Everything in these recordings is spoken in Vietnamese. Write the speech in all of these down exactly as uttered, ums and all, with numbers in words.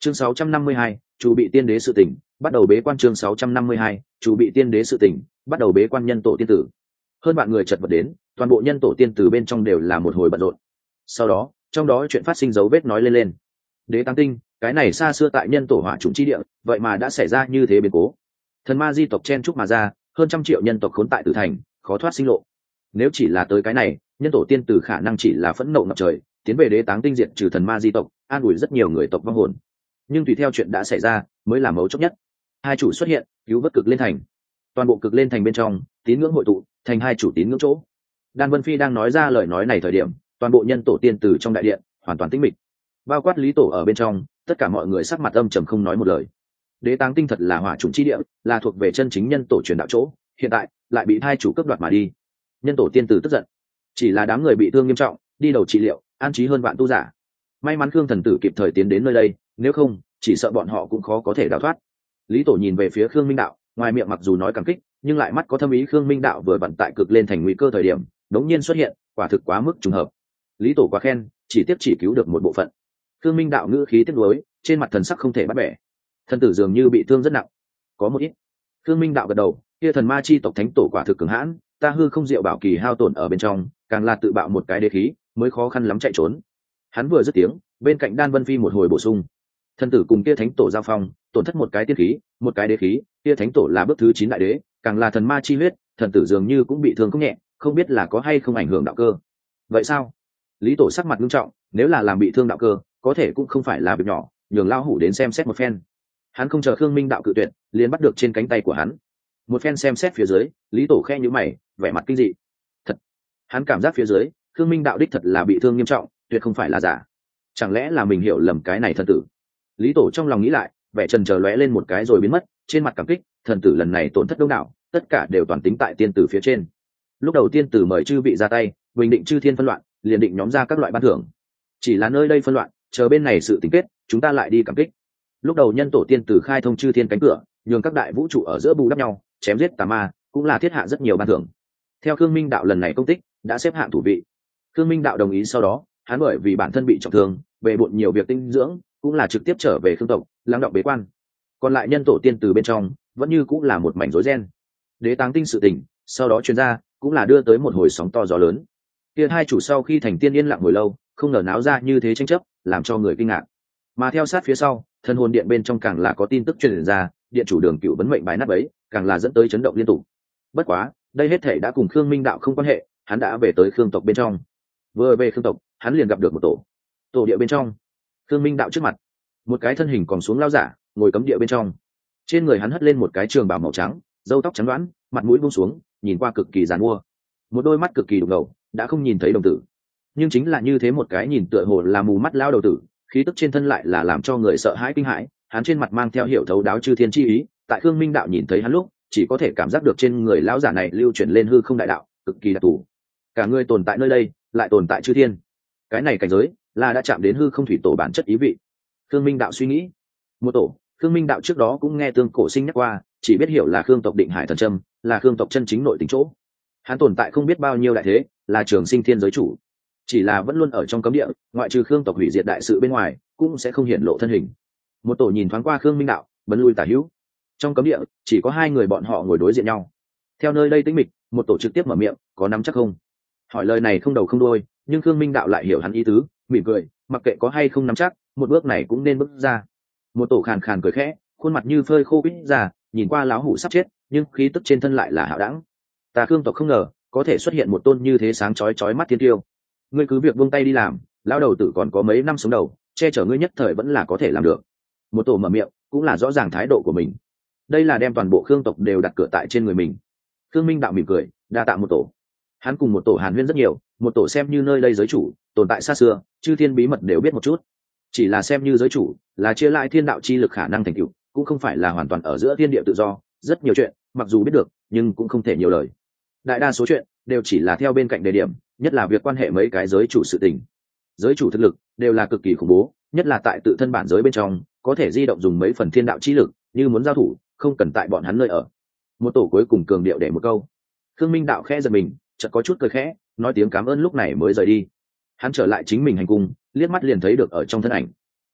Chương sáu trăm năm mươi hai, chủ bị tiên đế sự tỉnh, bắt đầu bế quan. Chương sáu trăm năm mươi hai, chủ bị tiên đế sự tỉnh, bắt đầu bế quan. Nhân tổ tiên tử hơn bạn người chợt vật đến, toàn bộ nhân tổ tiên tử bên trong đều là một hồi bận rộn. Sau đó, trong đó chuyện phát sinh dấu vết nói lên lên. Đế Tăng Tinh, cái này xa xưa tại nhân tổ hỏa chủng chi địa, vậy mà đã xảy ra như thế biến cố. Thần ma di tộc chen chúc mà ra, hơn trăm triệu nhân tộc khốn tại tử thành, khó thoát sinh lộ. Nếu chỉ là tới cái này, nhân tổ tiên tử khả năng chỉ là phẫn nộ ngập trời, tiến về Đế Táng Tinh diệt trừ thần ma di tộc, an ủi rất nhiều người tộc vong hồn. Nhưng tùy theo chuyện đã xảy ra, mới là mấu chốt nhất. Hai chủ xuất hiện, cứu vớt cực lên thành. Toàn bộ cực lên thành bên trong, tín ngưỡng hội tụ, thành hai chủ tín ngưỡng chỗ. Đan Vân Phi đang nói ra lời nói này thời điểm, toàn bộ nhân tổ tiên tử trong đại điện hoàn toàn tĩnh mịch, bao quát Lý Tổ ở bên trong, tất cả mọi người sắc mặt âm trầm không nói một lời. Đế Táng Tinh thật là hỏa chủng chi địa, là thuộc về chân chính nhân tổ truyền đạo chỗ, hiện tại lại bị hai chủ cướp đoạt mà đi. Nhân tổ tiên tử tức giận, chỉ là đám người bị thương nghiêm trọng, đi đầu trị liệu, an trí hơn vạn tu giả. May mắn Khương thần tử kịp thời tiến đến nơi đây, nếu không, chỉ sợ bọn họ cũng khó có thể đào thoát. Lý Tổ nhìn về phía Khương Minh Đạo, ngoài miệng mặc dù nói cảm kích, nhưng lại mắt có thâm ý. Khương Minh Đạo vừa vặn tại cực lên thành nguy cơ thời điểm, đống nhiên xuất hiện, quả thực quá mức trùng hợp. Lý Tổ quá khen, chỉ tiếp chỉ cứu được một bộ phận. Khương Minh Đạo ngữ khí tiếc nuối, trên mặt thần sắc không thể bắt bẻ. Thân tử dường như bị thương rất nặng, có một ít. Khương Minh Đạo gật đầu, kia thần ma chi tộc thánh tổ quả thực cường hãn, ta hư không diệu bảo kỳ hao tổn ở bên trong, càng là tự bạo một cái đế khí, mới khó khăn lắm chạy trốn. Hắn vừa dứt tiếng, bên cạnh Đan Vân Phi một hồi bổ sung, thân tử cùng kia thánh tổ giao phong, tổn thất một cái tiên khí, một cái đế khí, kia thánh tổ là bước thứ chín đại đế, càng là thần ma chi huyết, thần tử dường như cũng bị thương không nhẹ, không biết là có hay không ảnh hưởng đạo cơ. Vậy sao? Lý Tổ sắc mặt nghiêm trọng, nếu là làm bị thương đạo cơ, có thể cũng không phải là việc nhỏ, nhường lao hủ đến xem xét một phen. Hắn không chờ Khương Minh Đạo cự tuyệt, liền bắt được trên cánh tay của hắn. Một phen xem xét phía dưới, Lý Tổ khe nhíu mày, vẻ mặt kinh dị. Thật, hắn cảm giác phía dưới, Khương Minh Đạo đích thật là bị thương nghiêm trọng, tuyệt không phải là giả. Chẳng lẽ là mình hiểu lầm cái này thần tử? Lý Tổ trong lòng nghĩ lại, vẻ chần chờ lóe lên một cái rồi biến mất, trên mặt cảm kích, thần tử lần này tổn thất đông đảo, tất cả đều toàn tính tại tiên tử phía trên. Lúc đầu tiên tử mời chư vị ra tay, bình định chư thiên phân loạn, liền định nhóm ra các loại ban thưởng. Chỉ là nơi đây phân loạn, chờ bên này sự tính kết, chúng ta lại đi cảm kích. Lúc đầu nhân tổ tiên tử khai thông chư thiên cánh cửa, nhường các đại vũ trụ ở giữa bù đắp nhau, chém giết tà ma, cũng là thiết hạ rất nhiều ban thưởng. Theo Khương Minh Đạo lần này công tích, đã xếp hạng thủ vị. Khương Minh Đạo đồng ý sau đó, hắn bởi vì bản thân bị trọng thương, về bộn nhiều việc tinh dưỡng, cũng là trực tiếp trở về Khương tộc, lắng đọng bế quan. Còn lại nhân tổ tiên từ bên trong, vẫn như cũng là một mảnh rối ren. Đế Táng Tinh sự tình, sau đó truyền ra, cũng là đưa tới một hồi sóng to gió lớn. Kia hai chủ sau khi thành tiên yên lặng hồi lâu, không ngờ náo ra như thế tranh chấp, làm cho người kinh ngạc. Mà theo sát phía sau, thần hồn điện bên trong càng là có tin tức truyền ra, điện chủ Đường Cựu vấn mệnh bài nát ấy, càng là dẫn tới chấn động liên tục. Bất quá, đây hết thể đã cùng Khương Minh Đạo không quan hệ, hắn đã về tới Khương tộc bên trong. Vừa về Khương tộc, hắn liền gặp được một tổ. Tổ địa bên trong, Khương Minh Đạo trước mặt, một cái thân hình còn xuống lao giả, ngồi cấm địa bên trong. Trên người hắn hất lên một cái trường bào màu trắng, râu tóc trắng đoán, mặt mũi buông xuống, nhìn qua cực kỳ giàn mua. Một đôi mắt cực kỳ đục ngầu, đã không nhìn thấy đồng tử. Nhưng chính là như thế một cái nhìn tựa hồ là mù mắt lao đầu tử, khí tức trên thân lại là làm cho người sợ hãi kinh hãi. Hắn trên mặt mang theo hiểu thấu đáo chư thiên chi ý, tại Khương Minh Đạo nhìn thấy hắn lúc, chỉ có thể cảm giác được trên người lão giả này lưu chuyển lên hư không đại đạo, cực kỳ đặc thù. Cả người tồn tại nơi đây, lại tồn tại chư thiên. Cái này cảnh giới, là đã chạm đến hư không thủy tổ bản chất ý vị. Khương Minh Đạo suy nghĩ, một tổ, Khương Minh Đạo trước đó cũng nghe Tương Cổ Sinh nhắc qua, chỉ biết hiểu là Khương tộc Định Hải thần trâm, là Khương tộc chân chính nội tình chỗ. Hắn tồn tại không biết bao nhiêu đại thế, là trường sinh thiên giới chủ, chỉ là vẫn luôn ở trong cấm địa, ngoại trừ Khương tộc hủy diệt đại sự bên ngoài, cũng sẽ không hiển lộ thân hình. Một tổ nhìn thoáng qua Khương Minh Đạo, bấn lui tả hữu. Trong cấm địa, chỉ có hai người bọn họ ngồi đối diện nhau. Theo nơi đây tĩnh mịch, một tổ trực tiếp mở miệng, có nắm chắc không? Hỏi lời này không đầu không đuôi, nhưng Khương Minh Đạo lại hiểu hắn ý tứ, mỉm cười, mặc kệ có hay không nắm chắc, một bước này cũng nên bước ra. Một tổ khàn khàn cười khẽ, khuôn mặt như phơi khô quýt ra, nhìn qua lão hủ sắp chết, nhưng khí tức trên thân lại là hạo đẳng. Ta Khương tộc không ngờ có thể xuất hiện một tôn như thế sáng chói chói mắt thiên tiêu. Ngươi cứ việc buông tay đi làm, lão đầu tử còn có mấy năm sống đầu, che chở ngươi nhất thời vẫn là có thể làm được. Một tổ mở miệng, cũng là rõ ràng thái độ của mình. Đây là đem toàn bộ Khương tộc đều đặt cửa tại trên người mình. Khương Minh Đạo mỉm cười, đa tạ một tổ. Hắn cùng một tổ hàn huyên rất nhiều, một tổ xem như nơi đây giới chủ, tồn tại xa xưa, chư thiên bí mật đều biết một chút. Chỉ là xem như giới chủ, là chia lại thiên đạo chi lực khả năng thành tựu, cũng không phải là hoàn toàn ở giữa thiên địa tự do, rất nhiều chuyện, mặc dù biết được, nhưng cũng không thể nhiều lời. Đại đa số chuyện đều chỉ là theo bên cạnh đề điểm, nhất là việc quan hệ mấy cái giới chủ sự tình. Giới chủ thực lực đều là cực kỳ khủng bố, nhất là tại tự thân bản giới bên trong, có thể di động dùng mấy phần thiên đạo chi lực, như muốn giao thủ, không cần tại bọn hắn nơi ở. Một tổ cuối cùng cường điệu để một câu. Khương Minh Đạo khẽ giật mình, chợt có chút cười khẽ, nói tiếng cảm ơn lúc này mới rời đi. Hắn trở lại chính mình hành cung, liếc mắt liền thấy được ở trong thân ảnh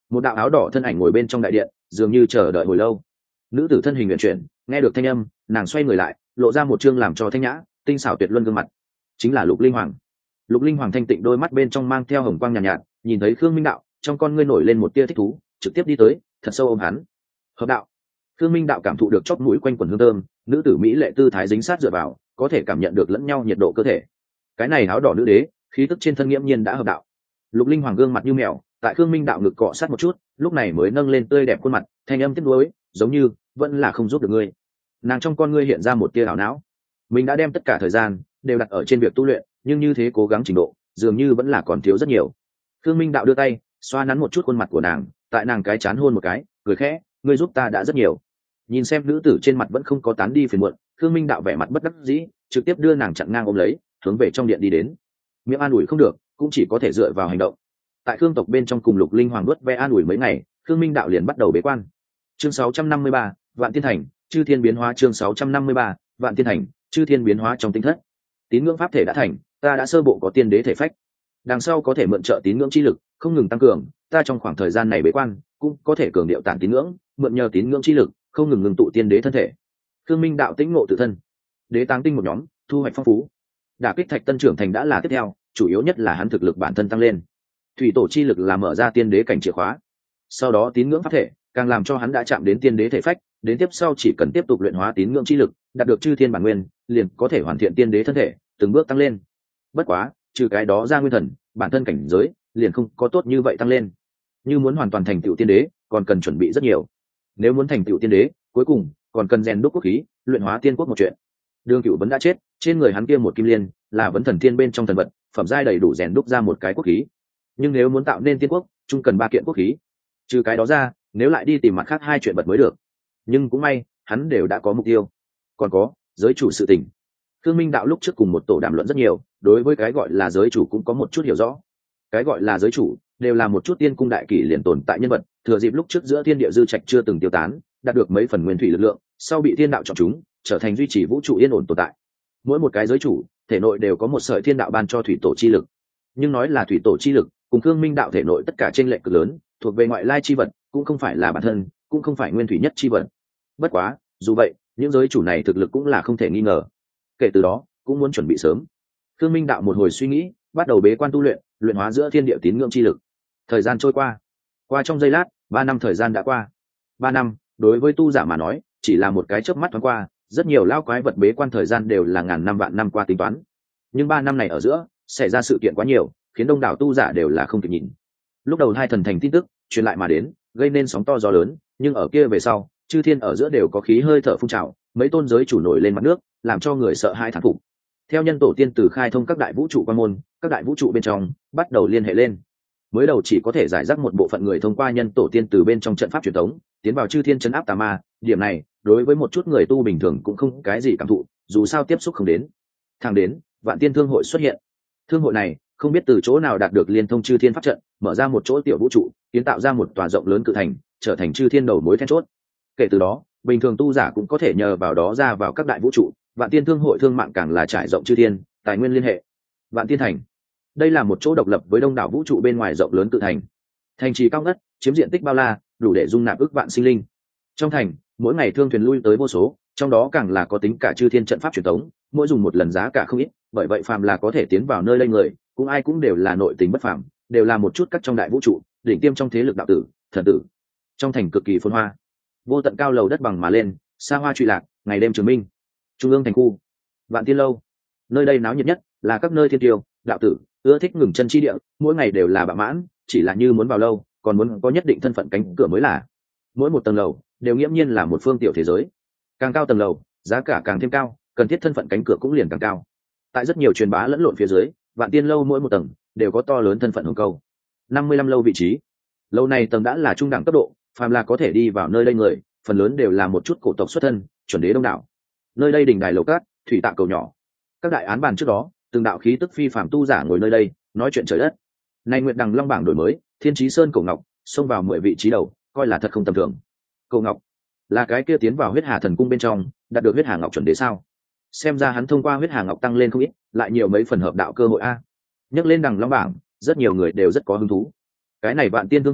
một đạo áo đỏ thân ảnh ngồi bên trong đại điện, dường như chờ đợi hồi lâu. Nữ tử thân hình luyện chuyển, nghe được thanh âm, nàng xoay người lại, lộ ra một trương làm cho thanh nhã tinh xảo tuyệt luân gương mặt, chính là Lục Linh Hoàng. Lục Linh Hoàng thanh tịnh đôi mắt bên trong mang theo hồng quang nhàn nhạt, nhạt nhìn thấy Khương Minh Đạo, trong con ngươi nổi lên một tia thích thú, trực tiếp đi tới, thật sâu ôm hắn. Hợp đạo. Khương Minh Đạo cảm thụ được chóp mũi quanh quần hương thơm, nữ tử mỹ lệ tư thái dính sát dựa vào, có thể cảm nhận được lẫn nhau nhiệt độ cơ thể. Cái này áo đỏ nữ đế, khí tức trên thân nghiễm nhiên đã hợp đạo. Lục Linh Hoàng gương mặt như mèo, tại Khương Minh Đạo ngực cọ sát một chút, lúc này mới nâng lên tươi đẹp khuôn mặt, thanh âm tiếc nuối, giống như vẫn là không giúp được ngươi. Nàng trong con ngươi hiện ra một tia ảo não. Mình đã đem tất cả thời gian đều đặt ở trên việc tu luyện, nhưng như thế cố gắng trình độ, dường như vẫn là còn thiếu rất nhiều. Khương Minh Đạo đưa tay, xoa nắn một chút khuôn mặt của nàng, tại nàng cái chán hôn một cái, cười khẽ, ngươi giúp ta đã rất nhiều. Nhìn xem nữ tử trên mặt vẫn không có tán đi phiền muộn, Khương Minh Đạo vẻ mặt bất đắc dĩ, trực tiếp đưa nàng chặn ngang ôm lấy, hướng về trong điện đi đến. Miệng an ủi không được, cũng chỉ có thể dựa vào hành động. Tại Khương tộc bên trong cùng Lục Linh Hoàng đuốt ve an ủi mấy ngày, Khương Minh Đạo liền bắt đầu bế quan. Chương sáu trăm năm mươi ba, Vạn Tiên Thành, Chư Thiên biến hóa. Chương sáu trăm năm mươi ba, Vạn Tiên Thành, Chư Thiên biến hóa. Trong tinh thất, tín ngưỡng pháp thể đã thành, ta đã sơ bộ có tiên đế thể phách, đằng sau có thể mượn trợ tín ngưỡng chi lực không ngừng tăng cường, ta trong khoảng thời gian này bế quan cũng có thể cường điệu tản tín ngưỡng, mượn nhờ tín ngưỡng chi lực không ngừng ngừng tụ tiên đế thân thể. Khương Minh Đạo tĩnh ngộ tự thân, đế táng tinh một nhóm thu hoạch phong phú. Đả kích Thạch Tân trưởng thành đã là tiếp theo, chủ yếu nhất là hắn thực lực bản thân tăng lên. Thủy tổ chi lực là mở ra tiên đế cảnh chìa khóa, sau đó tín ngưỡng pháp thể càng làm cho hắn đã chạm đến tiên đế thể phách, đến tiếp sau chỉ cần tiếp tục luyện hóa tín ngưỡng chi lực, đạt được chư thiên bản nguyên, liền có thể hoàn thiện tiên đế thân thể, từng bước tăng lên. Bất quá, trừ cái đó ra nguyên thần, bản thân cảnh giới liền không có tốt như vậy tăng lên. Như muốn hoàn toàn thành tựu tiên đế, còn cần chuẩn bị rất nhiều. Nếu muốn thành tựu tiên đế, cuối cùng còn cần rèn đúc quốc khí, luyện hóa tiên quốc một chuyện. Đường Cửu vẫn đã chết, trên người hắn kia một kim liên là vấn thần tiên bên trong thần vật, phẩm giai đầy đủ rèn đúc ra một cái quốc khí. Nhưng nếu muốn tạo nên tiên quốc, chung cần ba kiện quốc khí. Trừ cái đó ra, nếu lại đi tìm mặt khác hai chuyện vật mới được. Nhưng cũng may, hắn đều đã có mục tiêu. Còn có giới chủ sự tình. Khương Minh Đạo lúc trước cùng một tổ đàm luận rất nhiều, đối với cái gọi là giới chủ cũng có một chút hiểu rõ. Cái gọi là giới chủ đều là một chút tiên cung đại kỷ liền tồn tại nhân vật, thừa dịp lúc trước giữa thiên địa dư trạch chưa từng tiêu tán, đạt được mấy phần nguyên thủy lực lượng, sau bị thiên đạo chọn chúng, trở thành duy trì vũ trụ yên ổn tồn tại. Mỗi một cái giới chủ thể nội đều có một sợi thiên đạo ban cho thủy tổ chi lực, nhưng nói là thủy tổ chi lực cùng Khương Minh Đạo thể nội tất cả trên lệnh cực lớn, thuộc về ngoại lai chi vật, cũng không phải là bản thân, cũng không phải nguyên thủy nhất chi vật. Bất quá dù vậy, những giới chủ này thực lực cũng là không thể nghi ngờ. Kể từ đó cũng muốn chuẩn bị sớm. Khương Minh Đạo một hồi suy nghĩ, bắt đầu bế quan tu luyện, luyện hóa giữa thiên địa tín ngưỡng chi lực. Thời gian trôi qua, qua trong giây lát, ba năm thời gian đã qua. Ba năm đối với tu giả mà nói chỉ là một cái chớp mắt thoáng qua, rất nhiều lao quái vật bế quan thời gian đều là ngàn năm vạn năm qua tính toán. Nhưng ba năm này ở giữa xảy ra sự kiện quá nhiều, khiến đông đảo tu giả đều là không kịp nhìn. Lúc đầu hai thần thành tin tức truyền lại mà đến, gây nên sóng to gió lớn, nhưng ở kia về sau, chư thiên ở giữa đều có khí hơi thở phun trào, mấy tôn giới chủ nổi lên mặt nước, làm cho người sợ hãi thán phục. Theo nhân tổ tiên từ khai thông các đại vũ trụ quan môn, các đại vũ trụ bên trong bắt đầu liên hệ lên. Mới đầu chỉ có thể giải rác một bộ phận người thông qua nhân tổ tiên từ bên trong trận pháp truyền thống tiến vào chư thiên trấn áp tà ma, điểm này đối với một chút người tu bình thường cũng không cái gì cảm thụ, dù sao tiếp xúc không đến. Thẳng đến Vạn Tiên Thương hội xuất hiện. Thương hội này không biết từ chỗ nào đạt được liên thông chư thiên pháp trận, mở ra một chỗ tiểu vũ trụ, kiến tạo ra một tòa rộng lớn cự thành, trở thành chư thiên đầu mối then chốt. Kể từ đó, bình thường tu giả cũng có thể nhờ vào đó ra vào các đại vũ trụ. Vạn Tiên Thương hội thương mạng càng là trải rộng chư thiên, tài nguyên liên hệ. Vạn Tiên Thành, đây là một chỗ độc lập với đông đảo vũ trụ bên ngoài rộng lớn cự thành. Thành trì cao ngất, chiếm diện tích bao la, đủ để dung nạp ức vạn sinh linh. Trong thành, mỗi ngày thương thuyền lui tới vô số, trong đó càng là có tính cả chư thiên trận pháp truyền thống, mỗi dùng một lần giá cả không ít, bởi vậy phàm là có thể tiến vào nơi đây người, cũng ai cũng đều là nội tình bất phàm, đều là một chút các trong đại vũ trụ, đỉnh tiêm trong thế lực đạo tử, thần tử. Trong thành cực kỳ phồn hoa, vô tận cao lầu đất bằng mà lên, xa hoa trụy lạc, ngày đêm trường minh. Trung ương thành khu, Vạn Tiên lâu, nơi đây náo nhiệt nhất là các nơi thiên tiêu, đạo tử ưa thích ngừng chân chi địa, mỗi ngày đều là bạ mãn, chỉ là như muốn vào lâu, còn muốn có nhất định thân phận cánh cửa mới là. Mỗi một tầng lầu đều nghiễm nhiên là một phương tiểu thế giới, càng cao tầng lầu giá cả càng thêm cao, cần thiết thân phận cánh cửa cũng liền càng cao. Tại rất nhiều truyền bá lẫn lộn phía dưới, Vạn Tiên lâu mỗi một tầng đều có to lớn thân phận hồng câu. năm mươi lăm lâu vị trí, lâu này tầng đã là trung đẳng cấp độ, phàm là có thể đi vào nơi đây người, phần lớn đều là một chút cổ tộc xuất thân, chuẩn đế đông đảo. Nơi đây đình đài lầu cát, thủy tạ cầu nhỏ, các đại án bàn trước đó, từng đạo khí tức phi phàm tu giả ngồi nơi đây nói chuyện trời đất. Nay Nguyệt Đằng Long bảng đổi mới, Thiên Chí Sơn Cổ Ngọc xông vào mười vị trí đầu, coi là thật không tầm thường. Cổ Ngọc là cái kia tiến vào huyết hà thần cung bên trong, đạt được huyết hà ngọc chuẩn đế sao? Xem ra hắn thông qua huyết hà ngọc tăng lên không ít, lại nhiều mấy phần hợp đạo cơ hội a. Nhắc lên Đằng Long bảng, rất nhiều người đều rất có hứng thú. Cái này Vạn Tiên Thương hội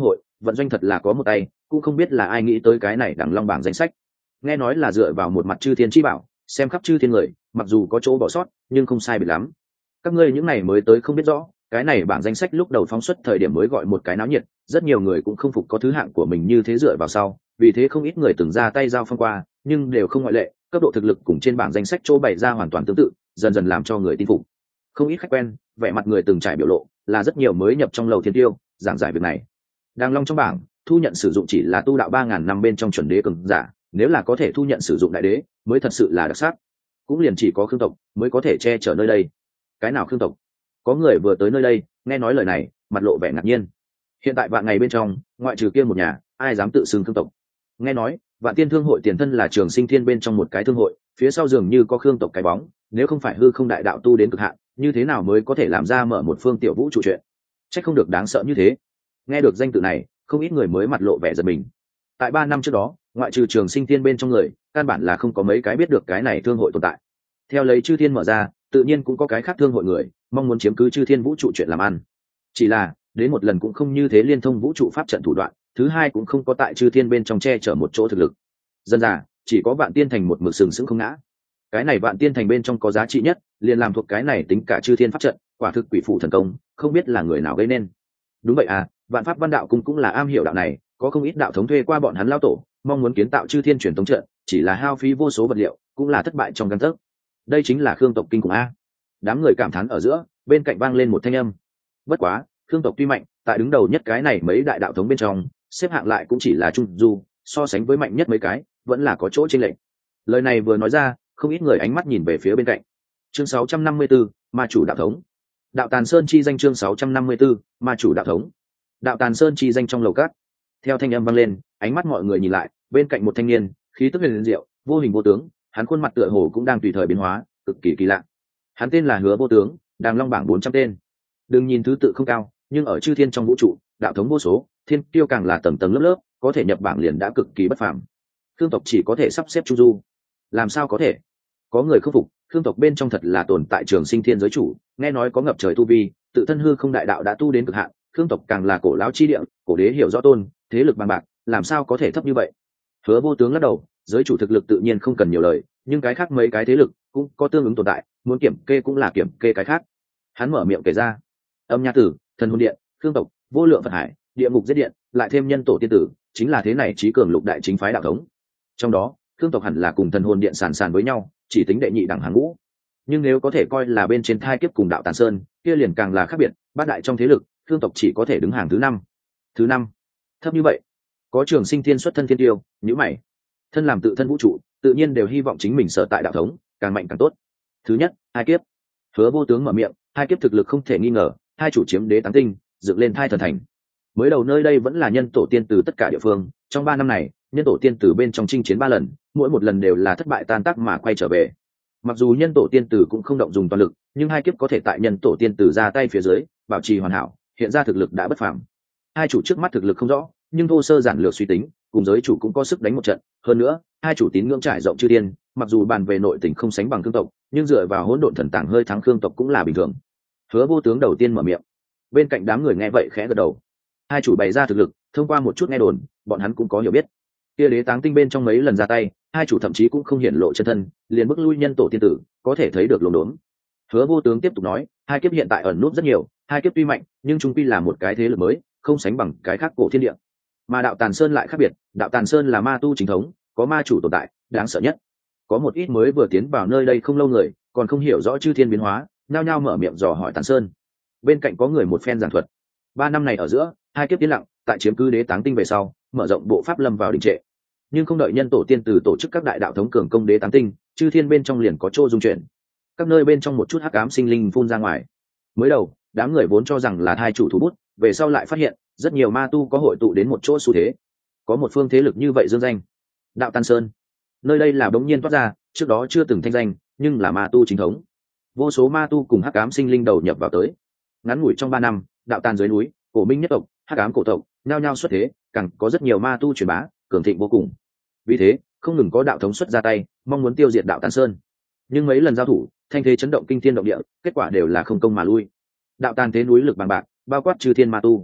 vận doanh thật là có một tay, cũng không biết là ai nghĩ tới cái này đằng long bảng danh sách. Nghe nói là dựa vào một mặt chư thiên chi bảo, xem khắp chư thiên người, mặc dù có chỗ bỏ sót nhưng không sai biệt lắm. Các ngươi những này mới tới không biết rõ, cái này bảng danh sách lúc đầu phóng xuất thời điểm mới gọi một cái náo nhiệt, rất nhiều người cũng không phục có thứ hạng của mình như thế dựa vào sau, vì thế không ít người từng ra tay giao phong qua, nhưng đều không ngoại lệ, cấp độ thực lực cùng trên bảng danh sách chỗ bày ra hoàn toàn tương tự, dần dần làm cho người tin phục. Không ít khách quen, vẻ mặt người từng trải biểu lộ, là rất nhiều mới nhập trong lầu thiên tiêu, giảng giải việc này. Đang long trong bảng, thu nhận sử dụng chỉ là tu đạo ba ngàn năm bên trong chuẩn đế cường giả, nếu là có thể thu nhận sử dụng đại đế, mới thật sự là đặc sắc. Cũng liền chỉ có Khương tộc mới có thể che chở nơi đây. Cái nào Khương tộc? Có người vừa tới nơi đây, nghe nói lời này, mặt lộ vẻ ngạc nhiên. Hiện tại vạn ngày bên trong, ngoại trừ kia một nhà, ai dám tự xưng Khương tộc? Nghe nói, Vạn Tiên Thương hội tiền thân là Trường Sinh Thiên bên trong một cái thương hội, phía sau dường như có Khương tộc cái bóng, nếu không phải hư không đại đạo tu đến cực hạn, như thế nào mới có thể làm ra mở một phương tiểu vũ trụ chuyện? Chắc không được đáng sợ như thế. Nghe được danh tự này, không ít người mới mặt lộ vẻ giật mình. Tại ba năm trước đó, ngoại trừ Trường Sinh Thiên bên trong người, căn bản là không có mấy cái biết được cái này thương hội tồn tại. Theo lấy chư thiên mở ra, tự nhiên cũng có cái khác thương hội người mong muốn chiếm cứ chư thiên vũ trụ chuyện làm ăn. Chỉ là đến một lần cũng không như thế liên thông vũ trụ pháp trận thủ đoạn, thứ hai cũng không có tại chư thiên bên trong che chở một chỗ thực lực. Dân già chỉ có Vạn Tiên Thành một mực sừng sững không ngã. Cái này Vạn Tiên Thành bên trong có giá trị nhất, liền làm thuộc cái này tính cả chư thiên pháp trận, quả thực quỷ phụ thần công, không biết là người nào gây nên. Đúng vậy à, Vạn Pháp Văn Đạo cung cũng là am hiểu đạo này, có không ít đạo thống thuê qua bọn hắn lao tổ, mong muốn kiến tạo chư thiên truyền thống trận, chỉ là hao phí vô số vật liệu, cũng là thất bại trong căn tấc. Đây chính là Khương tộc kinh khủng a. Đám người cảm thán ở giữa, bên cạnh vang lên một thanh âm. Bất quá, Khương tộc tuy mạnh, tại đứng đầu nhất cái này mấy đại đạo thống bên trong, xếp hạng lại cũng chỉ là trung du, so sánh với mạnh nhất mấy cái, vẫn là có chỗ chênh lệch. Lời này vừa nói ra, không ít người ánh mắt nhìn về phía bên cạnh. Chương sáu trăm năm mươi tư, Ma chủ đạo thống. Đạo Tàn Sơn chi danh chương sáu trăm năm mươi tư, Ma chủ đạo thống. Đạo Tàn Sơn chi danh trong lầu cát. Theo thanh âm vang lên, ánh mắt mọi người nhìn lại, bên cạnh một thanh niên, khí tức huyền diệu, vô hình vô tướng, hắn khuôn mặt tựa hồ cũng đang tùy thời biến hóa, cực kỳ kỳ lạ. Hắn tên là Hứa Vô Tướng, Đàng Long bảng bốn trăm tên. Đừng nhìn thứ tự không cao, nhưng ở chư thiên trong vũ trụ, đạo thống vô số, thiên tiêu càng là tầng tầng lớp lớp, có thể nhập bảng liền đã cực kỳ bất phàm. Khương tộc chỉ có thể sắp xếp Chu Du. Làm sao có thể? Có người không phục, Khương tộc bên trong thật là tồn tại Trường Sinh Thiên giới chủ, nghe nói có ngập trời tu vi, tự thân hư không đại đạo đã tu đến cực hạn, Khương tộc càng là cổ lão chi địa, cổ đế hiểu rõ tôn, thế lực bằng bạc, làm sao có thể thấp như vậy? Hứa Vô Tướng lắc đầu, giới chủ thực lực tự nhiên không cần nhiều lời, nhưng cái khác mấy cái thế lực cũng có tương ứng tồn tại, muốn kiểm kê cũng là kiểm kê cái khác. Hắn mở miệng kể ra: Âm Nha Tử, Thần Hồn Điện, Khương tộc, Vô Lượng Phật Hải, Địa Ngục Giết Điện, lại thêm Nhân Tổ Tiên Tử, chính là thế này trí cường lục đại chính phái đạo thống. Trong đó, Khương tộc hẳn là cùng Thần Hồn Điện sàn sàn với nhau, chỉ tính đệ nhị đẳng hàng ngũ. Nhưng nếu có thể coi là bên trên thai kiếp cùng Đạo Tàn Sơn, kia liền càng là khác biệt, bát đại trong thế lực, Khương tộc chỉ có thể đứng hàng thứ năm. Thứ năm, thấp như vậy. Có Trường Sinh Thiên xuất thân thiên tiêu, nhíu mày. Thân làm tự thân vũ trụ, tự nhiên đều hy vọng chính mình sở tại đạo thống càng mạnh càng tốt. Thứ nhất, hai kiếp. Hứa Vô Tướng mở miệng, hai kiếp thực lực không thể nghi ngờ, hai chủ chiếm đế táng tinh, dựng lên thai thần thành. Mới đầu nơi đây vẫn là nhân tổ tiên từ tất cả địa phương, trong ba năm này, nhân tổ tiên từ bên trong chinh chiến ba lần, mỗi một lần đều là thất bại tan tác mà quay trở về. Mặc dù nhân tổ tiên tử cũng không động dùng toàn lực, nhưng hai kiếp có thể tại nhân tổ tiên tử ra tay phía dưới, bảo trì hoàn hảo, hiện ra thực lực đã bất phàm. Hai chủ trước mắt thực lực không rõ, nhưng thô sơ giản lược suy tính, cùng giới chủ cũng có sức đánh một trận. Hơn nữa, hai chủ tín ngưỡng trải rộng chư thiên, mặc dù bàn về nội tình không sánh bằng Khương tộc, nhưng dựa vào hỗn độn thần tàng hơi thắng Khương tộc cũng là bình thường. Hứa Vô Tướng đầu tiên mở miệng, bên cạnh đám người nghe vậy khẽ gật đầu. Hai chủ bày ra thực lực, thông qua một chút nghe đồn, bọn hắn cũng có hiểu biết. Kia đế táng tinh bên trong mấy lần ra tay, hai chủ thậm chí cũng không hiển lộ chân thân, liền bức lui nhân tổ tiên tử, có thể thấy được lồn đốn. Hứa Vô Tướng tiếp tục nói, hai kiếp hiện tại ẩn nút rất nhiều, hai kiếp tuy mạnh, nhưng chung quy là một cái thế lực mới, không sánh bằng cái khác cổ thiên địa. Mà Đạo Tàn Sơn lại khác biệt, Đạo Tàn Sơn là ma tu chính thống, có ma chủ tồn tại, đáng sợ nhất. Có một ít mới vừa tiến vào nơi đây không lâu người, còn không hiểu rõ chư thiên biến hóa, nhao nhao mở miệng dò hỏi Tàn Sơn. Bên cạnh có người một phen giảng thuật. Ba năm này ở giữa, hai kiếp tiến lặng, tại chiếm cứ đế táng tinh về sau, mở rộng bộ pháp lâm vào đình trệ. Nhưng không đợi nhân tổ tiên từ tổ chức các đại đạo thống cường công đế táng tinh, chư thiên bên trong liền có chỗ dung chuyển. Các nơi bên trong một chút hắc ám sinh linh phun ra ngoài. Mới đầu, đám người vốn cho rằng là hai chủ thủ bút, về sau lại phát hiện, rất nhiều ma tu có hội tụ đến một chỗ xu thế. Có một phương thế lực như vậy dương danh, Đạo Tàn Sơn. Nơi đây là đống nhiên toát ra, trước đó chưa từng thanh danh, nhưng là ma tu chính thống. Vô số ma tu cùng hắc ám sinh linh đầu nhập vào tới. Ngắn ngủi trong ba năm, Đạo Tàn dưới núi, Cổ Minh nhất tộc, hắc ám cổ tộc, nhao nhao xuất thế, càng có rất nhiều ma tu truyền bá, cường thịnh vô cùng. Vì thế, không ngừng có đạo thống xuất ra tay, mong muốn tiêu diệt Đạo Tàn Sơn. Nhưng mấy lần giao thủ, thanh thế chấn động kinh thiên động địa, kết quả đều là không công mà lui. Đạo Tàn thế núi lực bằng bạc, bao quát chư thiên ma tu.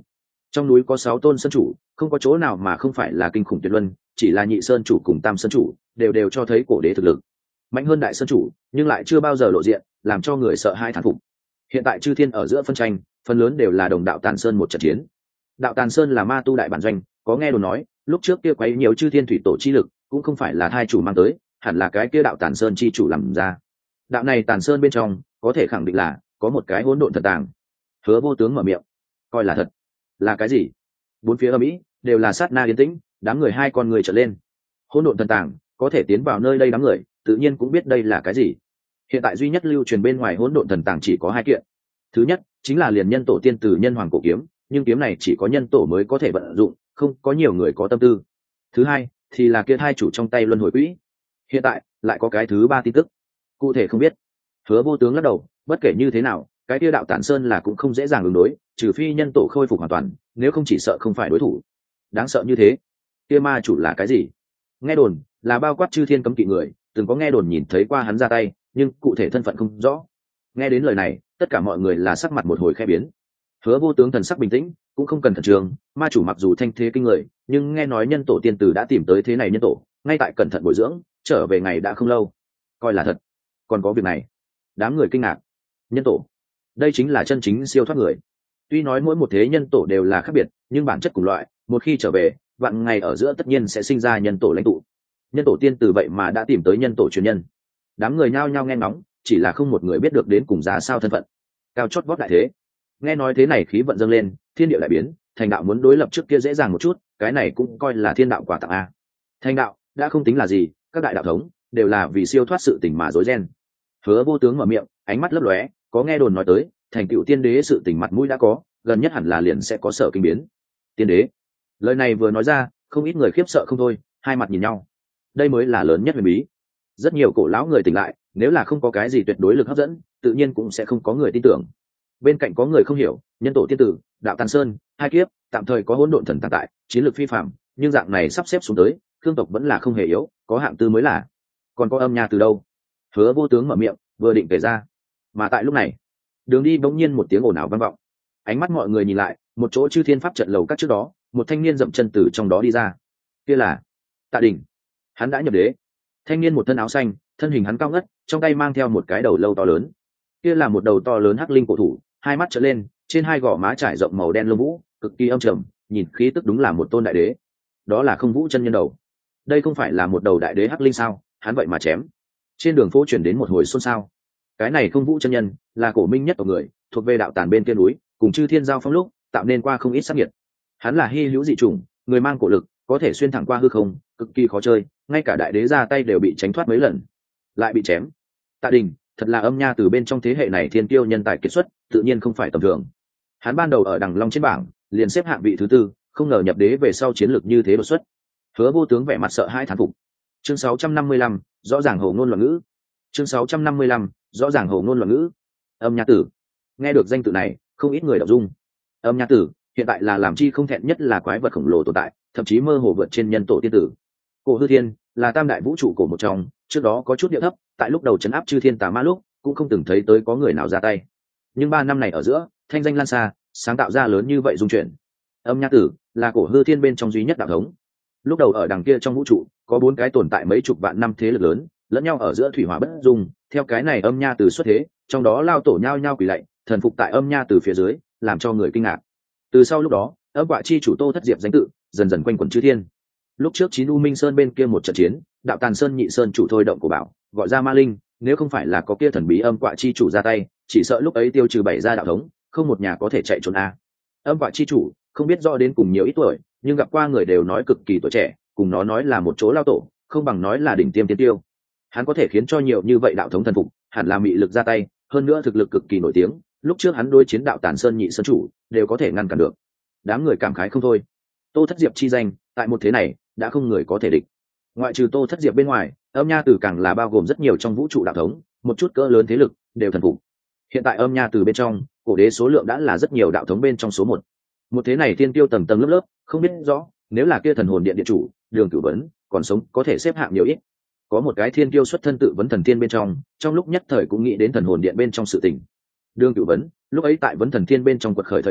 Trong núi có sáu tôn sơn chủ, không có chỗ nào mà không phải là kinh khủng tuyệt luân, chỉ là nhị sơn chủ cùng tam sơn chủ đều đều cho thấy cổ đế thực lực mạnh hơn đại sơn chủ, nhưng lại chưa bao giờ lộ diện, làm cho người sợ hai thán phục. Hiện tại chư thiên ở giữa phân tranh, phần lớn đều là đồng đạo Tàn Sơn một trận chiến. Đạo Tàn Sơn là ma tu đại bản doanh, có nghe đồn nói lúc trước kia quấy nhiều chư thiên thủy tổ chi lực cũng không phải là thai chủ mang tới, hẳn là cái kia đạo Tàn Sơn chi chủ làm ra. Đạo này Tàn Sơn bên trong có thể khẳng định là có một cái hỗn độn thần tàng. Hứa Vô Tướng mở miệng, coi là thật. Là cái gì? Bốn phía âm ĩ đều là sát na yên tĩnh, đám người hai con người trở lên. Hỗn độn thần tàng có thể tiến vào nơi đây, đám người tự nhiên cũng biết đây là cái gì. Hiện tại duy nhất lưu truyền bên ngoài hỗn độn thần tàng chỉ có hai kiện. Thứ nhất chính là liền nhân tổ tiên từ nhân hoàng cổ kiếm, nhưng kiếm này chỉ có nhân tổ mới có thể vận dụng, không có nhiều người có tâm tư. Thứ hai thì là kia hai chủ trong tay luân hồi quỹ. Hiện tại lại có cái thứ ba tin tức, cụ thể không biết. Hứa Vô Tướng lắc đầu, bất kể như thế nào cái kia đạo Tản Sơn là cũng không dễ dàng ứng đối, trừ phi nhân tổ khôi phục hoàn toàn, nếu không chỉ sợ không phải đối thủ. Đáng sợ như thế, kia ma chủ là cái gì? Nghe đồn là bao quát chư thiên cấm kỵ người, từng có nghe đồn nhìn thấy qua hắn ra tay, nhưng cụ thể thân phận không rõ. Nghe đến lời này, tất cả mọi người là sắc mặt một hồi khẽ biến. Hứa Vô Tướng thần sắc bình tĩnh, cũng không cần khẩn trương, ma chủ mặc dù thanh thế kinh người, nhưng nghe nói nhân tổ tiên tử đã tìm tới thế này nhân tổ, ngay tại cẩn thận bồi dưỡng, trở về ngày đã không lâu. Coi là thật. Còn có việc này. Đám người kinh ngạc. Nhân tổ, đây chính là chân chính siêu thoát người. Tuy nói mỗi một thế nhân tổ đều là khác biệt, nhưng bản chất cùng loại, một khi trở về, vạn ngày ở giữa tất nhiên sẽ sinh ra nhân tổ lãnh tụ. Nhân tổ tiên từ vậy mà đã tìm tới nhân tổ truyền nhân. Đám người nhao nhao nghe ngóng, chỉ là không một người biết được đến cùng giá sao thân phận. Cao chót vót đại thế. Nghe nói thế này khí vận dâng lên, thiên địa lại biến, thành đạo muốn đối lập trước kia dễ dàng một chút, cái này cũng coi là thiên đạo quà tặng a. Thành đạo đã không tính là gì, các đại đạo thống đều là vì siêu thoát sự tình mà rối ren. Hứa Vô Tướng mở miệng, ánh mắt lấp lóe, có nghe đồn nói tới, thành tựu tiên đế sự tình mặt mũi đã có, gần nhất hẳn là liền sẽ có sở kinh biến. Tiên đế, lời này vừa nói ra, không ít người khiếp sợ không thôi, hai mặt nhìn nhau. Đây mới là lớn nhất huyền bí. Rất nhiều cổ lão người tỉnh lại, nếu là không có cái gì tuyệt đối lực hấp dẫn, tự nhiên cũng sẽ không có người tin tưởng. Bên cạnh có người không hiểu, nhân tổ tiên tử, đạo Tàn Sơn, hai kiếp, tạm thời có hỗn độn thần tàng tại, chiến lược phi phàm, nhưng dạng này sắp xếp xuống tới, thương tộc vẫn là không hề yếu, có hạng tư mới là. Còn có âm nha từ đâu? Hứa Vô Tướng mở miệng, vừa định kể ra, mà tại lúc này, đường đi bỗng nhiên một tiếng ồn ào vang vọng. Ánh mắt mọi người nhìn lại, một chỗ chư thiên pháp trận lầu các trước đó, một thanh niên dậm chân từ trong đó đi ra. Kia là Tạ Đình. Hắn đã nhập đế. Thanh niên một thân áo xanh, thân hình hắn cao ngất, trong tay mang theo một cái đầu lâu to lớn. Kia là một đầu to lớn hắc linh cổ thủ, hai mắt trợn lên, trên hai gò má trải rộng màu đen lông vũ, cực kỳ âm trầm, nhìn khí tức đúng là một tôn đại đế. Đó là Không Vũ chân nhân đầu. Đây không phải là một đầu đại đế hắc linh sao? Hắn vậy mà chém. Trên đường phố chuyển đến một hồi xôn xao. Cái này Không Vũ chân nhân là cổ minh nhất của người, thuộc về đạo tàn bên kia núi, cùng chư thiên giao phong lúc tạo nên qua không ít sát nhiệt. Hắn là hy hữu dị chủng, người mang cổ lực, có thể xuyên thẳng qua hư không, cực kỳ khó chơi, ngay cả đại đế ra tay đều bị tránh thoát mấy lần, lại bị chém. Tạ Đình thật là âm nha từ bên trong thế hệ này thiên kiêu nhân tài kiệt xuất, tự nhiên không phải tầm thường. Hắn ban đầu ở đằng long trên bảng liền xếp hạng vị thứ tư, không ngờ nhập đế về sau chiến lược như thế đột xuất. Hứa Vô Tướng vẻ mặt sợ hãi thán phục. Chương sáu trăm năm mươi lăm, rõ ràng hồ ngôn loạn ngữ. Chương sáu trăm năm mươi lăm, rõ ràng hồ ngôn loạn ngữ. Âm nha tử. Nghe được danh tự này, không ít người động dung. Âm nha tử hiện tại là làm chi không thẹn nhất là quái vật khổng lồ tồn tại, thậm chí mơ hồ vượt trên nhân tổ tiên tử. Cổ Hư Thiên là tam đại vũ trụ cổ một trong, trước đó có chút địa thấp, tại lúc đầu chấn áp chư thiên tà ma lúc cũng không từng thấy tới có người nào ra tay, nhưng ba năm này ở giữa thanh danh lan xa, sáng tạo ra lớn như vậy dung chuyển. Âm nha tử là Cổ Hư Thiên bên trong duy nhất đạo thống. Lúc đầu ở đằng kia trong vũ trụ có bốn cái tồn tại mấy chục vạn năm thế lực lớn, lẫn nhau ở giữa thủy hỏa bất dung. Theo cái này âm nha tử xuất thế, trong đó lao tổ nhao nhao quỳ lạy thần phục tại âm nha tử phía dưới, làm cho người kinh ngạc. Từ sau lúc đó, âm quạ chi chủ Tô Thất Diệp danh tự dần dần quanh quẩn chư thiên. Lúc trước chín u minh sơn bên kia một trận chiến, đạo Tàn Sơn nhị sơn chủ thôi động của bảo gọi ra ma linh, nếu không phải là có kia thần bí âm quạ chi chủ ra tay, chỉ sợ lúc ấy tiêu trừ bảy gia đạo thống, không một nhà có thể chạy trốn a. Âm quạ chi chủ không biết rõ đến cùng nhiều ít tuổi, nhưng gặp qua người đều nói cực kỳ tuổi trẻ, cùng nó nói là một chỗ lao tổ, không bằng nói là đỉnh tiêm tiên tiêu. Hắn có thể khiến cho nhiều như vậy đạo thống thần phục, hẳn là mị lực ra tay, hơn nữa thực lực cực kỳ nổi tiếng, lúc trước hắn đối chiến đạo Tàn Sơn nhị sơn chủ đều có thể ngăn cản được. Đám người cảm khái không thôi. Tô Thất Diệp chi danh tại một thế này đã không người có thể địch. Ngoại trừ Tô Thất Diệp bên ngoài, âm nha tử càng là bao gồm rất nhiều trong vũ trụ đạo thống, một chút cỡ lớn thế lực đều thần phục. Hiện tại âm nha tử bên trong, cổ đế số lượng đã là rất nhiều đạo thống bên trong số một. Một thế này tiên tiêu tầng tầng lớp lớp, không biết rõ nếu là kia thần hồn điện điện chủ Đường Cửu Vấn còn sống có thể xếp hạng nhiều ít. Có một cái thiên tiêu xuất thân tự vấn thần thiên bên trong, trong lúc nhất thời cũng nghĩ đến thần hồn điện bên trong sự tình. Đường Cửu Vấn lúc ấy tại vấn thần thiên bên trong quật khởi thời điểm,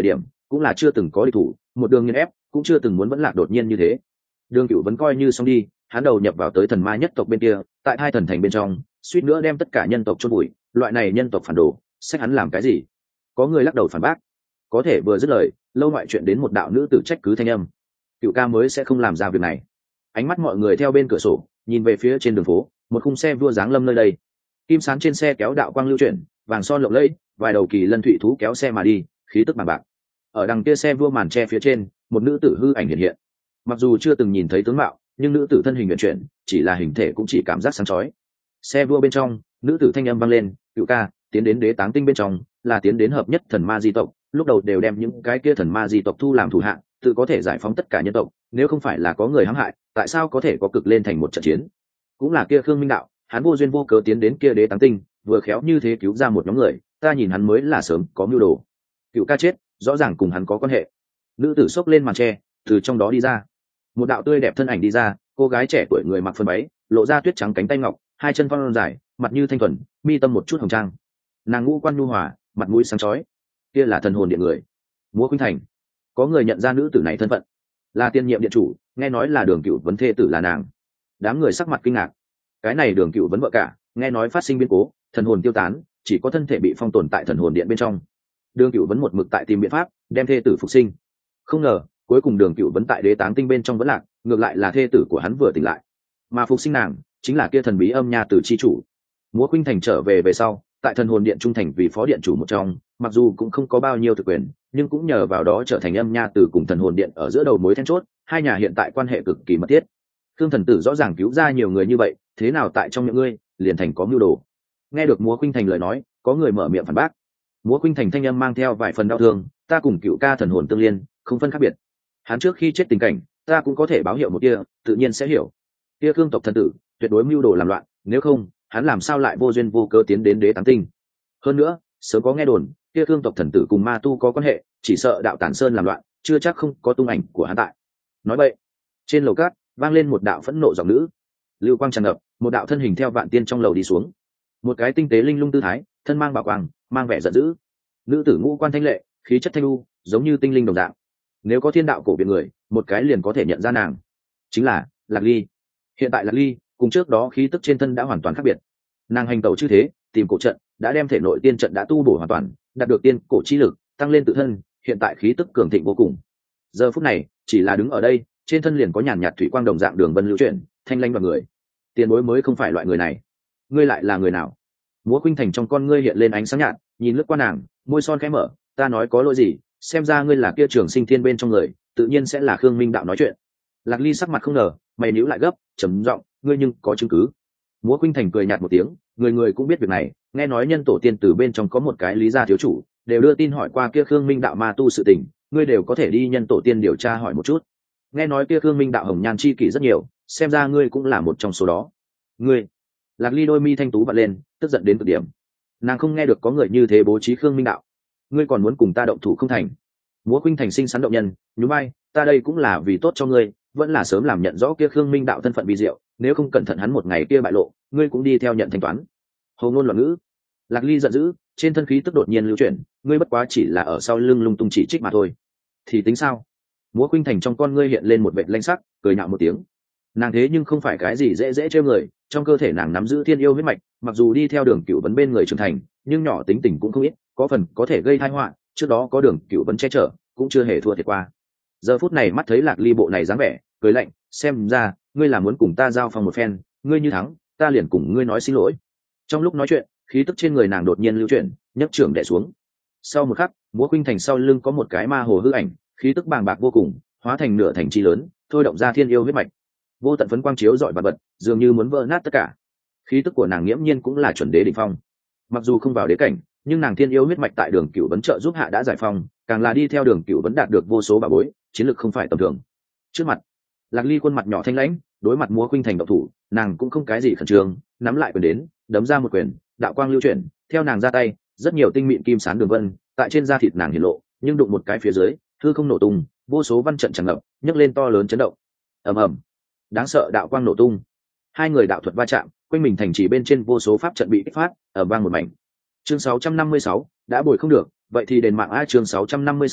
cũng là chưa từng có địch thủ, một đường nghiền ép cũng chưa từng muốn vẫn lạc đột nhiên như thế. Đường Cửu vẫn coi như xong đi, hắn đầu nhập vào tới thần ma nhất tộc bên kia, tại hai thần thành bên trong suýt nữa đem tất cả nhân tộc chôn bụi, loại này nhân tộc phản đồ xét hắn làm cái gì? Có người lắc đầu phản bác. Có thể vừa dứt lời, lâu ngoại chuyện đến một đạo nữ tử trách cứ thanh âm. Cựu ca mới sẽ không làm ra việc này. Ánh mắt mọi người theo bên cửa sổ nhìn về phía trên đường phố, một khung xe vua giáng lâm nơi đây. Kim sán trên xe kéo đạo quang lưu chuyển, vàng son lộng lẫy, vài đầu kỳ lân thụy thú kéo xe mà đi, khí tức bằng bạc. Ở đằng kia xe vua màn tre phía trên, một nữ tử hư ảnh hiện hiện. Mặc dù chưa từng nhìn thấy tướng mạo, nhưng nữ tử thân hình luyện chuyển, chỉ là hình thể cũng chỉ cảm giác sáng chói. Xe vua bên trong, nữ tử thanh âm vang lên, "Cựu ca, tiến đến đế táng tinh bên trong, là tiến đến hợp nhất thần ma di tộc, lúc đầu đều đem những cái kia thần ma di tộc thu làm thủ hạ, tự có thể giải phóng tất cả nhân tộc, nếu không phải là có người hãm hại, tại sao có thể có cực lên thành một trận chiến?" Cũng là kia Khương Minh đạo, hắn vô duyên vô cớ tiến đến kia đế táng tinh, vừa khéo như thế cứu ra một nhóm người, ta nhìn hắn mới là sớm có mưu đồ. Cựu ca chết, rõ ràng cùng hắn có quan hệ. Nữ tử xốc lên màn tre, từ trong đó đi ra. Một đạo tươi đẹp thân ảnh đi ra, cô gái trẻ tuổi người mặc phân váy, lộ ra tuyết trắng cánh tay ngọc, hai chân phong dài, mặt như thanh thuần, mi tâm một chút hồng trang. Nàng ngũ quan nhu hòa, mặt mũi sáng chói. Kia là thần hồn điện người. Múa Khuynh Thành. Có người nhận ra nữ tử này thân phận, là tiên nhiệm điện chủ, nghe nói là Đường Cựu vấn thê tử là nàng. Đám người sắc mặt kinh ngạc. Cái này Đường Cựu vấn vợ cả, nghe nói phát sinh biến cố, thần hồn tiêu tán, chỉ có thân thể bị phong tồn tại thần hồn điện bên trong. Đường Cựu vấn một mực tại tìm biện pháp đem thê tử phục sinh. Không ngờ, cuối cùng Đường Cựu vấn tại đế táng tinh bên trong vẫn lạc, ngược lại là thê tử của hắn vừa tỉnh lại, mà phục sinh nàng chính là kia thần bí âm nha tử chi chủ. Múa Khuynh Thành trở về về sau, tại thần hồn điện trung thành vì phó điện chủ một trong, mặc dù cũng không có bao nhiêu thực quyền, nhưng cũng nhờ vào đó trở thành âm nha tử cùng thần hồn điện ở giữa đầu mối then chốt, hai nhà hiện tại quan hệ cực kỳ mật thiết. Khương thần tử rõ ràng cứu ra nhiều người như vậy, thế nào tại trong những ngươi liền thành có mưu đồ? Nghe được Múa Khuynh Thành lời nói, có người mở miệng phản bác. Múa Khuynh Thành thanh âm mang theo vài phần đau thương, ta cùng Cựu ca thần hồn tương liên, không phân khác biệt. Hắn trước khi chết tình cảnh, ta cũng có thể báo hiệu một tia, tự nhiên sẽ hiểu. Kia Khương tộc thần tử tuyệt đối mưu đồ làm loạn, nếu không hắn làm sao lại vô duyên vô cớ tiến đến đế táng tinh? Hơn nữa sớm có nghe đồn kia Khương tộc thần tử cùng ma tu có quan hệ, chỉ sợ đạo Tản Sơn làm loạn, chưa chắc không có tung ảnh của hắn tại. Nói vậy, trên lầu cát vang lên một đạo phẫn nộ giọng nữ. Lưu quang tràn ngập, một đạo thân hình theo vạn tiên trong lầu đi xuống. Một cái tinh tế linh lung tư thái, thân mang bảo quang, mang vẻ giận dữ. Nữ tử ngũ quan thanh lệ, khí chất thanh lưu, giống như tinh linh đồng dạng. Nếu có thiên đạo cổ viện người, một cái liền có thể nhận ra nàng. Chính là Lạc Ly. Hiện tại Lạc Ly cùng trước đó khí tức trên thân đã hoàn toàn khác biệt. Nàng hành tẩu chư thế, tìm cổ trận, đã đem thể nội tiên trận đã tu bổ hoàn toàn, đạt được tiên cổ chi lực, tăng lên tự thân, hiện tại khí tức cường thịnh vô cùng. Giờ phút này, chỉ là đứng ở đây, trên thân liền có nhàn nhạt thủy quang đồng dạng đường vân lưu chuyển, thanh lanh vào người. Tiền bối mới không phải loại người này. Ngươi lại là người nào? Múa Khuynh Thành trong con ngươi hiện lên ánh sáng nhạt, nhìn lướt qua nàng, môi son khẽ mở, ta nói có lỗi gì, xem ra ngươi là kia Trường Sinh Thiên bên trong người, tự nhiên sẽ là Khương Minh đạo nói chuyện. Lạc Ly sắc mặt không ngờ, mày nhíu lại gấp, trầm giọng, ngươi nhưng có chứng cứ? Múa Khuynh Thành cười nhạt một tiếng, người người cũng biết việc này, nghe nói nhân tổ tiên từ bên trong có một cái lý gia thiếu chủ, đều đưa tin hỏi qua kia Khương Minh đạo ma tu sự tình, ngươi đều có thể đi nhân tổ tiên điều tra hỏi một chút. Nghe nói kia Khương Minh đạo hồng nhan chi kỷ rất nhiều, xem ra ngươi cũng là một trong số đó. Ngươi? Lạc Ly đôi mi thanh tú vặn lên, tức giận đến cực điểm. Nàng không nghe được có người như thế bố trí Khương Minh đạo. Ngươi còn muốn cùng ta động thủ không thành? Múa Khuynh Thành sinh sắn động nhân, nhún vai, ta đây cũng là vì tốt cho ngươi, vẫn là sớm làm nhận rõ kia Khương Minh đạo thân phận vi diệu, nếu không cẩn thận hắn một ngày kia bại lộ, ngươi cũng đi theo nhận thanh toán. Hồ ngôn loạn ngữ. Lạc Ly giận dữ, trên thân khí tức đột nhiên lưu chuyển, ngươi bất quá chỉ là ở sau lưng lung tung chỉ trích mà thôi. Thì tính sao? Múa Khuynh Thành trong con ngươi hiện lên một vệt lanh sắc, cười nhạo một tiếng. Nàng thế nhưng không phải cái gì dễ dễ trêu người, trong cơ thể nàng nắm giữ thiên yêu huyết mạch, mặc dù đi theo Đường Cửu vấn bên người trưởng thành, nhưng nhỏ tính tình cũng không ít, có phần có thể gây tai họa, trước đó có Đường Cửu vấn che chở, cũng chưa hề thua thiệt qua. Giờ phút này mắt thấy Lạc Ly bộ này dáng vẻ, cười lạnh, xem ra ngươi là muốn cùng ta giao phong một phen, ngươi như thắng, ta liền cùng ngươi nói xin lỗi. Trong lúc nói chuyện, khí tức trên người nàng đột nhiên lưu chuyển, nhấc trưởng đè xuống. Sau một khắc, Múa Khuynh Thành sau lưng có một cái ma hồ hư ảnh, khí tức bàng bạc vô cùng, hóa thành nửa thành chi lớn, thôi động ra thiên yêu huyết mạch. Vô tận phấn quang chiếu rọi vật vật, dường như muốn vỡ nát tất cả. Khí tức của nàng nghiễm nhiên cũng là chuẩn đế đỉnh phong. Mặc dù không vào đế cảnh, nhưng nàng thiên yêu huyết mạch tại Đường Cửu vấn trợ giúp hạ đã giải phong, càng là đi theo Đường Cửu vấn đạt được vô số bảo bối, chiến lược không phải tầm thường. Trước mặt, Lạc Ly khuôn mặt nhỏ thanh lãnh, đối mặt Múa Khuynh Thành động thủ, nàng cũng không cái gì khẩn trương, nắm lại quyền đến, đấm ra một quyền, đạo quang lưu chuyển, theo nàng ra tay, rất nhiều tinh mịn kim sán đường vân, tại trên da thịt nàng hiển lộ, nhưng đụng một cái phía dưới, hư không nổ tung, vô số văn trận tràn ngập, nhấc lên to lớn chấn động. Ầm ầm, đáng sợ đạo quang nổ tung. Hai người đạo thuật va chạm, quanh mình thành trì bên trên vô số pháp trận bị kích phát, ở vang một mảnh. Chương sáu trăm năm mươi sáu, đã bồi không được, vậy thì đền mạng a chương sáu trăm năm mươi sáu,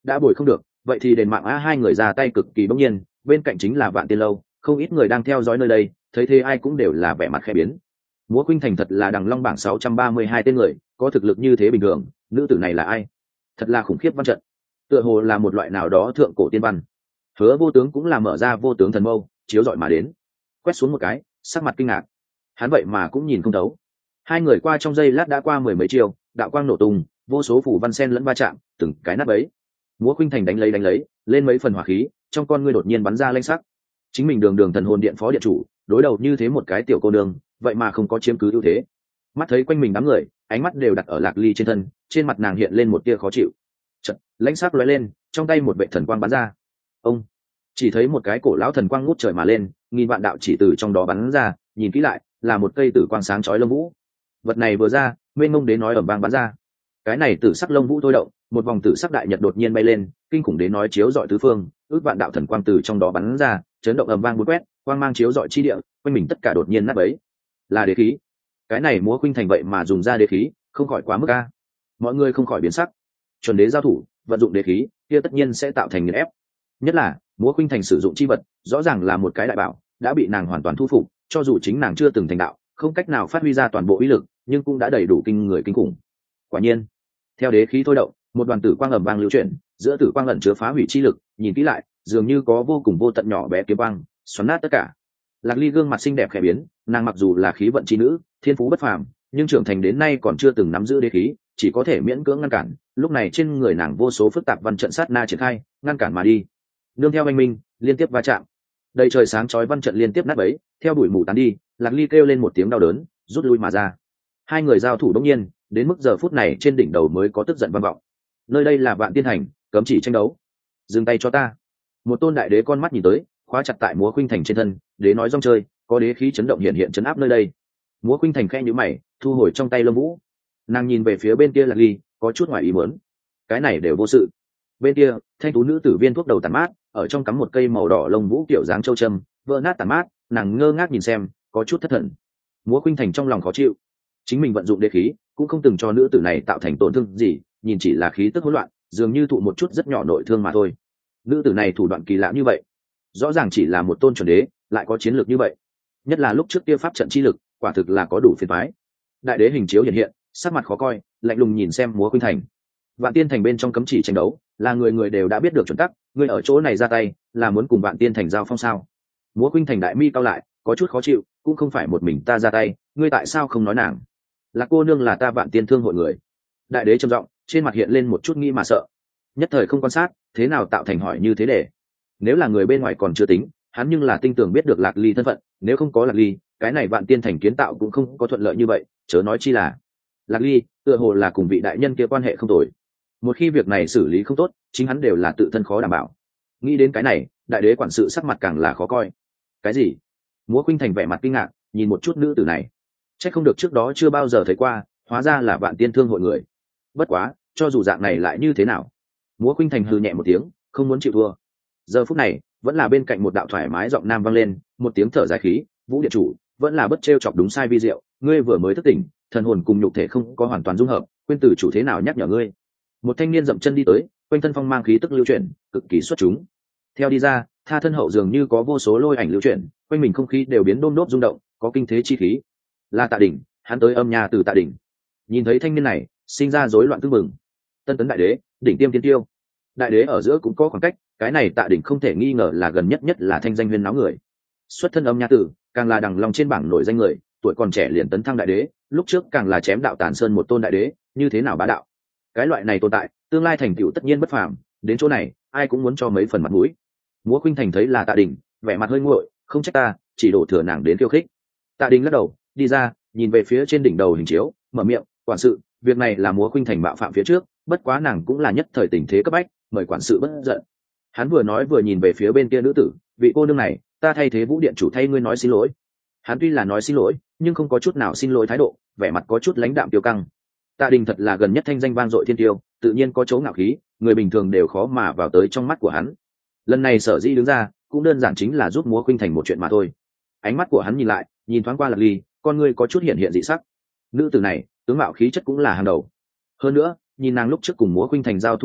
đã bồi không được vậy thì đền mạng a. Hai người ra tay cực kỳ bỗng nhiên, bên cạnh chính là Vạn Tiên lâu, không ít người đang theo dõi nơi đây, thấy thế ai cũng đều là vẻ mặt khẽ biến. Múa Khuynh Thành thật là đằng long bảng sáu trăm ba mươi hai tên người, có thực lực như thế bình thường, nữ tử này là ai? Thật là khủng khiếp văn trận, tựa hồ là một loại nào đó thượng cổ tiên văn. Hứa Vô Tướng cũng là mở ra vô tướng thần mâu, chiếu rọi mà đến, quét xuống một cái, sắc mặt kinh ngạc, hắn vậy mà cũng nhìn không thấu. Hai người qua trong giây lát đã qua mười mấy chiều, đạo quang nổ tung, vô số phủ văn sen lẫn va chạm, từng cái nát bấy. Múa Khuynh Thành đánh lấy đánh lấy, lên mấy phần hỏa khí, trong con ngươi đột nhiên bắn ra lanh sắc. Chính mình đường đường thần hồn điện phó điện chủ, đối đầu như thế một cái tiểu cô nương, vậy mà không có chiếm cứ ưu thế. Mắt thấy quanh mình đám người, ánh mắt đều đặt ở Lạc Ly trên thân, trên mặt nàng hiện lên một tia khó chịu. Chợt, lãnh sắc lóe lên, trong tay một vệ thần quang bắn ra. Ông chỉ thấy một cái cổ lão thần quang ngút trời mà lên, nghìn vạn đạo chỉ từ trong đó bắn ra, nhìn kỹ lại, là một cây tử quang sáng chói lông vũ. Vật này vừa ra, mênh mông đến nói ầm vang bắn ra. Cái này tử sắc lông vũ thôi động, một vòng tử sắc đại nhật đột nhiên bay lên, kinh khủng đến nói chiếu rọi tứ phương, ước vạn đạo thần quang từ trong đó bắn ra, chấn động ầm vang bốn quét, quang mang chiếu rọi chi địa, quanh mình tất cả đột nhiên nát bấy. Là đế khí. Cái này Múa Khuynh Thành vậy mà dùng ra đế khí, không khỏi quá mức a. Mọi người không khỏi biến sắc. Chuẩn đế giao thủ, vận dụng đế khí, kia tất nhiên sẽ tạo thành nghiền ép. Nhất là, Múa Khuynh Thành sử dụng chi vật, rõ ràng là một cái đại bảo, đã bị nàng hoàn toàn thu phục, cho dù chính nàng chưa từng thành đạo, không cách nào phát huy ra toàn bộ uy lực, nhưng cũng đã đầy đủ kinh người kinh khủng. Quả nhiên, theo đế khí thôi động, một đoàn tử quang ầm vang lưu chuyển, giữa tử quang ẩn chứa phá hủy chi lực, nhìn kỹ lại, dường như có vô cùng vô tận nhỏ bé kiếm quang, xoắn nát tất cả. Lạc Ly gương mặt xinh đẹp khẽ biến, nàng mặc dù là khí vận chi nữ, thiên phú bất phàm, nhưng trưởng thành đến nay còn chưa từng nắm giữ đế khí, chỉ có thể miễn cưỡng ngăn cản. Lúc này trên người nàng vô số phức tạp văn trận sát na triển khai, ngăn cản mà đi. Nương theo anh minh, liên tiếp va chạm, đầy trời sáng chói văn trận liên tiếp nát bấy, theo đuổi mù tán đi. Lạc Ly kêu lên một tiếng đau đớn, rút lui mà ra. Hai người giao thủ đống nhiên, đến mức giờ phút này trên đỉnh đầu mới có tức giận vang vọng. Nơi đây là Vạn Tiên Thành, cấm chỉ tranh đấu, dừng tay cho ta. Một tôn đại đế con mắt nhìn tới, khóa chặt tại Múa Khuynh Thành trên thân, đế nói rong chơi, có đế khí chấn động hiện hiện chấn áp nơi đây. Múa Khuynh Thành khẽ nhíu mày, thu hồi trong tay lông vũ, nàng nhìn về phía bên kia Lạc Ly, có chút ngoài ý muốn. Cái này đều vô sự. Bên kia, thanh tú nữ tử viên thuốc đầu tàn mát, ở trong cắm một cây màu đỏ lông vũ kiểu dáng châu châm, vỡ nát tàn mát, nàng ngơ ngác nhìn xem, có chút thất thần. Múa Khuynh Thành trong lòng khó chịu, chính mình vận dụng đế khí, cũng không từng cho nữ tử này tạo thành tổn thương gì, nhìn chỉ là khí tức hỗn loạn, dường như thụ một chút rất nhỏ nội thương mà thôi. Nữ tử này thủ đoạn kỳ lạ như vậy, rõ ràng chỉ là một tôn chuẩn đế, lại có chiến lược như vậy. Nhất là lúc trước kia pháp trận chi lực, quả thực là có đủ phiền toái. Đại đế hình chiếu hiện hiện, sắc mặt khó coi, lạnh lùng nhìn xem Múa Khuynh Thành. Vạn Tiên Thành bên trong cấm chỉ tranh đấu, là người người đều đã biết được chuẩn tắc, ngươi ở chỗ này ra tay, là muốn cùng Vạn Tiên Thành giao phong sao? Múa Khuynh Thành đại mi cao lại, có chút khó chịu, cũng không phải một mình ta ra tay, ngươi tại sao không nói nàng? Là cô nương là ta Vạn Tiên thương hội người. Đại đế trầm giọng, trên mặt hiện lên một chút nghi mà sợ. Nhất thời không quan sát, thế nào tạo thành hỏi như thế để? Nếu là người bên ngoài còn chưa tính, hắn nhưng là tinh tường biết được Lạc Ly thân phận, nếu không có Lạc Ly, cái này Vạn Tiên Thành kiến tạo cũng không có thuận lợi như vậy, chớ nói chi là Lạc Ly, tựa hồ là cùng vị đại nhân kia quan hệ không tồi. Một khi việc này xử lý không tốt, chính hắn đều là tự thân khó đảm bảo. Nghĩ đến cái này, đại đế quản sự sắc mặt càng là khó coi. Cái gì? Múa Khuynh Thành vẻ mặt kinh ngạc, nhìn một chút nữ tử này, chắc không được trước đó chưa bao giờ thấy qua, hóa ra là Vạn Tiên thương hội người. Bất quá, cho dù dạng này lại như thế nào? Múa Khuynh Thành hừ nhẹ một tiếng, không muốn chịu thua. Giờ phút này, vẫn là bên cạnh một đạo thoải mái giọng nam vang lên, một tiếng thở dài khí, Vũ điện chủ, vẫn là bất trêu chọc đúng sai vi diệu, ngươi vừa mới thức tỉnh, thần hồn cùng nhục thể không có hoàn toàn dung hợp, quên tử chủ thế nào nhắc nhở ngươi. Một thanh niên dậm chân đi tới, quanh thân phong mang khí tức lưu chuyển, cực kỳ xuất chúng. Theo đi ra, tha thân hậu dường như có vô số lôi ảnh lưu chuyển, quanh mình không khí đều biến đôm đốp rung động, có kinh thế chi khí. Là Tạ Đỉnh, hắn tới âm nhà từ Tạ Đỉnh. Nhìn thấy thanh niên này, sinh ra rối loạn tương mừng. Tân tấn đại đế, đỉnh tiêm tiên tiêu. Đại đế ở giữa cũng có khoảng cách, cái này Tạ Đỉnh không thể nghi ngờ là gần nhất nhất là thanh danh huyên náo người. Xuất thân âm nha tử, càng là đằng lòng trên bảng nổi danh người, tuổi còn trẻ liền tấn thăng đại đế, lúc trước càng là chém đạo Tản Sơn một tôn đại đế, như thế nào bá đạo. Cái loại này tồn tại, tương lai thành tựu tất nhiên bất phàm, đến chỗ này, ai cũng muốn cho mấy phần mặt mũi. Múa Khuynh Thành thấy là Tạ Đỉnh, vẻ mặt hơi nguội, không trách ta, chỉ đổ thừa nàng đến khiêu khích. Tạ Đỉnh lắc đầu, đi ra, nhìn về phía trên đỉnh đầu hình chiếu, mở miệng, quản sự, việc này là Múa Khuynh Thành mạo phạm phía trước, bất quá nàng cũng là nhất thời tình thế cấp bách, mời quản sự bất giận. Hắn vừa nói vừa nhìn về phía bên kia nữ tử, vị cô nương này, ta thay thế Vũ điện chủ thay ngươi nói xin lỗi. Hắn tuy là nói xin lỗi, nhưng không có chút nào xin lỗi thái độ, vẻ mặt có chút lãnh đạm tiêu căng. Tạ Đình thật là gần nhất thanh danh vang dội thiên tiêu, tự nhiên có chỗ ngạo khí, người bình thường đều khó mà vào tới trong mắt của hắn. Lần này sở dĩ đứng ra, cũng đơn giản chính là giúp Múa Khuynh Thành một chuyện mà thôi. Ánh mắt của hắn nhìn lại, nhìn thoáng qua Lạc Ly, con ngươi có chút hiện hiện dị sắc. Nữ tử này, tướng mạo khí chất cũng là hàng đầu. Hơn nữa, nhìn nàng lúc trước cùng Múa Khuynh Thành giao thủ thực lực,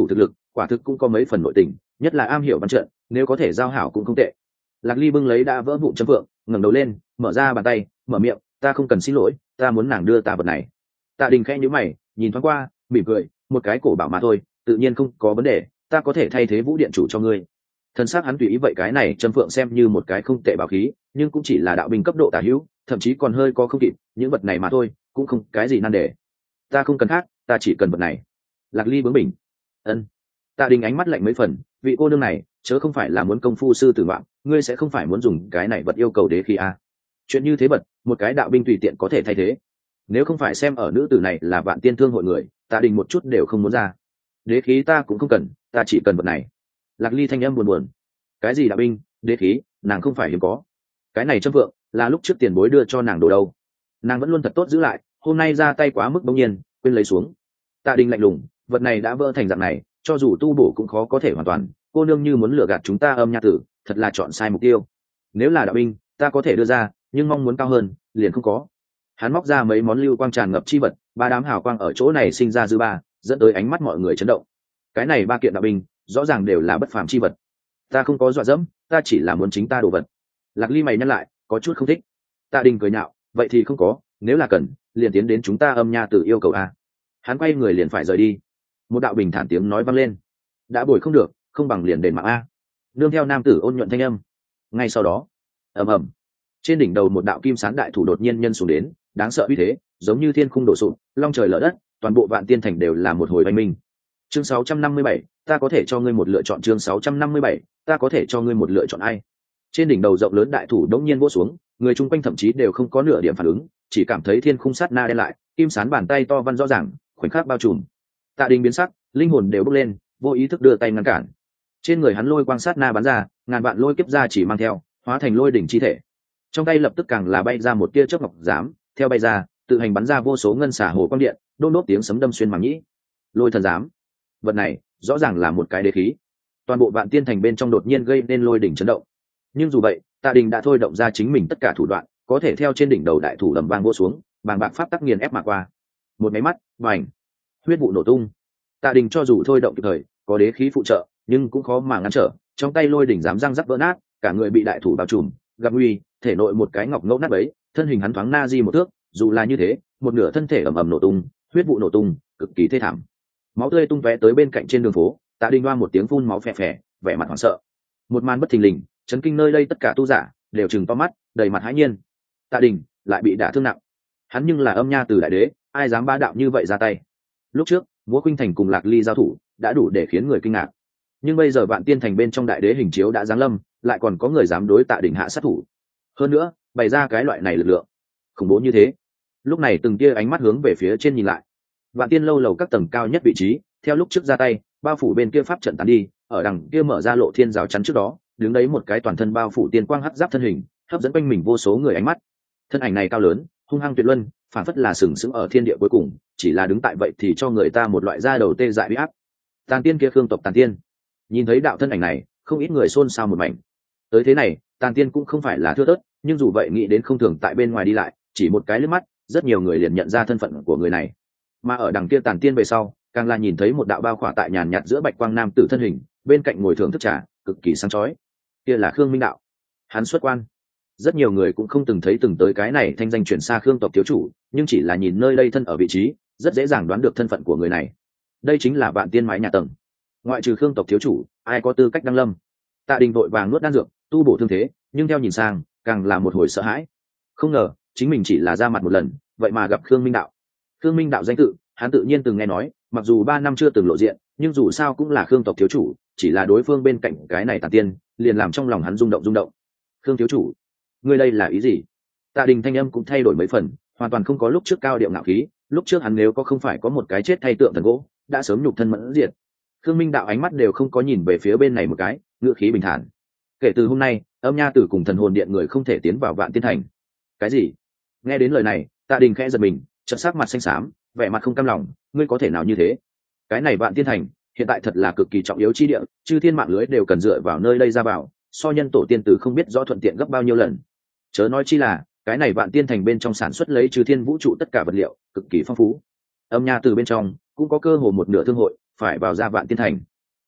quả thực cũng có mấy phần nội tình, nhất là am hiểu văn trận, nếu có thể giao hảo cũng không tệ. Lạc Ly bưng lấy đã vỡ vụn châm phượng, ngẩng đầu lên, mở ra bàn tay, mở miệng, ta không cần xin lỗi, ta muốn nàng đưa ta vật này. Tạ Đình khẽ nhíu mày, nhìn thoáng qua, mỉm cười, một cái cổ bảo mà thôi, tự nhiên không có vấn đề, ta có thể thay thế Vũ điện chủ cho ngươi. Thân xác hắn tùy ý vậy, cái này châm phượng xem như một cái không tệ bảo khí, nhưng cũng chỉ là đạo binh cấp độ tả hữu, thậm chí còn hơi có không kịp, những vật này mà thôi, cũng không cái gì nan đề. Ta không cần khác, ta chỉ cần vật này. Lạc Ly bướng bỉnh. Ân. Tạ Đình ánh mắt lạnh mấy phần, vị cô nương này, chớ không phải là muốn công phu sư tử ngoạn, ngươi sẽ không phải muốn dùng cái này vật yêu cầu đế khí à? Chuyện như thế vật, một cái đạo binh tùy tiện có thể thay thế. Nếu không phải xem ở nữ tử này là Vạn Tiên Thương hội người, Tạ Đình một chút đều không muốn ra. Đế khí ta cũng không cần, ta chỉ cần vật này. Lạc Ly thanh âm buồn buồn. Cái gì đạo binh, đế khí, nàng không phải hiếm có. Cái này châm vượng, là lúc trước tiền bối đưa cho nàng đồ đâu. Nàng vẫn luôn thật tốt giữ lại, hôm nay ra tay quá mức bỗng nhiên, quên lấy xuống. Tạ Đình lạnh lùng, vật này đã vỡ thành dạng này, cho dù tu bổ cũng khó có thể hoàn toàn. Cô nương như muốn lừa gạt chúng ta Âm Nha Tử, thật là chọn sai mục tiêu. Nếu là đạo binh, ta có thể đưa ra, nhưng mong muốn cao hơn, liền không có. Hắn móc ra mấy món lưu quang tràn ngập chi vật, ba đám hào quang ở chỗ này sinh ra dư ba, dẫn tới ánh mắt mọi người chấn động. Cái này ba kiện đạo binh, rõ ràng đều là bất phàm chi vật. Ta không có dọa dẫm, ta chỉ là muốn chính ta đồ vật. Lạc Ly mày nhăn lại, có chút không thích. Tạ Đình cười nhạo, vậy thì không có, nếu là cần, liền tiến đến chúng ta Âm Nha Tử yêu cầu a. Hắn quay người liền phải rời đi. Một đạo bình thản tiếng nói vang lên, đã bồi không được, không bằng liền đền mạng a. Nương theo nam tử ôn nhuận thanh âm. Ngay sau đó, ầm ầm, trên đỉnh đầu một đạo kim sán đại thủ đột nhiên nhân xuống đến, đáng sợ uy thế, giống như thiên khung đổ sụp, long trời lở đất, toàn bộ Vạn Tiên thành đều là một hồi oanh minh. Chương sáu trăm năm mươi bảy, ta có thể cho ngươi một lựa chọn. Chương sáu trăm năm mươi bảy, ta có thể cho ngươi một lựa chọn ai? Trên đỉnh đầu rộng lớn đại thủ đống nhiên vỗ xuống, người chung quanh thậm chí đều không có nửa điểm phản ứng, chỉ cảm thấy thiên khung sát na đen lại, kim sán bàn tay to văn rõ ràng, khoảnh khắc bao trùm. Tạ Đình biến sắc, linh hồn đều bốc lên, vô ý thức đưa tay ngăn cản. Trên người hắn lôi quang sát na bắn ra, ngàn vạn lôi kiếp ra chỉ mang theo, hóa thành lôi đỉnh chi thể. Trong tay lập tức càng là bay ra một tia chớp ngọc giám, theo bay ra, tự hành bắn ra vô số ngân xả hồ quang điện, đôn đốt tiếng sấm đâm xuyên màng nhĩ. Lôi thần giám, vật này rõ ràng là một cái đế khí. Toàn bộ Vạn Tiên thành bên trong đột nhiên gây nên lôi đỉnh chấn động. Nhưng dù vậy, Tạ Đình đã thôi động ra chính mình tất cả thủ đoạn, có thể theo trên đỉnh đầu đại thủ lầm vang vỗ xuống, bàng bạc pháp tắc nghiền ép mà qua. Một máy mắt, vành, huyết vụ nổ tung. Tạ Đình cho dù thôi động kịp thời, có đế khí phụ trợ, nhưng cũng khó mà ngăn trở, trong tay lôi đỉnh dám răng rắc vỡ nát, cả người bị đại thủ bao trùm, gặp nguy, thể nội một cái ngọc ngẫu nát bấy, thân hình hắn thoáng na di một thước, dù là như thế, một nửa thân thể ầm ầm nổ tung, huyết vụ nổ tung, cực kỳ thê thảm. Máu tươi tung tóe tới bên cạnh trên đường phố, Tạ Đình oa một tiếng phun máu phè phè, vẻ mặt hoảng sợ. Một màn bất thình lình, chấn kinh nơi đây tất cả tu giả đều trừng to mắt, đầy mặt hãi nhiên. Tạ Đình lại bị đả thương nặng. Hắn nhưng là Âm Nha Tử đại đế, ai dám bá đạo như vậy ra tay. Lúc trước, Múa Khuynh Thành cùng Lạc Ly giao thủ, đã đủ để khiến người kinh ngạc. Nhưng bây giờ Vạn Tiên thành bên trong đại đế hình chiếu đã giáng lâm, lại còn có người dám đối Tạ Đình hạ sát thủ. Hơn nữa, bày ra cái loại này lực lượng khủng bố như thế. Lúc này từng tia ánh mắt hướng về phía trên nhìn lại. Vạn Tiên lâu lầu các tầng cao nhất vị trí, theo lúc trước ra tay, bao phủ bên kia pháp trận tán đi, ở đằng kia mở ra lộ thiên rào chắn trước đó, đứng đấy một cái toàn thân bao phủ tiên quang hắc giáp thân hình, hấp dẫn quanh mình vô số người ánh mắt. Thân ảnh này cao lớn, hung hăng tuyệt luân, phản phất là sừng sững ở thiên địa cuối cùng, chỉ là đứng tại vậy thì cho người ta một loại da đầu tê dại uy áp. Tàn tiên kia Khương tộc Tàn tiên, nhìn thấy đạo thân ảnh này, không ít người xôn xao một mảnh. Tới thế này, Tàn tiên cũng không phải là thưa thớt, nhưng dù vậy nghĩ đến không thường tại bên ngoài đi lại, chỉ một cái lướt mắt, rất nhiều người liền nhận ra thân phận của người này. Mà ở đằng kia Tàn tiên về sau, càng là nhìn thấy một đạo bao khỏa tại nhàn nhạt giữa bạch quang nam tử thân hình, bên cạnh ngồi thưởng thức trà, cực kỳ sáng chói. Kia là Khương Minh đạo, hắn xuất quan. Rất nhiều người cũng không từng thấy từng tới cái này thanh danh chuyển xa Khương tộc thiếu chủ, nhưng chỉ là nhìn nơi đây thân ở vị trí, rất dễ dàng đoán được thân phận của người này. Đây chính là Vạn Tiên mái nhà tầng. Ngoại trừ Khương tộc thiếu chủ, ai có tư cách đăng lâm? Tạ Đình vội vàng nuốt đan dược, tu bổ thương thế, nhưng theo nhìn sang, càng là một hồi sợ hãi. Không ngờ, chính mình chỉ là ra mặt một lần, vậy mà gặp Khương Minh đạo. Khương Minh đạo danh tự, hắn tự nhiên từng nghe nói, mặc dù ba năm chưa từng lộ diện, nhưng dù sao cũng là Khương tộc thiếu chủ, chỉ là đối phương bên cạnh cái này Tàn tiên, liền làm trong lòng hắn rung động rung động. Khương thiếu chủ, ngươi đây là ý gì? Tạ Đình thanh âm cũng thay đổi mấy phần, hoàn toàn không có lúc trước cao điệu ngạo khí, lúc trước hắn nếu có không phải có một cái chết thay tượng thần gỗ, đã sớm nhục thân mẫn diệt. Khương Minh đạo ánh mắt đều không có nhìn về phía bên này một cái, ngữ khí bình thản. Kể từ hôm nay, Âm Nha Tử cùng Thần Hồn Điện người không thể tiến vào Vạn Tiên thành. Cái gì? Nghe đến lời này, Tạ Đình khẽ giật mình, chợt sắc mặt xanh xám, vẻ mặt không cam lòng, ngươi có thể nào như thế? Cái này Vạn Tiên thành, hiện tại thật là cực kỳ trọng yếu chi địa, chư thiên mạng lưới đều cần dựa vào nơi đây ra vào, so nhân tổ tiên tử không biết rõ thuận tiện gấp bao nhiêu lần. Chớ nói chi là, cái này Vạn Tiên thành bên trong sản xuất lấy chư thiên vũ trụ tất cả vật liệu, cực kỳ phong phú. Âm Nha Tử bên trong cũng có cơ hồ một nửa thương hội phải vào ra Vạn Tiên thành.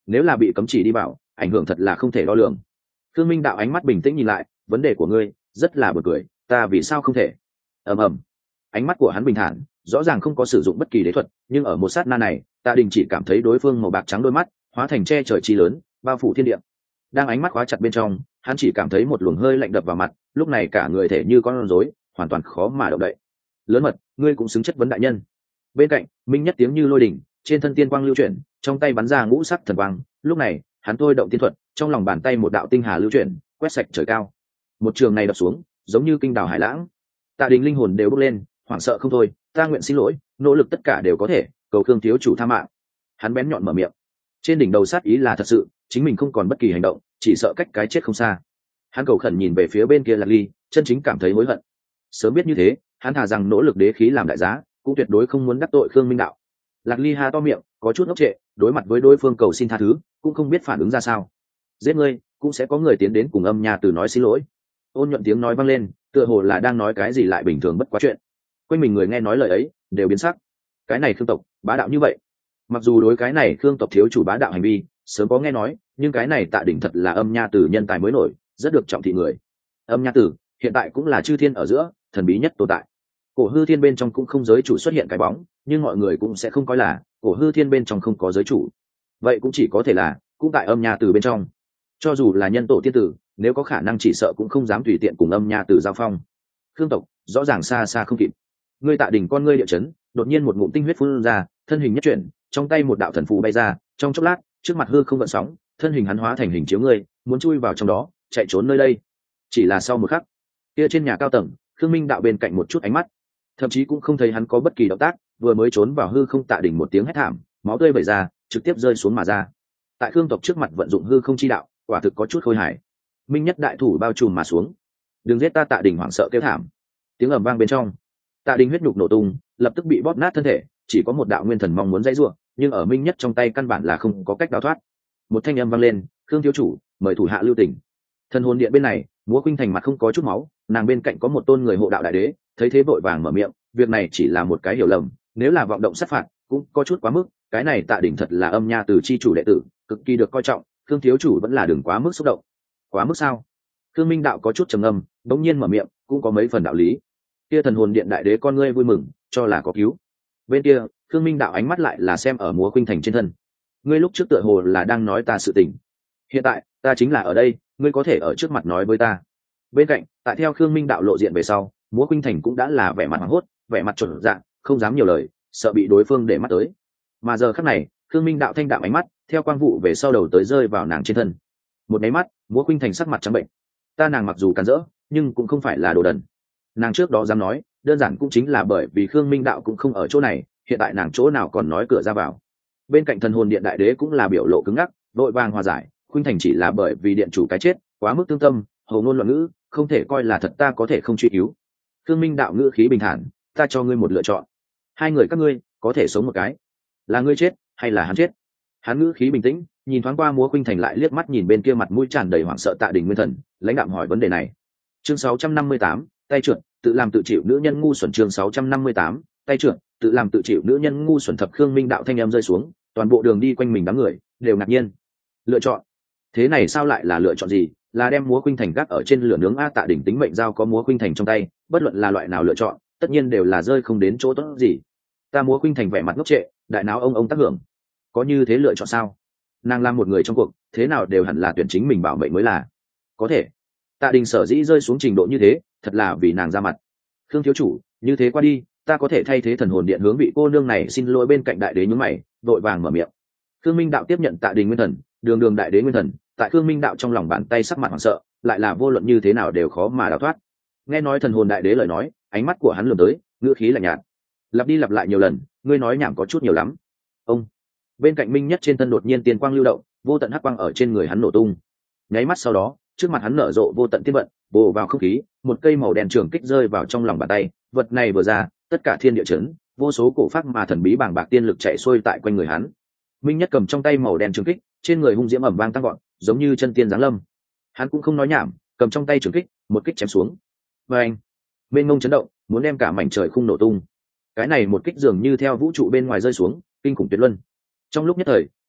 nếu là bị cấm chỉ đi vào ảnh hưởng thật là không thể đo lường. Khương Minh Đạo ánh mắt bình tĩnh nhìn lại, vấn đề của ngươi rất là buồn cười, ta vì sao không thể? ầm ầm, ánh mắt của hắn bình thản, rõ ràng không có sử dụng bất kỳ đế thuật, nhưng ở một sát na này Tạ Đình chỉ cảm thấy đối phương màu bạc trắng đôi mắt hóa thành che trời chi lớn, bao phủ thiên địa. Đang ánh mắt khóa chặt bên trong, hắn chỉ cảm thấy một luồng hơi lạnh đập vào mặt, lúc này cả người thể như con rối, hoàn toàn khó mà động đậy. Lớn mật, ngươi cũng xứng chất vấn đại nhân. Bên cạnh Minh Nhất tiếng như lôi đỉnh, trên thân tiên quang lưu chuyển, trong tay bắn ra ngũ sắc thần quang, lúc này hắn thôi động tiên thuật, trong lòng bàn tay một đạo tinh hà lưu chuyển, quét sạch trời cao. Một trường này đập xuống giống như kinh đảo hải lãng. Tạ Đình linh hồn đều bốc lên, hoảng sợ không thôi, ta nguyện xin lỗi, nỗ lực tất cả đều có thể, cầu Khương thiếu chủ tha mạng. Hắn bén nhọn mở miệng, trên đỉnh đầu sát ý là thật sự, chính mình không còn bất kỳ hành động, chỉ sợ cách cái chết không xa. Hắn cầu khẩn nhìn về phía bên kia Lạc Ly, chân chính cảm thấy hối hận. Sớm biết như thế, hắn thà rằng nỗ lực đế khí làm đại giá, cũng tuyệt đối không muốn đắc tội Khương Minh Đạo. Lạc Ly ha to miệng, có chút ngốc trệ, đối mặt với đối phương cầu xin tha thứ, cũng không biết phản ứng ra sao. Giết ngươi, cũng sẽ có người tiến đến cùng Âm Nha Tử nói xin lỗi. Ôn nhuận tiếng nói vang lên, tựa hồ là đang nói cái gì lại bình thường bất quá chuyện. Quanh mình người nghe nói lời ấy, đều biến sắc. Cái này Khương tộc, bá đạo như vậy. Mặc dù đối cái này Khương tộc thiếu chủ bá đạo hành vi, sớm có nghe nói, nhưng cái này Tạ Đỉnh thật là Âm Nha Tử nhân tài mới nổi, rất được trọng thị người. Âm Nha Tử hiện tại cũng là chư thiên ở giữa thần bí nhất tồn tại. Cổ hư thiên bên trong cũng không giới chủ xuất hiện cái bóng, nhưng mọi người cũng sẽ không coi là cổ hư thiên bên trong không có giới chủ. Vậy cũng chỉ có thể là cũng tại Âm Nha Tử bên trong. Cho dù là nhân tổ tiên tử, nếu có khả năng chỉ sợ cũng không dám tùy tiện cùng Âm Nha Tử giao phong. Khương tộc rõ ràng xa xa không kịp. Ngươi Tạ Đỉnh con ngươi địa chấn, đột nhiên một ngụm tinh huyết phun ra, thân hình nhất chuyển, trong tay một đạo thần phù bay ra, trong chốc lát, trước mặt hư không gợn sóng, thân hình hắn hóa thành hình chiếu ngươi, muốn chui vào trong đó, chạy trốn nơi đây. Chỉ là sau một khắc, kia trên nhà cao tầng, Khương Minh Đạo bên cạnh một chút ánh mắt, thậm chí cũng không thấy hắn có bất kỳ động tác, vừa mới trốn vào hư không Tạ Đỉnh một tiếng hét thảm, máu tươi vẩy ra, trực tiếp rơi xuống mà ra. Tại Khương tộc trước mặt vận dụng hư không chi đạo, quả thực có chút khôi hài. Minh Nhất đại thủ bao trùm mà xuống. Đừng giết ta! Tạ Đỉnh hoảng sợ kêu thảm. Tiếng ầm vang bên trong, Tạ Đỉnh huyết nhục nổ tung, lập tức bị bóp nát thân thể, chỉ có một đạo nguyên thần mong muốn dãy rủa, nhưng ở Minh Nhất trong tay căn bản là không có cách đào thoát. Một thanh âm vang lên, "Khương thiếu chủ, mời thủ hạ lưu tình." Thần hồn điện bên này, Múa Khuynh Thành mặt không có chút máu, nàng bên cạnh có một tôn người hộ đạo đại đế, thấy thế vội vàng mở miệng, "Việc này chỉ là một cái hiểu lầm, nếu là vọng động sát phạt, cũng có chút quá mức, cái này Tạ Đỉnh thật là Âm Nha Tử chi chủ đệ tử, cực kỳ được coi trọng, Khương thiếu chủ vẫn là đừng quá mức xúc động." "Quá mức sao?" Khương Minh Đạo có chút trầm ngâm, bỗng nhiên mở miệng, cũng có mấy phần đạo lý. Kia thần hồn điện đại đế con ngươi vui mừng, cho là có cứu. Bên kia, Khương Minh Đạo ánh mắt lại là xem ở Múa Khuynh Thành trên thân. "Ngươi lúc trước tựa hồ là đang nói ta sự tình, hiện tại ta chính là ở đây, ngươi có thể ở trước mặt nói với ta." Bên cạnh, tại theo Khương Minh Đạo lộ diện về sau, Múa Khuynh Thành cũng đã là vẻ mặt hoảng hốt, vẻ mặt trộn dạng, không dám nhiều lời, sợ bị đối phương để mắt tới. Mà giờ khắc này, Khương Minh Đạo thanh đạm ánh mắt, theo quang vụ về sau đầu tới rơi vào nàng trên thân. Một cái mắt, Múa Khuynh Thành sắc mặt trắng bệnh. Ta nàng mặc dù càn rỡ, nhưng cũng không phải là đồ đần. Nàng trước đó dám nói, đơn giản cũng chính là bởi vì Khương Minh Đạo cũng không ở chỗ này, hiện tại nàng chỗ nào còn nói cửa ra vào. Bên cạnh thần hồn điện đại đế cũng là biểu lộ cứng ngắc, vội vàng hòa giải, Khuynh Thành chỉ là bởi vì điện chủ cái chết, quá mức thương tâm, hầu ngôn loạn ngữ, không thể coi là thật, ta có thể không truy cứu. Khương Minh Đạo ngữ khí bình thản, ta cho ngươi một lựa chọn, hai người các ngươi có thể sống một cái, là ngươi chết hay là hắn chết. Hắn ngữ khí bình tĩnh, nhìn thoáng qua Múa Khuynh Thành, lại liếc mắt nhìn bên kia mặt mũi tràn đầy hoảng sợ Tạ Đình Nguyên Thần, lãnh đạm hỏi vấn đề này. Chương sáu trăm năm mươi tám, tay trượt, tự làm tự chịu nữ nhân ngu xuẩn. Chương sáu trăm năm mươi tám, tay trượt, tự làm tự chịu nữ nhân ngu xuẩn. Thập Khương Minh Đạo thanh âm rơi xuống, toàn bộ đường đi quanh mình đám người đều ngạc nhiên. Lựa chọn? Thế này sao lại là lựa chọn gì? Là đem Múa Khuynh Thành gác ở trên lửa nướng a? Tạ Đình tính mệnh giao có Múa Khuynh Thành trong tay, bất luận là loại nào lựa chọn, tất nhiên đều là rơi không đến chỗ tốt gì. Ta Múa Khuynh Thành vẻ mặt ngốc trệ, đại náo ông ông tác hưởng. Có như thế lựa chọn sao? Nàng là một người trong cuộc, thế nào đều hẳn là tuyển chính mình bảo mệnh mới là. Có thể. Tạ Đình sở dĩ rơi xuống trình độ như thế, thật là vì nàng ra mặt. Khương thiếu chủ, như thế qua đi, ta có thể thay thế thần hồn điện hướng vị cô nương này xin lỗi. Bên cạnh đại đế nhướng mày, vội vàng mở miệng. Khương Minh Đạo tiếp nhận Tạ Đình Nguyên Thần, đường đường đại đế Nguyên Thần, tại Khương Minh Đạo trong lòng bàn tay sắc mặt hoảng sợ, lại là vô luận như thế nào đều khó mà đào thoát. Nghe nói thần hồn đại đế lời nói, ánh mắt của hắn lườm tới, ngữ khí lạnh nhạt, lặp đi lặp lại nhiều lần, ngươi nói nhảm có chút nhiều lắm. Ông. Bên cạnh Minh Nhất trên thân đột nhiên tiên quang lưu động, vô tận hắc quang ở trên người hắn nổ tung. Nháy mắt sau đó, trước mặt hắn nở rộ vô tận tiên vận, bổ vào không khí, một cây màu đen trường kích rơi vào trong lòng bàn tay, vật này vừa ra, tất cả thiên địa chấn, vô số cổ pháp mà thần bí bàng bạc tiên lực chạy xuôi tại quanh người hắn. Minh Nhất cầm trong tay màu đen trường kích, trên người hung diễm ầm vang tăng gọn, giống như chân tiên giáng lâm. Hắn cũng không nói nhảm, cầm trong tay trường kích, một kích chém xuống. Và anh, bên ngông chấn động, muốn đem cả mảnh trời khung nổ tung. Cái này một kích dường như theo vũ trụ bên ngoài rơi xuống, kinh khủng tuyệt luân. Trong lúc nhất thời,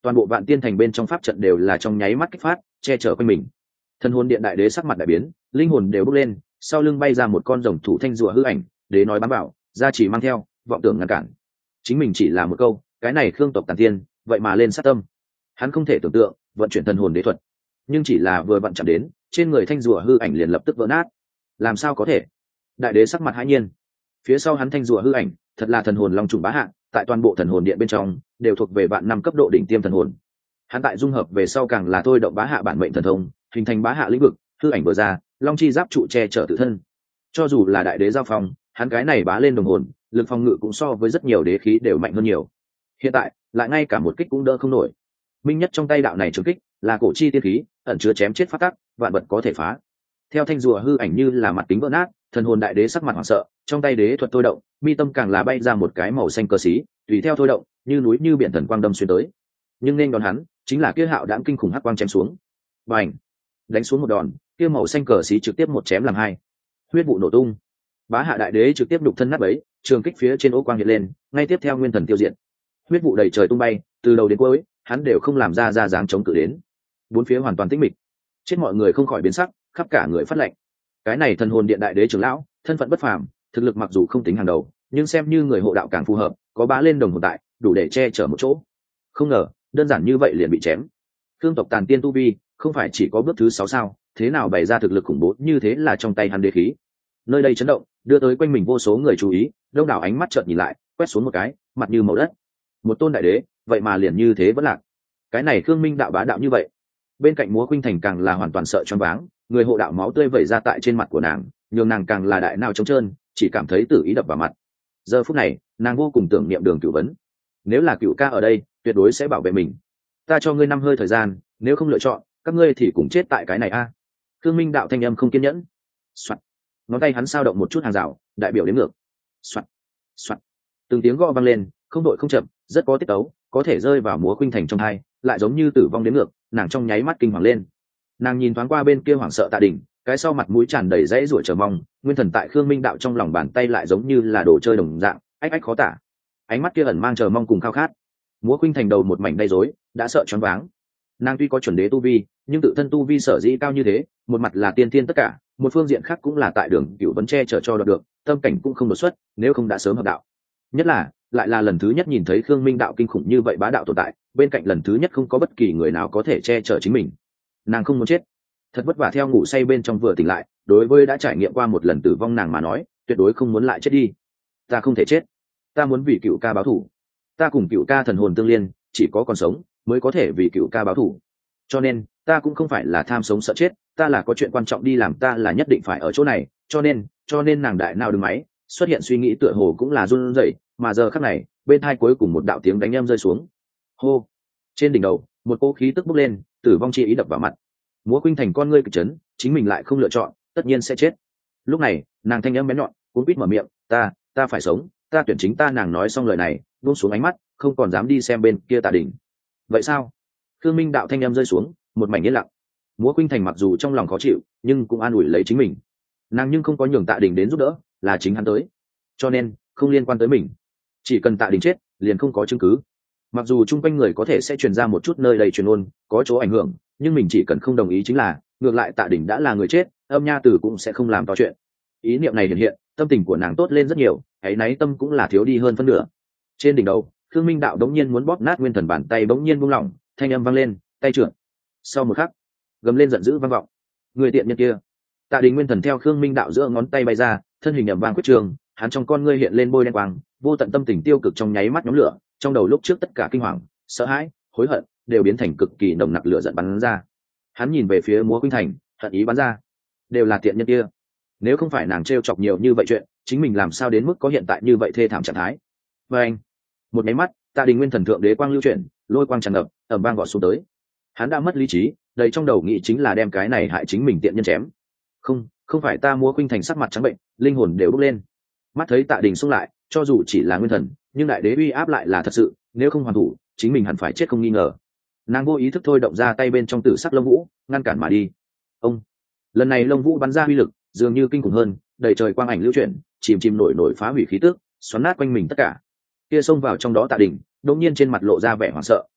toàn bộ vạn tiên thành bên trong pháp trận đều là trong nháy mắt kích phát che chở quanh mình. Thần hồn điện đại đế sắc mặt đại biến, linh hồn đều bốc lên, sau lưng bay ra một con rồng thủ thanh rùa hư ảnh, đế nói bám bảo, gia chỉ mang theo, vọng tưởng ngăn cản. Chính mình chỉ là một câu, cái này khương tộc tàn tiên, vậy mà lên sát tâm. Hắn không thể tưởng tượng, vận chuyển thần hồn đế thuật, nhưng chỉ là vừa vặn chạm đến, trên người thanh rùa hư ảnh liền lập tức vỡ nát. Làm sao có thể? Đại đế sắc mặt hãi nhiên. Phía sau hắn thanh rùa hư ảnh, thật là thần hồn long trùng bá hạ, tại toàn bộ thần hồn điện bên trong, đều thuộc về vạn năm cấp độ đỉnh tiêm thần hồn. Hắn tại dung hợp về sau càng là thôi động bá hạ bản mệnh thần thông, hình thành bá hạ lĩnh vực, hư ảnh vừa ra, long chi giáp trụ che chở tự thân. Cho dù là đại đế giao phong, hắn cái này bá lên đồng hồn, lực phòng ngự cũng so với rất nhiều đế khí đều mạnh hơn nhiều. Hiện tại, lại ngay cả một kích cũng đỡ không nổi. Minh nhất trong tay đạo này trường kích, là cổ chi tiên khí, ẩn chứa chém chết phát tắc, vạn vật có thể phá. Theo thanh rùa hư ảnh như là mặt kính vỡ nát, thần hồn đại đế sắc mặt hoảng sợ, trong tay đế thuật thôi động, mi tâm càng là bay ra một cái màu xanh cờ xí, tùy theo thôi động, như núi như biển thần quang đâm xuyên tới. Nhưng nên đón hắn, chính là kia hạo đãng kinh khủng hắc quang chém xuống. Bành! Đánh xuống một đòn, kia màu xanh cờ xí trực tiếp một chém làm hai. Huyết vụ nổ tung. Bá hạ đại đế trực tiếp đục thân nát bấy, trường kích phía trên ố quang hiện lên, ngay tiếp theo nguyên thần tiêu diệt. Huyết vụ đầy trời tung bay, từ đầu đến cuối, hắn đều không làm ra ra dáng chống cự đến. Bốn phía hoàn toàn tĩnh mịch. Chết mọi người không khỏi biến sắc, khắp cả người phát lệnh. Cái này thần hồn điện đại đế trưởng lão, thân phận bất phàm, thực lực mặc dù không tính hàng đầu, nhưng xem như người hộ đạo càng phù hợp, có bá lên đồng hồn tại, đủ để che chở một chỗ. Không ngờ, đơn giản như vậy liền bị chém. Thương tộc tàn tiên tu vi, không phải chỉ có bước thứ sáu sao, thế nào bày ra thực lực khủng bố như thế là trong tay hắn đế khí. Nơi đây chấn động, đưa tới quanh mình vô số người chú ý, đông đảo ánh mắt chợt nhìn lại, quét xuống một cái, mặt như màu đất. Một tôn đại đế, vậy mà liền như thế vẫn lạc. Cái này Khương Minh đạo bá đạo như vậy. Bên cạnh Múa Khuynh Thành càng là hoàn toàn sợ choáng váng, người hộ đạo máu tươi vẩy ra tại trên mặt của nàng, nhường nàng càng là đại não trống trơn, chỉ cảm thấy tử ý đập vào mặt. Giờ phút này, nàng vô cùng tưởng niệm Đường Cửu Vấn. Nếu là Cửu ca ở đây, tuyệt đối sẽ bảo vệ mình. Ta cho ngươi năm hơi thời gian, nếu không lựa chọn, các ngươi thì cùng chết tại cái này a. À. Khương Minh đạo thanh âm không kiên nhẫn. Soạt. Ngón tay hắn sao động một chút hàng rào, đại biểu đến ngược. Soạt. Soạt. Từng tiếng gõ vang lên, không đội không chậm, rất có tiết tấu, có thể rơi vào Múa Khuynh Thành trong hai, lại giống như tử vong đến ngược, nàng trong nháy mắt kinh hoàng lên. Nàng nhìn thoáng qua bên kia hoảng sợ Tạ Đình, cái sau mặt mũi tràn đầy dãy rủa chờ mong, nguyên thần tại Khương Minh đạo trong lòng bàn tay lại giống như là đồ chơi đồng dạng, ách ách khó tả. Ánh mắt kia ẩn mang chờ mong cùng khao khát. Múa Khuynh Thành đầu một mảnh đầy rối, đã sợ choáng váng. Nàng tuy có chuẩn đế tu vi, nhưng tự thân tu vi sở dĩ cao như thế, một mặt là tiên thiên tất cả, một phương diện khác cũng là tại Đường Cửu Vấn che chở cho đoạt được, tâm cảnh cũng không đột xuất, nếu không đã sớm hợp đạo. Nhất là, lại là lần thứ nhất nhìn thấy Khương Minh đạo kinh khủng như vậy bá đạo tồn tại, bên cạnh lần thứ nhất không có bất kỳ người nào có thể che chở chính mình. Nàng không muốn chết, thật vất vả theo ngủ say bên trong vừa tỉnh lại, đối với đã trải nghiệm qua một lần tử vong nàng mà nói, tuyệt đối không muốn lại chết đi. Ta không thể chết, ta muốn vì Cửu ca báo thù. Ta cùng Cửu ca thần hồn tương liên, chỉ có còn sống mới có thể vì Cửu ca báo thù. Cho nên, ta cũng không phải là tham sống sợ chết, ta là có chuyện quan trọng đi làm, ta là nhất định phải ở chỗ này, cho nên, cho nên nàng đại nào đừng máy, xuất hiện suy nghĩ tựa hồ cũng là run rẩy, mà giờ khắc này, bên tai cuối cùng một đạo tiếng đánh em rơi xuống. Hô! Trên đỉnh đầu, một cỗ khí tức bốc lên, tử vong chi ý đập vào mặt. Múa Khuynh Thành con ngươi kịch chấn, chính mình lại không lựa chọn, tất nhiên sẽ chết. Lúc này, nàng thanh âm bén nhọn, cuống quýt mở miệng, "Ta, ta phải sống, ta tuyển chính ta." Nàng nói xong lời này, buông xuống ánh mắt, không còn dám đi xem bên kia Tạ Đình. Vậy sao? Khương Minh đạo thanh âm rơi xuống, một mảnh yên lặng. Múa Khuynh Thành mặc dù trong lòng khó chịu, nhưng cũng an ủi lấy chính mình. Nàng nhưng không có nhường Tạ Đình đến giúp đỡ, là chính hắn tới. Cho nên, không liên quan tới mình. Chỉ cần Tạ Đình chết, liền không có chứng cứ. Mặc dù chung quanh người có thể sẽ truyền ra một chút nơi đầy truyền ôn, có chỗ ảnh hưởng, nhưng mình chỉ cần không đồng ý chính là, ngược lại Tạ Đình đã là người chết, Âm Nha Tử cũng sẽ không làm to chuyện. Ý niệm này hiện hiện, tâm tình của nàng tốt lên rất nhiều, ấy náy tâm cũng là thiếu đi hơn phân nửa. Trên đỉnh đầu, Khương Minh đạo đống nhiên muốn bóp nát nguyên thần bàn tay bỗng nhiên buông lỏng, thanh âm vang lên, tay trượt. Sau một khắc, gầm lên giận dữ vang vọng. Người tiện nhân kia! Tạ Đình nguyên thần theo Khương Minh đạo giữa ngón tay bay ra, thân hình ầm vang quyết trường, hắn trong con ngươi hiện lên bôi đen quang, vô tận tâm tình tiêu cực trong nháy mắt nhóm lửa, trong đầu lúc trước tất cả kinh hoàng, sợ hãi, hối hận đều biến thành cực kỳ nồng nặc lửa giận bắn ra. Hắn nhìn về phía Múa Khuynh Thành, hận ý bắn ra. Đều là tiện nhân kia. Nếu không phải nàng trêu chọc nhiều như vậy chuyện, chính mình làm sao đến mức có hiện tại như vậy thê thảm trạng thái. Và anh, một máy mắt, Tạ Đình nguyên thần thượng đế quang lưu chuyển, lôi quang tràn ngập, ầm vang gọt xuống tới. Hắn đã mất lý trí, đầy trong đầu nghĩ chính là đem cái này hại chính mình tiện nhân chém. Không, không phải ta. Múa Khuynh Thành sắc mặt trắng bệnh, linh hồn đều bốc lên. Mắt thấy Tạ Đình xung lại, cho dù chỉ là nguyên thần, nhưng đại đế uy áp lại là thật sự, nếu không hoàn thủ, chính mình hẳn phải chết không nghi ngờ. Nàng vô ý thức thôi động ra tay bên trong tử sắc lông vũ, ngăn cản mà đi. Ông, lần này lông vũ bắn ra uy lực, dường như kinh khủng hơn, đầy trời quang ảnh lưu chuyển, chìm chìm nổi nổi phá hủy khí tức, xoắn nát quanh mình tất cả. Kia xông vào trong đó Tạ Đình, đột nhiên trên mặt lộ ra vẻ hoảng sợ,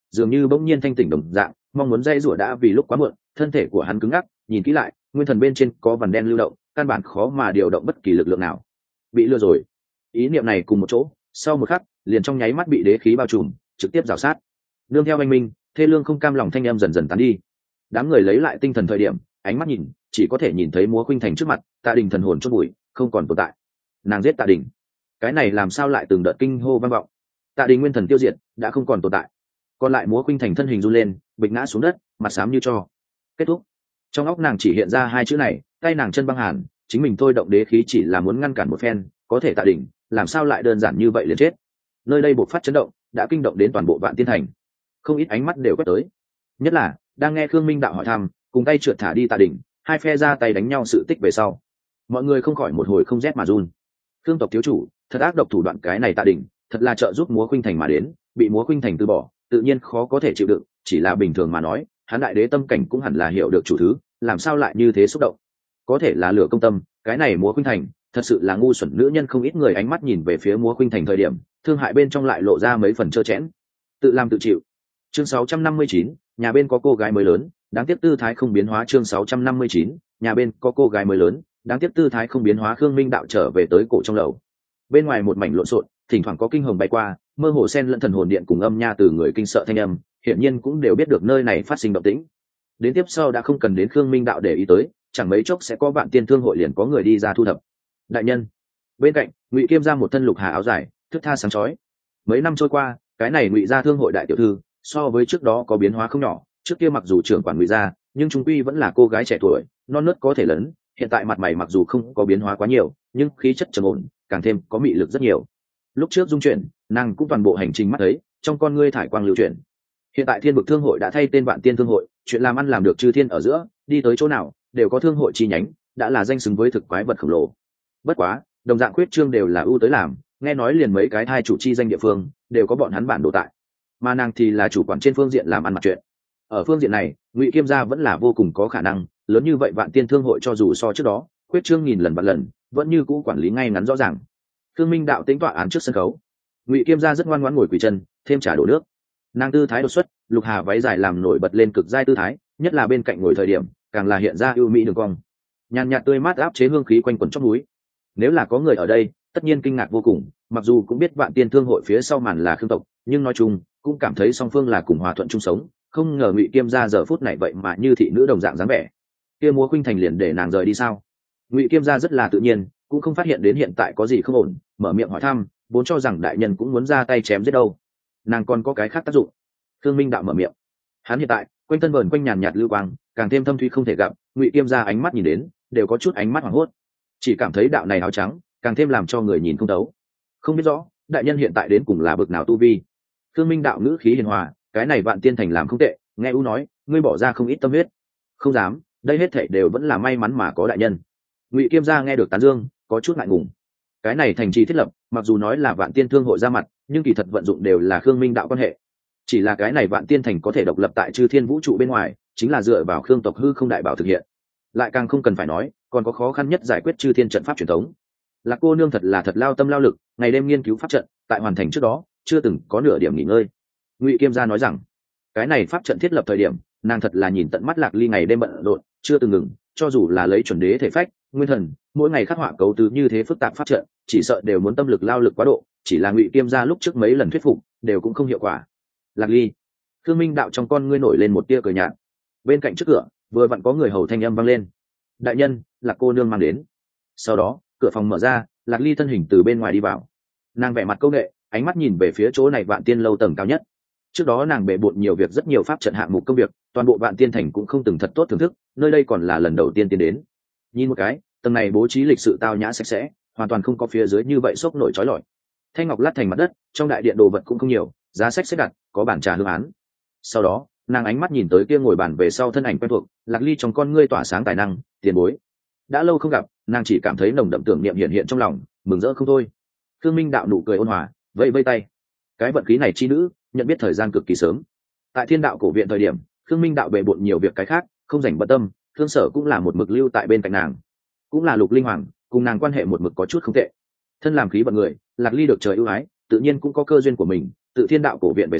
dường như bỗng nhiên thanh tỉnh đồng dạng, mong muốn dây rủa đã vì lúc quá muộn. Thân thể của hắn cứng ngắc, nhìn kỹ lại, nguyên thần bên trên có vằn đen lưu động, căn bản khó mà điều động bất kỳ lực lượng nào. Bị lừa rồi. Ý niệm này cùng một chỗ, sau một khắc, liền trong nháy mắt bị đế khí bao trùm, trực tiếp rào sát. Nương theo anh minh, thê lương không cam lòng thanh em dần dần tán đi. Đám người lấy lại tinh thần thời điểm, ánh mắt nhìn, chỉ có thể nhìn thấy múa khuynh thành trước mặt, Tạ Đình thần hồn chôn bụi, không còn tồn tại. Nàng giết Tạ Đình. Cái này làm sao lại từng đợt kinh hô vang vọng. Tạ Đình nguyên thần tiêu diệt, đã không còn tồn tại. Còn lại múa khuynh thành thân hình run lên, bịch ngã xuống đất, mặt xám như tro. Kết thúc. Trong óc nàng chỉ hiện ra hai chữ này, tay nàng chân băng hàn, chính mình thôi động đế khí chỉ là muốn ngăn cản một phen, có thể Tạ Đình, làm sao lại đơn giản như vậy liền chết. Nơi đây bộc phát chấn động, đã kinh động đến toàn bộ Vạn Tiên Thành. Không ít ánh mắt đều quét tới. Nhất là, đang nghe Khương Minh đạo hỏi thăm, cùng tay trượt thả đi Tạ Đình, hai phe ra tay đánh nhau sự tích về sau. Mọi người không khỏi một hồi không rét mà run. Khương tộc thiếu chủ, thật ác độc thủ đoạn, cái này Tạ Đình, thật là trợ giúp múa khuynh thành mà đến, bị múa khuynh thành từ bỏ, tự nhiên khó có thể chịu đựng, chỉ là bình thường mà nói, hắn đại đế tâm cảnh cũng hẳn là hiểu được chủ thứ, làm sao lại như thế xúc động. Có thể là lửa công tâm, cái này múa khuynh thành, thật sự là ngu xuẩn nữ nhân. Không ít người ánh mắt nhìn về phía múa khuynh thành thời điểm, thương hại bên trong lại lộ ra mấy phần trơ chẽn. Tự làm tự chịu. Chương sáu trăm năm mươi chín, nhà bên có cô gái mới lớn, đáng tiếc tư thái không biến hóa. Chương sáu trăm năm mươi chín, nhà bên có cô gái mới lớn, đáng tiếc tư thái không biến hóa. Khương Minh đạo trở về tới cổ trong lầu. Bên ngoài một mảnh lộn xộn, thỉnh thoảng có kinh hồng bay qua, mơ hồ xen lẫn thần hồn điện cùng âm nha từ người kinh sợ thanh âm, hiển nhiên cũng đều biết được nơi này phát sinh động tĩnh. Đến tiếp sau đã không cần đến Khương Minh đạo để ý tới, chẳng mấy chốc sẽ có Vạn Tiên Thương hội liền có người đi ra thu thập. Đại nhân. Bên cạnh, Ngụy Kiêm ra một thân lục hà áo dài, thước tha sáng chói. Mấy năm trôi qua, cái này Ngụy gia thương hội đại tiểu thư, so với trước đó có biến hóa không nhỏ. Trước kia mặc dù trưởng quản Ngụy gia, nhưng trung quy vẫn là cô gái trẻ tuổi, non nớt có thể lớn. Hiện tại mặt mày mặc dù không có biến hóa quá nhiều, nhưng khí chất trầm ổn, càng thêm có mị lực rất nhiều. Lúc trước dung chuyển, nàng cũng toàn bộ hành trình mắt thấy, trong con ngươi thải quang lưu chuyển. Hiện tại Thiên Vực Thương hội đã thay tên Vạn Tiên Thương hội, chuyện làm ăn làm được chư thiên ở giữa, đi tới chỗ nào đều có thương hội chi nhánh, đã là danh xứng với thực quái vật khổng lồ. Bất quá, đồng dạng khuyết trương đều là ưu tới làm, nghe nói liền mấy cái thai chủ chi danh địa phương đều có bọn hắn bản đồ tại, mà nàng thì là chủ quản trên phương diện làm ăn mặt chuyện. Ở phương diện này, Ngụy Kiêm gia vẫn là vô cùng có khả năng, lớn như vậy Vạn Tiên Thương hội cho dù so trước đó khuyết trương nghìn lần vạn lần, vẫn như cũ quản lý ngay ngắn rõ ràng. Khương Minh đạo tính tọa án trước sân khấu, Ngụy Kiêm gia rất ngoan ngoãn ngồi quỳ chân, thêm trà đổ nước. Nàng tư thái đột xuất, lục hà váy dài làm nổi bật lên cực giai tư thái, nhất là bên cạnh ngồi thời điểm, càng là hiện ra ưu mỹ đường cong. Nhàn nhạt tươi mát áp chế hương khí quanh quẩn trong núi. Nếu là có người ở đây, tất nhiên kinh ngạc vô cùng, mặc dù cũng biết Vạn Tiên Thương hội phía sau màn là Khương tộc, nhưng nói chung cũng cảm thấy song phương là cùng hòa thuận chung sống. Không ngờ Ngụy Kiêm gia giờ phút này vậy mà như thị nữ đồng dạng dáng vẻ. Kia múa khuynh thành liền để nàng rời đi sao? Ngụy Kiêm gia rất là tự nhiên, cũng không phát hiện đến hiện tại có gì không ổn, mở miệng hỏi thăm, vốn cho rằng đại nhân cũng muốn ra tay chém giết đâu. Nàng còn có cái khác tác dụng. Khương Minh đạo mở miệng. Hắn hiện tại quanh thân vờn quanh nhàn nhạt lưu quang, càng thêm thâm thúy không thể gặp. Ngụy Kiêm gia ánh mắt nhìn đến, đều có chút ánh mắt hoảng hốt, chỉ cảm thấy đạo này áo trắng, càng thêm làm cho người nhìn không thấu. Không biết rõ đại nhân hiện tại đến cùng là bực nào tu vi. Khương Minh đạo ngữ khí hiền hòa, cái này Vạn Tiên thành làm không tệ, nghe u nói, ngươi bỏ ra không ít tâm huyết. Không dám, đây hết thảy đều vẫn là may mắn mà có đại nhân. Ngụy Kiêm gia nghe được tán dương, có chút ngại ngùng. Cái này thành trì thiết lập, mặc dù nói là Vạn Tiên Thương hội ra mặt, nhưng kỳ thật vận dụng đều là Khương Minh đạo quan hệ. Chỉ là cái này Vạn Tiên thành có thể độc lập tại chư thiên vũ trụ bên ngoài, chính là dựa vào Khương tộc hư không đại bảo thực hiện. Lại càng không cần phải nói, còn có khó khăn nhất giải quyết chư thiên trận pháp truyền thống. Là cô nương thật là thật lao tâm lao lực, ngày đêm nghiên cứu pháp trận, tại hoàn thành trước đó, chưa từng có nửa điểm nghỉ ngơi. Ngụy Kiêm gia nói rằng, cái này pháp trận thiết lập thời điểm, nàng thật là nhìn tận mắt Lạc Ly ngày đêm bận rộn, chưa từng ngừng, cho dù là lấy chuẩn đế thể phách, nguyên thần, mỗi ngày khắc họa cấu tứ như thế phức tạp pháp trận, chỉ sợ đều muốn tâm lực lao lực quá độ, chỉ là Ngụy Kiêm gia lúc trước mấy lần thuyết phục, đều cũng không hiệu quả. Lạc Ly. Khương Minh đạo trong con ngươi nổi lên một tia cười nhạt. Bên cạnh trước cửa, vừa vặn có người hầu thanh âm vang lên. Đại nhân, là cô nương mang đến. Sau đó, cửa phòng mở ra, Lạc Ly thân hình từ bên ngoài đi vào. Nàng vẻ mặt câu nệ, ánh mắt nhìn về phía chỗ này Vạn Tiên lâu tầng cao nhất. Trước đó nàng bề bộn nhiều việc, rất nhiều pháp trận hạng mục công việc, toàn bộ Vạn Tiên thành cũng không từng thật tốt thưởng thức, nơi đây còn là lần đầu tiên tiến đến. Nhìn một cái, tầng này bố trí lịch sự tao nhã sạch sẽ, hoàn toàn không có phía dưới như vậy sốc nổi trói lọi. Thanh ngọc lát thành mặt đất, trong đại điện đồ vật cũng không nhiều, giá sách xếp đặt, có bản trà hương án. Sau đó, nàng ánh mắt nhìn tới kia ngồi bàn về sau thân ảnh quen thuộc, Lạc Ly trong con ngươi tỏa sáng tài năng, tiền bối. Đã lâu không gặp, nàng chỉ cảm thấy nồng đậm tưởng niệm hiện hiện trong lòng, mừng rỡ không thôi. Khương Minh đạo nụ cười ôn hòa, vẫy vẫy tay. Cái vận khí này chi nữ, nhận biết thời gian cực kỳ sớm. Tại Thiên Đạo cổ viện thời điểm, Khương Minh đạo bề bộn nhiều việc cái khác, không rảnh bận tâm, Khương Sở cũng là một mực lưu tại bên cạnh nàng, cũng là Lục Linh Hoàng, cùng nàng quan hệ một mực có chút không tệ. Thân làm khí vận người, Lạc Ly được trời ưu ái, tự nhiên cũng có cơ duyên của mình, tự Thiên Đạo cổ viện về sau,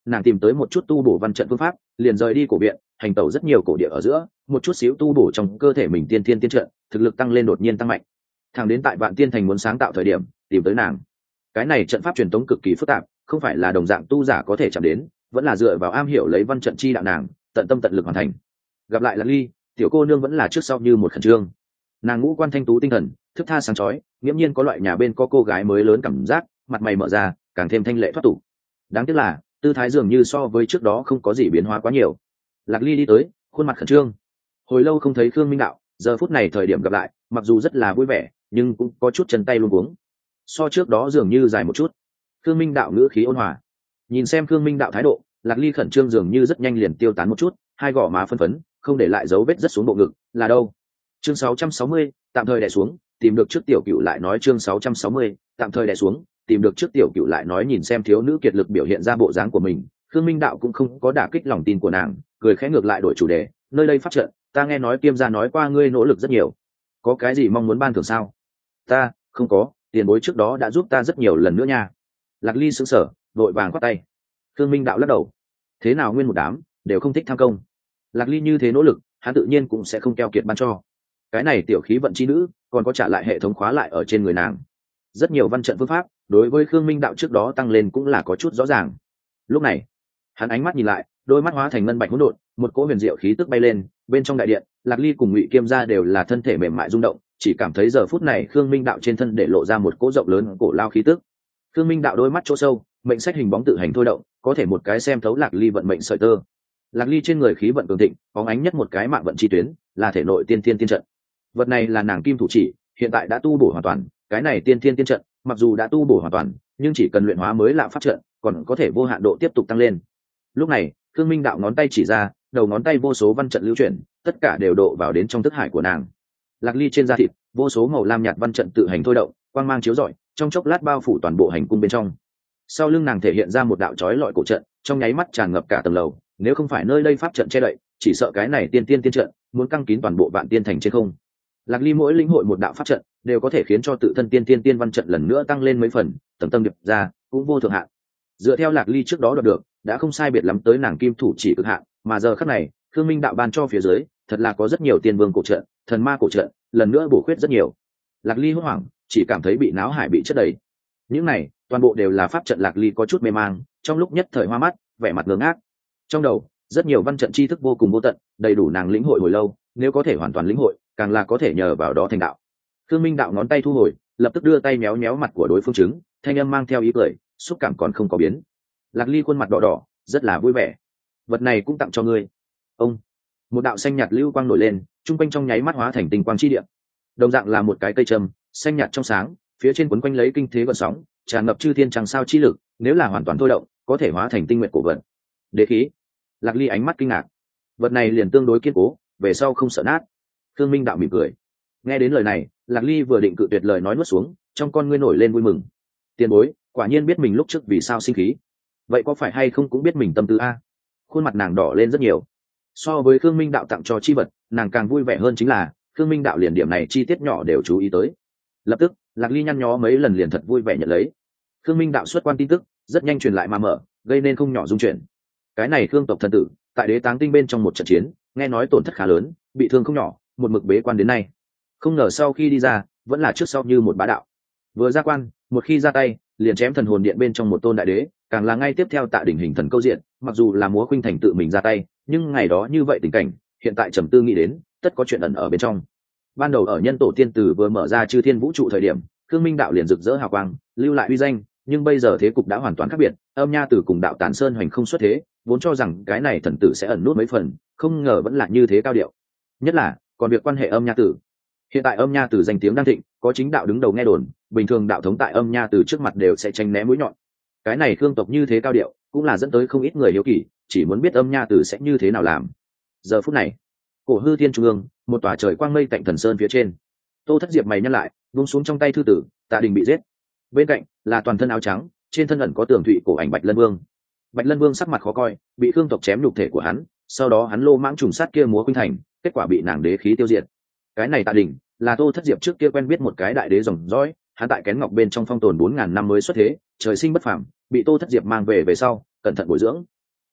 nàng tìm tới một chút tu bổ văn trận phương pháp, liền rời đi cổ viện, hành tẩu rất nhiều cổ địa ở giữa, một chút xíu tu bổ trong cơ thể mình tiên thiên tiên trận, thực lực tăng lên đột nhiên tăng mạnh. Thẳng đến tại Vạn Tiên Thành muốn sáng tạo thời điểm, tìm tới nàng. Cái này trận pháp truyền thống cực kỳ phức tạp, không phải là đồng dạng tu giả có thể chạm đến, vẫn là dựa vào am hiểu lấy văn trận chi đạo nàng, tận tâm tận lực hoàn thành. Gặp lại Lạc Ly, tiểu cô nương vẫn là trước sau như một khẩn trương. Nàng ngũ quan thanh tú tinh thần, thức tha sáng chói, nghiễm nhiên có loại nhà bên có cô gái mới lớn cảm giác, mặt mày mở ra, càng thêm thanh lệ thoát tục. Đáng tiếc là, tư thái dường như so với trước đó không có gì biến hóa quá nhiều. Lạc Ly đi tới, khuôn mặt khẩn trương. Hồi lâu không thấy Khương Minh Đạo, giờ phút này thời điểm gặp lại, mặc dù rất là vui vẻ, nhưng cũng có chút chân tay luống cuống. So trước đó dường như dài một chút. Khương Minh Đạo ngữ khí ôn hòa. Nhìn xem Khương Minh Đạo thái độ, Lạc Ly khẩn trương dường như rất nhanh liền tiêu tán một chút, hai gò má phân phấn, không để lại dấu vết rất xuống bộ ngực, là đâu? Chương sáu trăm sáu mươi, tạm thời đè xuống, tìm được trước tiểu cựu lại nói chương sáu trăm sáu mươi, tạm thời đè xuống, tìm được trước tiểu cựu lại nói nhìn xem thiếu nữ kiệt lực biểu hiện ra bộ dáng của mình, Khương Minh Đạo cũng không có đả kích lòng tin của nàng, cười khẽ ngược lại đổi chủ đề, nơi đây pháp trận, ta nghe nói Kiêm gia nói qua ngươi nỗ lực rất nhiều, có cái gì mong muốn ban thưởng sao? Ta, không có, tiền bối trước đó đã giúp ta rất nhiều lần nữa nha. Lạc Ly sững sờ, vội vàng quát tay. Khương Minh Đạo lắc đầu, thế nào nguyên một đám đều không thích tham công. Lạc Ly như thế nỗ lực, hắn tự nhiên cũng sẽ không keo kiệt ban cho. Cái này tiểu khí vận chi nữ, còn có trả lại hệ thống khóa lại ở trên người nàng. Rất nhiều văn trận phương pháp, đối với Khương Minh Đạo trước đó tăng lên cũng là có chút rõ ràng. Lúc này, hắn ánh mắt nhìn lại, đôi mắt hóa thành ngân bạch hỗn độn, một cỗ huyền diệu khí tức bay lên, bên trong đại điện, Lạc Ly cùng Ngụy Kiêm gia đều là thân thể mềm mại rung động, chỉ cảm thấy giờ phút này Khương Minh Đạo trên thân để lộ ra một cỗ rộng lớn cổ lao khí tức. Khương Minh Đạo đôi mắt chỗ sâu, mệnh sách hình bóng tự hành thôi động, có thể một cái xem thấu Lạc Ly vận mệnh sợi tơ. Lạc Ly trên người khí vận cường thịnh, bóng ánh nhất một cái mạng vận chi tuyến, là thể nội tiên thiên tiên trận. Vật này là nàng kim thủ chỉ, hiện tại đã tu bổ hoàn toàn, cái này tiên thiên tiên trận, mặc dù đã tu bổ hoàn toàn, nhưng chỉ cần luyện hóa mới lạ pháp trận, còn có thể vô hạn độ tiếp tục tăng lên. Lúc này, Khương Minh Đạo ngón tay chỉ ra, đầu ngón tay vô số văn trận lưu chuyển, tất cả đều độ vào đến trong thức hải của nàng. Lạc Ly trên da thịt, vô số màu lam nhạt văn trận tự hành thôi động, quang mang chiếu rọi, trong chốc lát bao phủ toàn bộ hành cung bên trong. Sau lưng nàng thể hiện ra một đạo chói lọi cổ trận, trong nháy mắt tràn ngập cả tầng lầu, nếu không phải nơi đây pháp trận che đậy, chỉ sợ cái này tiên tiên tiên trận muốn căng kín toàn bộ Vạn Tiên Thành trên không. Lạc Ly mỗi lĩnh hội một đạo pháp trận, đều có thể khiến cho tự thân tiên tiên tiên văn trận lần nữa tăng lên mấy phần, tầng tầng điệp ra, cũng vô thượng hạn. Dựa theo Lạc Ly trước đó đoạt được, đã không sai biệt lắm tới nàng kim thủ chỉ cực hạn, mà giờ khắc này, Khương Minh Đạo ban cho phía dưới, thật là có rất nhiều tiên vương cổ trận, thần ma cổ trận, lần nữa bổ khuyết rất nhiều. Lạc Ly hốt hoảng, chỉ cảm thấy bị náo hải bị chất đầy. Những này, toàn bộ đều là pháp trận. Lạc Ly có chút mê mang, trong lúc nhất thời hoa mắt, vẻ mặt ngơ ngác. Trong đầu, rất nhiều văn trận tri thức vô cùng vô tận, đầy đủ nàng lĩnh hội hồi lâu, nếu có thể hoàn toàn lĩnh hội, càng là có thể nhờ vào đó thành đạo. Khương Minh Đạo ngón tay thu hồi, lập tức đưa tay méo méo mặt của đối phương chứng, thanh âm mang theo ý cười, xúc cảm còn không có biến. Lạc Ly khuôn mặt đỏ đỏ, rất là vui vẻ. Vật này cũng tặng cho ngươi. Ông, một đạo xanh nhạt lưu quang nổi lên, trung quanh trong nháy mắt hóa thành tinh quang chi địa. Đồng dạng là một cái cây trầm, xanh nhạt trong sáng, phía trên quấn quanh lấy kinh thế gợn sóng, tràn ngập chư thiên trăng sao chi lực, nếu là hoàn toàn thôi động, có thể hóa thành tinh nguyệt cổ vật. Đế khí. Lạc Ly ánh mắt kinh ngạc. Vật này liền tương đối kiên cố, về sau không sợ nát. Khương Minh Đạo mỉm cười. Nghe đến lời này, Lạc Ly vừa định cự tuyệt lời nói nuốt xuống, trong con ngươi nổi lên vui mừng. Tiền bối, quả nhiên biết mình lúc trước vì sao sinh khí. Vậy có phải hay không cũng biết mình tâm tư a? Khuôn mặt nàng đỏ lên rất nhiều. So với Khương Minh Đạo tặng cho chi vật, nàng càng vui vẻ hơn chính là Khương Minh Đạo liền điểm này chi tiết nhỏ đều chú ý tới. Lập tức, Lạc Ly nhăn nhó mấy lần liền thật vui vẻ nhận lấy. Khương Minh Đạo xuất quan tin tức rất nhanh truyền lại mà mở, gây nên không nhỏ dung chuyển. Cái này Khương tộc thần tử tại Đế Táng Tinh bên trong một trận chiến, nghe nói tổn thất khá lớn, bị thương không nhỏ, một mực bế quan đến nay. Không ngờ sau khi đi ra, vẫn là trước sau như một bá đạo. Vừa ra quan, một khi ra tay, liền chém thần hồn điện bên trong một tôn đại đế, càng là ngay tiếp theo Tạ Đỉnh hình thần câu diện, mặc dù là Múa Khuynh Thành tự mình ra tay, nhưng ngày đó như vậy tình cảnh, hiện tại trầm tư nghĩ đến, tất có chuyện ẩn ở bên trong. Ban đầu ở nhân tổ tiên tử vừa mở ra chư thiên vũ trụ thời điểm, Khương Minh Đạo liền rực rỡ hào quang, lưu lại uy danh, nhưng bây giờ thế cục đã hoàn toàn khác biệt, Âm Nha Tử cùng Đạo Tản Sơn hoành không xuất thế, vốn cho rằng cái này thần tử sẽ ẩn nút mấy phần, không ngờ vẫn là như thế cao điệu. Nhất là, còn việc quan hệ Âm Nha Tử. Hiện tại Âm Nha Tử danh tiếng đang thịnh, có chính đạo đứng đầu nghe đồn, bình thường đạo thống tại Âm Nha Tử trước mặt đều sẽ tránh né mũi nhọn. Cái này Khương tộc như thế cao điệu, cũng là dẫn tới không ít người hiếu kỳ, chỉ muốn biết Âm Nha Tử sẽ như thế nào làm. Giờ phút này, Cổ Hư Thiên trung ương, một tòa trời quang mây tạnh thần sơn phía trên, Tô Thất Diệp mày nhăn lại, buông xuống trong tay thư tử, Tạ Đình bị giết. Bên cạnh là toàn thân áo trắng, trên thân ẩn có tường thụy cổ ảnh Bạch Lân Vương. Bạch Lân Vương sắc mặt khó coi, bị Khương tộc chém nhục thể của hắn, sau đó hắn lô mãng trùng sát kia Múa Khuynh Thành, kết quả bị nàng đế khí tiêu diệt. Cái này Tạ Đình là Tô Thất Diệp trước kia quen biết một cái đại đế dòng dõi, hắn tại Kén Ngọc bên trong phong tồn bốn ngàn năm mới xuất thế, trời sinh bất phàm, bị Tô Thất Diệp mang về về sau, cẩn thận bồi dưỡng,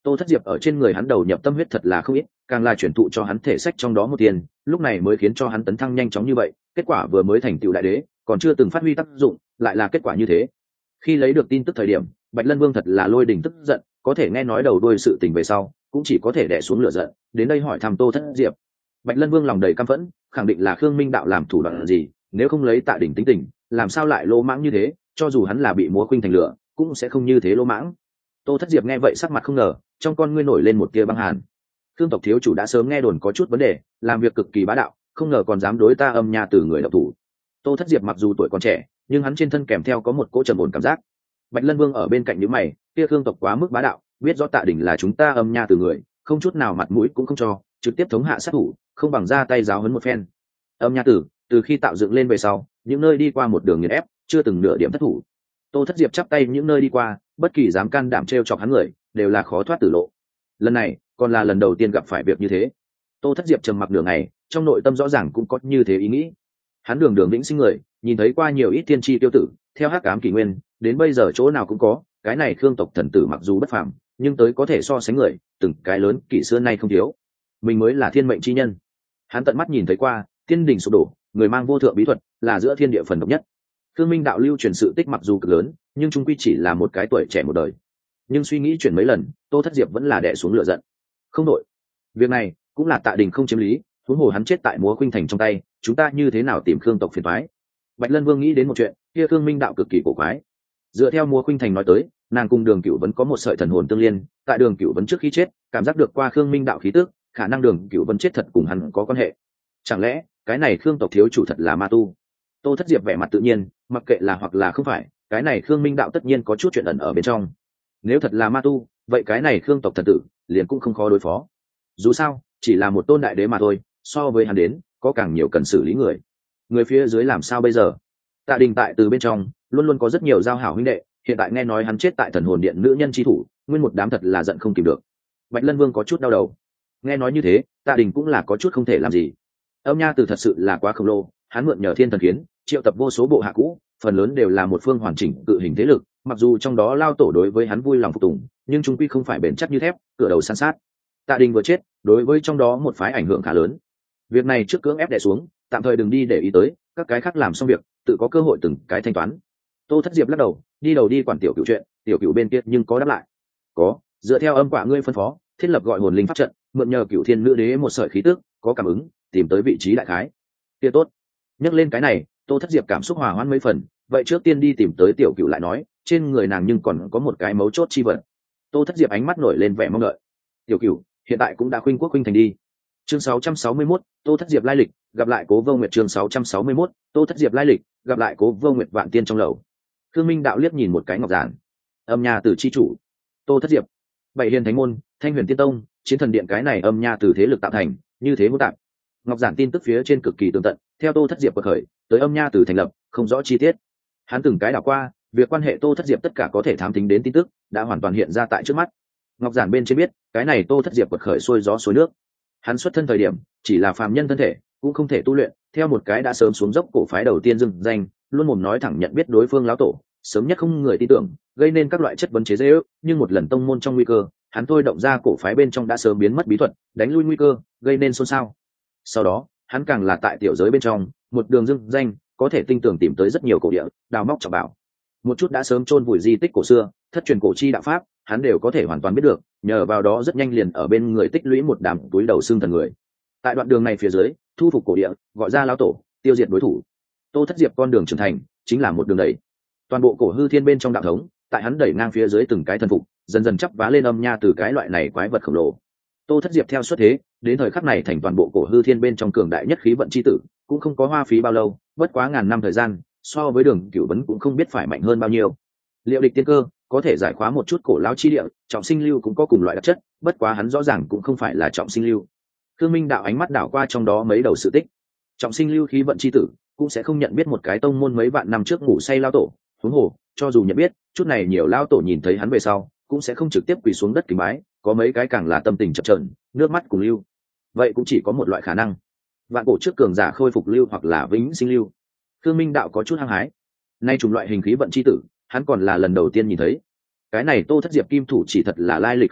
Tô Thất Diệp ở trên người hắn đầu nhập tâm huyết thật là không ít, càng là chuyển thụ cho hắn thể sách trong đó một tiền, lúc này mới khiến cho hắn tấn thăng nhanh chóng như vậy. Kết quả vừa mới thành tựu đại đế, còn chưa từng phát huy tác dụng, lại là kết quả như thế. Khi lấy được tin tức thời điểm, Bạch Lân Vương thật là lôi đình tức giận, có thể nghe nói đầu đuôi sự tình về sau, cũng chỉ có thể đè xuống lửa giận, đến đây hỏi thăm Tô Thất Diệp. Bạch Lân Vương lòng đầy căm phẫn, khẳng định là Khương Minh đạo làm thủ đoạn gì, nếu không lấy Tạ Đỉnh tính tình, làm sao lại lỗ mãng như thế, cho dù hắn là bị múa khuynh thành lửa, cũng sẽ không như thế lỗ mãng. Tô Thất Diệp nghe vậy sắc mặt không ngờ, trong con ngươi nổi lên một tia băng hàn. Khương tộc thiếu chủ đã sớm nghe đồn có chút vấn đề, làm việc cực kỳ bá đạo, không ngờ còn dám đối ta Âm Nha Tử người độc thủ. Tô Thất Diệp mặc dù tuổi còn trẻ, nhưng hắn trên thân kèm theo có một cỗ trầm ổn cảm giác. Bạch Lân Vương ở bên cạnh nhíu mày, kia Khương tộc quá mức bá đạo, biết rõ Tạ Đỉnh là chúng ta Âm Nha Tử người, không chút nào mặt mũi cũng không cho, trực tiếp thống hạ sát thủ, không bằng ra tay giáo huấn một phen. Âm Nha Tử từ khi tạo dựng lên về sau, những nơi đi qua một đường nghiền ép, chưa từng nửa điểm thất thủ. Tô Thất Diệp chắp tay những nơi đi qua, bất kỳ dám can đảm trêu chọc hắn người, đều là khó thoát tử lộ. Lần này, còn là lần đầu tiên gặp phải việc như thế. Tô Thất Diệp trầm mặc đường này, trong nội tâm rõ ràng cũng có như thế ý nghĩ. Hắn đường đường vĩnh sinh người, nhìn thấy qua nhiều ít tiên tri tiêu tử, theo hắc ám kỷ nguyên, đến bây giờ chỗ nào cũng có, cái này Khương tộc thần tử mặc dù bất phàm, nhưng tới có thể so sánh người, từng cái lớn kỷ xưa nay không thiếu. Mình mới là thiên mệnh chi nhân. Hắn tận mắt nhìn thấy qua, tiên đình sụp đổ, người mang vô thượng bí thuật, là giữa thiên địa phần độc nhất. Khương Minh đạo lưu truyền sự tích mặc dù cực lớn, nhưng trung quy chỉ là một cái tuổi trẻ một đời. Nhưng suy nghĩ chuyển mấy lần, Tô Thất Diệp vẫn là đè xuống lửa giận. Không đổi. Việc này cũng là Tạ Đình không chiếm lý, huống hồ hắn chết tại múa khuynh thành trong tay, chúng ta như thế nào tìm Khương tộc phiền toái? Bạch Lân Vương nghĩ đến một chuyện, kia Khương Minh đạo cực kỳ cổ quái. Dựa theo múa khuynh thành nói tới, nàng cùng Đường Cửu vẫn có một sợi thần hồn tương liên, tại Đường Cửu vẫn trước khi chết, cảm giác được qua Khương Minh đạo khí tức, khả năng Đường Cửu vẫn chết thật cùng hắn có quan hệ. Chẳng lẽ cái này Khương tộc thiếu chủ thật là ma tu? Tô Thất Diệp vẻ mặt tự nhiên, mặc kệ là hoặc là không phải, cái này Khương Minh đạo tất nhiên có chút chuyện ẩn ở bên trong. Nếu thật là ma tu, vậy cái này Khương tộc thần tử liền cũng không khó đối phó. Dù sao, chỉ là một tôn đại đế mà thôi, so với hắn đến, có càng nhiều cần xử lý người. Người phía dưới làm sao bây giờ? Tạ Đình tại từ bên trong, luôn luôn có rất nhiều giao hảo huynh đệ, hiện tại nghe nói hắn chết tại thần hồn điện nữ nhân chi thủ, nguyên một đám thật là giận không kìm được. Bạch Lân Vương có chút đau đầu. Nghe nói như thế, Tạ Đình cũng là có chút không thể làm gì. Âm Nha Tử thật sự là quá khổng lồ, hắn mượn nhờ thiên thần kiến, triệu tập vô số bộ hạ cũ, phần lớn đều là một phương hoàn chỉnh cự hình thế lực, mặc dù trong đó lao tổ đối với hắn vui lòng phục tùng, nhưng trung quy không phải bền chắc như thép, cửa đầu san sát. Tạ Đình vừa chết, đối với trong đó một phái ảnh hưởng khá lớn. Việc này trước cưỡng ép đè xuống, tạm thời đừng đi để ý tới, các cái khác làm xong việc, tự có cơ hội từng cái thanh toán. Tô Thất Diệp lắc đầu, đi đầu đi quản tiểu cửu chuyện, tiểu cửu bên kia nhưng có đáp lại. Có, dựa theo âm quả ngươi phân phó, thiết lập gọi hồn linh pháp trận, mượn nhờ Cửu Thiên Nữ Đế một sợi khí tức, có cảm ứng, tìm tới vị trí đại khái. Kia tốt. Nhắc lên cái này, Tô Thất Diệp cảm xúc hòa hoãn mấy phần, vậy trước tiên đi tìm tới tiểu cửu lại nói, trên người nàng nhưng còn có một cái mấu chốt chi vật. Tô Thất Diệp ánh mắt nổi lên vẻ mong đợi. Tiểu cửu hiện tại cũng đã khuynh quốc khuynh thành đi. Chương sáu trăm sáu mươi mốt, Tô Thất Diệp lai lịch, gặp lại Cố Vô Nguyệt. Chương sáu trăm sáu mươi mốt, Tô Thất Diệp lai lịch, gặp lại Cố Vô Nguyệt. Vạn tiên trong lầu. Khương Minh đạo liếc nhìn một cái ngọc giản. Âm Nha Tử chi chủ, Tô Thất Diệp. Bảy hiền thánh môn, Thanh Huyền Tiên Tông, Chiến Thần Điện, cái này Âm Nha Tử thế lực tạo thành, như thế hỗn tạp. Ngọc giản tin tức phía trên cực kỳ tường tận, theo Tô Thất Diệp bậc khởi, tới Âm Nha Tử thành lập, không rõ chi tiết. Hắn từng cái đảo qua, việc quan hệ Tô Thất Diệp tất cả có thể thám tính đến tin tức, đã hoàn toàn hiện ra tại trước mắt. Ngọc giản bên trên biết, cái này Tô Thất Diệp bậc khởi xuôi gió xuôi nước. Hắn xuất thân thời điểm, chỉ là phàm nhân thân thể, cũng không thể tu luyện, theo một cái đã sớm xuống dốc cổ phái đầu tiên dưng danh, luôn mồm nói thẳng nhận biết đối phương lão tổ, sớm nhất không người tin tưởng, gây nên các loại chất vấn chế giễu, nhưng một lần tông môn trong nguy cơ, hắn thôi động ra cổ phái bên trong đã sớm biến mất bí thuật, đánh lui nguy cơ, gây nên xôn xao. Sau đó, hắn càng là tại tiểu giới bên trong, một đường dưng danh, có thể tinh tường tìm tới rất nhiều cổ địa, đào móc trọng bảo. Một chút đã sớm chôn vùi di tích cổ xưa, thất truyền cổ chi đạo pháp, hắn đều có thể hoàn toàn biết được, nhờ vào đó rất nhanh liền ở bên người tích lũy một đám túi đầu xương thần người. Tại đoạn đường này phía dưới, thu phục cổ địa, gọi ra lão tổ, tiêu diệt đối thủ. Tô Thất Diệp con đường trưởng thành, chính là một đường đẩy. Toàn bộ cổ hư thiên bên trong đạo thống, tại hắn đẩy ngang phía dưới từng cái thần phục, dần dần chắp vá lên Âm Nha từ cái loại này quái vật khổng lồ. Tô Thất Diệp theo xuất thế, đến thời khắc này thành toàn bộ cổ hư thiên bên trong cường đại nhất khí vận chi tử, cũng không có hoa phí bao lâu, bất quá ngàn năm thời gian, so với Đường Cửu Vấn cũng không biết phải mạnh hơn bao nhiêu. Liệu địch tiên cơ, có thể giải khóa một chút cổ lão chi địa, trọng sinh lưu cũng có cùng loại đặc chất, bất quá hắn rõ ràng cũng không phải là trọng sinh lưu. Khương Minh đạo ánh mắt đảo qua trong đó mấy đầu sự tích. Trọng sinh lưu khí vận chi tử, cũng sẽ không nhận biết một cái tông môn mấy vạn năm trước ngủ say lao tổ, huống hồ, cho dù nhận biết, chút này nhiều lao tổ nhìn thấy hắn về sau, cũng sẽ không trực tiếp quỳ xuống đất kính bái, có mấy cái càng là tâm tình chập chờn, nước mắt cùng lưu. Vậy cũng chỉ có một loại khả năng. Vạn cổ trước cường giả khôi phục lưu hoặc là vĩnh sinh lưu. Khương Minh đạo có chút hăng hái. Nay chủng loại hình khí vận chi tử, hắn còn là lần đầu tiên nhìn thấy. Cái này Tô Thất Diệp kim thủ chỉ thật là lai lịch không nhỏ,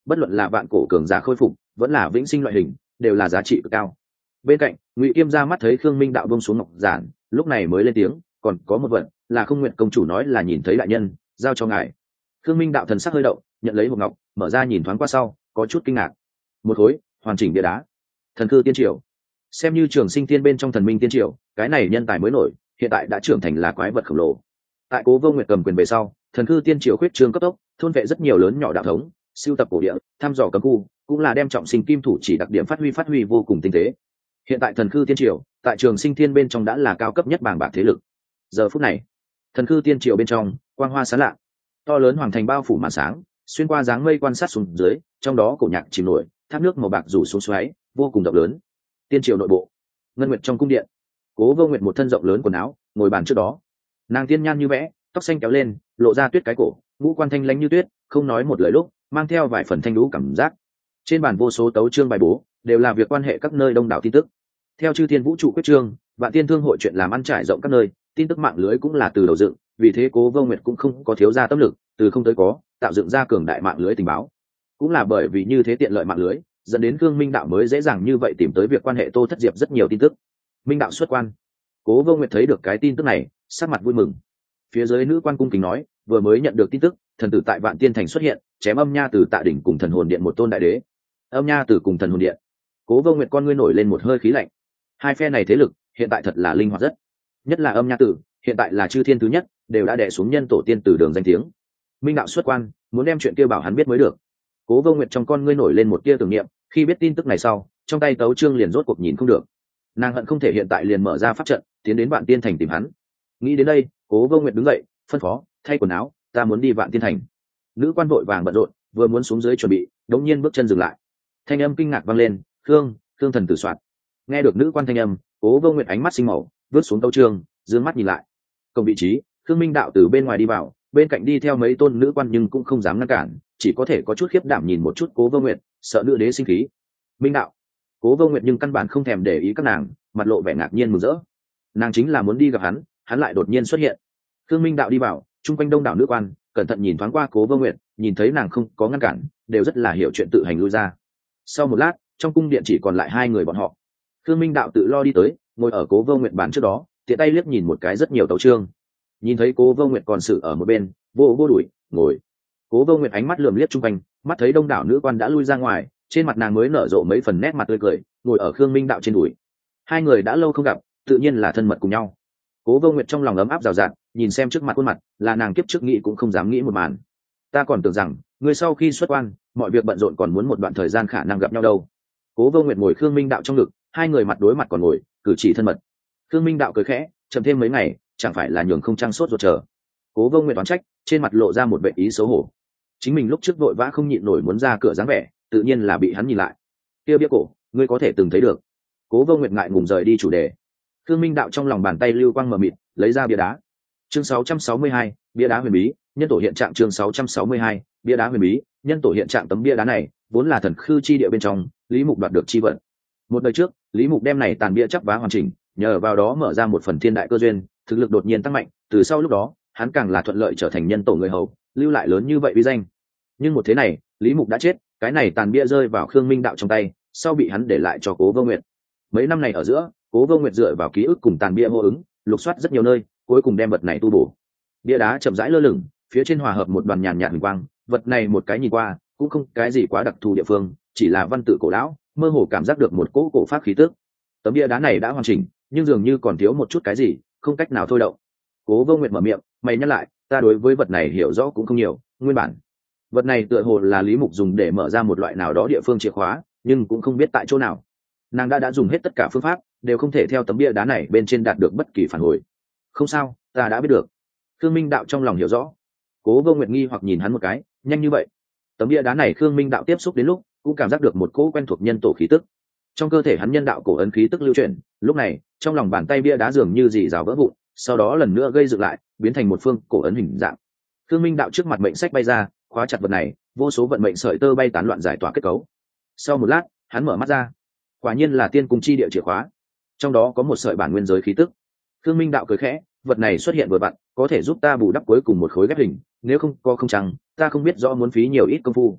bất luận là vạn cổ cường giả khôi phục vẫn là vĩnh sinh loại hình đều là giá trị cực cao. Bên cạnh Ngụy Kiêm ra mắt thấy Khương Minh đạo buông xuống ngọc giản, lúc này mới lên tiếng, còn có một vật là Không Nguyện công chủ nói là nhìn thấy đại nhân, giao cho ngài. Khương Minh đạo thần sắc hơi động, nhận lấy hộp ngọc, mở ra nhìn thoáng qua sau, có chút kinh ngạc. Một khối hoàn chỉnh bia đá, thần cư tiên triều, xem như trường sinh tiên bên trong thần minh tiên triều, cái này nhân tài mới nổi, hiện tại đã trưởng thành là quái vật khổng lồ. Tại Cố Vô Nguyệt cầm quyền về sau, thần cư tiên triều khuyết trương cấp tốc, thôn vệ rất nhiều lớn nhỏ đạo thống, siêu tập cổ địa, thăm dò cấm khu, cũng là đem trọng sinh kim thủ chỉ đặc điểm phát huy phát huy vô cùng tinh tế. Hiện tại thần cư tiên triều tại trường sinh thiên bên trong đã là cao cấp nhất bảng bạc thế lực. Giờ phút này, thần cư tiên triều bên trong quang hoa sáng lạ, to lớn hoàng thành bao phủ màn sáng, xuyên qua dáng mây quan sát xuống dưới, trong đó cổ nhạc chìm nổi, thác nước màu bạc rủ xuống xoáy, vô cùng rộng lớn. Tiên triều nội bộ, ngân nguyệt trong cung điện, Cố Vô Nguyệt một thân rộng lớn quần áo, ngồi bàn trước đó, nàng tiên nhan như vẽ, tóc xanh kéo lên, lộ ra tuyết cái cổ, ngũ quan thanh lãnh như tuyết, không nói một lời lúc, mang theo vài phần thanh lũ cảm giác. Trên bàn vô số tấu chương bài bố, đều là việc quan hệ các nơi đông đảo tin tức. Theo chư thiên vũ trụ quyết trương, vạn tiên thương hội chuyện làm ăn trải rộng các nơi, tin tức mạng lưới cũng là từ đầu dựng, vì thế Cố Vô Nguyệt cũng không có thiếu ra tâm lực, từ không tới có, tạo dựng ra cường đại mạng lưới tình báo. Cũng là bởi vì như thế tiện lợi mạng lưới, dẫn đến Khương Minh đạo mới dễ dàng như vậy tìm tới việc quan hệ Tô Thất Diệp rất nhiều tin tức. Minh đạo xuất quan. Cố Vô Nguyệt thấy được cái tin tức này, sắc mặt vui mừng. Phía dưới nữ quan cung kính nói, vừa mới nhận được tin tức, thần tử tại Vạn Tiên thành xuất hiện, chém Âm Nha Tử Tạ đỉnh cùng Thần Hồn Điện một tôn đại đế. Âm Nha Tử cùng Thần Hồn Điện. Cố Vô Nguyệt con ngươi nổi lên một hơi khí lạnh. Hai phe này thế lực hiện tại thật là linh hoạt rất, nhất là Âm Nha Tử hiện tại là chư thiên thứ nhất, đều đã đè xuống nhân tổ tiên từ đường danh tiếng. Minh đạo xuất quan, muốn đem chuyện kia bảo hắn biết mới được. Cố Vô Nguyệt trong con ngươi nổi lên một tia tưởng niệm, khi biết tin tức này sau, trong tay tấu chương liền rốt cuộc nhìn không được. Nàng hận không thể hiện tại liền mở ra pháp trận, tiến đến Vạn Tiên thành tìm hắn. Nghĩ đến đây, Cố Vô Nguyệt đứng dậy, phân phó, thay quần áo, ta muốn đi Vạn Tiên thành. Nữ quan vội vàng bận rộn, vừa muốn xuống dưới chuẩn bị, đống nhiên bước chân dừng lại. Thanh âm kinh ngạc vang lên, "Khương, Khương thần tử soạn." Nghe được nữ quan thanh âm, Cố Vô Nguyệt ánh mắt sinh màu, vớt xuống tấu chương, dương mắt nhìn lại. Cổng vị trí, Khương Minh đạo từ bên ngoài đi vào, bên cạnh đi theo mấy tôn nữ quan nhưng cũng không dám ngăn cản, chỉ có thể có chút khiếp đảm nhìn một chút Cố Vô Nguyệt, sợ nữ đế sinh khí. Minh đạo. Cố Vô Nguyệt nhưng căn bản không thèm để ý các nàng, mặt lộ vẻ ngạc nhiên mừng rỡ. Nàng chính là muốn đi gặp hắn, hắn lại đột nhiên xuất hiện. Khương Minh đạo đi vào, chung quanh đông đảo nữ quan, cẩn thận nhìn thoáng qua Cố Vô Nguyệt, nhìn thấy nàng không có ngăn cản, đều rất là hiểu chuyện tự hành lui ra. Sau một lát, trong cung điện chỉ còn lại hai người bọn họ. Khương Minh đạo tự lo đi tới, ngồi ở Cố Vô Nguyệt bàn trước đó, tiện tay liếc nhìn một cái rất nhiều tấu chương. Nhìn thấy Cố Vô Nguyệt còn xử ở một bên, vô vô đuổi, ngồi. Cố Vô Nguyệt ánh mắt lườm liếc chung quanh, mắt thấy đông đảo nữ quan đã lui ra ngoài, trên mặt nàng mới nở rộ mấy phần nét mặt tươi cười, ngồi ở Khương Minh đạo trên đùi. Hai người đã lâu không gặp, tự nhiên là thân mật cùng nhau. Cố Vô Nguyệt trong lòng ấm áp rào rạt, nhìn xem trước mặt khuôn mặt, là nàng kiếp trước nghĩ cũng không dám nghĩ một màn. Ta còn tưởng rằng, ngươi sau khi xuất quan, mọi việc bận rộn còn muốn một đoạn thời gian khả năng gặp nhau đâu. Cố Vô Nguyệt ngồi Khương Minh đạo trong ngực, hai người mặt đối mặt còn ngồi, cử chỉ thân mật. Khương Minh đạo cười khẽ, chậm thêm mấy ngày, chẳng phải là nhường không trăng sốt ruột chờ. Cố Vô Nguyệt đoán trách, trên mặt lộ ra một vẻ ý xấu hổ. Chính mình lúc trước vội vã không nhịn nổi muốn ra cửa dáng vẻ, tự nhiên là bị hắn nhìn lại. Kia bia cổ, ngươi có thể từng thấy được. Cố Vô Nguyệt ngại ngùng rời đi chủ đề. Khương Minh đạo trong lòng bàn tay lưu quang mờ mịt, lấy ra bia đá. Chương sáu trăm sáu mươi hai, bia đá huyền bí, nhân tổ hiện trạng chương sáu trăm sáu mươi hai, bia đá huyền bí, nhân tổ hiện trạng tấm bia đá này, vốn là thần khư chi địa bên trong, Lý Mục đoạt được chi vận. Một đời trước, Lý Mục đem này tàn bia chắp vá hoàn chỉnh, nhờ vào đó mở ra một phần thiên đại cơ duyên, thực lực đột nhiên tăng mạnh, từ sau lúc đó, hắn càng là thuận lợi trở thành nhân tổ người hầu, lưu lại lớn như vậy uy danh. Nhưng một thế này, Lý Mục đã chết, cái này tàn bia rơi vào Khương Minh đạo trong tay, sau bị hắn để lại cho Cố Vô Nguyệt. Mấy năm này ở giữa, Cố Vô Nguyệt dựa vào ký ức cùng tàn bia hô ứng, lục soát rất nhiều nơi, cuối cùng đem vật này tu bổ. Bia đá chậm rãi lơ lửng, phía trên hòa hợp một đoàn nhàn nhạt huỳnh quang, vật này một cái nhìn qua, cũng không cái gì quá đặc thù địa phương, chỉ là văn tự cổ lão, mơ hồ cảm giác được một cỗ cổ pháp khí tức. Tấm bia đá này đã hoàn chỉnh, nhưng dường như còn thiếu một chút cái gì, không cách nào thôi động. Cố Vô Nguyệt mở miệng, mày nhắc lại, ta đối với vật này hiểu rõ cũng không nhiều, nguyên bản vật này tựa hồ là Lý Mục dùng để mở ra một loại nào đó địa phương chìa khóa, nhưng cũng không biết tại chỗ nào. Nàng đã đã dùng hết tất cả phương pháp, đều không thể theo tấm bia đá này bên trên đạt được bất kỳ phản hồi. Không sao, ta đã biết được. Khương Minh đạo trong lòng hiểu rõ. Cố Vô Nguyệt nghi hoặc nhìn hắn một cái, nhanh như vậy. Tấm bia đá này Khương Minh đạo tiếp xúc đến lúc, cũng cảm giác được một cỗ quen thuộc nhân tổ khí tức. Trong cơ thể hắn nhân đạo cổ ấn khí tức lưu chuyển, lúc này, trong lòng bàn tay bia đá dường như dì rào vỡ vụn, sau đó lần nữa gây dựng lại, biến thành một phương cổ ấn hình dạng. Khương Minh đạo trước mặt mệnh sách bay ra, khóa chặt vật này, vô số vận mệnh sợi tơ bay tán loạn giải tỏa kết cấu. Sau một lát, hắn mở mắt ra, quả nhiên là tiên cung chi địa chìa khóa, trong đó có một sợi bản nguyên giới khí tức. Khương Minh đạo cười khẽ, vật này xuất hiện vừa vặn, có thể giúp ta bù đắp cuối cùng một khối ghép hình, nếu không có không chăng, ta không biết rõ muốn phí nhiều ít công phu.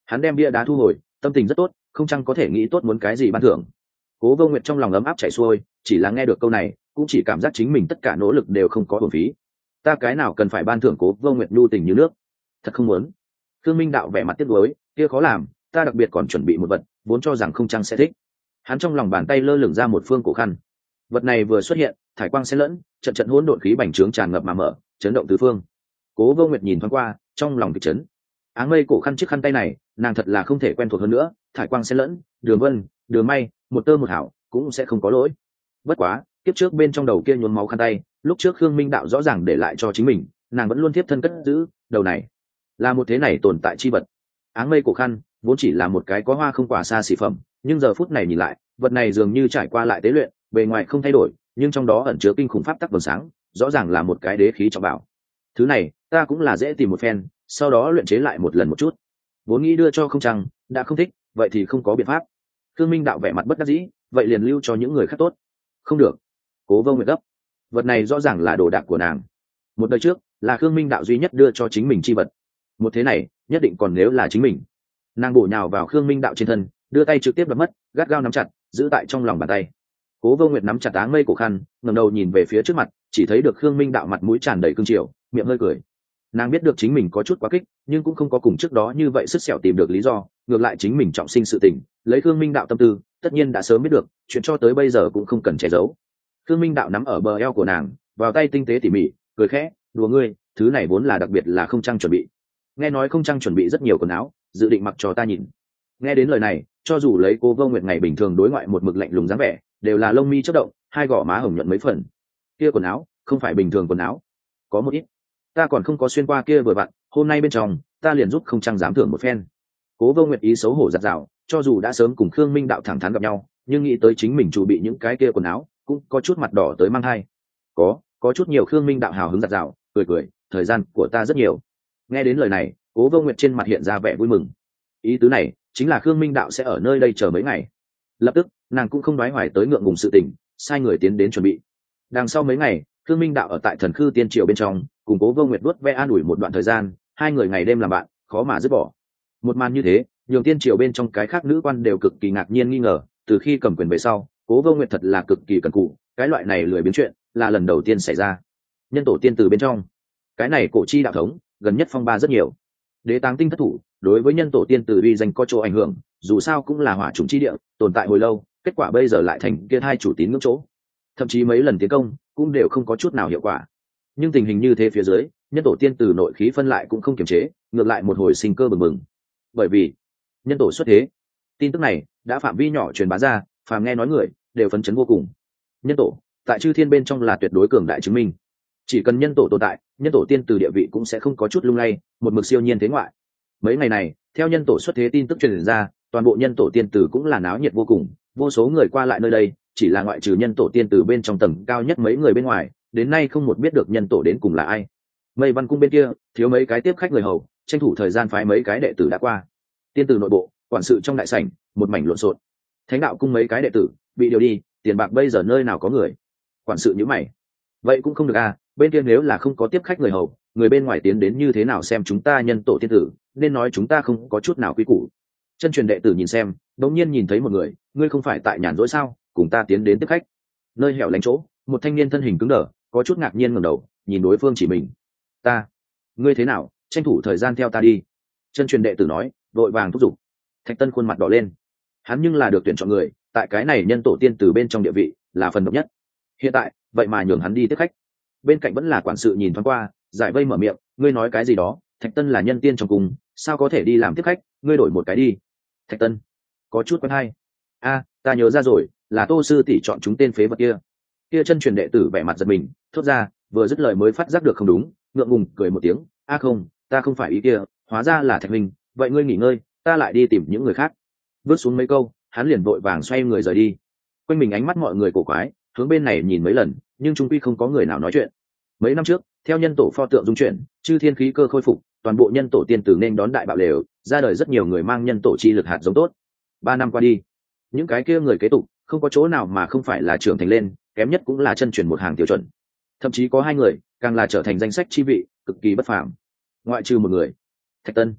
Hắn đem bia đá thu hồi, tâm tình rất tốt, không chăng có thể nghĩ tốt muốn cái gì ban thưởng. Cố Vô Nguyệt trong lòng ấm áp chảy xuôi, chỉ là nghe được câu này cũng chỉ cảm giác chính mình tất cả nỗ lực đều không có uổng phí. Ta cái nào cần phải ban thưởng Cố Vô Nguyệt nhu tình như nước, thật không muốn. Khương Minh Đạo vẻ mặt tiếc nuối, kia khó làm, ta đặc biệt còn chuẩn bị một vật, vốn cho rằng không chăng sẽ thích. Hắn trong lòng bàn tay lơ lửng ra một phương cổ khăn. Vật này vừa xuất hiện, thải quang xen lẫn, trận trận hỗn độn khí bành trướng tràn ngập mà mở, chấn động tứ phương. Cố Vô Nguyệt nhìn thoáng qua, trong lòng kịch chấn. Áng mây cổ khăn chiếc khăn tay này, nàng thật là không thể quen thuộc hơn nữa, thải quang xen lẫn, đường vân, đường may, một tơ một hảo, cũng sẽ không có lỗi. Bất quá, tiếp trước bên trong đầu kia nhuốm máu khăn tay, lúc trước Khương Minh Đạo rõ ràng để lại cho chính mình, nàng vẫn luôn tiếp thân cất giữ, đầu này là một thế này tồn tại chi vật. Áng mây cổ khăn vốn chỉ là một cái có hoa không quả xa xỉ phẩm, nhưng giờ phút này nhìn lại, vật này dường như trải qua lại tế luyện, bề ngoài không thay đổi, nhưng trong đó ẩn chứa kinh khủng pháp tắc vầng sáng, rõ ràng là một cái đế khí trọng bảo. Thứ này, ta cũng là dễ tìm một phen, sau đó luyện chế lại một lần một chút. Vốn nghĩ đưa cho không chăng, đã không thích, vậy thì không có biện pháp. Khương Minh Đạo vẻ mặt bất đắc dĩ, vậy liền lưu cho những người khác tốt. Không được. Cố Vô Nguyệt gấp. Vật này rõ ràng là đồ đạc của nàng. Một đời trước, là Khương Minh Đạo duy nhất đưa cho chính mình chi vật. Một thế này, nhất định còn nếu là chính mình. Nàng bổ nhào vào Khương Minh Đạo trên thân, đưa tay trực tiếp đập mất, gắt gao nắm chặt, giữ tại trong lòng bàn tay. Cố Vô Nguyệt nắm chặt áng mây cổ khăn, ngẩng đầu nhìn về phía trước mặt, chỉ thấy được Khương Minh Đạo mặt mũi tràn đầy cương triều, miệng hơi cười. Nàng biết được chính mình có chút quá kích, nhưng cũng không có cùng trước đó như vậy sứt sẹo tìm được lý do, ngược lại chính mình trọng sinh sự tình, lấy Khương Minh Đạo tâm tư, tất nhiên đã sớm biết được, chuyện cho tới bây giờ cũng không cần che giấu. Khương Minh Đạo nắm ở bờ eo của nàng, vào tay tinh tế tỉ mỉ, cười khẽ, đùa ngươi, thứ này vốn là đặc biệt là không chăng chuẩn bị. Nghe nói không chăng chuẩn bị rất nhiều quần áo, dự định mặc cho ta nhìn. Nghe đến lời này, cho dù lấy Cố Vô Nguyệt ngày bình thường đối ngoại một mực lạnh lùng dáng vẻ, đều là lông mi chớp động, hai gò má hồng nhuận mấy phần. Kia quần áo, không phải bình thường quần áo, có một ít. Ta còn không có xuyên qua kia vừa vặn, hôm nay bên trong, ta liền giúp không chăng dám thưởng một phen. Cố Vô Nguyệt ý xấu hổ giật giảo, cho dù đã sớm cùng Khương Minh Đạo thẳng thắn gặp nhau, nhưng nghĩ tới chính mình chuẩn bị những cái kia quần áo, cũng có chút mặt đỏ tới mang hai. Có, có chút nhiều. Khương Minh Đạo hào hứng giật giảo, cười cười, thời gian của ta rất nhiều. Nghe đến lời này, Cố Vô Nguyệt trên mặt hiện ra vẻ vui mừng. Ý tứ này chính là Khương Minh Đạo sẽ ở nơi đây chờ mấy ngày. Lập tức, nàng cũng không đoái hoài tới ngượng ngùng sự tình, sai người tiến đến chuẩn bị. Đằng sau mấy ngày, Khương Minh Đạo ở tại Thần Khư Tiên Triều bên trong, cùng Cố Vô Nguyệt vuốt ve an ủi một đoạn thời gian, hai người ngày đêm làm bạn, khó mà dứt bỏ. Một màn như thế, nhiều tiên triều bên trong cái khác nữ quan đều cực kỳ ngạc nhiên nghi ngờ, từ khi cầm quyền về sau, Cố Vô Nguyệt thật là cực kỳ cẩn cù, cái loại này lười biến chuyện, là lần đầu tiên xảy ra. Nhân tổ tiên từ bên trong, cái này cổ chi đạo thống, gần nhất phong ba rất nhiều. Đế Táng Tinh thất thủ, đối với nhân tổ tiên từ uy danh có chỗ ảnh hưởng, dù sao cũng là hỏa chủng chi địa, tồn tại hồi lâu, kết quả bây giờ lại thành kia hai chủ tín ngưỡng chỗ. Thậm chí mấy lần tiến công, cũng đều không có chút nào hiệu quả. Nhưng tình hình như thế phía dưới, nhân tổ tiên từ nội khí phân lại cũng không kiềm chế, ngược lại một hồi sinh cơ bừng bừng. Bởi vì nhân tổ xuất thế, tin tức này đã phạm vi nhỏ truyền bá ra, phàm nghe nói người đều phấn chấn vô cùng. Nhân tổ tại chư thiên bên trong là tuyệt đối cường đại chứng minh, chỉ cần nhân tổ tồn tại, nhân tổ tiên từ địa vị cũng sẽ không có chút lung lay, một mực siêu nhiên thế ngoại. Mấy ngày này, theo nhân tổ xuất thế tin tức truyền ra, toàn bộ nhân tổ tiên từ cũng là náo nhiệt vô cùng, vô số người qua lại nơi đây, chỉ là ngoại trừ nhân tổ tiên từ bên trong tầng cao nhất mấy người bên ngoài, đến nay không một biết được nhân tổ đến cùng là ai. Mây Văn cung bên kia thiếu mấy cái tiếp khách người hầu, tranh thủ thời gian phái mấy cái đệ tử đã qua. Tiên từ nội bộ, quản sự trong đại sảnh, một mảnh lộn xộn. Thánh đạo cung mấy cái đệ tử bị điều đi, tiền bạc bây giờ nơi nào có người. Quản sự nhíu mày, vậy cũng không được à, bên kia nếu là không có tiếp khách người hầu, người bên ngoài tiến đến như thế nào xem chúng ta nhân tổ tiên tử, nên nói chúng ta không có chút nào quý củ. Chân truyền đệ tử nhìn xem, đột nhiên nhìn thấy một người, ngươi không phải tại nhàn rỗi sao, cùng ta tiến đến tiếp khách. Nơi hẻo lánh chỗ, một thanh niên thân hình cứng đờ, có chút ngạc nhiên ngẩng đầu, nhìn đối phương chỉ mình. Ta, ngươi thế nào, tranh thủ thời gian theo ta đi. Chân truyền đệ tử nói, vội vàng thúc giục. Thạch Tân khuôn mặt đỏ lên, hắn nhưng là được tuyển chọn người, tại cái này nhân tổ tiên từ bên trong địa vị là phần độc nhất. Hiện tại, vậy mà nhường hắn đi tiếp khách. Bên cạnh vẫn là quản sự nhìn thoáng qua, giải vây mở miệng, ngươi nói cái gì đó, Thạch Tân là nhân tiên trong cùng, sao có thể đi làm tiếp khách, ngươi đổi một cái đi. Thạch Tân có chút quen hay. A, ta nhớ ra rồi, là Tô sư tỷ chọn chúng tên phế vật kia. Kia chân truyền đệ tử vẻ mặt giật mình, thốt ra, vừa dứt lời mới phát giác được không đúng, ngượng ngùng cười một tiếng, a không, ta không phải ý kia, hóa ra là Thạch Minh, vậy ngươi nghỉ ngơi, ta lại đi tìm những người khác. Bước xuống mấy câu, hắn liền vội vàng xoay người rời đi. Quanh mình ánh mắt mọi người cổ quái, hướng bên này nhìn mấy lần, nhưng chung quy không có người nào nói chuyện. Mấy năm trước, theo nhân tổ pho tượng dung chuyển, chư thiên khí cơ khôi phục, toàn bộ nhân tổ tiên tử nên đón đại bạo lều, ra đời rất nhiều người mang nhân tổ chi lực hạt giống tốt. Ba năm qua đi, những cái kia người kế tục không có chỗ nào mà không phải là trưởng thành lên, kém nhất cũng là chân truyền một hàng tiêu chuẩn. Thậm chí có hai người càng là trở thành danh sách chi vị, cực kỳ bất phàm. Ngoại trừ một người, Thạch Tân.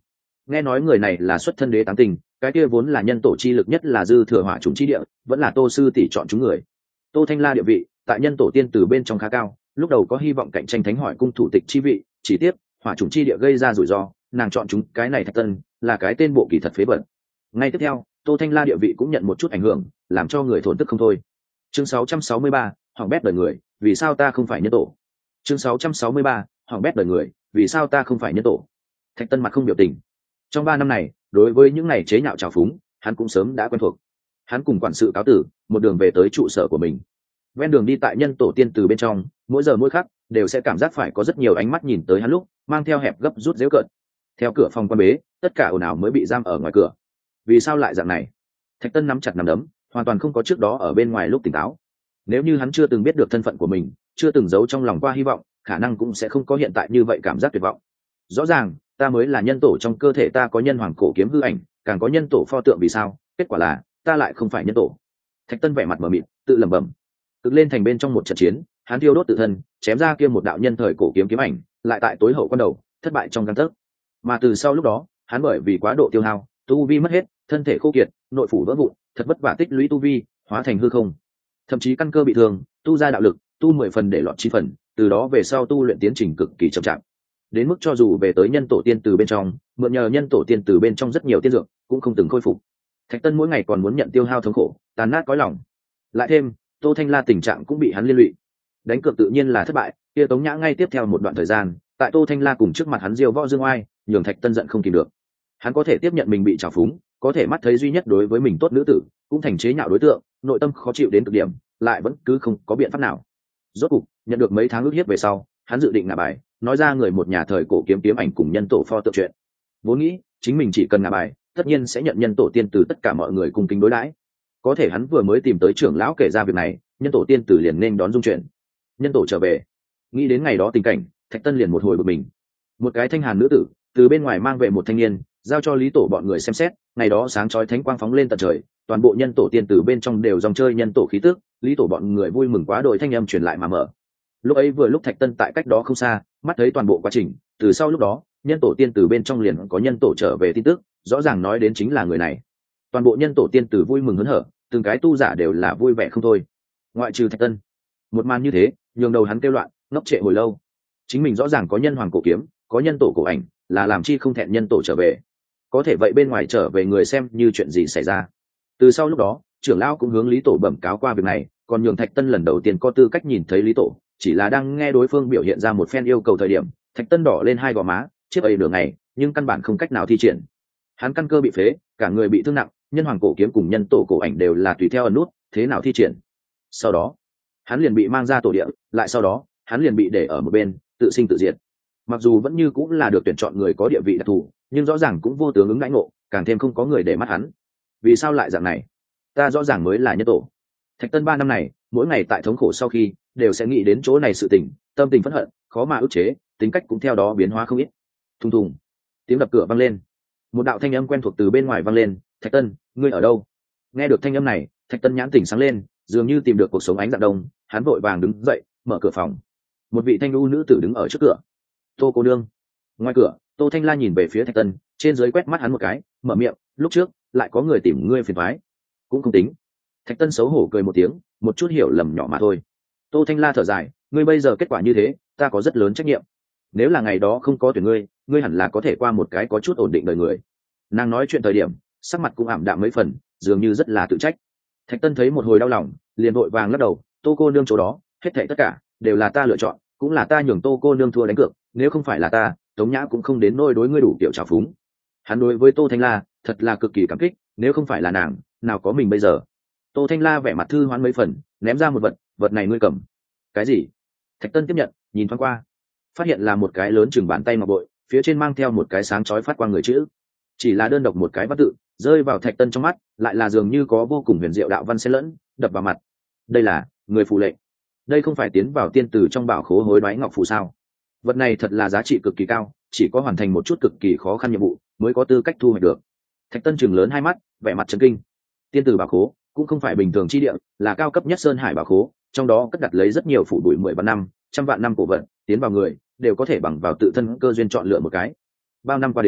Nghe nói người này là xuất thân đế táng tình, cái kia vốn là nhân tổ chi lực nhất là dư thừa hỏa chủng chi địa, vẫn là Tô sư tỷ chọn chúng người. Tô Thanh La địa vị tại nhân tổ tiên từ bên trong khá cao, lúc đầu có hy vọng cạnh tranh thánh hỏi cung thủ tịch chi vị, chỉ tiếp hỏa chủng chi địa gây ra rủi ro, nàng chọn chúng cái này Thạch Tân là cái tên bộ kỳ thật phế vật. Ngay tiếp theo, Tô Thanh La địa vị cũng nhận một chút ảnh hưởng, làm cho người thổn tức không thôi. Chương sáu trăm sáu mươi ba, hỏng bét đời người, vì sao ta không phải nhân tổ? Chương sáu trăm sáu mươi ba, hỏng bét đời người, vì sao ta không phải nhân tổ? Thạch Tân mặt không biểu tình. Trong ba năm này, đối với những ngày chế nhạo trào phúng, hắn cũng sớm đã quen thuộc. Hắn cùng quản sự cáo tử, một đường về tới trụ sở của mình. Ven đường đi tại nhân tổ tiên từ bên trong, mỗi giờ mỗi khắc đều sẽ cảm giác phải có rất nhiều ánh mắt nhìn tới hắn lúc mang theo hẹp gấp rút dễu cợt. Theo cửa phòng quan bế, tất cả ồn ào mới bị giam ở ngoài cửa. Vì sao lại dạng này? Thạch Tân nắm chặt nắm đấm, hoàn toàn không có trước đó ở bên ngoài lúc tỉnh táo. Nếu như hắn chưa từng biết được thân phận của mình, chưa từng giấu trong lòng qua hy vọng, khả năng cũng sẽ không có hiện tại như vậy cảm giác tuyệt vọng. Rõ ràng ta mới là nhân tổ, trong cơ thể ta có nhân hoàng cổ kiếm hư ảnh, càng có nhân tổ pho tượng, vì sao kết quả là ta lại không phải nhân tổ? Thạch Tân vẻ mặt mờ mịt, tự lẩm bẩm. Cực lên thành bên trong một trận chiến, hắn thiêu đốt tự thân, chém ra kia một đạo nhân thời cổ kiếm kiếm ảnh, lại tại tối hậu quan đầu thất bại trong gang tấc. Mà từ sau lúc đó, hắn bởi vì quá độ tiêu hao, tu vi mất hết, thân thể khô kiệt, nội phủ vỡ vụn, thật vất vả tích lũy tu vi, hóa thành hư không. Thậm chí căn cơ bị thương, tu ra đạo lực, tu mười phần để lọt chín phần, từ đó về sau tu luyện tiến trình cực kỳ chậm chạp. Đến mức cho dù về tới nhân tổ tiên từ bên trong, mượn nhờ nhân tổ tiên từ bên trong rất nhiều tiên dược, cũng không từng khôi phục. Thạch Tân mỗi ngày còn muốn nhận tiêu hao thống khổ, tàn nát cõi lòng. Lại thêm, Tô Thanh La tình trạng cũng bị hắn liên lụy. Đánh cược tự nhiên là thất bại, kia Tống Nhã ngay tiếp theo một đoạn thời gian, tại Tô Thanh La cùng trước mặt hắn diêu võ dương oai, nhường Thạch Tân giận không kìm được. Hắn có thể tiếp nhận mình bị trào phúng, có thể mắt thấy duy nhất đối với mình tốt nữ tử cũng thành chế nhạo đối tượng, nội tâm khó chịu đến cực điểm, lại vẫn cứ không có biện pháp nào. Rốt cục, nhận được mấy tháng ức hiếp về sau, hắn dự định ngả bài, nói ra người một nhà thời cổ kiếm kiếm ảnh cùng nhân tổ pho tượng chuyện. Vốn nghĩ chính mình chỉ cần ngả bài, tất nhiên sẽ nhận nhân tổ tiên từ tất cả mọi người cùng kính đối đãi. Có thể hắn vừa mới tìm tới trưởng lão kể ra việc này, nhân tổ tiên tử liền nên đón dung chuyện. Nhân tổ trở về, nghĩ đến ngày đó tình cảnh, Thạch Tân liền một hồi bực mình. Một cái thanh hàn nữ tử từ bên ngoài mang về một thanh niên, giao cho lý tổ bọn người xem xét. Ngày đó sáng chói thánh quang phóng lên tận trời, toàn bộ nhân tổ tiên tử bên trong đều dòng chơi nhân tổ khí tức. Lý tổ bọn người vui mừng quá đội, thanh âm truyền lại mà mở. Lúc ấy vừa lúc Thạch Tân tại cách đó không xa, mắt thấy toàn bộ quá trình. Từ sau lúc đó, nhân tổ tiên tử bên trong liền có nhân tổ trở về tin tức, rõ ràng nói đến chính là người này. Toàn bộ nhân tổ tiên tử vui mừng hớn hở, từng cái tu giả đều là vui vẻ không thôi, ngoại trừ Thạch Tân. Một màn như thế nhường đầu hắn kêu loạn, ngốc trệ hồi lâu. Chính mình rõ ràng có nhân hoàng cổ kiếm, có nhân tổ cổ ảnh, là làm chi không thẹn nhân tổ trở về? Có thể vậy bên ngoài trở về người xem như chuyện gì xảy ra? Từ sau lúc đó, trưởng lão cũng hướng lý tổ bẩm cáo qua việc này, còn nhường Thạch Tân lần đầu tiên có tư cách nhìn thấy lý tổ, chỉ là đang nghe đối phương biểu hiện ra một phen yêu cầu thời điểm, Thạch Tân đỏ lên hai gò má, chiếc ấy nửa ngày, nhưng căn bản không cách nào thi triển. Hắn căn cơ bị phế, cả người bị thương nặng, nhân hoàng cổ kiếm cùng nhân tổ cổ ảnh đều là tùy theo ẩn nút, thế nào thi triển? Sau đó, hắn liền bị mang ra tổ địa, lại sau đó, hắn liền bị để ở một bên, tự sinh tự diệt. Mặc dù vẫn như cũng là được tuyển chọn người có địa vị đặc thù, nhưng rõ ràng cũng vô tướng ứng đãi ngộ, càng thêm không có người để mắt hắn. Vì sao lại dạng này? Ta rõ ràng mới là nhân tổ. Thạch Tân ba năm này, mỗi ngày tại thống khổ sau khi, đều sẽ nghĩ đến chỗ này sự tình, tâm tình phẫn hận, khó mà ức chế, tính cách cũng theo đó biến hóa không ít. Thùng thùng, tiếng đập cửa vang lên. Một đạo thanh âm quen thuộc từ bên ngoài vang lên, "Thạch Tân, ngươi ở đâu?" Nghe được thanh âm này, Thạch Tân nhãn tỉnh sáng lên, dường như tìm được cuộc sống ánh dạng đông, hắn vội vàng đứng dậy, mở cửa phòng. Một vị thanh lưu nữ tử đứng ở trước cửa. "Tô cô nương." Ngoài cửa, Tô Thanh La nhìn về phía Thạch Tân, trên dưới quét mắt hắn một cái, mở miệng, "Lúc trước lại có người tìm ngươi phiền toái." "Cũng không tính." Thạch Tân xấu hổ cười một tiếng, "Một chút hiểu lầm nhỏ mà thôi." Tô Thanh La thở dài, "Ngươi bây giờ kết quả như thế, ta có rất lớn trách nhiệm. Nếu là ngày đó không có tuyển ngươi, ngươi hẳn là có thể qua một cái có chút ổn định đời người." Nàng nói chuyện thời điểm, sắc mặt cũng ảm đạm mấy phần, dường như rất là tự trách. Thạch Tân thấy một hồi đau lòng, liền vội vàng lắc đầu, "Tô cô nương chỗ đó, hết thảy tất cả đều là ta lựa chọn, cũng là ta nhường Tô cô nương thua đánh cược, nếu không phải là ta, Tống Nhã cũng không đến nôi đối ngươi đủ kiểu trào phúng." Hắn đối với Tô Thanh La thật là cực kỳ cảm kích, nếu không phải là nàng, nào có mình bây giờ. Tô Thanh La vẻ mặt thư hoán mấy phần, ném ra một vật, "Vật này ngươi cầm." "Cái gì?" Thạch Tân tiếp nhận, nhìn thoáng qua, phát hiện là một cái lớn chừng bàn tay ngọc bội, phía trên mang theo một cái sáng chói phát quang người chữ. Chỉ là đơn độc một cái văn tự, rơi vào Thạch Tân trong mắt, lại là dường như có vô cùng huyền diệu đạo văn xen lẫn, đập vào mặt. Đây là người phù lệnh. Đây không phải tiến vào tiên tử trong bảo khố hối đoái ngọc phù sao? Vật này thật là giá trị cực kỳ cao, chỉ có hoàn thành một chút cực kỳ khó khăn nhiệm vụ mới có tư cách thu hoạch được. Thạch Tân chừng lớn hai mắt, vẻ mặt chấn kinh. Tiên tử bảo khố cũng không phải bình thường chi địa, là cao cấp nhất sơn hải bảo khố, trong đó cất đặt lấy rất nhiều phủ bụi mười vạn năm, trăm vạn năm cổ vật, tiến vào người đều có thể bằng vào tự thân cơ duyên chọn lựa một cái. Bao năm qua đến,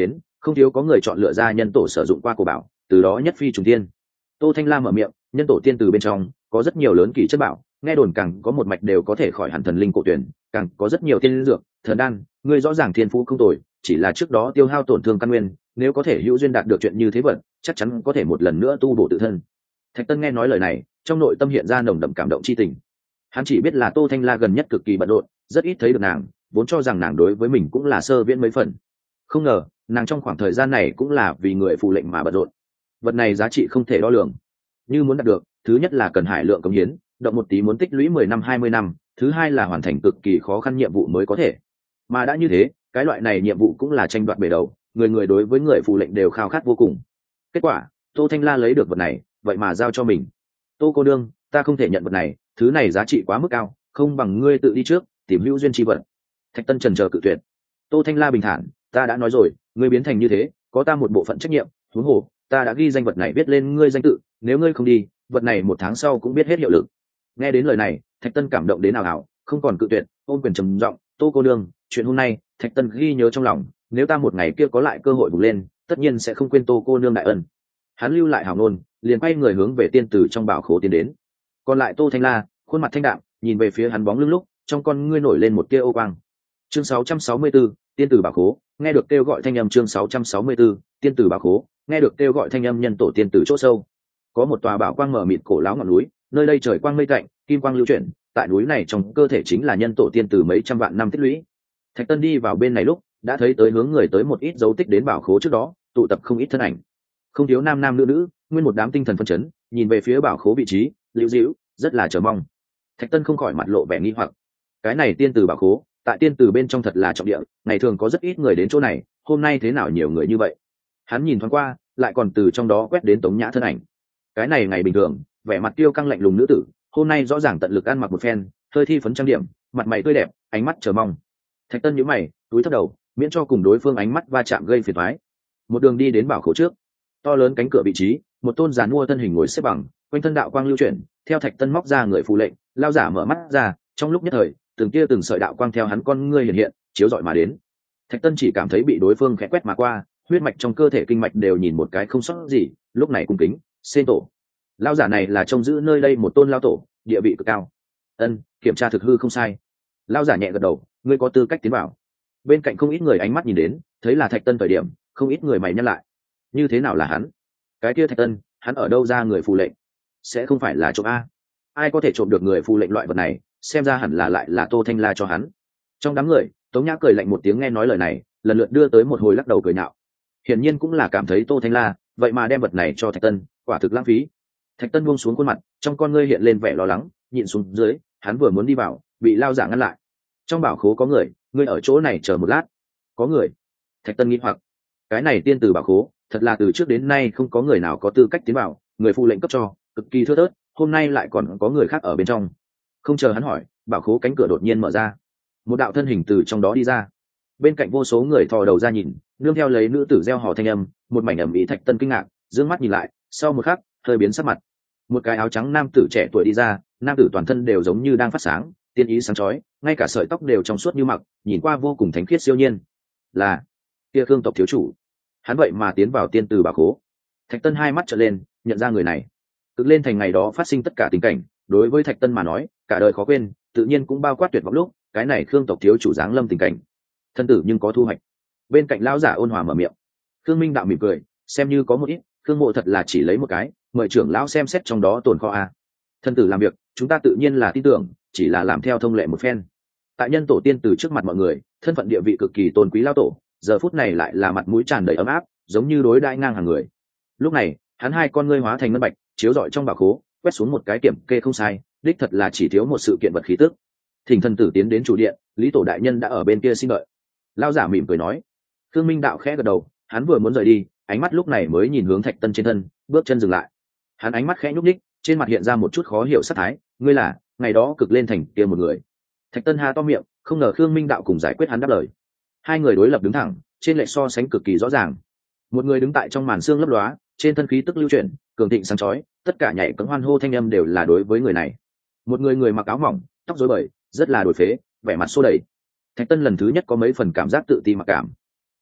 không thiếu có người chọn lựa ra nhân tổ sử dụng qua cổ bảo, từ đó nhất phi trùng tiên. Tô Thanh La mở miệng, nhân tổ tiên từ bên trong có rất nhiều lớn kỳ chất bảo, nghe đồn càng có một mạch đều có thể khỏi hẳn thần linh cổ tuyển, càng có rất nhiều tiên dược, thần đan, ngươi rõ ràng thiên phú không tồi, chỉ là trước đó tiêu hao tổn thương căn nguyên, nếu có thể hữu duyên đạt được chuyện như thế vật, chắc chắn có thể một lần nữa tu bổ tự thân. Thạch Tân nghe nói lời này, trong nội tâm hiện ra nồng đậm cảm động chi tình. Hắn chỉ biết là Tô Thanh La gần nhất cực kỳ bận rộn, rất ít thấy được nàng, vốn cho rằng nàng đối với mình cũng là sơ viễn mấy phần. Không ngờ, nàng trong khoảng thời gian này cũng là vì người phù lệnh mà bận rộn. Vật này giá trị không thể đo lường. Như muốn đạt được, thứ nhất là cần hải lượng cống hiến, động một tí muốn tích lũy mười năm hai mươi năm, thứ hai là hoàn thành cực kỳ khó khăn nhiệm vụ mới có thể. Mà đã như thế, cái loại này nhiệm vụ cũng là tranh đoạt bể đầu, người người đối với người phù lệnh đều khao khát vô cùng. Kết quả, Tô Thanh La lấy được vật này, vậy mà giao cho mình. Tô cô đương, ta không thể nhận vật này, thứ này giá trị quá mức cao, không bằng ngươi tự đi trước tìm hữu duyên chi vật. Thạch Tân trần chờ cự tuyệt. Tô Thanh La bình thản, ta đã nói rồi, ngươi biến thành như thế, có ta một bộ phận trách nhiệm, huống hồ ta đã ghi danh vật này viết lên ngươi danh tự, nếu ngươi không đi, vật này một tháng sau cũng biết hết hiệu lực. Nghe đến lời này, Thạch Tân cảm động đến nào ảo, không còn cự tuyệt, ôm quyền trầm giọng, Tô cô đương, chuyện hôm nay, Thạch Tân ghi nhớ trong lòng, nếu ta một ngày kia có lại cơ hội vùng lên, tất nhiên sẽ không quên Tô cô nương đại ân. Hắn lưu lại hảo ngôn, liền quay người hướng về tiên tử trong bảo khố tiến đến. Còn lại Tô Thanh La, khuôn mặt thanh đạm, nhìn về phía hắn bóng lưng lúc, trong con ngươi nổi lên một tia ô quang. Chương sáu trăm sáu mươi tư, tiên tử bảo khố, nghe được kêu gọi thanh âm chương sáu trăm sáu mươi tư, tiên tử bảo khố, nghe được kêu gọi thanh âm nhân tổ tiên tử chỗ sâu. Có một tòa bảo quang mở mịt cổ lão ngọn núi, nơi đây trời quang mây tạnh, kim quang lưu chuyển, tại núi này trong cơ thể chính là nhân tổ tiên tử mấy trăm vạn năm tích lũy. Thạch Tân đi vào bên này lúc, đã thấy tới hướng người tới một ít dấu tích đến bảo khố trước đó, tụ tập không ít thân ảnh. Không thiếu nam nam nữ nữ, nguyên một đám tinh thần phân chấn, nhìn về phía bảo khố vị trí, liễu dĩu, rất là chờ mong. Thạch Tân không khỏi mặt lộ vẻ nghi hoặc. Cái này tiên tử bảo khố, tại tiên tử bên trong thật là trọng địa, ngày thường có rất ít người đến chỗ này, hôm nay thế nào nhiều người như vậy? Hắn nhìn thoáng qua, lại còn từ trong đó quét đến Tống Nhã thân ảnh. Cái này ngày bình thường, vẻ mặt tiêu căng lạnh lùng nữ tử, hôm nay rõ ràng tận lực ăn mặc một phen, hơi thi phấn trang điểm, mặt mày tươi đẹp, ánh mắt chờ mong. Thạch Tân nhíu mày, túi thấp đầu, miễn cho cùng đối phương ánh mắt va chạm gây phiền toái. Một đường đi đến bảo khố trước, to lớn cánh cửa vị trí, một tôn giàn mua thân hình ngồi xếp bằng, quanh thân đạo quang lưu chuyển, theo Thạch Tân móc ra người phù lệnh, lao giả mở mắt ra, trong lúc nhất thời, từng tia từng sợi đạo quang theo hắn con ngươi hiện hiện, chiếu rọi mà đến. Thạch Tân chỉ cảm thấy bị đối phương khẽ quét mà qua, huyết mạch trong cơ thể kinh mạch đều nhìn một cái không sót gì, lúc này cung kính, xên tổ. Lao giả này là trông giữ nơi đây một tôn lao tổ, địa vị cực cao. Ân, kiểm tra thực hư không sai. Lao giả nhẹ gật đầu, ngươi có tư cách tiến vào. Bên cạnh không ít người ánh mắt nhìn đến, thấy là Thạch Tân thời điểm, không ít người mày nhắc lại. Như thế nào là hắn? Cái kia Thạch Tân, hắn ở đâu ra người phù lệnh? Sẽ không phải là trộm a? Ai có thể trộm được người phù lệnh loại vật này? Xem ra hẳn là lại là Tô Thanh La cho hắn. Trong đám người, Tống Nhã cười lạnh một tiếng nghe nói lời này, lần lượt đưa tới một hồi lắc đầu cười nhạo. Hiển nhiên cũng là cảm thấy Tô Thanh La, vậy mà đem vật này cho Thạch Tân, quả thực lãng phí. Thạch Tân buông xuống khuôn mặt, trong con ngươi hiện lên vẻ lo lắng, nhịn xuống dưới, hắn vừa muốn đi vào, bị lao giả ngăn lại. Trong bảo khố có người, ngươi ở chỗ này chờ một lát. Có người. Thạch Tân nghĩ hoặc, cái này tiên tử bảo khố, thật là từ trước đến nay không có người nào có tư cách tiến vào, người phù lệnh cấp cho, cực kỳ thưa thớt, hôm nay lại còn có người khác ở bên trong. Không chờ hắn hỏi, bảo khố cánh cửa đột nhiên mở ra, một đạo thân hình từ trong đó đi ra. Bên cạnh vô số người thò đầu ra nhìn, nương theo lấy nữ tử reo hò thanh âm, một mảnh ẩm ý. Thạch Tân kinh ngạc, dương mắt nhìn lại, sau một khắc, hơi biến sắc mặt. Một cái áo trắng nam tử trẻ tuổi đi ra, nam tử toàn thân đều giống như đang phát sáng, tiên ý sáng chói, ngay cả sợi tóc đều trong suốt như mặc, nhìn qua vô cùng thánh khiết siêu nhiên. Là kia Khương tộc thiếu chủ. Hắn vậy mà tiến vào tiên tử bảo khố. Thạch Tân hai mắt trợn lên, nhận ra người này. Cực lên thành ngày đó phát sinh tất cả tình cảnh, đối với Thạch Tân mà nói, cả đời khó quên, tự nhiên cũng bao quát tuyệt vọng lúc, cái này Khương tộc thiếu chủ giáng lâm tình cảnh. Thân tử nhưng có thu hoạch. Bên cạnh lão giả ôn hòa mở miệng. Khương Minh đạo mỉm cười, xem như có một ít, Khương mộ thật là chỉ lấy một cái, mời trưởng lão xem xét trong đó tồn kho a. Thân tử làm việc, chúng ta tự nhiên là tin tưởng, chỉ là làm theo thông lệ một phen. Tại nhân tổ tiên từ trước mặt mọi người, thân phận địa vị cực kỳ tôn quý lão tổ, giờ phút này lại là mặt mũi tràn đầy ấm áp, giống như đối đãi ngang hàng người. Lúc này, hắn hai con ngươi hóa thành ngân bạch, chiếu rọi trong bảo khố, quét xuống một cái kiểm kê không sai, đích thật là chỉ thiếu một sự kiện vật khí tức. Thỉnh thân tử tiến đến chủ điện, Lý tổ đại nhân đã ở bên kia xin đợi. Lão giả mỉm cười nói. Khương Minh đạo khẽ gật đầu, hắn vừa muốn rời đi, ánh mắt lúc này mới nhìn hướng Thạch Tân trên thân, bước chân dừng lại. Hắn ánh mắt khẽ nhúc nhích, trên mặt hiện ra một chút khó hiểu sắc thái, ngươi là ngày đó cực lên thành kia một người. Thạch Tân ha to miệng, không ngờ Khương Minh đạo cùng giải quyết hắn đáp lời. Hai người đối lập đứng thẳng, trên lệch so sánh cực kỳ rõ ràng. Một người đứng tại trong màn xương lấp lóa, trên thân khí tức lưu chuyển, cường thịnh sáng chói, tất cả nhảy cẫng hoan hô thanh âm đều là đối với người này. Một người người mặc áo mỏng, tóc rối bời, rất là đổi phế, vẻ mặt xô đẩy. Thạch Tân lần thứ nhất có mấy phần cảm giác tự ti mặc cảm.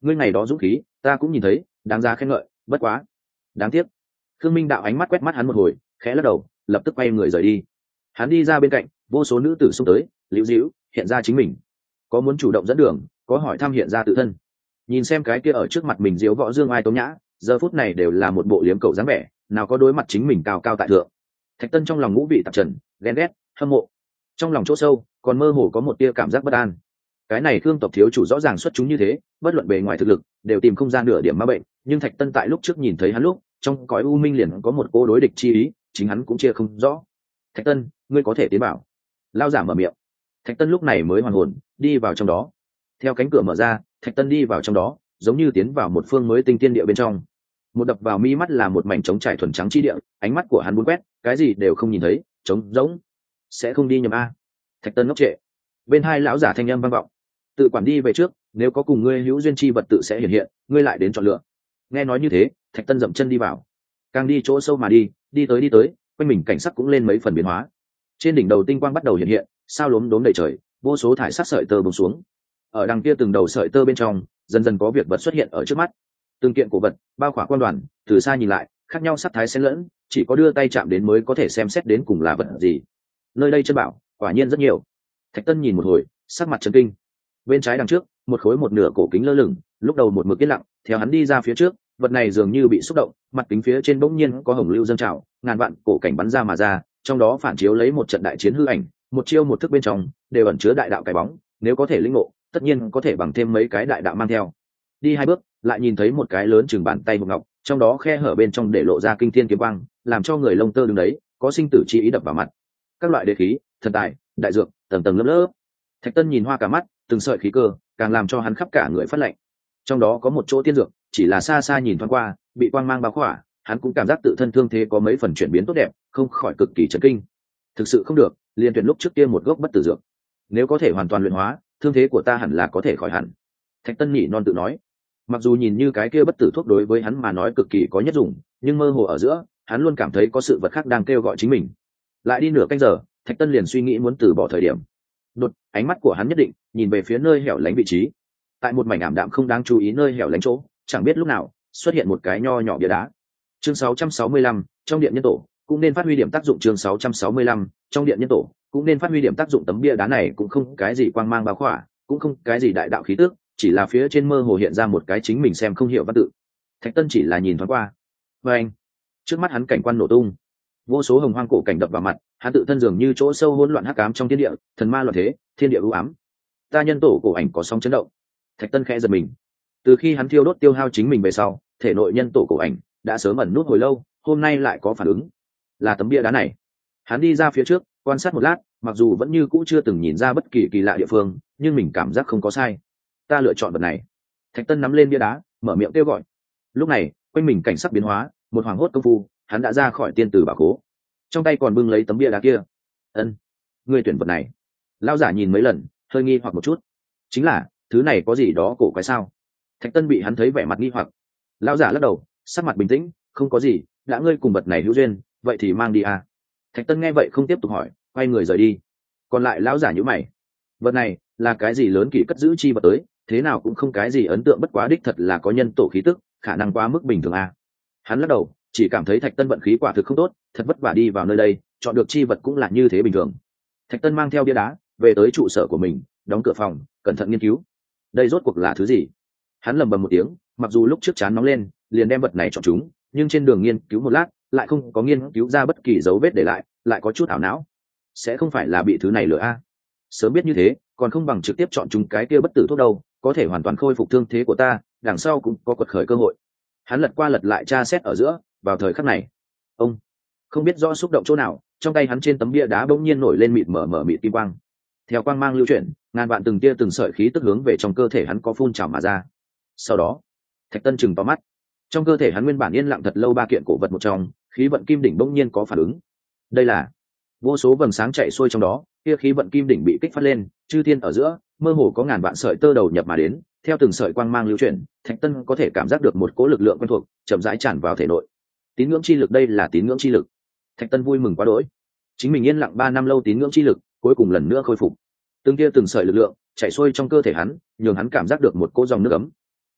ngươi ngày đó dũng khí ta cũng nhìn thấy, đáng giá khen ngợi, bất quá đáng tiếc. Khương Minh đạo ánh mắt quét mắt hắn một hồi, khẽ lắc đầu, lập tức quay người rời đi. Hắn đi ra bên cạnh, vô số nữ tử xông tới, liễu dĩu hiện ra chính mình, có muốn chủ động dẫn đường, có hỏi thăm hiện ra tự thân. Nhìn xem cái kia ở trước mặt mình diếu võ dương ai tống nhã, giờ phút này đều là một bộ liếm cầu dáng vẻ, nào có đối mặt chính mình cao cao tại thượng. Thạch Tân trong lòng ngũ vị tạp trần, ghen ghét, hâm mộ, trong lòng chỗ sâu còn mơ hồ có một tia cảm giác bất an. Cái này Khương tộc thiếu chủ rõ ràng xuất chúng như thế, bất luận bề ngoài thực lực đều tìm không ra nửa điểm ma bệnh, nhưng Thạch Tân tại lúc trước nhìn thấy hắn lúc, trong cõi u minh liền có một cô đối địch chi ý, chính hắn cũng chia không rõ. Thạch Tân, ngươi có thể tiến bảo. Lao giả mở miệng. Thạch Tân lúc này mới hoàn hồn, đi vào trong đó. Theo cánh cửa mở ra, Thạch Tân đi vào trong đó, giống như tiến vào một phương mới tinh tiên địa bên trong. Một đập vào mi mắt là một mảnh trống trải thuần trắng chi địa, ánh mắt của hắn muốn quét, cái gì đều không nhìn thấy, trống rỗng. Sẽ không đi nhầm a? Thạch Tân ngốc trệ. Bên hai lão giả thanh âm vang vọng. Tự quản đi về trước, nếu có cùng ngươi hữu duyên chi vật tự sẽ hiện hiện, ngươi lại đến chọn lựa. Nghe nói như thế, Thạch Tân dậm chân đi vào. Càng đi chỗ sâu mà đi, đi tới đi tới, quanh mình cảnh sắc cũng lên mấy phần biến hóa. Trên đỉnh đầu tinh quang bắt đầu hiện hiện, sao lốm đốm đầy trời, vô số thải sắc sợi tơ buông xuống. Ở đằng kia từng đầu sợi tơ bên trong, dần dần có việc vật xuất hiện ở trước mắt. Từng kiện cổ vật, bao khỏa quan đoàn, từ xa nhìn lại, khác nhau sắc thái xen lẫn, chỉ có đưa tay chạm đến mới có thể xem xét đến cùng là vật gì. Nơi đây chân bảo, quả nhiên rất nhiều. Thạch Tân nhìn một hồi, sắc mặt chấn kinh. Bên trái đằng trước, một khối một nửa cổ kính lơ lửng, lúc đầu một mực yên lặng, theo hắn đi ra phía trước, vật này dường như bị xúc động, mặt kính phía trên bỗng nhiên có hồng lưu dâng trào, ngàn vạn cổ cảnh bắn ra mà ra, trong đó phản chiếu lấy một trận đại chiến hư ảnh, một chiêu một thức bên trong đều ẩn chứa đại đạo cái bóng, nếu có thể linh ngộ, tất nhiên có thể bằng thêm mấy cái đại đạo mang theo. Đi hai bước, lại nhìn thấy một cái lớn chừng bàn tay hộp ngọc, trong đó khe hở bên trong để lộ ra kinh thiên kiếm quang, làm cho người lông tơ đứng đấy, có sinh tử chi ý đập vào mặt. Các loại đế khí, thần tài, đại dược, tầng tầng lớp lớp. Thạch Tân nhìn hoa cả mắt, từng sợi khí cơ, càng làm cho hắn khắp cả người phát lạnh. Trong đó có một chỗ tiên dược, chỉ là xa xa nhìn thoáng qua, bị quang mang bao khỏa, hắn cũng cảm giác tự thân thương thế có mấy phần chuyển biến tốt đẹp, không khỏi cực kỳ chấn kinh. Thực sự không được, liền tuyển lúc trước kia một gốc bất tử dược. Nếu có thể hoàn toàn luyện hóa, thương thế của ta hẳn là có thể khỏi hẳn. Thạch Tân nhỉ non tự nói. Mặc dù nhìn như cái kia bất tử thuốc đối với hắn mà nói cực kỳ có nhất dụng, nhưng mơ hồ ở giữa, hắn luôn cảm thấy có sự vật khác đang kêu gọi chính mình. Lại đi nửa canh giờ, Thạch Tân liền suy nghĩ muốn từ bỏ thời điểm. Đột, ánh mắt của hắn nhất định nhìn về phía nơi hẻo lánh vị trí. Tại một mảnh ảm đạm không đáng chú ý nơi hẻo lánh chỗ, chẳng biết lúc nào xuất hiện một cái nho nhỏ bia đá. Chương sáu trăm sáu mươi lăm, trong điện nhân tổ cũng nên phát huy điểm tác dụng. Chương sáu trăm sáu mươi lăm, trong điện nhân tổ cũng nên phát huy điểm tác dụng. Tấm bia đá này cũng không cái gì quang mang bao khỏa, cũng không cái gì đại đạo khí tước, chỉ là phía trên mơ hồ hiện ra một cái chính mình xem không hiểu văn tự. Thạch Tân chỉ là nhìn thoáng qua, và anh, trước mắt hắn cảnh quan nổ tung, vô số hồng hoang cổ cảnh đập vào mặt, hắn tự thân dường như chỗ sâu hỗn loạn hắc ám trong thiên địa, thần ma loạn thế, thiên địa u ám. Ta nhân tổ cổ ảnh có sóng chấn động. Thạch Tân khẽ giật mình. Từ khi hắn thiêu đốt tiêu hao chính mình về sau, thể nội nhân tổ cổ ảnh đã sớm ẩn nút hồi lâu, hôm nay lại có phản ứng. Là tấm bia đá này. Hắn đi ra phía trước, quan sát một lát, mặc dù vẫn như cũ chưa từng nhìn ra bất kỳ kỳ lạ địa phương, nhưng mình cảm giác không có sai. Ta lựa chọn vật này. Thạch Tân nắm lên bia đá, mở miệng kêu gọi. Lúc này, quanh mình cảnh sắc biến hóa, một hoàng hốt công phu, hắn đã ra khỏi tiên tử bảo khố, trong tay còn bưng lấy tấm bia đá kia. Ân, ngươi tuyển vật này. Lão giả nhìn mấy lần, hơi nghi hoặc một chút. Chính là, thứ này có gì đó cổ quái sao? Thạch Tân bị hắn thấy vẻ mặt nghi hoặc. Lão giả lắc đầu, sắc mặt bình tĩnh, không có gì, đã ngươi cùng vật này hữu duyên, vậy thì mang đi à. Thạch Tân nghe vậy không tiếp tục hỏi, quay người rời đi. Còn lại lão giả nhíu mày. Vật này là cái gì lớn kỳ cất giữ chi vật tới, thế nào cũng không cái gì ấn tượng, bất quá đích thật là có nhân tổ khí tức, khả năng quá mức bình thường à. Hắn lắc đầu, chỉ cảm thấy Thạch Tân vận khí quả thực không tốt, thật vất vả đi vào nơi đây, chọn được chi vật cũng là như thế bình thường. Thạch Tân mang theo bia đá về tới trụ sở của mình, đóng cửa phòng, cẩn thận nghiên cứu. Đây rốt cuộc là thứ gì? Hắn lầm bầm một tiếng, mặc dù lúc trước chán nóng lên, liền đem vật này chọn chúng, nhưng trên đường nghiên cứu một lát, lại không có nghiên cứu ra bất kỳ dấu vết để lại, lại có chút ảo não. Sẽ không phải là bị thứ này lừa a? Sớm biết như thế, còn không bằng trực tiếp chọn chúng cái kia bất tử thuốc đâu, có thể hoàn toàn khôi phục thương thế của ta, đằng sau cũng có quật khởi cơ hội. Hắn lật qua lật lại tra xét ở giữa, vào thời khắc này, ông không biết rõ xúc động chỗ nào, trong tay hắn trên tấm bia đá bỗng nhiên nổi lên mịt mờ mờ mịt kim quang. Theo quang mang lưu chuyển, ngàn vạn từng tia từng sợi khí tức hướng về trong cơ thể hắn có phun trào mà ra. Sau đó, Thạch Tân chừng to mắt, trong cơ thể hắn nguyên bản yên lặng thật lâu ba kiện cổ vật một trong, khí vận kim đỉnh bỗng nhiên có phản ứng. Đây là vô số vầng sáng chạy xuôi trong đó, kia khí vận kim đỉnh bị kích phát lên, chư thiên ở giữa mơ hồ có ngàn vạn sợi tơ đầu nhập mà đến, theo từng sợi quang mang lưu chuyển, Thạch Tân có thể cảm giác được một cỗ lực lượng quen thuộc chậm rãi tràn vào thể nội. Tín ngưỡng chi lực, đây là tín ngưỡng chi lực. Thạch Tân vui mừng quá đỗi, chính mình yên lặng ba năm lâu tín ngưỡng chi lực cuối cùng lần nữa khôi phục. Từng kia từng sợi lực lượng chạy xuôi trong cơ thể hắn, nhường hắn cảm giác được một cỗ dòng nước ấm.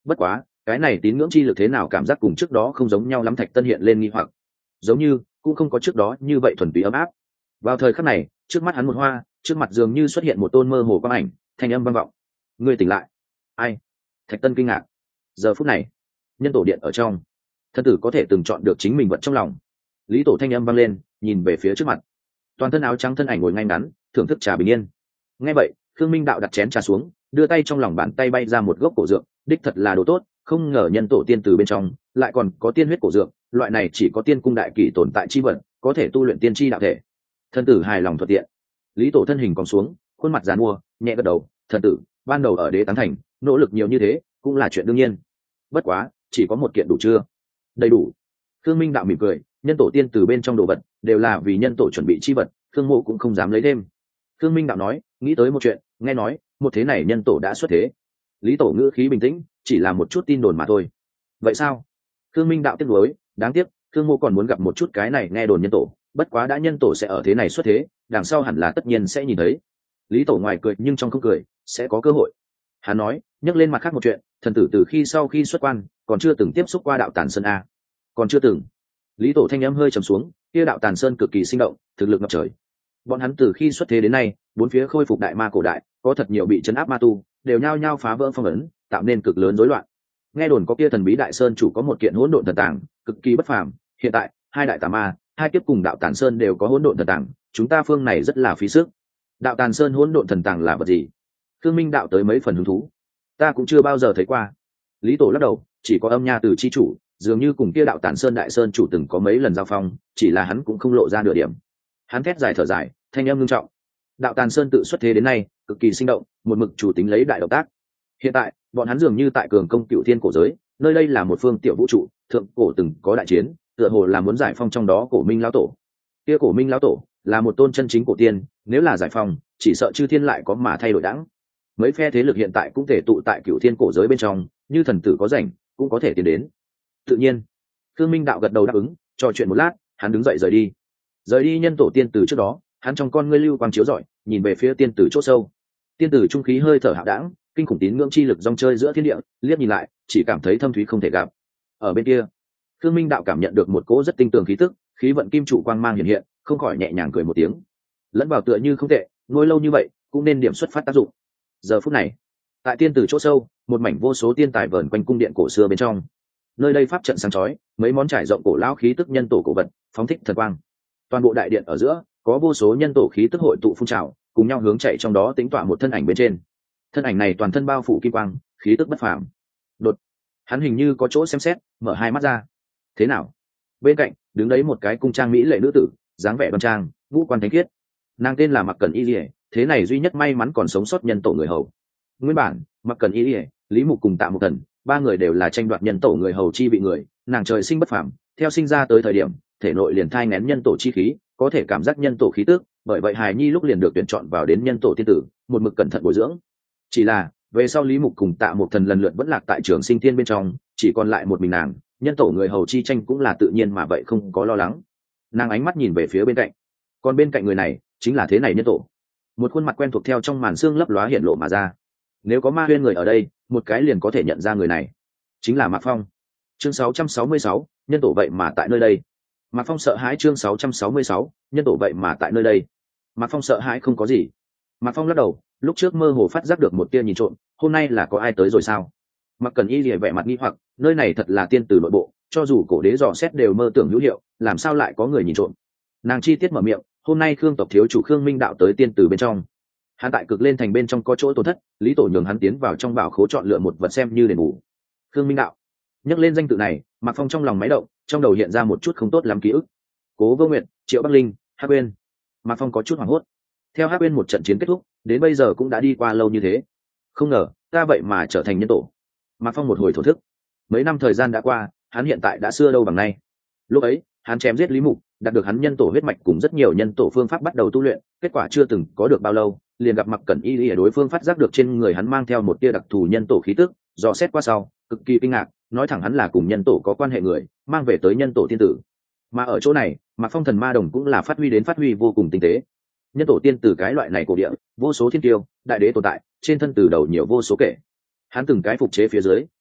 Bất quá cái này tín ngưỡng chi lực thế nào cảm giác cùng trước đó không giống nhau lắm. Thạch Tân hiện lên nghi hoặc, giống như cũng không có trước đó như vậy thuần túy ấm áp. Vào thời khắc này trước mắt hắn một hoa, trước mặt dường như xuất hiện một tôn mơ hồ quang ảnh, thanh âm vang vọng: ngươi tỉnh lại. Ai? Thạch Tân kinh ngạc. Giờ phút này nhân tổ điện ở trong, thân tử có thể từng chọn được chính mình vật trong lòng. Lý Tổ thanh âm vang lên, nhìn về phía trước mặt toàn thân áo trắng thân ảnh ngồi ngay ngắn thưởng thức trà bình yên. Nghe vậy Khương Minh Đạo đặt chén trà xuống, đưa tay trong lòng bàn tay bay ra một gốc cổ dược, đích thật là đồ tốt, không ngờ nhân tổ tiên từ bên trong lại còn có tiên huyết cổ dược, loại này chỉ có tiên cung đại kỷ tồn tại chi vật, có thể tu luyện tiên chi đạo thể. Thân tử hài lòng thuận tiện. Lý Tổ thân hình còn xuống, khuôn mặt giàn mua, nhẹ gật đầu: thần tử ban đầu ở Đế Tán Thành nỗ lực nhiều như thế cũng là chuyện đương nhiên, bất quá chỉ có một kiện đủ chưa? Đầy đủ. Khương Minh Đạo mỉm cười: nhân tổ tiên từ bên trong đồ vật đều là vì nhân tổ chuẩn bị chi vật, Khương Mộ cũng không dám lấy thêm. Khương Minh Đạo nói: nghĩ tới một chuyện, nghe nói một thế này nhân tổ đã xuất thế. Lý Tổ ngữ khí bình tĩnh: chỉ là một chút tin đồn mà thôi. Vậy sao? Khương Minh Đạo tiếc nuối: đáng tiếc Khương Mộ còn muốn gặp một chút cái này nghe đồn nhân tổ, bất quá đã nhân tổ sẽ ở thế này xuất thế, đằng sau hẳn là tất nhiên sẽ nhìn thấy. Lý Tổ ngoài cười nhưng trong không cười: sẽ có cơ hội. Hắn nói, nhắc lên mặt khác một chuyện: thần tử từ khi sau khi xuất quan còn chưa từng tiếp xúc qua đạo Tàn Sơn a? Còn chưa từng. Lý Tổ thanh âm hơi trầm xuống: kia đạo Tàn Sơn cực kỳ sinh động, thực lực ngập trời. Bọn hắn từ khi xuất thế đến nay, bốn phía khôi phục đại ma cổ đại, có thật nhiều bị chấn áp ma tu, đều nhao nhao phá vỡ phong ấn, tạo nên cực lớn rối loạn. Nghe đồn có kia thần bí đại sơn chủ có một kiện hỗn độn thần tàng, cực kỳ bất phàm. Hiện tại hai đại tà ma, hai kiếp cùng đạo Tàn Sơn đều có hỗn độn thần tàng, chúng ta phương này rất là phí sức. Đạo Tàn Sơn hỗn độn thần tàng là vật gì? Khương Minh Đạo tới mấy phần hứng thú. Ta cũng chưa bao giờ thấy qua. Lý Tổ lắc đầu: chỉ có âm nha từ chi chủ, dường như cùng kia đạo Tàn Sơn đại sơn chủ từng có mấy lần giao phong, chỉ là hắn cũng không lộ ra nửa điểm. Hắn thét dài thở dài, thanh âm nghiêm trọng: đạo Tàn Sơn tự xuất thế đến nay cực kỳ sinh động, một mực chủ tính lấy đại động tác. Hiện tại bọn hắn dường như tại cường công cựu thiên cổ giới, nơi đây là một phương tiểu vũ trụ, thượng cổ từng có đại chiến, tựa hồ là muốn giải phong trong đó cổ minh lão tổ. Kia cổ minh lão tổ là một tôn chân chính cổ tiên, nếu là giải phong, chỉ sợ chư thiên lại có mà thay đổi đãng. Mấy phe thế lực hiện tại cũng thể tụ tại cựu thiên cổ giới bên trong, như thần tử có rảnh cũng có thể tiến đến. Tự nhiên. Khương Minh Đạo gật đầu đáp ứng. Trò chuyện một lát, hắn đứng dậy rời đi. Rời đi nhân tổ tiên tử trước đó, hắn trong con ngươi lưu quang chiếu rọi, nhìn về phía tiên tử chỗ sâu. Tiên tử trung khí hơi thở hạo đãng, kinh khủng tín ngưỡng chi lực dòng chơi giữa thiên địa, liếc nhìn lại chỉ cảm thấy thâm thúy không thể gặp. Ở bên kia Khương Minh Đạo cảm nhận được một cỗ rất tinh tường khí tức, khí vận kim trụ quang mang hiện hiện, không khỏi nhẹ nhàng cười một tiếng. Lẫn vào tựa như không tệ, nuôi lâu như vậy cũng nên điểm xuất phát tác dụng. Giờ phút này tại tiên tử chỗ sâu, một mảnh vô số tiên tài vờn quanh cung điện cổ xưa bên trong. Nơi đây pháp trận sáng chói, mấy món trải rộng cổ lão khí tức nhân tổ cổ vật phóng thích thần quang. Toàn bộ đại điện ở giữa có vô số nhân tổ khí tức hội tụ phun trào, cùng nhau hướng chạy trong đó tính tọa một thân ảnh bên trên. Thân ảnh này toàn thân bao phủ kim quang, khí tức bất phàm. Đột, hắn hình như có chỗ xem xét, mở hai mắt ra. Thế nào? Bên cạnh đứng đấy một cái cung trang mỹ lệ nữ tử, dáng vẻ đoan trang, ngũ quan thánh khiết. Nàng tên là Mặc Cẩn Y Lệ, thế này duy nhất may mắn còn sống sót nhân tổ người hầu. Nguyên bản Mặc Cẩn Y Lệ, Lý Mục cùng Tạ Mục Thần, ba người đều là tranh đoạt nhân tổ người hầu chi vị người. Nàng trời sinh bất phàm, theo sinh ra tới thời điểm thể nội liền thai ngén nhân tổ chi khí, có thể cảm giác nhân tổ khí tức, bởi vậy hài nhi lúc liền được tuyển chọn vào đến nhân tổ tiên tử, một mực cẩn thận bồi dưỡng. Chỉ là về sau Lý Mục cùng Tạ Mục Thần lần lượt vẫn lạc tại trường sinh thiên bên trong, chỉ còn lại một mình nàng, nhân tổ người hầu chi tranh cũng là tự nhiên mà vậy không có lo lắng. Nàng ánh mắt nhìn về phía bên cạnh, còn bên cạnh người này chính là thế này nhân tổ. Một khuôn mặt quen thuộc theo trong màn xương lấp lóa hiện lộ mà ra. Nếu có ma huyên người ở đây, một cái liền có thể nhận ra người này, chính là Mạc Phong. Chương sáu trăm sáu mươi sáu, nhân tổ vậy mà tại nơi đây. Mạc Phong sợ hãi. Chương sáu trăm sáu mươi sáu, nhân tổ vậy mà tại nơi đây. Mạc Phong sợ hãi không có gì. Mạc Phong lắc đầu, lúc trước mơ hồ phát giác được một tia nhìn trộm, hôm nay là có ai tới rồi sao? Mặc Cần Y lìa vẻ mặt nghi hoặc, nơi này thật là tiên tử nội bộ, cho dù cổ đế dò xét đều mơ tưởng hữu hiệu, làm sao lại có người nhìn trộm? Nàng chi tiết mở miệng, hôm nay Khương tộc thiếu chủ Khương Minh Đạo tới tiên tử bên trong. Hắn tại Cực Lên thành bên trong có chỗ tổn thất, Lý Tổ nhường hắn tiến vào trong bảo khố chọn lựa một vật xem như đền bù. Khương Minh Đạo. Nhắc lên danh tự này, Mạc Phong trong lòng máy động, trong đầu hiện ra một chút không tốt lắm ký ức. Cố Vô Nguyệt, Triệu Bắc Linh, Hắc Uyên. Mạc Phong có chút hoảng hốt. Theo Hắc Uyên một trận chiến kết thúc, đến bây giờ cũng đã đi qua lâu như thế, không ngờ ta vậy mà trở thành nhân tổ. Mạc Phong một hồi thổ thức. Mấy năm thời gian đã qua, hắn hiện tại đã xưa đâu bằng nay. Lúc ấy hắn chém giết Lý Mục, đạt được hắn nhân tổ huyết mạch cùng rất nhiều nhân tổ phương pháp bắt đầu tu luyện, kết quả chưa từng có được bao lâu, liền gặp Mặc Cẩn Y Y ở đối phương phát giác được trên người hắn mang theo một tia đặc thù nhân tổ khí tức, dò xét qua sau, cực kỳ kinh ngạc, nói thẳng hắn là cùng nhân tổ có quan hệ người, mang về tới nhân tổ tiên tử. Mà ở chỗ này, Mạc Phong thần ma đồng cũng là phát huy đến phát huy vô cùng tinh tế. Nhân tổ tiên tử cái loại này cổ địa, vô số thiên tiêu, đại đế tồn tại, trên thân từ đầu nhiều vô số kể. Hắn từng cái phục chế phía dưới,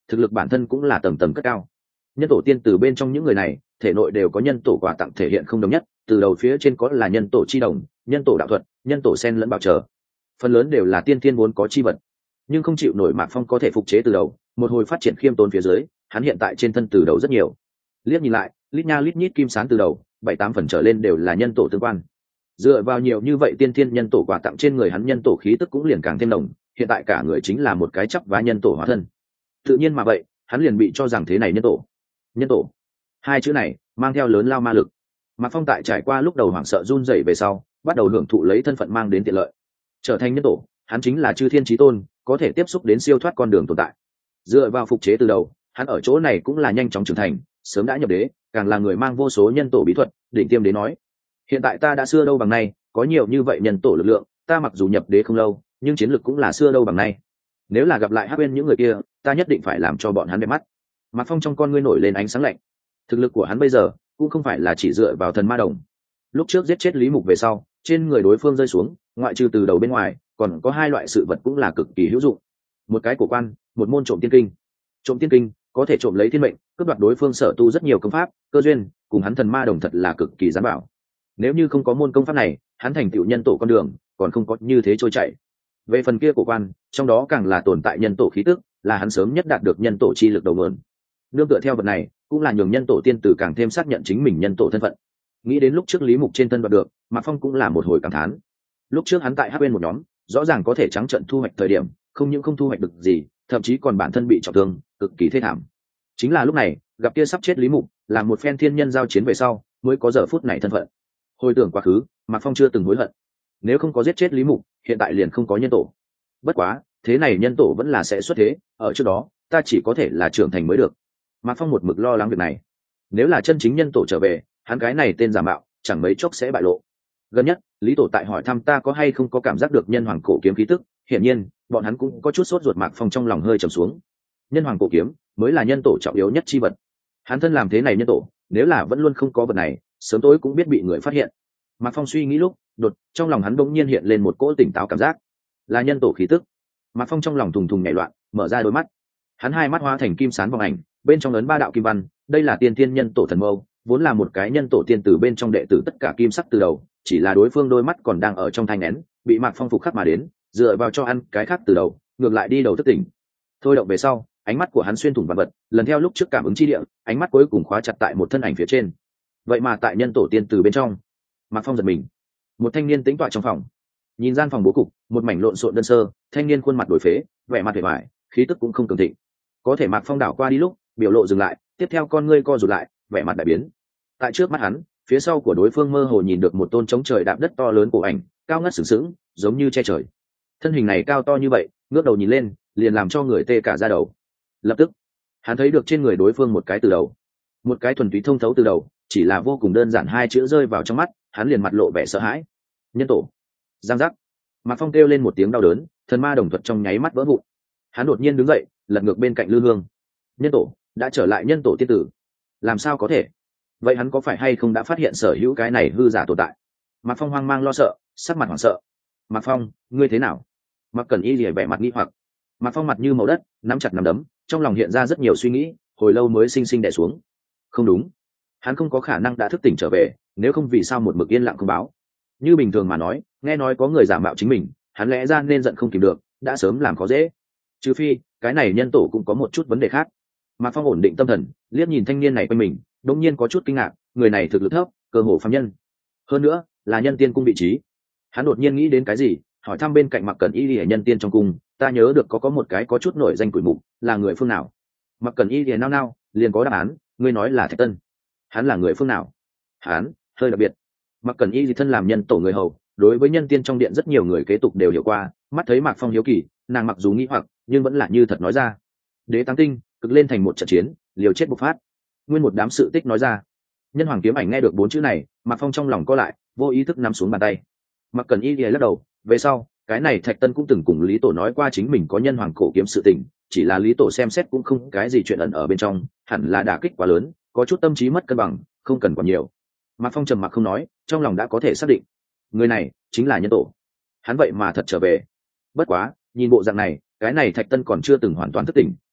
thực lực bản thân cũng là tầng tầng cất cao. Nhân tổ tiên từ bên trong những người này thể nội đều có nhân tổ quà tặng thể hiện không đồng nhất, từ đầu phía trên có là nhân tổ chi đồng, nhân tổ đạo thuật, nhân tổ sen lẫn bảo trở, phần lớn đều là tiên thiên vốn có chi vật, nhưng không chịu nổi Mạc Phong có thể phục chế từ đầu, một hồi phát triển khiêm tốn phía dưới, hắn hiện tại trên thân từ đầu rất nhiều. Liếc nhìn lại, lít nha lít nhít kim sán từ đầu, bảy tám phần trở lên đều là nhân tổ tương quan. Dựa vào nhiều như vậy tiên thiên nhân tổ quà tặng trên người hắn, nhân tổ khí tức cũng liền càng thêm nồng, hiện tại cả người chính là một cái chắp vá nhân tổ hóa thân. Tự nhiên mà vậy, hắn liền bị cho rằng thế này nhân tổ. Nhân tổ, hai chữ này mang theo lớn lao ma lực. Mạc Phong tại trải qua lúc đầu hoảng sợ run rẩy về sau, bắt đầu hưởng thụ lấy thân phận mang đến tiện lợi, trở thành nhân tổ. Hắn chính là chư thiên chí tôn, có thể tiếp xúc đến siêu thoát con đường tồn tại. Dựa vào phục chế từ đầu, hắn ở chỗ này cũng là nhanh chóng trưởng thành, sớm đã nhập đế, càng là người mang vô số nhân tổ bí thuật. Đỉnh tiêm đế nói, hiện tại ta đã xưa đâu bằng nay, có nhiều như vậy nhân tổ lực lượng, ta mặc dù nhập đế không lâu, nhưng chiến lực cũng là xưa đâu bằng nay. Nếu là gặp lại Hắc Uyên những người kia, ta nhất định phải làm cho bọn hắn đẹp mắt. Mạc Phong trong con ngươi nổi lên ánh sáng lạnh. Thực lực của hắn bây giờ cũng không phải là chỉ dựa vào thần ma đồng. Lúc trước giết chết Lý Mục về sau, trên người đối phương rơi xuống, ngoại trừ từ đầu bên ngoài, còn có hai loại sự vật cũng là cực kỳ hữu dụng. Một cái cổ quan, một môn trộm tiên kinh. Trộm tiên kinh có thể trộm lấy thiên mệnh, cướp đoạt đối phương sở tu rất nhiều công pháp, cơ duyên, cùng hắn thần ma đồng thật là cực kỳ gián bảo. Nếu như không có môn công pháp này, hắn thành tựu nhân tổ con đường còn không có như thế trôi chảy. Về phần kia cổ quan, trong đó càng là tồn tại nhân tổ khí tức, là hắn sớm nhất đạt được nhân tổ chi lực đầu nguồn. Nương tựa theo vật này, cũng là nhường nhân tổ tiên tử càng thêm xác nhận chính mình nhân tổ thân phận. Nghĩ đến lúc trước Lý Mục trên thân đoạt được, Mạc Phong cũng là một hồi cảm thán. Lúc trước hắn tại Hắc Uyên một nhóm, rõ ràng có thể trắng trận thu hoạch thời điểm, không những không thu hoạch được gì, thậm chí còn bản thân bị trọng thương, cực kỳ thê thảm. Chính là lúc này, gặp kia sắp chết Lý Mục, làm một phen thiên nhân giao chiến về sau, mới có giờ phút này thân phận. Hồi tưởng quá khứ, Mạc Phong chưa từng hối hận. Nếu không có giết chết Lý Mục, hiện tại liền không có nhân tổ. Bất quá, thế này nhân tổ vẫn là sẽ xuất thế, ở trước đó, ta chỉ có thể là trưởng thành mới được. Mạc Phong một mực lo lắng việc này. Nếu là chân chính nhân tổ trở về, hắn cái này tên giả mạo, chẳng mấy chốc sẽ bại lộ. Gần nhất, Lý Tổ tại hỏi thăm ta có hay không có cảm giác được nhân hoàng cổ kiếm khí tức, hiển nhiên, bọn hắn cũng có chút sốt ruột. Mạc Phong trong lòng hơi trầm xuống. Nhân hoàng cổ kiếm mới là nhân tổ trọng yếu nhất chi vật. Hắn thân làm thế này nhân tổ, nếu là vẫn luôn không có vật này, sớm tối cũng biết bị người phát hiện. Mạc Phong suy nghĩ lúc, đột trong lòng hắn bỗng nhiên hiện lên một cỗ tỉnh táo cảm giác, là nhân tổ khí tức. Mạc Phong trong lòng thùng thùng nhảy loạn, mở ra đôi mắt. Hắn hai mắt hóa thành kim sán vòng ảnh, bên trong ấn ba đạo kim văn, đây là tiên tiên nhân tổ thần mâu, vốn là một cái nhân tổ tiên tử bên trong đệ tử tất cả kim sắc từ đầu, chỉ là đối phương đôi mắt còn đang ở trong thanh nén, bị Mạc Phong phục khắc mà đến, dựa vào cho ăn cái khác từ đầu, ngược lại đi đầu thức tỉnh. Thôi động về sau, ánh mắt của hắn xuyên thủng vạn vật, lần theo lúc trước cảm ứng chi địa, ánh mắt cuối cùng khóa chặt tại một thân ảnh phía trên. Vậy mà tại nhân tổ tiên tử bên trong, Mạc Phong giật mình. Một thanh niên tĩnh tọa trong phòng, nhìn gian phòng bố cục, một mảnh lộn xộn đơn sơ, thanh niên khuôn mặt đổi phế, vẻ mặt vẻ vải, khí tức cũng không cường thịnh. Có thể Mạc Phong đảo qua đi lúc, biểu lộ dừng lại, tiếp theo con ngươi co rụt lại, vẻ mặt đại biến. Tại trước mắt hắn, phía sau của đối phương mơ hồ nhìn được một tôn chống trời đạp đất to lớn cổ ảnh, cao ngất sừng sững, giống như che trời. Thân hình này cao to như vậy, ngước đầu nhìn lên, liền làm cho người tê cả da đầu. Lập tức, hắn thấy được trên người đối phương một cái từ đầu, một cái thuần túy thông thấu từ đầu, chỉ là vô cùng đơn giản hai chữ rơi vào trong mắt, hắn liền mặt lộ vẻ sợ hãi. Nhân tổ. Giang giác. Mạc Phong kêu lên một tiếng đau đớn, thần ma đồng thuật trong nháy mắt vỡ vụn. Hắn đột nhiên đứng dậy, lật ngược bên cạnh Lư Hương. Nhân tổ đã trở lại nhân tổ tiên tử, làm sao có thể? Vậy hắn có phải hay không đã phát hiện sở hữu cái này hư giả tồn tại? Mạc Phong hoang mang lo sợ, sắc mặt hoảng sợ. Mạc Phong, ngươi thế nào? Mạc Cẩn Y lìa vẻ mặt nghi hoặc. Mạc Phong mặt như màu đất, nắm chặt nắm đấm, trong lòng hiện ra rất nhiều suy nghĩ, hồi lâu mới sinh sinh đè xuống. Không đúng, hắn không có khả năng đã thức tỉnh trở về, nếu không vì sao một mực yên lặng không báo? Như bình thường mà nói, nghe nói có người giả mạo chính mình, hắn lẽ ra nên giận không kìm được, đã sớm làm khó dễ. Trừ phi, cái này nhân tổ cũng có một chút vấn đề khác. Mạc Phong ổn định tâm thần, liếc nhìn thanh niên này quanh mình, đột nhiên có chút kinh ngạc, người này thực lực thấp, cơ hồ phàm nhân. Hơn nữa, là nhân tiên cung vị trí. Hắn đột nhiên nghĩ đến cái gì, hỏi thăm bên cạnh Mạc Cẩn Y lìa nhân tiên trong cung, ta nhớ được có có một cái có chút nổi danh quỷ mục, là người phương nào? Mạc Cẩn Y lìa nao nao, liền có đáp án, ngươi nói là Thạch Tân. Hắn là người phương nào? Hắn hơi đặc biệt. Mạc Cẩn Y lìa thân làm nhân tổ người hầu, đối với nhân tiên trong điện rất nhiều người kế tục đều hiểu qua, mắt thấy Mạc Phong hiếu kỳ, nàng mặc dù nghĩ hoặc, nhưng vẫn là như thật nói ra. Đế Tăng Tinh cực lên thành một trận chiến, liều chết bộc phát. Nguyên một đám sự tích nói ra. Nhân hoàng kiếm ảnh nghe được bốn chữ này, Mạc Phong trong lòng co lại, vô ý thức nắm xuống bàn tay. Mạc Cẩn Y lìa lắc đầu, về sau, cái này Thạch Tân cũng từng cùng Lý Tổ nói qua chính mình có nhân hoàng cổ kiếm sự tình, chỉ là Lý Tổ xem xét cũng không cái gì chuyện ẩn ở bên trong, hẳn là đả kích quá lớn, có chút tâm trí mất cân bằng, không cần quá nhiều. Mạc Phong trầm mặc không nói, trong lòng đã có thể xác định, người này chính là nhân tổ. Hắn vậy mà thật trở về. Bất quá, nhìn bộ dạng này, cái này Thạch Tân còn chưa từng hoàn toàn thức tỉnh,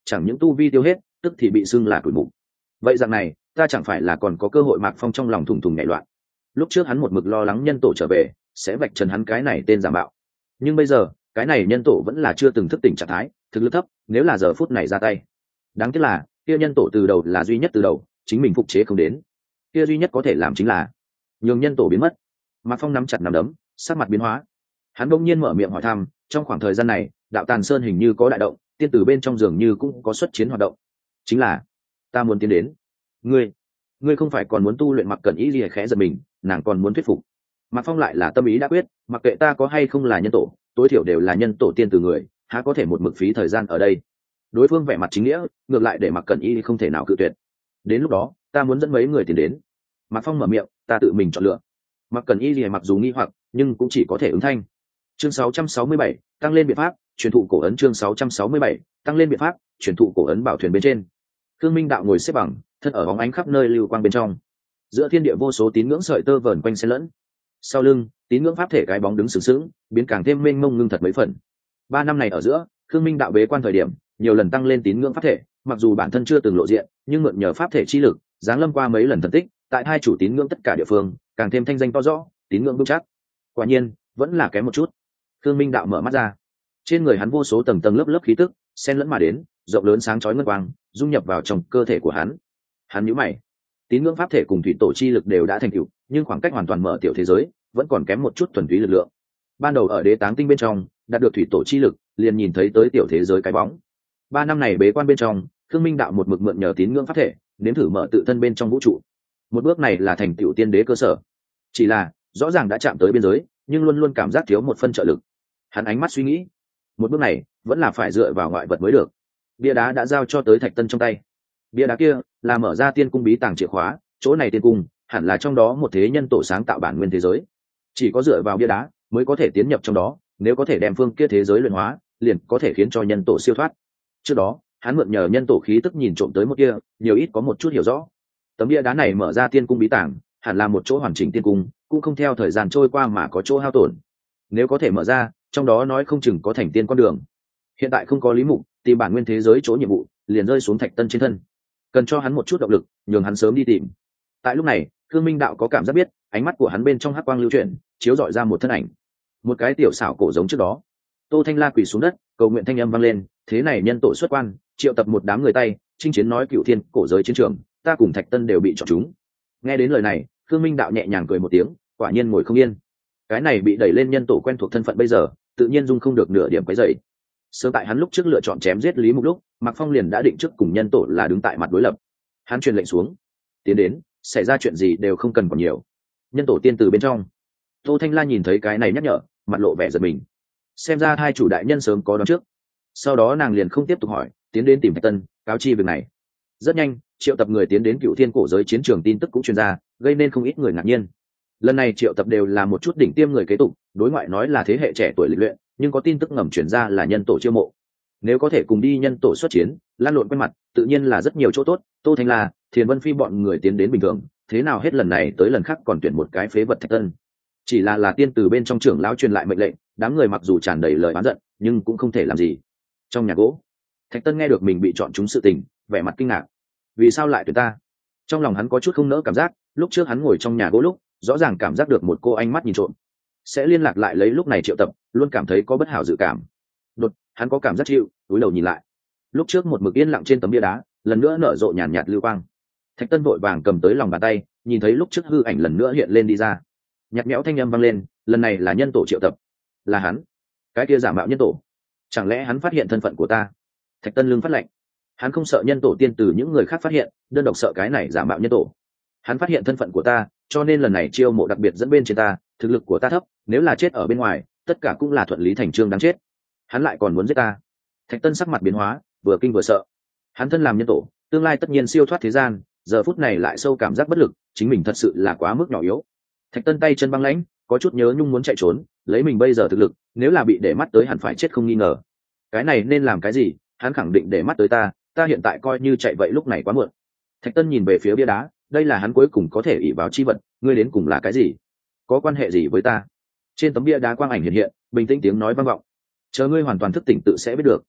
chẳng những tu vi tiêu hết tức thì bị xưng là tuổi mục. Vậy rằng này ta chẳng phải là còn có cơ hội? Mạc Phong trong lòng thùng thùng nhảy loạn. Lúc trước hắn một mực lo lắng nhân tổ trở về sẽ vạch trần hắn cái này tên giả mạo, nhưng bây giờ cái này nhân tổ vẫn là chưa từng thức tỉnh trạng thái, thực lực thấp, nếu là giờ phút này ra tay. Đáng tiếc là kia nhân tổ từ đầu là duy nhất từ đầu, chính mình phục chế không đến. Kia duy nhất có thể làm chính là nhường nhân tổ biến mất. Mạc Phong nắm chặt nắm đấm, sắc mặt biến hóa. Hắn bỗng nhiên mở miệng hỏi thăm, trong khoảng thời gian này đạo Tàn Sơn hình như có đại động, tiên tử bên trong dường như cũng có xuất chiến hoạt động. Chính là ta muốn tiến đến. Ngươi, ngươi không phải còn muốn tu luyện? Mặc Cẩn Y lìa khẽ giật mình, nàng còn muốn thuyết phục. Mạc Phong lại là tâm ý đã quyết, mặc kệ ta có hay không là nhân tổ, tối thiểu đều là nhân tổ tiên từ người, há có thể một mực phí thời gian ở đây. Đối phương vẻ mặt chính nghĩa, ngược lại để Mạc Cẩn Y không thể nào cự tuyệt. Đến lúc đó ta muốn dẫn mấy người tiến đến. Mạc Phong mở miệng, ta tự mình chọn lựa. Mạc Cẩn Y lìa mặc dù nghi hoặc nhưng cũng chỉ có thể ứng thanh. Chương sáu trăm sáu mươi bảy, tăng lên biện pháp truyền thụ cổ ấn. Chương sáu trăm sáu mươi bảy, tăng lên biện pháp truyền thụ cổ ấn. Bảo thuyền bên trên, Khương Minh Đạo ngồi xếp bằng, thân ở bóng ánh khắp nơi lưu quang bên trong. Giữa thiên địa vô số tín ngưỡng sợi tơ vờn quanh xen lẫn. Sau lưng tín ngưỡng pháp thể cái bóng đứng sừng sững, biến càng thêm mênh mông ngưng thật mấy phần. Ba năm này ở giữa, Khương Minh Đạo bế quan thời điểm nhiều lần tăng lên tín ngưỡng pháp thể, mặc dù bản thân chưa từng lộ diện, nhưng mượn nhờ pháp thể chi lực giáng lâm qua mấy lần thần tích, tại hai chủ tín ngưỡng tất cả địa phương càng thêm thanh danh to rõ, tín ngưỡng vững chắc. Quả nhiên vẫn là kém một chút. Khương Minh Đạo mở mắt ra, trên người hắn vô số tầng tầng lớp lớp khí tức xen lẫn mà đến, rộng lớn sáng chói ngân quang dung nhập vào trong cơ thể của hắn. Hắn nhíu mày, tín ngưỡng pháp thể cùng thủy tổ chi lực đều đã thành tựu, nhưng khoảng cách hoàn toàn mở tiểu thế giới vẫn còn kém một chút thuần túy lực lượng. Ban đầu ở Đế Táng Tinh bên trong đạt được thủy tổ chi lực, liền nhìn thấy tới tiểu thế giới cái bóng. Ba năm này bế quan bên trong, Khương Minh Đạo một mực mượn nhờ tín ngưỡng pháp thể nếm thử mở tự thân bên trong vũ trụ. Một bước này là thành tựu tiên đế cơ sở, chỉ là rõ ràng đã chạm tới biên giới, nhưng luôn luôn cảm giác thiếu một phân trợ lực. Hắn ánh mắt suy nghĩ, một bước này vẫn là phải dựa vào ngoại vật mới được. Bia đá đã giao cho tới Thạch Tân trong tay. Bia đá kia là mở ra tiên cung bí tàng chìa khóa, chỗ này tiên cung hẳn là trong đó một thế nhân tổ sáng tạo bản nguyên thế giới. Chỉ có dựa vào bia đá mới có thể tiến nhập trong đó, nếu có thể đem phương kia thế giới luyện hóa, liền có thể khiến cho nhân tổ siêu thoát. Trước đó hắn mượn nhờ nhân tổ khí tức nhìn trộm tới một kia, nhiều ít có một chút hiểu rõ. Tấm bia đá này mở ra tiên cung bí tàng, hẳn là một chỗ hoàn chỉnh tiên cung, cũng không theo thời gian trôi qua mà có chỗ hao tổn. Nếu có thể mở ra, trong đó nói không chừng có thành tiên con đường. Hiện tại không có Lý Mục, tìm bản nguyên thế giới chỗ nhiệm vụ liền rơi xuống Thạch Tân trên thân, cần cho hắn một chút động lực, nhường hắn sớm đi tìm. Tại lúc này, Khương Minh Đạo có cảm giác biết, ánh mắt của hắn bên trong hắc quang lưu chuyển, chiếu rọi ra một thân ảnh, một cái tiểu xảo cổ giống trước đó. Tô Thanh La quỳ xuống đất, cầu nguyện thanh âm vang lên, thế này nhân tổ xuất quan, triệu tập một đám người tay, chinh chiến nói cựu thiên cổ giới chiến trường, ta cùng Thạch Tân đều bị chọn chúng. Nghe đến lời này, Khương Minh Đạo nhẹ nhàng cười một tiếng, quả nhiên ngồi không yên. Cái này bị đẩy lên nhân tổ quen thuộc thân phận bây giờ, tự nhiên dung không được nửa điểm quấy rầy. Sớm tại hắn lúc trước lựa chọn chém giết Lý Mục lúc, Mạc Phong liền đã định trước cùng nhân tổ là đứng tại mặt đối lập. Hắn truyền lệnh xuống, tiến đến, xảy ra chuyện gì đều không cần còn nhiều. Nhân tổ tiên từ bên trong, Tô Thanh La nhìn thấy cái này nhắc nhở, mặt lộ vẻ giật mình. Xem ra hai chủ đại nhân sớm có đoán trước. Sau đó nàng liền không tiếp tục hỏi, tiến đến tìm Thạch Tân cáo chi việc này. Rất nhanh, triệu tập người tiến đến cựu thiên cổ giới chiến trường tin tức cũng truyền ra, gây nên không ít người ngạc nhiên. Lần này triệu tập đều là một chút đỉnh tiêm người kế tục, đối ngoại nói là thế hệ trẻ tuổi lịch luyện, nhưng có tin tức ngầm truyền ra là nhân tổ chiêu mộ. Nếu có thể cùng đi nhân tổ xuất chiến, lan lộn quen mặt, tự nhiên là rất nhiều chỗ tốt. Tô Thanh La, Thiền Vân Phi bọn người tiến đến bình thường, thế nào hết lần này tới lần khác còn tuyển một cái phế vật Thạch Tân. Chỉ là là tiên từ bên trong trưởng lão truyền lại mệnh lệnh, đám người mặc dù tràn đầy lời oán giận, nhưng cũng không thể làm gì. Trong nhà gỗ, Thạch Tân nghe được mình bị chọn trúng sự tình, vẻ mặt kinh ngạc. Vì sao lại tuyển ta? Trong lòng hắn có chút không nỡ cảm giác, lúc trước hắn ngồi trong nhà gỗ lúc, rõ ràng cảm giác được một cô ánh mắt nhìn trộm. Sẽ liên lạc lại lấy lúc này triệu tập, luôn cảm thấy có bất hảo dự cảm. Đột, hắn có cảm giác chịu, cúi đầu nhìn lại. Lúc trước một mực yên lặng trên tấm bia đá, lần nữa nở rộ nhàn nhạt lưu quang. Thạch Tân vội vàng cầm tới lòng bàn tay, nhìn thấy lúc trước hư ảnh lần nữa hiện lên đi ra. Nhạt nhẽo thanh âm vang lên, lần này là nhân tổ triệu tập. Là hắn, cái kia giả mạo nhân tổ. Chẳng lẽ hắn phát hiện thân phận của ta? Thạch Tân lưng phát lạnh. Hắn không sợ nhân tổ tiên từ những người khác phát hiện, đơn độc sợ cái này giả mạo nhân tổ. Hắn phát hiện thân phận của ta, cho nên lần này chiêu mộ đặc biệt dẫn bên trên ta, thực lực của ta thấp, nếu là chết ở bên ngoài, tất cả cũng là thuận lý thành trương đáng chết. Hắn lại còn muốn giết ta. Thạch Tân sắc mặt biến hóa, vừa kinh vừa sợ. Hắn thân làm nhân tổ, tương lai tất nhiên siêu thoát thế gian, giờ phút này lại sâu cảm giác bất lực, chính mình thật sự là quá mức nhỏ yếu. Thạch Tân tay chân băng lãnh, có chút nhớ nhung muốn chạy trốn, lấy mình bây giờ thực lực, nếu là bị để mắt tới hẳn phải chết không nghi ngờ. Cái này nên làm cái gì? Hắn khẳng định để mắt tới ta, ta hiện tại coi như chạy vậy lúc này quá muộn. Thạch Tân nhìn về phía bia đá, đây là hắn cuối cùng có thể ỷ vào chi vật, ngươi đến cùng là cái gì? Có quan hệ gì với ta? Trên tấm bia đá quang ảnh hiện hiện, bình tĩnh tiếng nói vang vọng. Chờ ngươi hoàn toàn thức tỉnh tự sẽ biết được.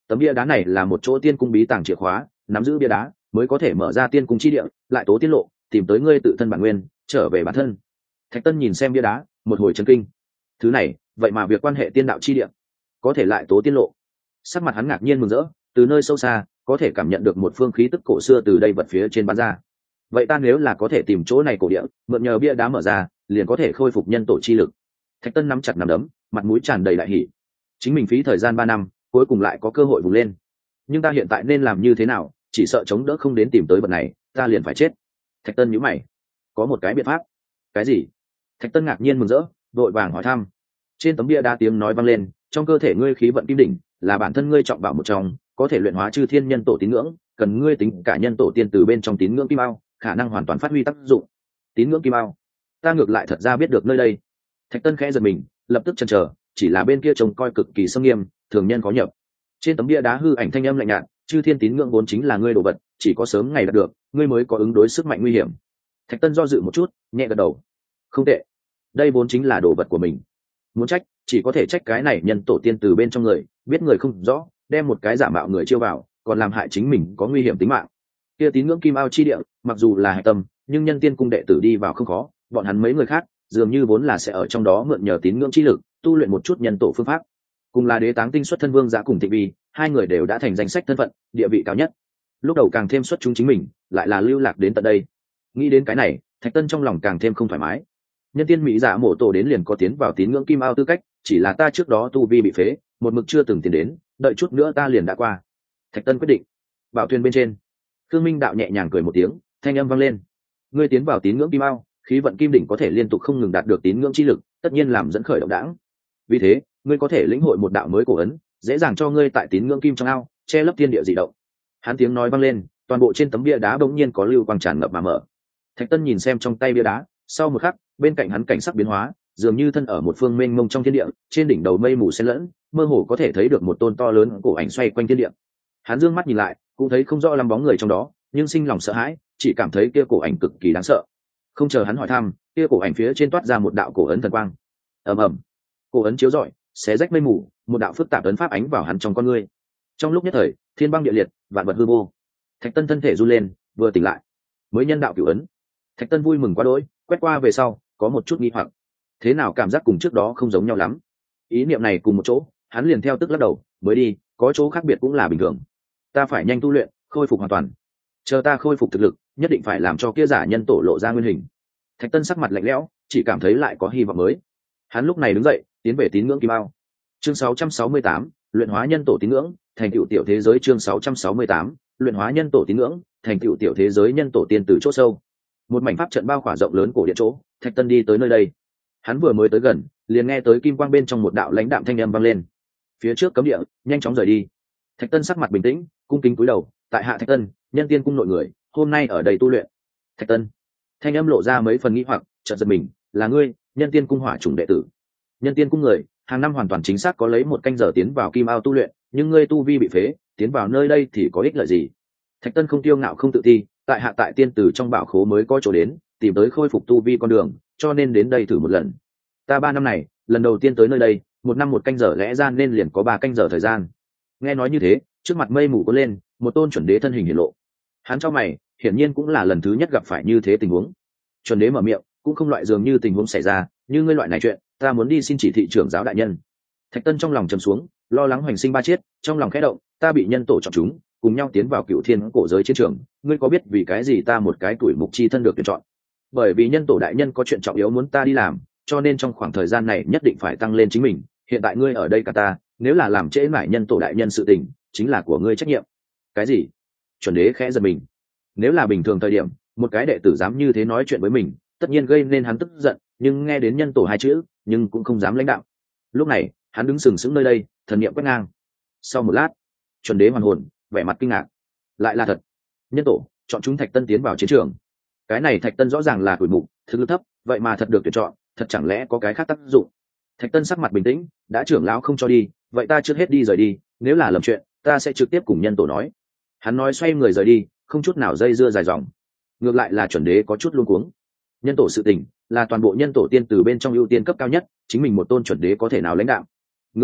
Tấm bia đá này là một chỗ tiên cung bí tàng chìa khóa, nắm giữ bia đá mới có thể mở ra tiên cung chi địa, lại tố tiết lộ, tìm tới ngươi tự thân bản nguyên, trở về bản thân. Thạch Tân nhìn xem bia đá, một hồi chấn kinh. Thứ này, vậy mà việc quan hệ tiên đạo chi địa, có thể lại tố tiết lộ. Sắc mặt hắn ngạc nhiên mừng rỡ, từ nơi sâu xa, có thể cảm nhận được một phương khí tức cổ xưa từ đây vật phía trên bắn ra. Vậy ta nếu là có thể tìm chỗ này cổ địa, mượn nhờ bia đá mở ra, liền có thể khôi phục nhân tổ chi lực. Thạch Tân nắm chặt nắm đấm, mặt mũi tràn đầy đại hỉ. Chính mình phí thời gian ba năm, cuối cùng lại có cơ hội vùng lên. Nhưng ta hiện tại nên làm như thế nào, chỉ sợ chống đỡ không đến tìm tới vật này, ta liền phải chết. Thạch Tân nhíu mày, có một cái biện pháp. Cái gì? Thạch Tân ngạc nhiên mừng rỡ, vội vàng hỏi thăm. Trên tấm bia đá tiếng nói vang lên, trong cơ thể ngươi khí vận kim đỉnh, là bản thân ngươi trọng bảo một trong, có thể luyện hóa chư thiên nhân tổ tín ngưỡng, cần ngươi tính cả nhân tổ tiên từ bên trong tín ngưỡng kim ao, khả năng hoàn toàn phát huy tác dụng. Tín ngưỡng kim ao? Ta ngược lại thật ra biết được nơi đây. Thạch Tân khẽ giật mình, lập tức chần chờ, chỉ là bên kia trông coi cực kỳ sâm nghiêm, thường nhân có nhập. Trên tấm bia đá hư ảnh thanh âm lạnh nhạt, chư thiên tín ngưỡng vốn chính là ngươi đồ vật, chỉ có sớm ngày đạt được, ngươi mới có ứng đối sức mạnh nguy hiểm. Thạch Tân do dự một chút, nhẹ gật đầu. Không tệ, đây vốn chính là đồ vật của mình. Muốn trách, chỉ có thể trách cái này nhân tổ tiên từ bên trong người, biết người không rõ, đem một cái giả mạo người chiêu vào, còn làm hại chính mình có nguy hiểm tính mạng. Kia tín ngưỡng kim ao chi địa, mặc dù là hạch tâm, nhưng nhân tiên cung đệ tử đi vào không khó, bọn hắn mấy người khác, dường như vốn là sẽ ở trong đó mượn nhờ tín ngưỡng chi lực, tu luyện một chút nhân tổ phương pháp. Cùng là đế táng tinh xuất thân vương giả cùng Thịnh Vi, hai người đều đã thành danh sách thân phận, địa vị cao nhất. Lúc đầu càng thêm xuất chúng chính mình, lại là lưu lạc đến tận đây. Nghĩ đến cái này, Thạch Tân trong lòng càng thêm không thoải mái. Nhân tiên mỹ giả mổ tổ đến liền có tiến vào tín ngưỡng kim ao tư cách, chỉ là ta trước đó tu vi bị phế, một mực chưa từng tiến đến, đợi chút nữa ta liền đã qua. Thạch Tân quyết định. Bảo thuyền bên trên, Khương Minh đạo nhẹ nhàng cười một tiếng, thanh âm vang lên. Ngươi tiến vào tín ngưỡng kim ao, khí vận kim đỉnh có thể liên tục không ngừng đạt được tín ngưỡng chi lực, tất nhiên làm dẫn khởi động đãng. Vì thế, ngươi có thể lĩnh hội một đạo mới cổ ấn, dễ dàng cho ngươi tại tín ngưỡng kim trong ao, che lấp thiên địa dị động. Hắn tiếng nói vang lên, toàn bộ trên tấm bia đá bỗng nhiên có lưu quang tràn ngập mà mở. Thạch Tân nhìn xem trong tay bia đá, sau một khắc, bên cạnh hắn cảnh sắc biến hóa, dường như thân ở một phương mênh mông trong thiên địa, trên đỉnh đầu mây mù xen lẫn, mơ hồ có thể thấy được một tôn to lớn cổ ảnh xoay quanh thiên địa. Hắn dương mắt nhìn lại, cũng thấy không rõ lắm bóng người trong đó, nhưng sinh lòng sợ hãi, chỉ cảm thấy kia cổ ảnh cực kỳ đáng sợ. Không chờ hắn hỏi thăm, kia cổ ảnh phía trên toát ra một đạo cổ ấn thần quang. Ầm ầm, cổ ấn chiếu rọi, xé rách mây mù, một đạo phức tạp ấn pháp ánh vào hắn trong con ngươi. Trong lúc nhất thời, thiên băng địa liệt, vạn vật hư vô. Thạch Tân thân thể run lên, vừa tỉnh lại, mới nhân đạo cửu ấn. Thạch Tân vui mừng quá đỗi, quét qua về sau, có một chút nghi hoặc. Thế nào cảm giác cùng trước đó không giống nhau lắm? Ý niệm này cùng một chỗ, hắn liền theo tức lắc đầu, mới đi, có chỗ khác biệt cũng là bình thường. Ta phải nhanh tu luyện, khôi phục hoàn toàn. Chờ ta khôi phục thực lực, nhất định phải làm cho kia giả nhân tổ lộ ra nguyên hình. Thạch Tân sắc mặt lạnh lẽo, chỉ cảm thấy lại có hy vọng mới. Hắn lúc này đứng dậy, tiến về tín ngưỡng kim ao. Chương sáu trăm sáu mươi tám, luyện hóa nhân tổ tín ngưỡng, thành tựu tiểu thế giới. Chương sáu trăm sáu mươi tám, luyện hóa nhân tổ tín ngưỡng, thành tựu tiểu thế giới. Nhân tổ tiên từ chỗ sâu, một mảnh pháp trận bao khỏa rộng lớn cổ điện chỗ. Thạch Tân đi tới nơi đây. Hắn vừa mới tới gần, liền nghe tới kim quang bên trong một đạo lãnh đạm thanh âm vang lên. Phía trước cấm địa, nhanh chóng rời đi. Thạch Tân sắc mặt bình tĩnh, cung kính cúi đầu, tại hạ Thạch Tân, nhân tiên cung nội người, hôm nay ở đây tu luyện. Thạch Tân, thanh âm lộ ra mấy phần nghi hoặc, chợt giật mình, là ngươi, nhân tiên cung hỏa chủng đệ tử. Nhân tiên cung người, hàng năm hoàn toàn chính xác có lấy một canh giờ tiến vào kim ao tu luyện, nhưng ngươi tu vi bị phế, tiến vào nơi đây thì có ích lợi gì? Thạch Tân không tiêu ngạo không tự ti, tại hạ tại tiên tử trong bảo khố mới có chỗ đến, tìm tới khôi phục tu vi con đường, cho nên đến đây thử một lần. Ta ba năm này, lần đầu tiên tới nơi đây, một năm một canh giờ lẽ ra nên liền có ba canh giờ thời gian. Nghe nói như thế, trước mặt mây mù có lên, một tôn chuẩn đế thân hình hiện lộ. Hắn cho mày, hiển nhiên cũng là lần thứ nhất gặp phải như thế tình huống. Chuẩn đế mở miệng, cũng không loại dường như tình huống xảy ra, như ngươi loại này chuyện, ta muốn đi xin chỉ thị trưởng giáo đại nhân. Thạch Tân trong lòng trầm xuống, lo lắng hoành sinh ba chết, trong lòng khẽ động, ta bị nhân tổ chọn chúng, cùng nhau tiến vào cựu thiên cổ giới chiến trường, ngươi có biết vì cái gì ta một cái tuổi mục chi thân được tuyển chọn? Bởi vì nhân tổ đại nhân có chuyện trọng yếu muốn ta đi làm, cho nên trong khoảng thời gian này nhất định phải tăng lên chính mình. Hiện tại ngươi ở đây cả ta, nếu là làm trễ mãi nhân tổ đại nhân sự tình, chính là của ngươi trách nhiệm. Cái gì? Chuẩn đế khẽ giật mình. Nếu là bình thường thời điểm, một cái đệ tử dám như thế nói chuyện với mình, tất nhiên gây nên hắn tức giận, nhưng nghe đến nhân tổ hai chữ, nhưng cũng không dám lãnh đạo. Lúc này, hắn đứng sừng sững nơi đây, thần niệm quét ngang. Sau một lát, chuẩn đế hoàn hồn, vẻ mặt kinh ngạc. Lại là thật. Nhân tổ chọn chúng Thạch Tân tiến vào chiến trường. Cái này Thạch Tân rõ ràng là tuổi mục, thực lực thấp, vậy mà thật được tuyển chọn, thật chẳng lẽ có cái khác tác dụng? Thạch Tân sắc mặt bình tĩnh, đã trưởng lão không cho đi, vậy ta trước hết đi rời đi, nếu là lầm chuyện, ta sẽ trực tiếp cùng nhân tổ nói. Hắn nói xoay người rời đi, không chút nào dây dưa dài dòng. Ngược lại là chuẩn đế có chút luống cuống. Nhân tổ sự tình là toàn bộ nhân tổ tiên từ bên trong ưu tiên cấp cao nhất, chính mình một tôn chuẩn đế có thể nào lãnh đạo? Ngược lại,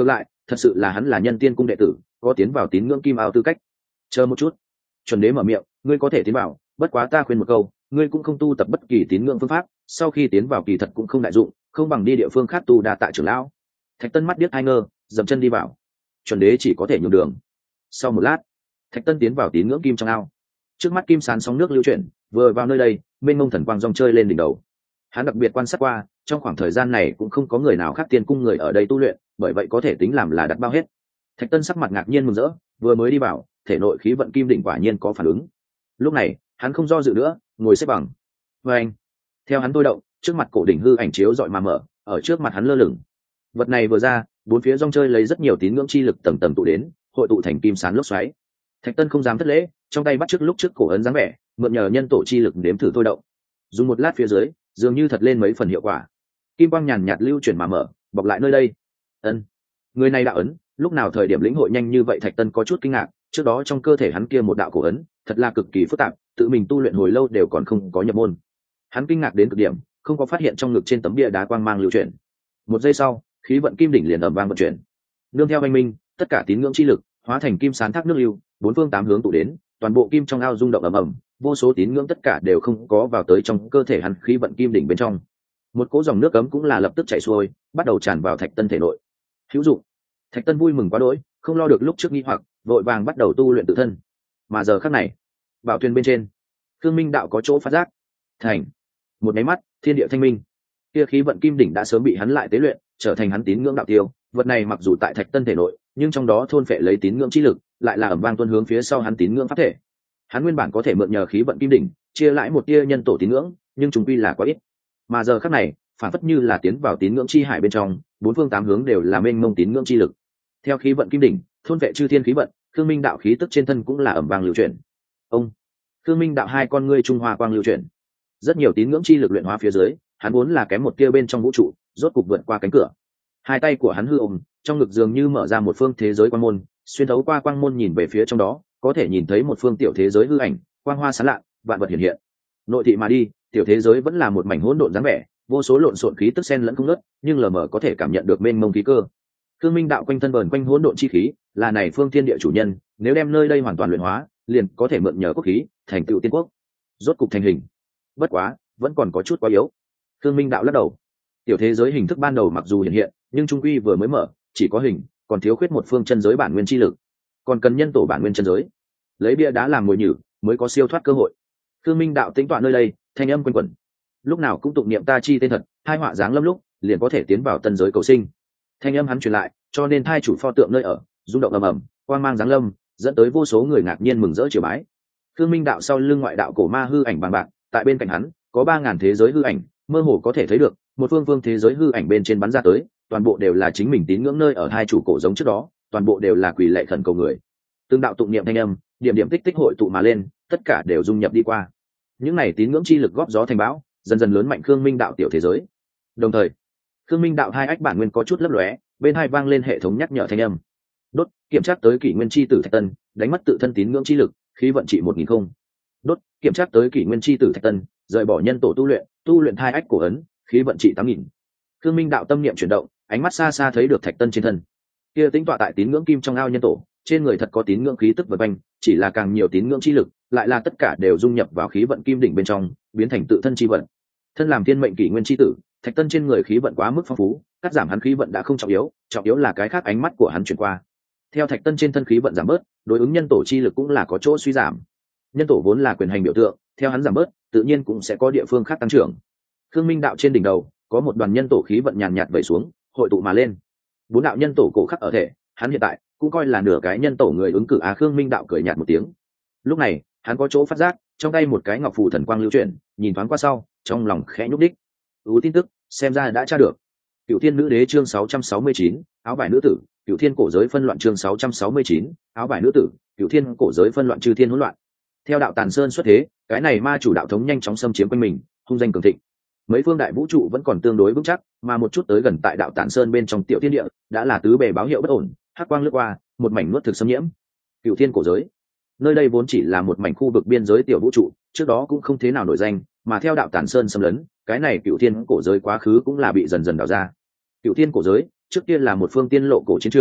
thật sự là hắn là nhân tiên cung đệ tử, có tiến vào tín ngưỡng kim ao tư cách. Chờ một chút. Chuẩn đế mở miệng, ngươi có thể tiến vào, bất quá ta khuyên một câu, ngươi cũng không tu tập bất kỳ tín ngưỡng phương pháp, sau khi tiến vào kỳ thật cũng không đại dụng, không bằng đi địa phương khác tu đa tạ trưởng lão. Thạch Tân mắt điếc hai ngơ, dậm chân đi vào. Chuẩn đế chỉ có thể nhường đường. Sau một lát, Thạch Tân tiến vào tín ngưỡng kim trong ao. Trước mắt kim sán sóng nước lưu chuyển, vừa vào nơi đây, mênh mông thần quang rong chơi lên đỉnh đầu. Hắn đặc biệt quan sát qua, trong khoảng thời gian này cũng không có người nào khác tiên cung người ở đây tu luyện, bởi vậy có thể tính làm là đặt bao hết. Thạch Tân sắc mặt ngạc nhiên mừng rỡ, vừa mới đi vào, thể nội khí vận kim đỉnh quả nhiên có phản ứng. Lúc này, hắn không do dự nữa, ngồi xếp bằng. Và anh, theo hắn tôi động, trước mặt cổ đỉnh hư ảnh chiếu dọi mà mở, ở trước mặt hắn lơ lửng. Vật này vừa ra, bốn phía rong chơi lấy rất nhiều tín ngưỡng chi lực tầng tầng tụ đến, hội tụ thành kim sán lốc xoáy. Thạch Tân không dám thất lễ, trong tay bắt trước lúc trước cổ ấn dáng vẻ, mượn nhờ nhân tổ chi lực đếm thử thôi động. Dùng một lát phía dưới, dường như thật lên mấy phần hiệu quả. Kim quang nhàn nhạt lưu chuyển mà mở, bọc lại nơi đây. Ân, người này đạo ấn, lúc nào thời điểm lĩnh hội nhanh như vậy? Thạch Tân có chút kinh ngạc, trước đó trong cơ thể hắn kia một đạo cổ ấn, thật là cực kỳ phức tạp, tự mình tu luyện hồi lâu đều còn không có nhập môn. Hắn kinh ngạc đến cực điểm, không có phát hiện trong ngực trên tấm bia đá quang mang lưu chuyển. Một giây sau, khí vận kim đỉnh liền ầm vang vận chuyển. Nương theo oanh minh, tất cả tín ngưỡng chi lực hóa thành kim sán thác nước lưu, bốn phương tám hướng tụ đến, toàn bộ kim trong ao rung động ầm ầm, vô số tín ngưỡng tất cả đều không có vào tới trong cơ thể hắn khí vận kim đỉnh bên trong. Một cỗ dòng nước cấm cũng là lập tức chảy xuôi, bắt đầu tràn vào Thạch Tân thể nội. Hữu dụng. Thạch Tân vui mừng quá đỗi, không lo được lúc trước nghi hoặc, vội vàng bắt đầu tu luyện tự thân. Mà giờ khắc này, bảo thuyền bên trên, Thương Minh đạo có chỗ phát giác. Thành. Một máy mắt, thiên địa thanh minh. Kia khí vận kim đỉnh đã sớm bị hắn lại tế luyện, trở thành hắn tín ngưỡng đạo tiêu. Vật này mặc dù tại Thạch Tân thể nội, nhưng trong đó thôn phệ lấy tín ngưỡng chi lực, lại là ầm vang tuôn hướng phía sau hắn tín ngưỡng pháp thể. Hắn nguyên bản có thể mượn nhờ khí vận kim đỉnh, chia lại một tia nhân tổ tín ngưỡng, nhưng chúng quy là quá ít. Mà giờ khắc này, phản phất như là tiến vào tín ngưỡng chi hải bên trong, bốn phương tám hướng đều là mênh mông tín ngưỡng chi lực. Theo khí vận kim đỉnh, thôn vệ chư thiên khí vận, Khương Minh đạo khí tức trên thân cũng là ầm vang lưu chuyển. Ông, Khương Minh đạo hai con ngươi trung hoa quang lưu chuyển. Rất nhiều tín ngưỡng chi lực luyện hóa phía dưới, hắn vốn là kém một tia bên trong vũ trụ, rốt cục vượt qua cánh cửa. Hai tay của hắn hư ôm, trong ngực dường như mở ra một phương thế giới quang môn, xuyên thấu qua quang môn nhìn về phía trong đó, có thể nhìn thấy một phương tiểu thế giới hư ảnh, quang hoa sáng lạ, vạn vật hiện hiện. Nội thị mà đi, tiểu thế giới vẫn là một mảnh hỗn độn dáng vẻ, vô số lộn xộn khí tức xen lẫn không ngớt, nhưng lờ mờ có thể cảm nhận được mênh mông khí cơ. Khương Minh đạo quanh thân vờn quanh hỗn độn chi khí, là này phương thiên địa chủ nhân, nếu đem nơi đây hoàn toàn luyện hóa, liền có thể mượn nhờ quốc khí, thành tựu tiên quốc. Rốt cục thành hình. Bất quá, vẫn còn có chút quá yếu. Khương Minh đạo lắc đầu. Tiểu thế giới hình thức ban đầu mặc dù hiện hiện, nhưng trung quy vừa mới mở, chỉ có hình, còn thiếu khuyết một phương chân giới bản nguyên chi lực, còn cần nhân tổ bản nguyên chân giới. Lấy bia đá làm mồi nhử, mới có siêu thoát cơ hội. Khương Minh đạo tính tọa nơi đây, thanh âm quanh quẩn. Lúc nào cũng tụng niệm ta chi tên thật, hai họa dáng lâm lúc, liền có thể tiến vào tân giới cầu sinh. Thanh âm hắn truyền lại, cho nên thai chủ pho tượng nơi ở, rung động ầm ầm, quang mang dáng lâm, dẫn tới vô số người ngạc nhiên mừng rỡ triều bái. Khương Minh đạo sau lưng ngoại đạo cổ ma hư ảnh bằng bạc, tại bên cạnh hắn, có ba ngàn thế giới hư ảnh, mơ hồ có thể thấy được, một phương phương thế giới hư ảnh bên trên bắn ra tới, toàn bộ đều là chính mình tín ngưỡng nơi ở hai chủ cổ giống trước đó, toàn bộ đều là quỳ lạy khẩn cầu người. Tương đạo tụng niệm thanh âm, điểm điểm tích tích hội tụ mà lên, tất cả đều dung nhập đi qua. Những này tín ngưỡng chi lực góp gió thành bão, dần dần lớn mạnh Khương Minh đạo tiểu thế giới. Đồng thời, Khương Minh đạo hai ách bản nguyên có chút lấp lóe, bên hai vang lên hệ thống nhắc nhở thanh âm. Đốt, kiểm tra tới kỷ nguyên chi tử Thạch Tân, đánh mất tự thân tín ngưỡng chi lực, khí vận trị một nghìn không. Đốt, kiểm tra tới kỷ nguyên chi tử Thạch Tân, rời bỏ nhân tổ tu luyện, tu luyện thai ách cổ ấn, khí vận trị tám nghìn. Khương Minh đạo tâm niệm chuyển động, ánh mắt xa xa thấy được Thạch Tân trên thân. Kia tính tọa tại tín ngưỡng kim trong ao nhân tổ, trên người thật có tín ngưỡng khí tức vần quanh, chỉ là càng nhiều tín ngưỡng chi lực, lại là tất cả đều dung nhập vào khí vận kim đỉnh bên trong, biến thành tự thân chi vận. Thân làm thiên mệnh kỷ nguyên chi tử, Thạch Tân trên người khí vận quá mức phong phú, cắt giảm hắn khí vận đã không trọng yếu, trọng yếu là cái khác ánh mắt của hắn chuyển qua. Theo Thạch Tân trên thân khí vận giảm bớt, đối ứng nhân tổ chi lực cũng là có chỗ suy giảm. Nhân tổ vốn là quyền hành biểu tượng, theo hắn giảm bớt, tự nhiên cũng sẽ có địa phương khác tăng trưởng. Khương Minh đạo trên đỉnh đầu có một đoàn nhân tổ khí vận nhàn nhạt vẩy xuống, hội tụ mà lên. Bốn đạo nhân tổ cổ khắc ở thể, hắn hiện tại cũng coi là nửa cái nhân tổ người ứng cử. À, Khương Minh đạo cười nhạt một tiếng. Lúc này, hắn có chỗ phát giác, trong tay một cái ngọc phù thần quang lưu chuyển, nhìn thoáng qua sau, trong lòng khẽ nhúc đích. Ú tin tức, xem ra đã tra được. Cựu Thiên Nữ Đế chương sáu trăm sáu mươi chín, áo vải nữ tử, Cựu Thiên cổ giới phân loạn chương sáu trăm sáu mươi chín, áo vải nữ tử, Cựu Thiên cổ giới phân loạn chư thiên hỗn loạn. Theo đạo Tàn Sơn xuất thế, cái này ma chủ đạo thống nhanh chóng xâm chiếm quanh mình, hung danh cường thịnh. Mấy phương đại vũ trụ vẫn còn tương đối vững chắc, mà một chút tới gần tại đạo Tản Sơn bên trong tiểu thiên địa, đã là tứ bề báo hiệu bất ổn, hắc quang lướt qua, một mảnh nuốt thực xâm nhiễm. Cựu Thiên cổ giới, nơi đây vốn chỉ là một mảnh khu vực biên giới tiểu vũ trụ, trước đó cũng không thế nào nổi danh, mà theo đạo Tản Sơn xâm lấn, cái này Cựu Thiên cổ giới quá khứ cũng là bị dần dần đào ra. Cựu Thiên cổ giới trước tiên là một phương tiên lộ cổ chiến trường,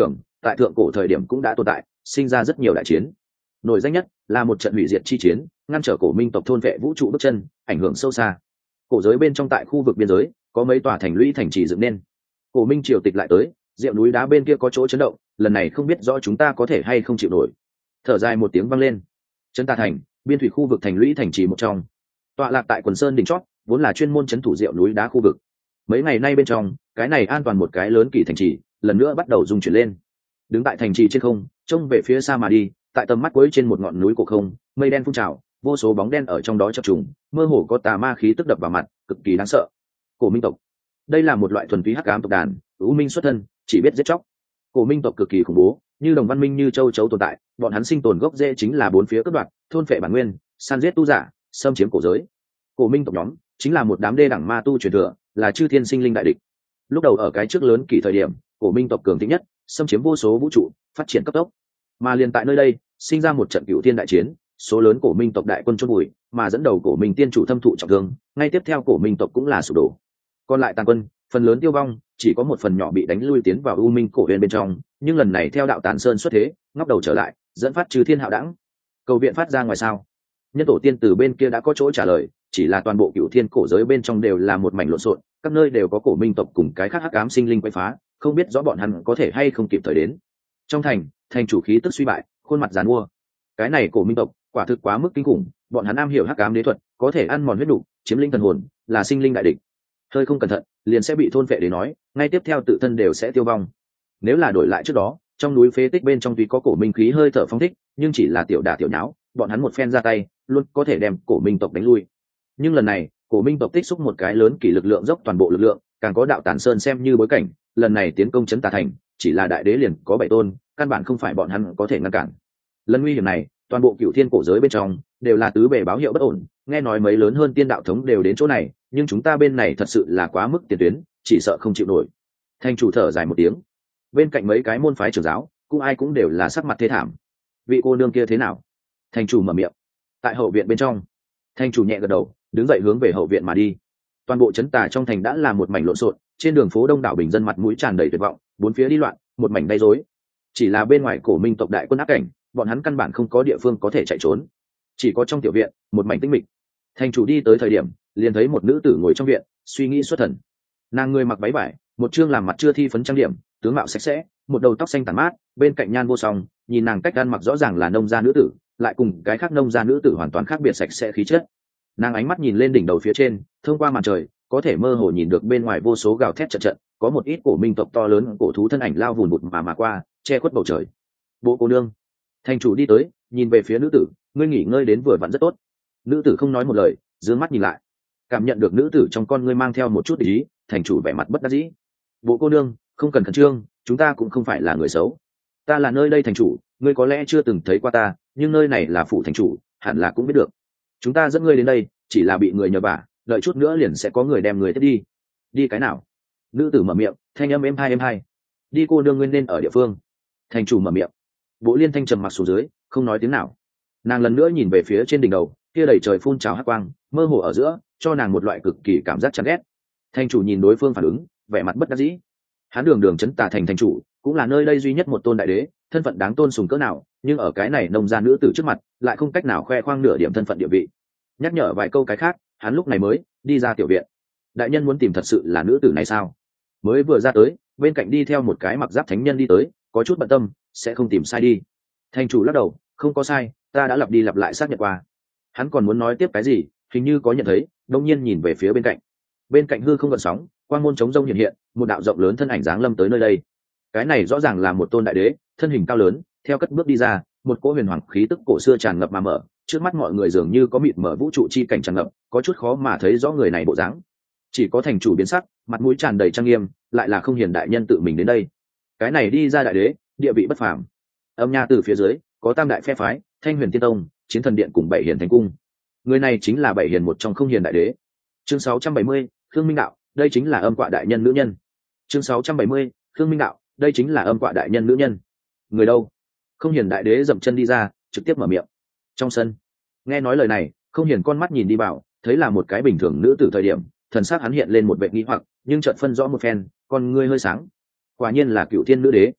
tại thượng cổ thời điểm cũng đã tồn tại, sinh ra rất nhiều đại chiến. Nổi danh nhất là một trận hủy diệt chi chiến, ngăn trở cổ minh tộc thôn vệ vũ trụ bước chân, ảnh hưởng sâu xa. Cổ giới bên trong tại khu vực biên giới có mấy tòa thành lũy thành trì dựng nên. Cổ minh triều tịch lại tới, diệu núi đá bên kia có chỗ chấn động, lần này không biết rõ chúng ta có thể hay không chịu nổi. Thở dài một tiếng vang lên. Trấn Tà thành, biên thủy khu vực thành lũy thành trì một trong, tọa lạc tại quần sơn đỉnh chót, vốn là chuyên môn trấn thủ diệu núi đá khu vực. Mấy ngày nay bên trong, cái này an toàn một cái lớn kỳ thành trì, lần nữa bắt đầu rung chuyển lên. Đứng tại thành trì trên không, trông về phía xa mà đi, tại tầm mắt cuối trên một ngọn núi cổ không, mây đen phun trào, vô số bóng đen ở trong đó chập trùng, mơ hồ có tà ma khí tức đập vào mặt, cực kỳ đáng sợ. Cổ minh tộc, đây là một loại thuần túy hắc ám tộc đàn, u minh xuất thân, chỉ biết giết chóc. Cổ minh tộc cực kỳ khủng bố, như đồng văn minh như châu chấu tồn tại, bọn hắn sinh tồn gốc rễ chính là bốn phía cướp đoạt, thôn phệ bản nguyên, săn giết tu giả, xâm chiếm cổ giới. Cổ minh tộc nhóm chính là một đám đê đẳng ma tu truyền thừa, là chư thiên sinh linh đại địch. Lúc đầu ở cái trước lớn kỳ thời điểm, cổ minh tộc cường thịnh nhất, xâm chiếm vô số vũ trụ, phát triển cấp tốc. Mà liền tại nơi đây, sinh ra một trận cựu thiên đại chiến, số lớn cổ minh tộc đại quân chôn bụi, mà dẫn đầu cổ minh tiên chủ thâm thụ trọng thương, ngay tiếp theo cổ minh tộc cũng là sụp đổ. Còn lại tàn quân, phần lớn tiêu vong, chỉ có một phần nhỏ bị đánh lui tiến vào u minh cổ huyền bên trong, nhưng lần này theo đạo tàn sơn xuất thế, ngóc đầu trở lại, dẫn phát trừ thiên hạo đẳng. Cầu viện phát ra ngoài sao? Nhân tổ tiên từ bên kia đã có chỗ trả lời, chỉ là toàn bộ cựu thiên cổ giới bên trong đều là một mảnh lộn xộn, các nơi đều có cổ minh tộc cùng cái khác hắc ám sinh linh quấy phá, không biết rõ bọn hắn có thể hay không kịp thời đến. Trong thành, thành chủ khí tức suy bại, khuôn mặt giàn mua. Cái này cổ minh tộc quả thực quá mức kinh khủng, bọn hắn am hiểu hắc ám đế thuật, có thể ăn mòn huyết đủ, chiếm linh thần hồn, là sinh linh đại địch. Hơi không cẩn thận, liền sẽ bị thôn phệ để nói, ngay tiếp theo tự thân đều sẽ tiêu vong. Nếu là đổi lại trước đó, trong núi phế tích bên trong tuy có cổ minh khí hơi thở phong thích, nhưng chỉ là tiểu đả tiểu nháo, bọn hắn một phen ra tay, luôn có thể đem cổ minh tộc đánh lui. Nhưng lần này, cổ minh tộc tích xúc một cái lớn kỷ lực lượng dốc toàn bộ lực lượng, càng có đạo tản sơn xem như bối cảnh, lần này tiến công trấn Tà thành, chỉ là đại đế liền có bảy tôn, căn bản không phải bọn hắn có thể ngăn cản. Lần nguy hiểm này, toàn bộ cựu thiên cổ giới bên trong đều là tứ bề báo hiệu bất ổn, nghe nói mấy lớn hơn tiên đạo thống đều đến chỗ này, nhưng chúng ta bên này thật sự là quá mức tiền tuyến, chỉ sợ không chịu nổi. Thành chủ thở dài một tiếng. Bên cạnh mấy cái môn phái trưởng giáo, cũng ai cũng đều là sắc mặt thê thảm. Vị cô nương kia thế nào? Thành chủ mở miệng. Tại hậu viện bên trong, thành chủ nhẹ gật đầu, đứng dậy hướng về hậu viện mà đi. Toàn bộ trấn Tà trong thành đã là một mảnh lộn xộn, trên đường phố đông đảo bình dân mặt mũi tràn đầy tuyệt vọng, bốn phía đi loạn, một mảnh đầy rối. Chỉ là bên ngoài cổ minh tộc đại quân áp cảnh, bọn hắn căn bản không có địa phương có thể chạy trốn, chỉ có trong tiểu viện một mảnh tĩnh mịch. Thành chủ đi tới thời điểm, liền thấy một nữ tử ngồi trong viện, suy nghĩ xuất thần. Nàng người mặc váy vải, một trương làm mặt chưa thi phấn trang điểm, tướng mạo sạch sẽ, một đầu tóc xanh tản mát, bên cạnh nhan vô song, nhìn nàng cách ăn mặc rõ ràng là nông gia nữ tử, lại cùng cái khác nông gia nữ tử hoàn toàn khác biệt sạch sẽ khí chất. Nàng ánh mắt nhìn lên đỉnh đầu phía trên, thông qua màn trời, có thể mơ hồ nhìn được bên ngoài vô số gào thét trận trận, có một ít cổ minh tộc to lớn cổ thú thân ảnh lao vùn vụt mà mà qua, che khuất bầu trời. Bộ cô nương. Thành chủ đi tới, nhìn về phía nữ tử, ngươi nghỉ ngơi đến vừa vặn rất tốt. Nữ tử không nói một lời, dương mắt nhìn lại, cảm nhận được nữ tử trong con ngươi mang theo một chút ý, thành chủ vẻ mặt bất đắc dĩ. Bộ cô nương, không cần khẩn trương, chúng ta cũng không phải là người xấu. Ta là nơi đây thành chủ, ngươi có lẽ chưa từng thấy qua ta, nhưng nơi này là phủ thành chủ, hẳn là cũng biết được. Chúng ta dẫn ngươi đến đây, chỉ là bị người nhờ vả, đợi chút nữa liền sẽ có người đem người tiếp đi. Đi cái nào? Nữ tử mở miệng, thanh âm êm hai êm hai. Đi cô nương, ngươi nên ở địa phương. Thành chủ mở miệng. Bộ Liên Thanh trầm mặc xuống dưới, không nói tiếng nào. Nàng lần nữa nhìn về phía trên đỉnh đầu, kia đầy trời phun trào hắc quang, mơ hồ ở giữa, cho nàng một loại cực kỳ cảm giác chán ghét. Thành chủ nhìn đối phương phản ứng, vẻ mặt bất đắc dĩ. Hắn đường đường trấn Tà thành thành chủ, cũng là nơi đây duy nhất một tôn đại đế, thân phận đáng tôn sùng cỡ nào, nhưng ở cái này nông gia nữ tử trước mặt, lại không cách nào khoe khoang nửa điểm thân phận địa vị. Nhắc nhở vài câu cái khác, hắn lúc này mới đi ra tiểu viện. Đại nhân muốn tìm thật sự là nữ tử này sao? Mới vừa ra tới, bên cạnh đi theo một cái mặc giáp thánh nhân đi tới, có chút bận tâm, sẽ không tìm sai đi. Thành chủ lắc đầu, không có sai, ta đã lặp đi lặp lại xác nhận qua. Hắn còn muốn nói tiếp cái gì, hình như có nhận thấy, đông nhiên nhìn về phía bên cạnh. Bên cạnh hư không gợn sóng, quang môn chống rông hiện hiện, một đạo rộng lớn thân ảnh dáng lâm tới nơi đây. Cái này rõ ràng là một tôn đại đế, thân hình cao lớn, theo cất bước đi ra, một cỗ huyền hoàng khí tức cổ xưa tràn ngập mà mở, trước mắt mọi người dường như có mịt mở vũ trụ chi cảnh tràn ngập, có chút khó mà thấy rõ người này bộ dáng. Chỉ có thành chủ biến sắc, mặt mũi tràn đầy trang nghiêm, lại là không hiền đại nhân tự mình đến đây. Cái này đi ra đại đế, địa vị bất phàm. Âm nha từ phía dưới có tam đại phe phái, Thanh Huyền Tiên Tông, Chiến Thần Điện cùng Bảy Hiền Thánh Cung. Người này chính là Bảy Hiền một trong không hiền đại đế. Chương sáu trăm bảy mươi, Khương Minh Đạo, đây chính là Âm Quạ đại nhân nữ nhân. Chương sáu trăm bảy mươi, Khương Minh Đạo, đây chính là Âm Quạ đại nhân nữ nhân. Người đâu? Không hiền đại đế dậm chân đi ra, trực tiếp mở miệng. Trong sân, nghe nói lời này, không hiền con mắt nhìn đi vào, thấy là một cái bình thường nữ tử thời điểm, thần sắc hắn hiện lên một vẻ nghi hoặc, nhưng chợt phân rõ một phen, con ngươi hơi sáng. Quả nhiên là Cựu Thiên nữ đế.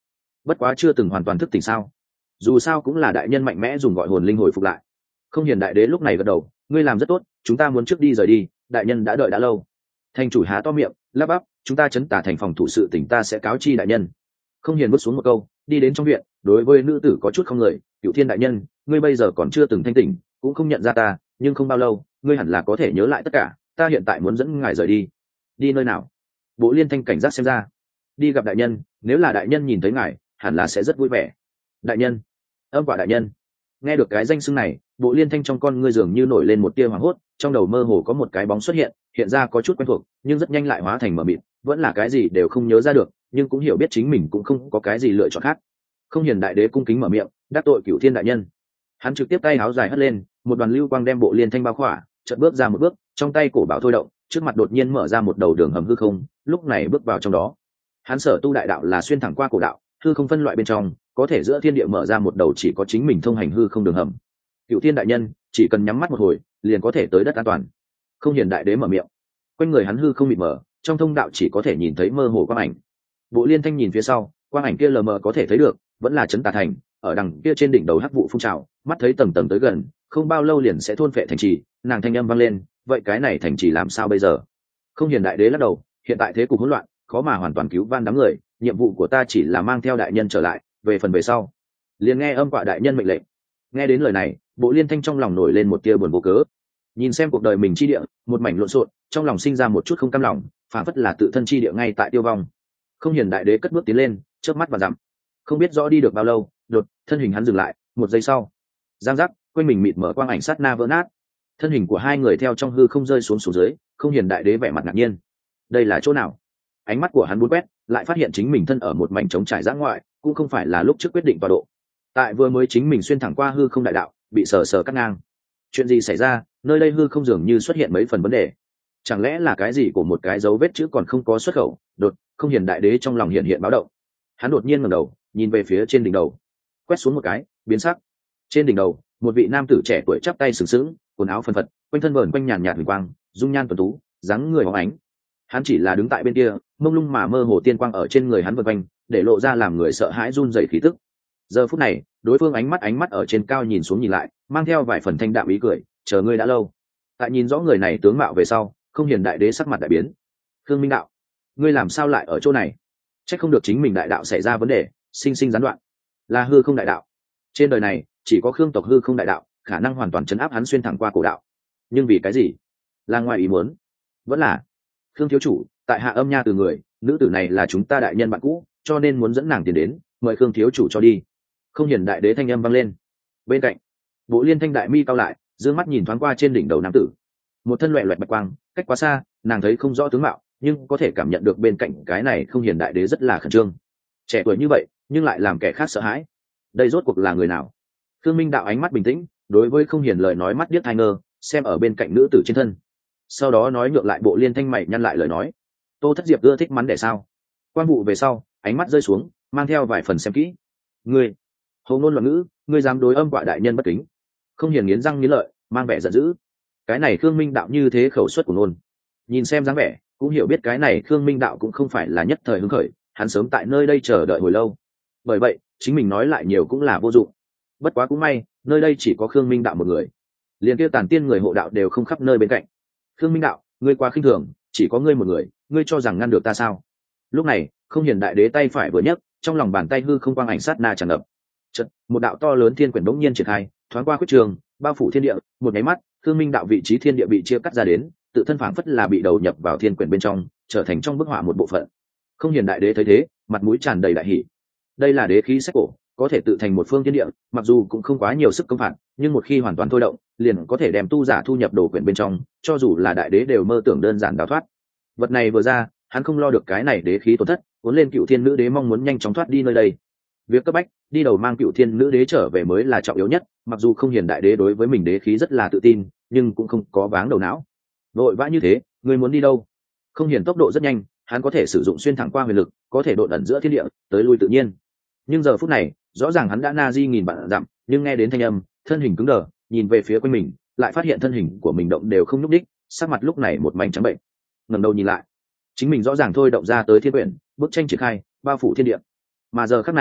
bất quá chưa từng hoàn toàn thức tỉnh sao? Dù sao cũng là đại nhân mạnh mẽ dùng gọi hồn linh hồi phục lại. Không Hiền đại đế lúc này gật đầu, ngươi làm rất tốt, chúng ta muốn trước đi rời đi, đại nhân đã đợi đã lâu. Thành chủ há to miệng, lắp bắp, chúng ta chấn tả thành phòng thủ sự tỉnh ta sẽ cáo chi đại nhân. Không Hiền bước xuống một câu, đi đến trong viện, đối với nữ tử có chút không người, Cửu Thiên đại nhân, ngươi bây giờ còn chưa từng thanh tỉnh, cũng không nhận ra ta, nhưng không bao lâu, ngươi hẳn là có thể nhớ lại tất cả, ta hiện tại muốn dẫn ngài rời đi. Đi nơi nào? Bộ Liên Thanh cảnh giác xem ra. Đi gặp đại nhân, nếu là đại nhân nhìn thấy ngài, hẳn là sẽ rất vui vẻ. Đại nhân, Âm Quả đại nhân. Nghe được cái danh xưng này, Bộ Liên Thanh trong con ngươi dường như nổi lên một tia hoảng hốt, trong đầu mơ hồ có một cái bóng xuất hiện, hiện ra có chút quen thuộc, nhưng rất nhanh lại hóa thành mờ mịt, vẫn là cái gì đều không nhớ ra được, nhưng cũng hiểu biết chính mình cũng không có cái gì lựa chọn khác. Không Hiền đại đế cung kính mở miệng, đắc tội Cửu Thiên đại nhân. Hắn trực tiếp tay áo dài hất lên, một đoàn lưu quang đem Bộ Liên Thanh bao khỏa, chợt bước ra một bước, trong tay cổ bảo thôi động, trước mặt đột nhiên mở ra một đầu đường hầm hư không, lúc này bước vào trong đó. Hắn sở tu đại đạo là xuyên thẳng qua cổ đạo, hư không phân loại bên trong, có thể giữa thiên địa mở ra một đầu chỉ có chính mình thông hành hư không đường hầm. Cửu Thiên đại nhân, chỉ cần nhắm mắt một hồi, liền có thể tới đất an toàn. Không Hiền đại đế mở miệng. Quanh người hắn hư không mịt mờ, trong thông đạo chỉ có thể nhìn thấy mơ hồ quang ảnh. Bộ Liên Thanh nhìn phía sau, quang ảnh kia lờ mờ có thể thấy được, vẫn là trấn Tà thành, ở đằng kia trên đỉnh đầu hắc vụ phun trào, mắt thấy tầng tầng tới gần, không bao lâu liền sẽ thôn phệ thành trì. Nàng thanh âm vang lên, vậy cái này thành trì làm sao bây giờ? Không Hiền đại đế lắc đầu, hiện tại thế cục hỗn loạn, khó mà hoàn toàn cứu van đám người, nhiệm vụ của ta chỉ là mang theo đại nhân trở lại, về phần về sau, liền nghe Âm Quả đại nhân mệnh lệnh. Nghe đến lời này, Bộ Liên Thanh trong lòng nổi lên một tia buồn vô cớ. Nhìn xem cuộc đời mình chi địa, một mảnh lộn xộn, trong lòng sinh ra một chút không cam lòng, phản phất là tự thân chi địa ngay tại tiêu vong. Không Hiền đại đế cất bước tiến lên, chớp mắt và dặm. Không biết rõ đi được bao lâu, đột thân hình hắn dừng lại, một giây sau, giang giác, quanh mình mịt mở quang ảnh sát na vỡ nát. Thân hình của hai người theo trong hư không rơi xuống xuống dưới. Không Hiền đại đế vẻ mặt ngạc nhiên. Đây là chỗ nào? Ánh mắt của hắn buôn quét, lại phát hiện chính mình thân ở một mảnh trống trải dã ngoại, cũng không phải là lúc trước quyết định tọa độ. Tại vừa mới chính mình xuyên thẳng qua hư không đại đạo, bị sờ sờ cắt ngang. Chuyện gì xảy ra? Nơi đây hư không dường như xuất hiện mấy phần vấn đề. Chẳng lẽ là cái gì của một cái dấu vết chữ còn không có xuất khẩu? Đột, Không Hiền đại đế trong lòng hiện hiện báo động. Hắn đột nhiên ngẩng đầu, nhìn về phía trên đỉnh đầu, quét xuống một cái, biến sắc. Trên đỉnh đầu, một vị nam tử trẻ tuổi chắp tay sừng sững, quần áo phân phật, quanh thân vờn quanh nhàn nhạt huỳnh quang, dung nhan tuấn tú, dáng người hóng ánh. Hắn chỉ là đứng tại bên kia, mông lung mà mơ hồ tiên quang ở trên người hắn vần quanh, để lộ ra làm người sợ hãi run rẩy khí tức. Giờ phút này, đối phương ánh mắt ánh mắt ở trên cao nhìn xuống nhìn lại, mang theo vài phần thanh đạm ý cười, chờ ngươi đã lâu. Tại nhìn rõ người này tướng mạo về sau, Không Hiền đại đế sắc mặt đại biến. Khương Minh đạo, ngươi làm sao lại ở chỗ này? Chắc không được chính mình đại đạo xảy ra vấn đề, sinh sinh gián đoạn. Là hư không đại đạo. Trên đời này, chỉ có Khương tộc hư không đại đạo, khả năng hoàn toàn chấn áp hắn xuyên thẳng qua cổ đạo. Nhưng vì cái gì? Là ngoài ý muốn? Vẫn là Khương thiếu chủ, tại hạ âm nha từ người, nữ tử này là chúng ta đại nhân bạn cũ, cho nên muốn dẫn nàng tiền đến, mời Khương thiếu chủ cho đi. Không Hiền đại đế thanh âm vang lên. Bên cạnh, Bộ Liên Thanh đại mi cao lại, dương mắt nhìn thoáng qua trên đỉnh đầu nam tử. Một thân loẹt loẹt bạch quang, cách quá xa, nàng thấy không rõ tướng mạo, nhưng có thể cảm nhận được bên cạnh cái này Không Hiền đại đế rất là khẩn trương. Trẻ tuổi như vậy, nhưng lại làm kẻ khác sợ hãi. Đây rốt cuộc là người nào? Khương Minh đạo ánh mắt bình tĩnh, đối với Không Hiền lời nói mắt điếc tai ngơ, xem ở bên cạnh nữ tử trên thân. Sau đó nói ngược lại Bộ Liên Thanh mày nhăn lại lời nói. Tô Thất Diệp ưa thích mắn để sao? Quan vụ về sau, ánh mắt rơi xuống, mang theo vài phần xem kỹ. Ngươi, hầu ngôn loạn ngữ, ngươi dám đối Âm Quả đại nhân bất kính. Không Hiền nghiến răng nghiến lợi, mang vẻ giận dữ. Cái này Khương Minh đạo như thế khẩu suất của ngôn, nhìn xem dáng vẻ, cũng hiểu biết cái này Khương Minh đạo cũng không phải là nhất thời hứng khởi, hắn sớm tại nơi đây chờ đợi hồi lâu. Bởi vậy, chính mình nói lại nhiều cũng là vô dụng. Bất quá cũng may, nơi đây chỉ có Khương Minh đạo một người, liền kia tàn tiên người hộ đạo đều không khắp nơi bên cạnh. Khương Minh đạo, ngươi quá khinh thường, chỉ có ngươi một người, ngươi cho rằng ngăn được ta sao? Lúc này, Không Hiền đại đế tay phải vừa nhấc, trong lòng bàn tay hư không quang ảnh sát na tràn ngập. Chợt, một đạo to lớn thiên quyển bỗng nhiên triển khai, thoáng qua quyết trường, bao phủ thiên địa, một cái mắt, Khương Minh đạo vị trí thiên địa bị chia cắt ra đến, tự thân phảng phất là bị đầu nhập vào thiên quyển bên trong, trở thành trong bức họa một bộ phận. Không Hiền đại đế thấy thế, mặt mũi tràn đầy đại hỉ. Đây là đế khí sách cổ, có thể tự thành một phương thiên địa, mặc dù cũng không quá nhiều sức công phạt, nhưng một khi hoàn toàn thôi động, liền có thể đem tu giả thu nhập đồ quyển bên trong, cho dù là đại đế đều mơ tưởng đơn giản đào thoát. Vật này vừa ra, hắn không lo được cái này đế khí tổn thất, cuốn lên Cựu Thiên nữ đế mong muốn nhanh chóng thoát đi nơi đây. Việc cấp bách, đi đầu mang Cựu Thiên nữ đế trở về mới là trọng yếu nhất, mặc dù Không Hiền đại đế đối với mình đế khí rất là tự tin, nhưng cũng không có váng đầu não. Vội vã như thế, ngươi muốn đi đâu? Không Hiền tốc độ rất nhanh, hắn có thể sử dụng xuyên thẳng qua huyền lực, có thể độn ẩn giữa thiên địa, tới lui tự nhiên. Nhưng giờ phút này, rõ ràng hắn đã na di nghìn vạn dặm, nhưng nghe đến thanh âm, thân hình cứng đờ, nhìn về phía quanh mình, lại phát hiện thân hình của mình động đều không nhúc đích, sắc mặt lúc này một mảnh trắng bệnh. Ngẩng đầu nhìn lại, chính mình rõ ràng thôi động ra tới thiên quyển, bức tranh triển khai, bao phủ thiên địa. Mà giờ khắc này,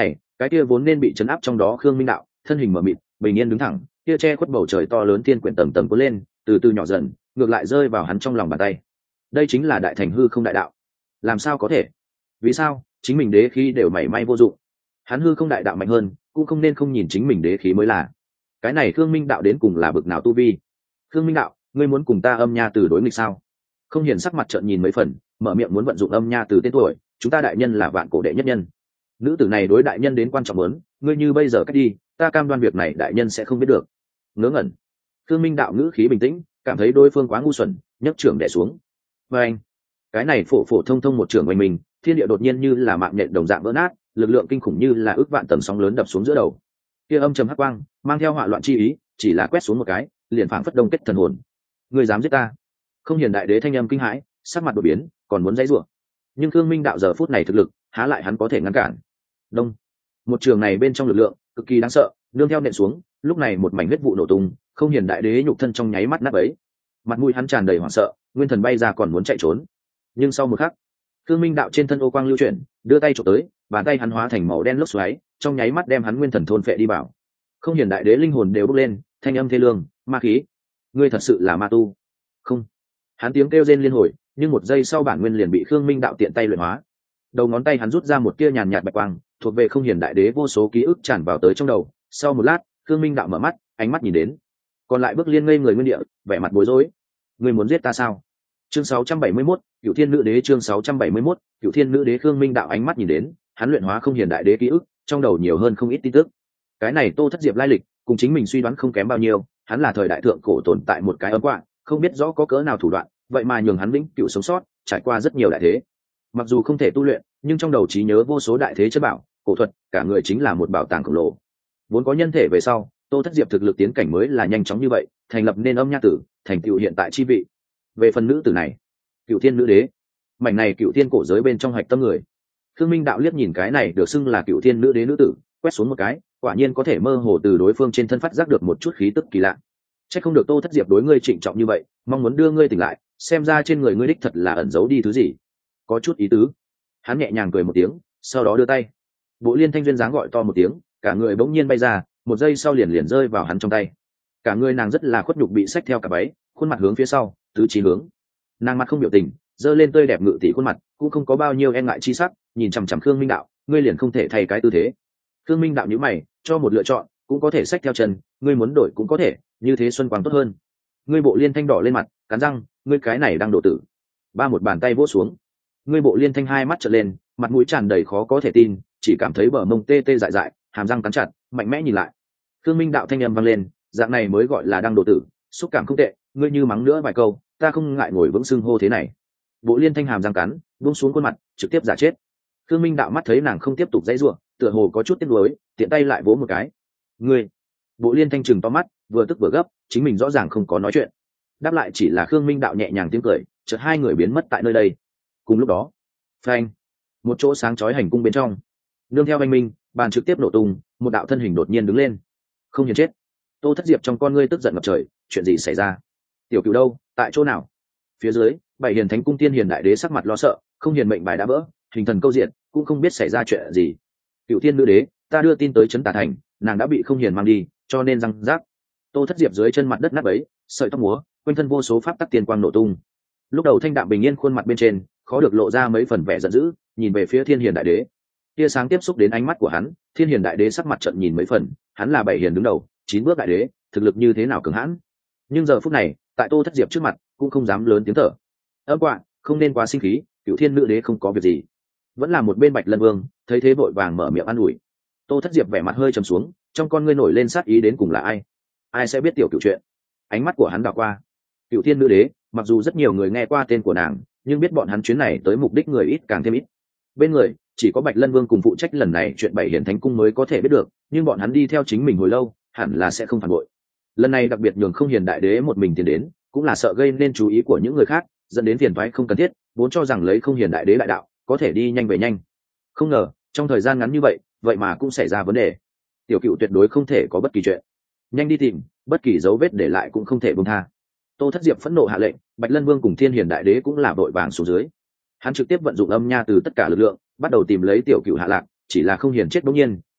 cái kia vốn nên bị chấn áp trong đó khương minh đạo thân hình mờ mịt bình yên đứng thẳng, kia che khuất bầu trời to lớn thiên quyển tầng tầng cuốn lên, từ từ nhỏ dần, ngược lại rơi vào hắn trong lòng bàn tay. Đây chính là đại thành hư không đại đạo. Làm sao có thể? Vì sao chính mình đế khí đều mảy may vô dụng? Hắn hư không đại đạo mạnh hơn, cũng không nên không nhìn chính mình đế khí mới là. Cái này Khương Minh đạo đến cùng là bực nào tu vi? Khương Minh đạo, ngươi muốn cùng ta âm nha từ đối nghịch sao? Không Hiền sắc mặt trợn nhìn mấy phần, mở miệng muốn vận dụng âm nha từ tên tuổi, chúng ta đại nhân là vạn cổ đệ nhất nhân. Nữ tử này đối đại nhân đến quan trọng lớn, ngươi như bây giờ cách đi, ta cam đoan việc này đại nhân sẽ không biết được. Ngớ ngẩn. Khương Minh đạo ngữ khí bình tĩnh, cảm thấy đối phương quá ngu xuẩn, nhấc trưởng đè xuống. Và anh, cái này phổ phổ thông thông một trưởng quanh mình, thiên địa đột nhiên như là mạng nhện đồng dạng vỡ nát, lực lượng kinh khủng như là ước vạn tầng sóng lớn đập xuống giữa đầu. Kia âm trầm hắc quang, mang theo hỏa loạn chi ý, chỉ là quét xuống một cái, liền phảng phất đông kết thần hồn. Ngươi dám giết ta? Không Hiền đại đế thanh âm kinh hãi, sắc mặt đột biến, còn muốn dãy rủa. Nhưng Khương Minh đạo giờ phút này thực lực, há lại hắn có thể ngăn cản. Đông. Một trường này bên trong lực lượng cực kỳ đáng sợ, nương theo nện xuống, lúc này một mảnh huyết vụ nổ tung, Không Hiền đại đế nhục thân trong nháy mắt nát bấy. Mặt mũi hắn tràn đầy hoảng sợ, nguyên thần bay ra còn muốn chạy trốn. Nhưng sau một khắc, Khương Minh đạo trên thân ô quang lưu chuyển, đưa tay chụp tới, bàn tay hắn hóa thành màu đen lốc xoáy, trong nháy mắt đem hắn nguyên thần thôn phệ đi vào. Không Hiền đại đế linh hồn đều bốc lên, thanh âm thê lương, ma khí, ngươi thật sự là ma tu? Không. Hắn tiếng kêu rên liên hồi, nhưng một giây sau bản nguyên liền bị Khương Minh đạo tiện tay luyện hóa. Đầu ngón tay hắn rút ra một tia nhàn nhạt bạch quang, thuộc về Không Hiền đại đế vô số ký ức tràn vào tới trong đầu. Sau một lát, Khương Minh đạo mở mắt, ánh mắt nhìn đến, còn lại bước liên ngây người nguyên địa, vẻ mặt bối rối. Ngươi muốn giết ta sao? Chương sáu trăm bảy mươi mốt, Cửu Thiên Nữ Đế. Chương sáu trăm bảy mươi mốt, Cửu Thiên Nữ Đế. Khương Minh đạo ánh mắt nhìn đến, hắn luyện hóa Không Hiền đại đế ký ức, trong đầu nhiều hơn không ít tin tức. Cái này Tô Thất Diệp lai lịch, cùng chính mình suy đoán không kém bao nhiêu, hắn là thời đại thượng cổ tồn tại một cái ấm quạ, không biết rõ có cỡ nào thủ đoạn, vậy mà nhường hắn vĩnh cửu sống sót, trải qua rất nhiều đại thế. Mặc dù không thể tu luyện, nhưng trong đầu trí nhớ vô số đại thế chất bảo, cổ thuật, cả người chính là một bảo tàng khổng lồ. Vốn có nhân thể về sau, Tô Thất Diệp thực lực tiến cảnh mới là nhanh chóng như vậy, thành lập nên âm nha tử, thành tựu hiện tại chi vị. Về phần nữ tử này, Cửu Thiên Nữ Đế, mảnh này Cửu Thiên cổ giới bên trong hạch tâm người. Khương Minh đạo liếc nhìn cái này được xưng là Cửu Thiên Nữ Đế nữ tử, quét xuống một cái, quả nhiên có thể mơ hồ từ đối phương trên thân phát giác được một chút khí tức kỳ lạ. Chắc không được Tô Thất Diệp đối ngươi trịnh trọng như vậy, mong muốn đưa ngươi tỉnh lại, xem ra trên người ngươi đích thật là ẩn giấu đi thứ gì. Có chút ý tứ. Hắn nhẹ nhàng cười một tiếng, sau đó đưa tay. Bộ Liên Thanh duyên dáng gọi to một tiếng, cả người bỗng nhiên bay ra, một giây sau liền liền rơi vào hắn trong tay. Cả người nàng rất là khuất nhục bị xách theo cả váy, khuôn mặt hướng phía sau, tứ chí hướng. Nàng mặt không biểu tình, giơ lên tươi đẹp ngự tỷ khuôn mặt, cũng không có bao nhiêu e ngại chi sắc, nhìn chằm chằm Khương Minh đạo, ngươi liền không thể thay cái tư thế. Khương Minh đạo nhíu mày, cho một lựa chọn, cũng có thể xách theo chân, ngươi muốn đổi cũng có thể, như thế xuân quang tốt hơn. Ngươi Bộ Liên Thanh đỏ lên mặt, cắn răng, ngươi cái này đang đổ tử. Ba một bàn tay vỗ xuống. Ngươi Bộ Liên Thanh hai mắt trợn lên, mặt mũi tràn đầy khó có thể tin, chỉ cảm thấy bờ mông tê tê dại dại, hàm răng cắn chặt, mạnh mẽ nhìn lại. Khương Minh đạo thanh âm vang lên, dạng này mới gọi là đang đổ tử, xúc cảm không tệ, ngươi như mắng nữa vài câu, ta không ngại ngồi vững xưng hô thế này. Bộ Liên Thanh hàm răng cắn, buông xuống khuôn mặt, trực tiếp giả chết. Khương Minh đạo mắt thấy nàng không tiếp tục dãy rủa, tựa hồ có chút tiếc nuối, tiện tay lại vỗ một cái. Ngươi. Bộ Liên Thanh trừng to mắt, vừa tức vừa gấp, chính mình rõ ràng không có nói chuyện. Đáp lại chỉ là Khương Minh đạo nhẹ nhàng tiếng cười, chợt hai người biến mất tại nơi đây. Cùng lúc đó, phanh, một chỗ sáng chói hành cung bên trong, nương theo anh minh, bàn trực tiếp nổ tung, một đạo thân hình đột nhiên đứng lên. Không Hiền chết. Tô Thất Diệp trong con ngươi tức giận ngập trời, chuyện gì xảy ra? Tiểu Cửu đâu, tại chỗ nào? Phía dưới, Bảy Hiền Thánh cung Tiên Hiền đại đế sắc mặt lo sợ, Không Hiền mệnh bài đã vỡ, hình thần câu diện, cũng không biết xảy ra chuyện gì. Cửu Thiên Nữ Đế, ta đưa tin tới trấn Tả Thành, nàng đã bị Không Hiền mang đi, cho nên răng rác. Tô Thất Diệp dưới chân mặt đất nát bấy, sợi tóc múa, quanh thân vô số pháp tắc tiên quang nổ tung. Lúc đầu thanh đạm bình yên khuôn mặt bên trên, khó được lộ ra mấy phần vẻ giận dữ, nhìn về phía Thiên Hiền đại đế. Tia sáng tiếp xúc đến ánh mắt của hắn, Thiên Hiền đại đế sắc mặt trận nhìn mấy phần, hắn là Bảy Hiền đứng đầu, chín bước đại đế, thực lực như thế nào cường hãn. Nhưng giờ phút này, tại Tô Thất Diệp trước mặt, cũng không dám lớn tiếng thở. Ấm quạ, không nên quá sinh khí, Cửu Thiên Nữ Đế không có việc gì. Vẫn là một bên Bạch Lân Vương, thấy thế vội vàng mở miệng an ủi. Tô Thất Diệp vẻ mặt hơi trầm xuống, trong con ngươi nổi lên sát ý đến cùng là ai? Ai sẽ biết tiểu Cửu chuyện? Ánh mắt của hắn đảo qua. Cửu Thiên Nữ Đế, mặc dù rất nhiều người nghe qua tên của nàng, nhưng biết bọn hắn chuyến này tới mục đích người ít càng thêm ít. Bên người, chỉ có Bạch Lân Vương cùng phụ trách lần này chuyện Bảy Hiền Thánh cung mới có thể biết được, nhưng bọn hắn đi theo chính mình hồi lâu, hẳn là sẽ không phản bội. Lần này đặc biệt nhường Không Hiền đại đế một mình tiến đến, cũng là sợ gây nên chú ý của những người khác, dẫn đến phiền toái không cần thiết, vốn cho rằng lấy Không Hiền đại đế đại đạo, có thể đi nhanh về nhanh. Không ngờ, trong thời gian ngắn như vậy, vậy mà cũng xảy ra vấn đề. Tiểu Cửu tuyệt đối không thể có bất kỳ chuyện. Nhanh đi tìm, bất kỳ dấu vết để lại cũng không thể buông tha. Tô Thất Diệp phẫn nộ hạ lệnh, Bạch Lân Vương cùng Thiên Hiền đại đế cũng là vội vàng xuống dưới. Hắn trực tiếp vận dụng âm nha từ tất cả lực lượng, bắt đầu tìm lấy Tiểu Cửu hạ lạc, chỉ là Không Hiền chết bỗng nhiên,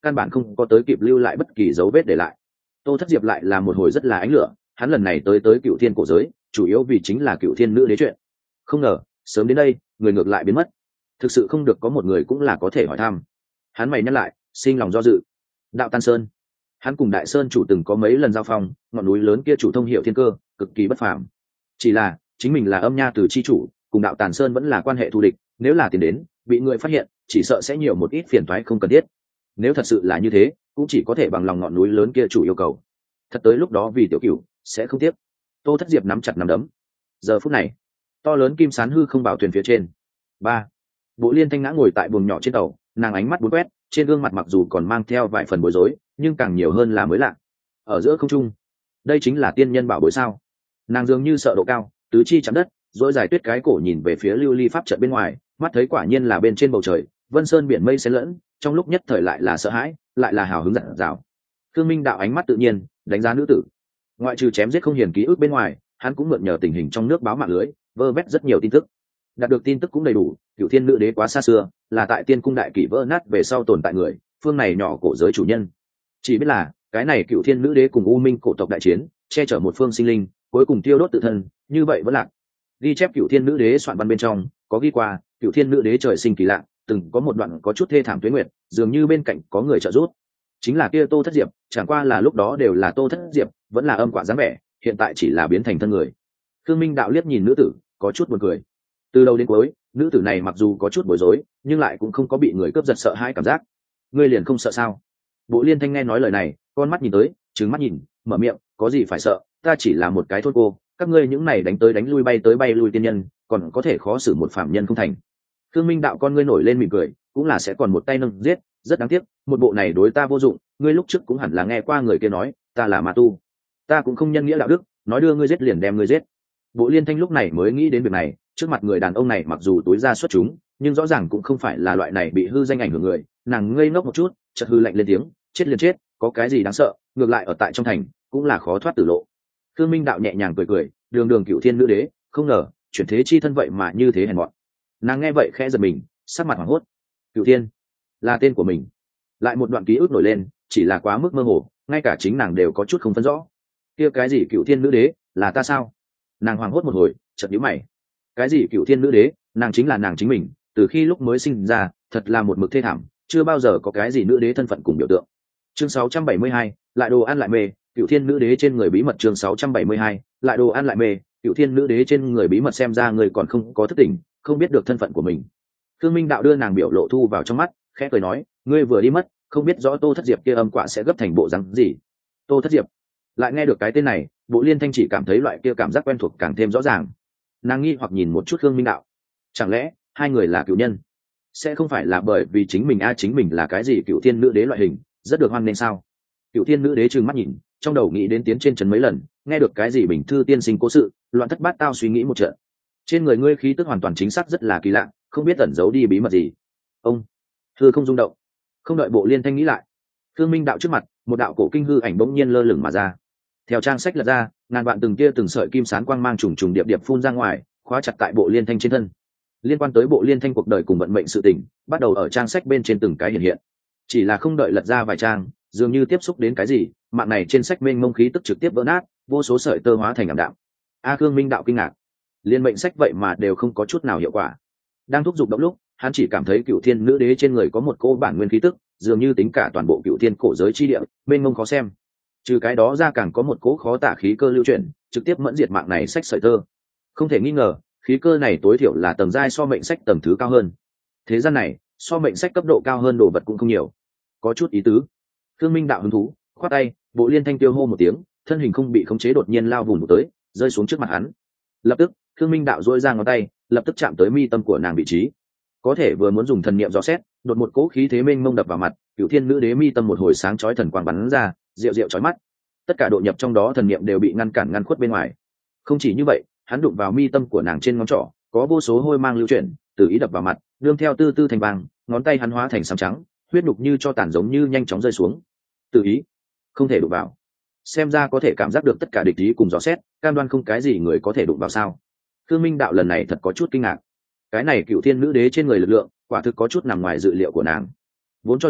căn bản không có tới kịp lưu lại bất kỳ dấu vết để lại. Tô Thất Diệp lại là một hồi rất là ánh lửa, hắn lần này tới tới Cựu Thiên cổ giới chủ yếu vì chính là Cựu Thiên nữ đế chuyện. Không ngờ sớm đến đây người ngược lại biến mất, thực sự không được có một người cũng là có thể hỏi thăm. Hắn mày nhắc lại sinh lòng do dự. Đạo Tan Sơn, hắn cùng Đại Sơn chủ từng có mấy lần giao phong, ngọn núi lớn kia chủ thông hiệu thiên cơ cực kỳ bất phàm. Chỉ là chính mình là Âm Nha Tử chi chủ, cùng Đạo Tàn Sơn vẫn là quan hệ thù địch, nếu là tiền đến bị người phát hiện chỉ sợ sẽ nhiều một ít phiền toái không cần thiết. Nếu thật sự là như thế cũng chỉ có thể bằng lòng ngọn núi lớn kia chủ yêu cầu. Thật tới lúc đó vì tiểu cửu sẽ không tiếc. Tô Thất Diệp nắm chặt nắm đấm. Giờ phút này to lớn kim sán hư không bảo thuyền phía trên. Ba, Bộ Liên Thanh ngã ngồi tại buồng nhỏ trên tàu, nàng ánh mắt bốn quét, trên gương mặt mặc dù còn mang theo vài phần bối rối nhưng càng nhiều hơn là mới lạ. Ở giữa không trung, đây chính là tiên nhân bảo bối sao? Nàng dường như sợ độ cao, tứ chi chạm đất, dỗi dài tuyết cái cổ nhìn về phía lưu ly pháp trận bên ngoài, mắt thấy quả nhiên là bên trên bầu trời vân sơn biển mây xen lẫn, trong lúc nhất thời lại là sợ hãi lại là hào hứng dặn dào. Thương Minh Đạo ánh mắt tự nhiên đánh giá nữ tử, ngoại trừ chém giết không hiền ký ức bên ngoài, hắn cũng mượn nhờ tình hình trong nước báo mạng lưới vơ vét rất nhiều tin tức. Đạt được tin tức cũng đầy đủ. Cựu Thiên nữ đế quá xa xưa, là tại tiên cung đại kỷ vỡ nát về sau tồn tại người, phương này nhỏ cổ giới chủ nhân. Chỉ biết là cái này Cựu Thiên nữ đế cùng u minh cổ tộc đại chiến, che chở một phương sinh linh, cuối cùng tiêu đốt tự thân, như vậy vẫn lạc. Ghi chép Cựu Thiên nữ đế soạn văn bên trong có ghi qua, Cựu Thiên nữ đế trời sinh kỳ lạ, từng có một đoạn có chút thê thảm tuế nguyệt, dường như bên cạnh có người trợ giúp. Chính là kia Tô Thất Diệp, chẳng qua là lúc đó đều là Tô Thất Diệp, vẫn là âm quả dáng vẻ, hiện tại chỉ là biến thành thân người. Thương Minh Đạo liếc nhìn nữ tử, có chút buồn cười. Từ đầu đến cuối, nữ tử này mặc dù có chút bối rối, nhưng lại cũng không có bị người cướp giật sợ hãi cảm giác. Ngươi liền không sợ sao? Bộ Liên Thanh nghe nói lời này, con mắt nhìn tới, trừng mắt nhìn, mở miệng, có gì phải sợ, ta chỉ là một cái thôn cô, các ngươi những này đánh tới đánh lui bay tới bay lui tiên nhân, còn có thể khó xử một phạm nhân không thành. Thương Minh Đạo con ngươi nổi lên mỉm cười, cũng là sẽ còn một tay nâng giết, rất đáng tiếc, một bộ này đối ta vô dụng, ngươi lúc trước cũng hẳn là nghe qua người kia nói, ta là ma tu, ta cũng không nhân nghĩa đạo đức, nói đưa ngươi giết liền đem ngươi giết. Bộ Liên Thanh lúc này mới nghĩ đến việc này, trước mặt người đàn ông này mặc dù tối ra xuất chúng, nhưng rõ ràng cũng không phải là loại này bị hư danh ảnh hưởng người. Nàng ngây ngốc một chút, chợt hư lạnh lên tiếng, chết liền chết, có cái gì đáng sợ, ngược lại ở tại trong thành cũng là khó thoát tử lộ. Thương Minh Đạo nhẹ nhàng cười cười, đường đường Cựu Thiên nữ đế, không ngờ chuyển thế chi thân vậy mà như thế hèn mọn. Nàng nghe vậy khẽ giật mình, sắc mặt hoảng hốt. Cựu Thiên là tên của mình. Lại một đoạn ký ức nổi lên, chỉ là quá mức mơ hồ, ngay cả chính nàng đều có chút không phân rõ. Kia cái gì Cựu Thiên nữ đế, là ta sao? Nàng hoảng hốt một hồi, chợt nhíu mày. Cái gì Cựu Thiên nữ đế, nàng chính là nàng chính mình, từ khi lúc mới sinh ra, thật là một mực thê thảm, chưa bao giờ có cái gì nữ đế thân phận cùng biểu tượng. Chương sáu trăm bảy mươi hai, lại đồ ăn lại mê, Cựu Thiên nữ đế trên người bí mật. Chương sáu trăm bảy mươi hai, lại đồ ăn lại mê, Cựu Thiên nữ đế trên người bí mật. Xem ra người còn không có thức tỉnh, không biết được thân phận của mình. Thương Minh Đạo đưa nàng biểu lộ thu vào trong mắt, khẽ cười nói, ngươi vừa đi mất, không biết rõ Tô Thất Diệp kia âm quả sẽ gấp thành bộ rắn gì. Tô Thất Diệp. Lại nghe được cái tên này, Bộ Liên Thanh chỉ cảm thấy loại kia cảm giác quen thuộc càng thêm rõ ràng. Nàng nghi hoặc nhìn một chút Thương Minh Đạo, chẳng lẽ hai người là cựu nhân? Sẽ không phải là bởi vì chính mình a chính mình là cái gì Cựu Thiên nữ đế loại hình, rất được hoan nên sao? Cựu Thiên nữ đế trừng mắt nhìn, trong đầu nghĩ đến tiến trên trấn mấy lần, nghe được cái gì Bình Thư tiên sinh cố sự, loạn thất bát tao suy nghĩ một trận. Trên người ngươi khí tức hoàn toàn chính xác rất là kỳ lạ, không biết ẩn giấu đi bí mật gì. Ông hư không rung động. Không đợi Bộ Liên Thanh nghĩ lại, Thương Minh Đạo trước mặt, một đạo cổ kinh hư ảnh bỗng nhiên lơ lửng mà ra. Theo trang sách lật ra, ngàn vạn từng kia từng sợi kim sán quang mang trùng trùng điệp điệp phun ra ngoài, khóa chặt tại Bộ Liên Thanh trên thân. Liên quan tới Bộ Liên Thanh cuộc đời cùng vận mệnh sự tình, bắt đầu ở trang sách bên trên từng cái hiện hiện. Chỉ là không đợi lật ra vài trang, dường như tiếp xúc đến cái gì, mạng này trên sách mênh mông khí tức trực tiếp vỡ nát, vô số sợi tơ hóa thành ảm đạm. A Thương Minh Đạo kinh ngạc, liên mệnh sách vậy mà đều không có chút nào hiệu quả. Đang thúc giục động lúc, hắn chỉ cảm thấy Cựu Thiên nữ đế trên người có một cô bản nguyên khí tức, dường như tính cả toàn bộ Cựu Thiên cổ giới chi địa, mênh mông khó xem. Trừ cái đó ra càng có một cỗ khó tả khí cơ lưu chuyển, trực tiếp mẫn diệt mạng này sách sợi tơ. Không thể nghi ngờ, khí cơ này tối thiểu là tầng giai so mệnh sách tầng thứ cao hơn. Thế gian này, so mệnh sách cấp độ cao hơn đồ vật cũng không nhiều. Có chút ý tứ. Thương Minh Đạo hứng thú, khoát tay, Bộ Liên Thanh tiêu hô một tiếng, thân hình không bị khống chế đột nhiên lao vùng một tới, rơi xuống trước mặt hắn. Lập tức, Thương Minh Đạo duỗi ra ngón tay, lập tức chạm tới mi tâm của nàng vị trí. Có thể vừa muốn dùng thần niệm dò xét, đột một cỗ khí thế mênh mông đập vào mặt, Cựu Thiên nữ đế mi tâm một hồi sáng chói thần quang bắn ra, rượu rượu chói mắt. Tất cả độ nhập trong đó thần niệm đều bị ngăn cản ngăn khuất bên ngoài. Không chỉ như vậy, hắn đụng vào mi tâm của nàng trên ngón trỏ, có vô số hôi mang lưu chuyển, tự ý đập vào mặt, đương theo tư tư thành vàng, ngón tay hắn hóa thành xám trắng, huyết nhục như cho tàn giống như nhanh chóng rơi xuống. Tự ý, không thể đụng vào. Xem ra có thể cảm giác được tất cả địch ý cùng dò xét, cam đoan không cái gì người có thể đụng vào sao? Thương Minh Đạo lần này thật có chút kinh ngạc. Cái này Cựu Thiên nữ đế trên người lực lượng, quả thực có chút nằm ngoài dự liệu của nàng. Vốn cho rằng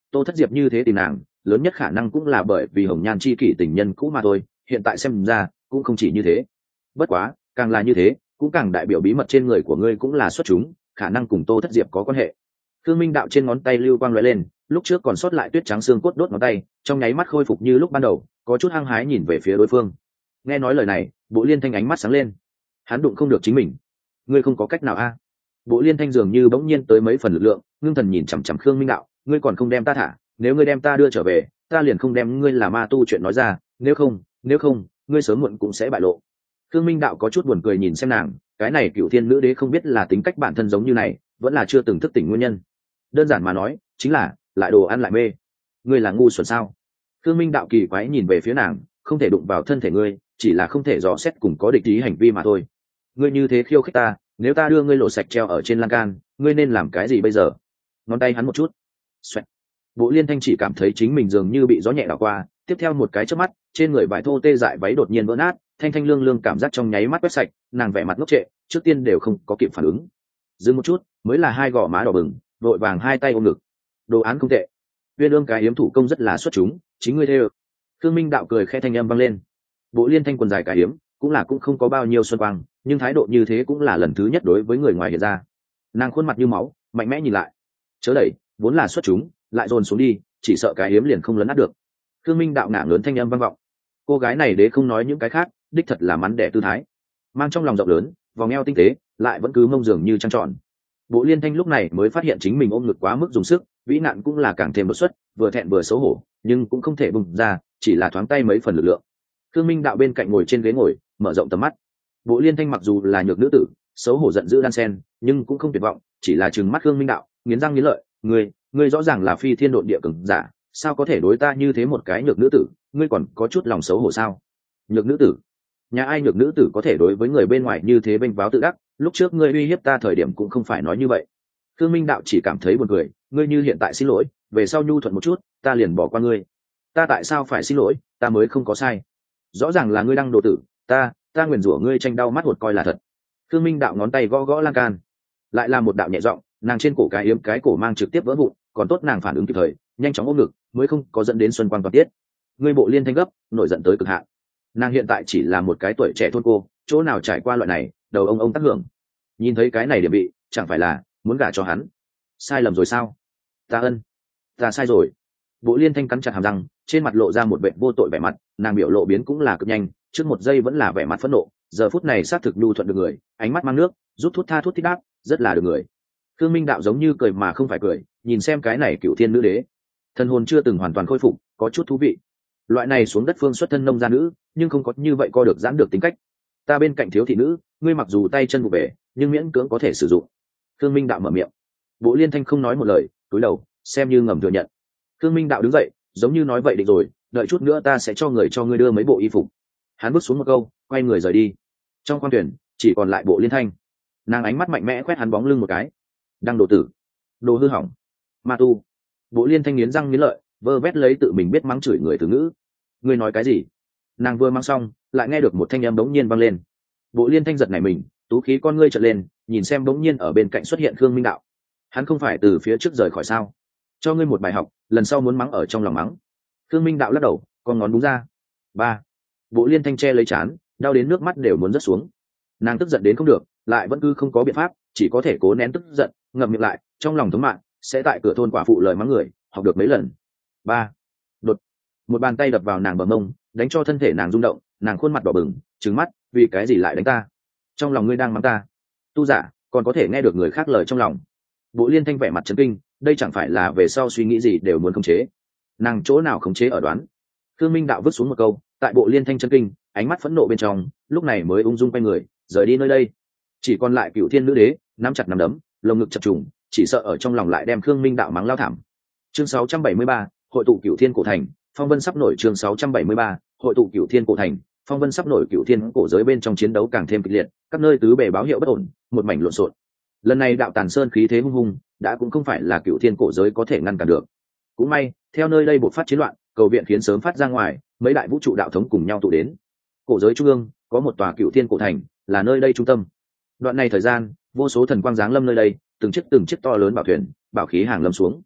Tô Thất Diệp như thế tìm nàng lớn nhất khả năng cũng là bởi vì hồng nhan chi kỷ tình nhân cũ mà thôi, hiện tại xem ra cũng không chỉ như thế. Bất quá càng là như thế cũng càng đại biểu bí mật trên người của ngươi cũng là xuất chúng, khả năng cùng Tô Thất Diệp có quan hệ. Thương Minh Đạo trên ngón tay lưu quang lóe lên, lúc trước còn sót lại tuyết trắng xương cốt đốt ngón tay trong nháy mắt khôi phục như lúc ban đầu, có chút hăng hái nhìn về phía đối phương. Nghe nói lời này, Bộ Liên Thanh ánh mắt sáng lên. Hắn đụng không được chính mình, ngươi không có cách nào a? Bộ Liên Thanh dường như bỗng nhiên tới mấy phần lực lượng, ngưng thần nhìn chằm chằm Khương Minh Đạo, ngươi còn không đem ta thả, nếu ngươi đem ta đưa trở về, ta liền không đem ngươi là ma tu chuyện nói ra, nếu không, nếu không, ngươi sớm muộn cũng sẽ bại lộ. Khương Minh Đạo có chút buồn cười nhìn xem nàng, cái này Cửu Thiên Nữ Đế không biết là tính cách bản thân giống như này, vẫn là chưa từng thức tỉnh nguyên nhân. Đơn giản mà nói, chính là lại đồ ăn lại mê. Ngươi là ngu xuẩn sao? Khương Minh Đạo kỳ quái nhìn về phía nàng, không thể đụng vào thân thể ngươi, chỉ là không thể dò xét cùng có địch ý hành vi mà thôi. Ngươi như thế khiêu khích ta, nếu ta đưa ngươi lộ sạch treo ở trên lan can, ngươi nên làm cái gì bây giờ? Ngón tay hắn một chút. Xoẹt. Bộ Liên Thanh chỉ cảm thấy chính mình dường như bị gió nhẹ đảo qua, tiếp theo một cái chớp mắt, trên người vải thô tê dại váy đột nhiên vỡ nát, thanh thanh lương lương cảm giác trong nháy mắt quét sạch, nàng vẻ mặt ngốc trệ, trước tiên đều không có kịp phản ứng. Dừng một chút, mới là hai gò má đỏ bừng, vội vàng hai tay ôm ngực. Đồ án không tệ. Uyên Ương cái yếm thủ công rất là xuất chúng, chính ngươi theo. Khương Minh Đạo cười khẽ thanh âm vang lên. Bộ Liên Thanh quần dài cái yếm, cũng là cũng không có bao nhiêu xuân quang, nhưng thái độ như thế cũng là lần thứ nhất đối với người ngoài hiện ra. Nàng khuôn mặt như máu, mạnh mẽ nhìn lại. Chớ đẩy, vốn là xuất chúng, lại dồn xuống đi, chỉ sợ cái yếm liền không lấn át được. Khương Minh Đạo ngả lớn thanh âm vang vọng. Cô gái này đế không nói những cái khác, đích thật là mắn đẻ tư thái, mang trong lòng rộng lớn, vòng eo tinh tế, lại vẫn cứ mông dường như trăng tròn. Bộ Liên Thanh lúc này mới phát hiện chính mình ôm ngực quá mức dùng sức, vĩ nạn cũng là càng thêm đột xuất, vừa thẹn vừa xấu hổ, nhưng cũng không thể bùng ra, chỉ là thoáng tay mấy phần lực lượng. Khương Minh Đạo bên cạnh ngồi trên ghế ngồi, mở rộng tầm mắt. Bộ Liên Thanh mặc dù là nhược nữ tử, xấu hổ giận dữ đan sen, nhưng cũng không tuyệt vọng, chỉ là trừng mắt Khương Minh Đạo, nghiến răng nghiến lợi, ngươi, ngươi rõ ràng là phi thiên độn địa cường giả, sao có thể đối ta như thế một cái nhược nữ tử, ngươi còn có chút lòng xấu hổ sao? Nhược nữ tử? Nhà ai nhược nữ tử có thể đối với người bên ngoài như thế bênh váo tự đắc, lúc trước ngươi uy hiếp ta thời điểm cũng không phải nói như vậy. Khương Minh Đạo chỉ cảm thấy buồn cười, ngươi như hiện tại xin lỗi, về sau nhu thuận một chút, ta liền bỏ qua ngươi. Ta tại sao phải xin lỗi, ta mới không có sai. Rõ ràng là ngươi đang đồ tử, ta, ta nguyền rủa ngươi tranh đau mắt hột coi là thật. Khương Minh Đạo ngón tay gõ gõ lan can, lại là một đạo nhẹ giọng, nàng trên cổ cái yếm cái cổ mang trực tiếp vỡ vụn, còn tốt nàng phản ứng kịp thời, nhanh chóng ôm ngực, mới không có dẫn đến xuân quang toàn tiết. Ngươi Bộ Liên Thanh gấp, nổi giận tới cực hạn. Nàng hiện tại chỉ là một cái tuổi trẻ thôn cô, chỗ nào trải qua loại này, đầu ông ông tác hưởng. Nhìn thấy cái này điểm bị, chẳng phải là muốn gả cho hắn? Sai lầm rồi sao? Ta ân, ta sai rồi. Bộ Liên Thanh cắn chặt hàm răng, trên mặt lộ ra một vẻ vô tội vẻ mặt, nàng biểu lộ biến cũng là cực nhanh, trước một giây vẫn là vẻ mặt phẫn nộ, giờ phút này xác thực nhu thuận được người, ánh mắt mang nước, rút thuốc tha thuốc thích đáp, rất là được người. Khương Minh Đạo giống như cười mà không phải cười, nhìn xem cái này Cửu Thiên Nữ Đế, thân hồn chưa từng hoàn toàn khôi phục, có chút thú vị. Loại này xuống đất phương xuất thân nông gia nữ, nhưng không có như vậy co được giãn được tính cách. Ta bên cạnh thiếu thị nữ, ngươi mặc dù tay chân vụ về, nhưng miễn cưỡng có thể sử dụng. Khương Minh Đạo mở miệng. Bộ Liên Thanh không nói một lời, cúi đầu, xem như ngầm thừa nhận. Khương Minh Đạo đứng dậy, giống như nói vậy định rồi, đợi chút nữa ta sẽ cho người cho ngươi đưa mấy bộ y phục. Hắn bước xuống một câu, quay người rời đi. Trong khoang thuyền chỉ còn lại Bộ Liên Thanh. Nàng ánh mắt mạnh mẽ quét hắn bóng lưng một cái. Đang đồ tử, đồ hư hỏng, ma tu. Bộ Liên Thanh nghiến răng nghiến lợi, vơ vét lấy tự mình biết mắng chửi người từ ngữ. Ngươi nói cái gì? Nàng vừa mang xong, lại nghe được một thanh âm bỗng nhiên vang lên. Bộ Liên Thanh giật nảy mình, tú khí con ngươi trợn lên, nhìn xem bỗng nhiên ở bên cạnh xuất hiện Khương Minh Đạo. Hắn không phải từ phía trước rời khỏi sao? Cho ngươi một bài học, lần sau muốn mắng ở trong lòng mắng. Khương Minh Đạo lắc đầu, con ngón đúng ra. Ba. Bộ Liên Thanh che lấy chán, đau đến nước mắt đều muốn rớt xuống. Nàng tức giận đến không được, lại vẫn cứ không có biện pháp, chỉ có thể cố nén tức giận, ngậm miệng lại, trong lòng thống mạng, sẽ tại cửa thôn quả phụ lời mắng người, học được mấy lần. Ba. Đột. Một bàn tay đập vào nàng bờ mông, đánh cho thân thể nàng rung động, nàng khuôn mặt đỏ bừng, trừng mắt, vì cái gì lại đánh ta? Trong lòng ngươi đang mắng ta? Tu giả còn có thể nghe được người khác lời trong lòng. Bộ Liên Thanh vẻ mặt chấn kinh, đây chẳng phải là về sau suy nghĩ gì đều muốn khống chế. Nàng chỗ nào khống chế ở đoán. Khương Minh Đạo vứt xuống một câu, tại Bộ Liên Thanh chấn kinh, ánh mắt phẫn nộ bên trong, lúc này mới ung dung quay người, rời đi nơi đây. Chỉ còn lại Cửu Thiên Nữ Đế, nắm chặt nắm đấm, lồng ngực chập trùng, chỉ sợ ở trong lòng lại đem Khương Minh Đạo mắng lao thảm. Chương sáu trăm bảy mươi ba, hội tụ Cửu Thiên cổ thành, phong vân sắp nổi. Chương sáu trăm bảy mươi ba, hội tụ Cửu Thiên cổ thành, phong vân sắp nổi. Cửu Thiên cổ giới bên trong chiến đấu càng thêm kịch liệt, các nơi tứ bề báo hiệu bất ổn, một mảnh lộn xộn. Lần này đạo Tàn Sơn khí thế hung hùng, đã cũng không phải là Cửu Thiên cổ giới có thể ngăn cản được. Cũng may, theo nơi đây bộc phát chiến loạn, cầu viện khiến sớm phát ra ngoài, mấy đại vũ trụ đạo thống cùng nhau tụ đến. Cổ giới trung ương có một tòa Cửu Thiên cổ thành, là nơi đây trung tâm. Đoạn này thời gian, vô số thần quang giáng lâm nơi đây, từng chiếc từng chiếc to lớn bảo thuyền, bảo khí hàng lâm xuống.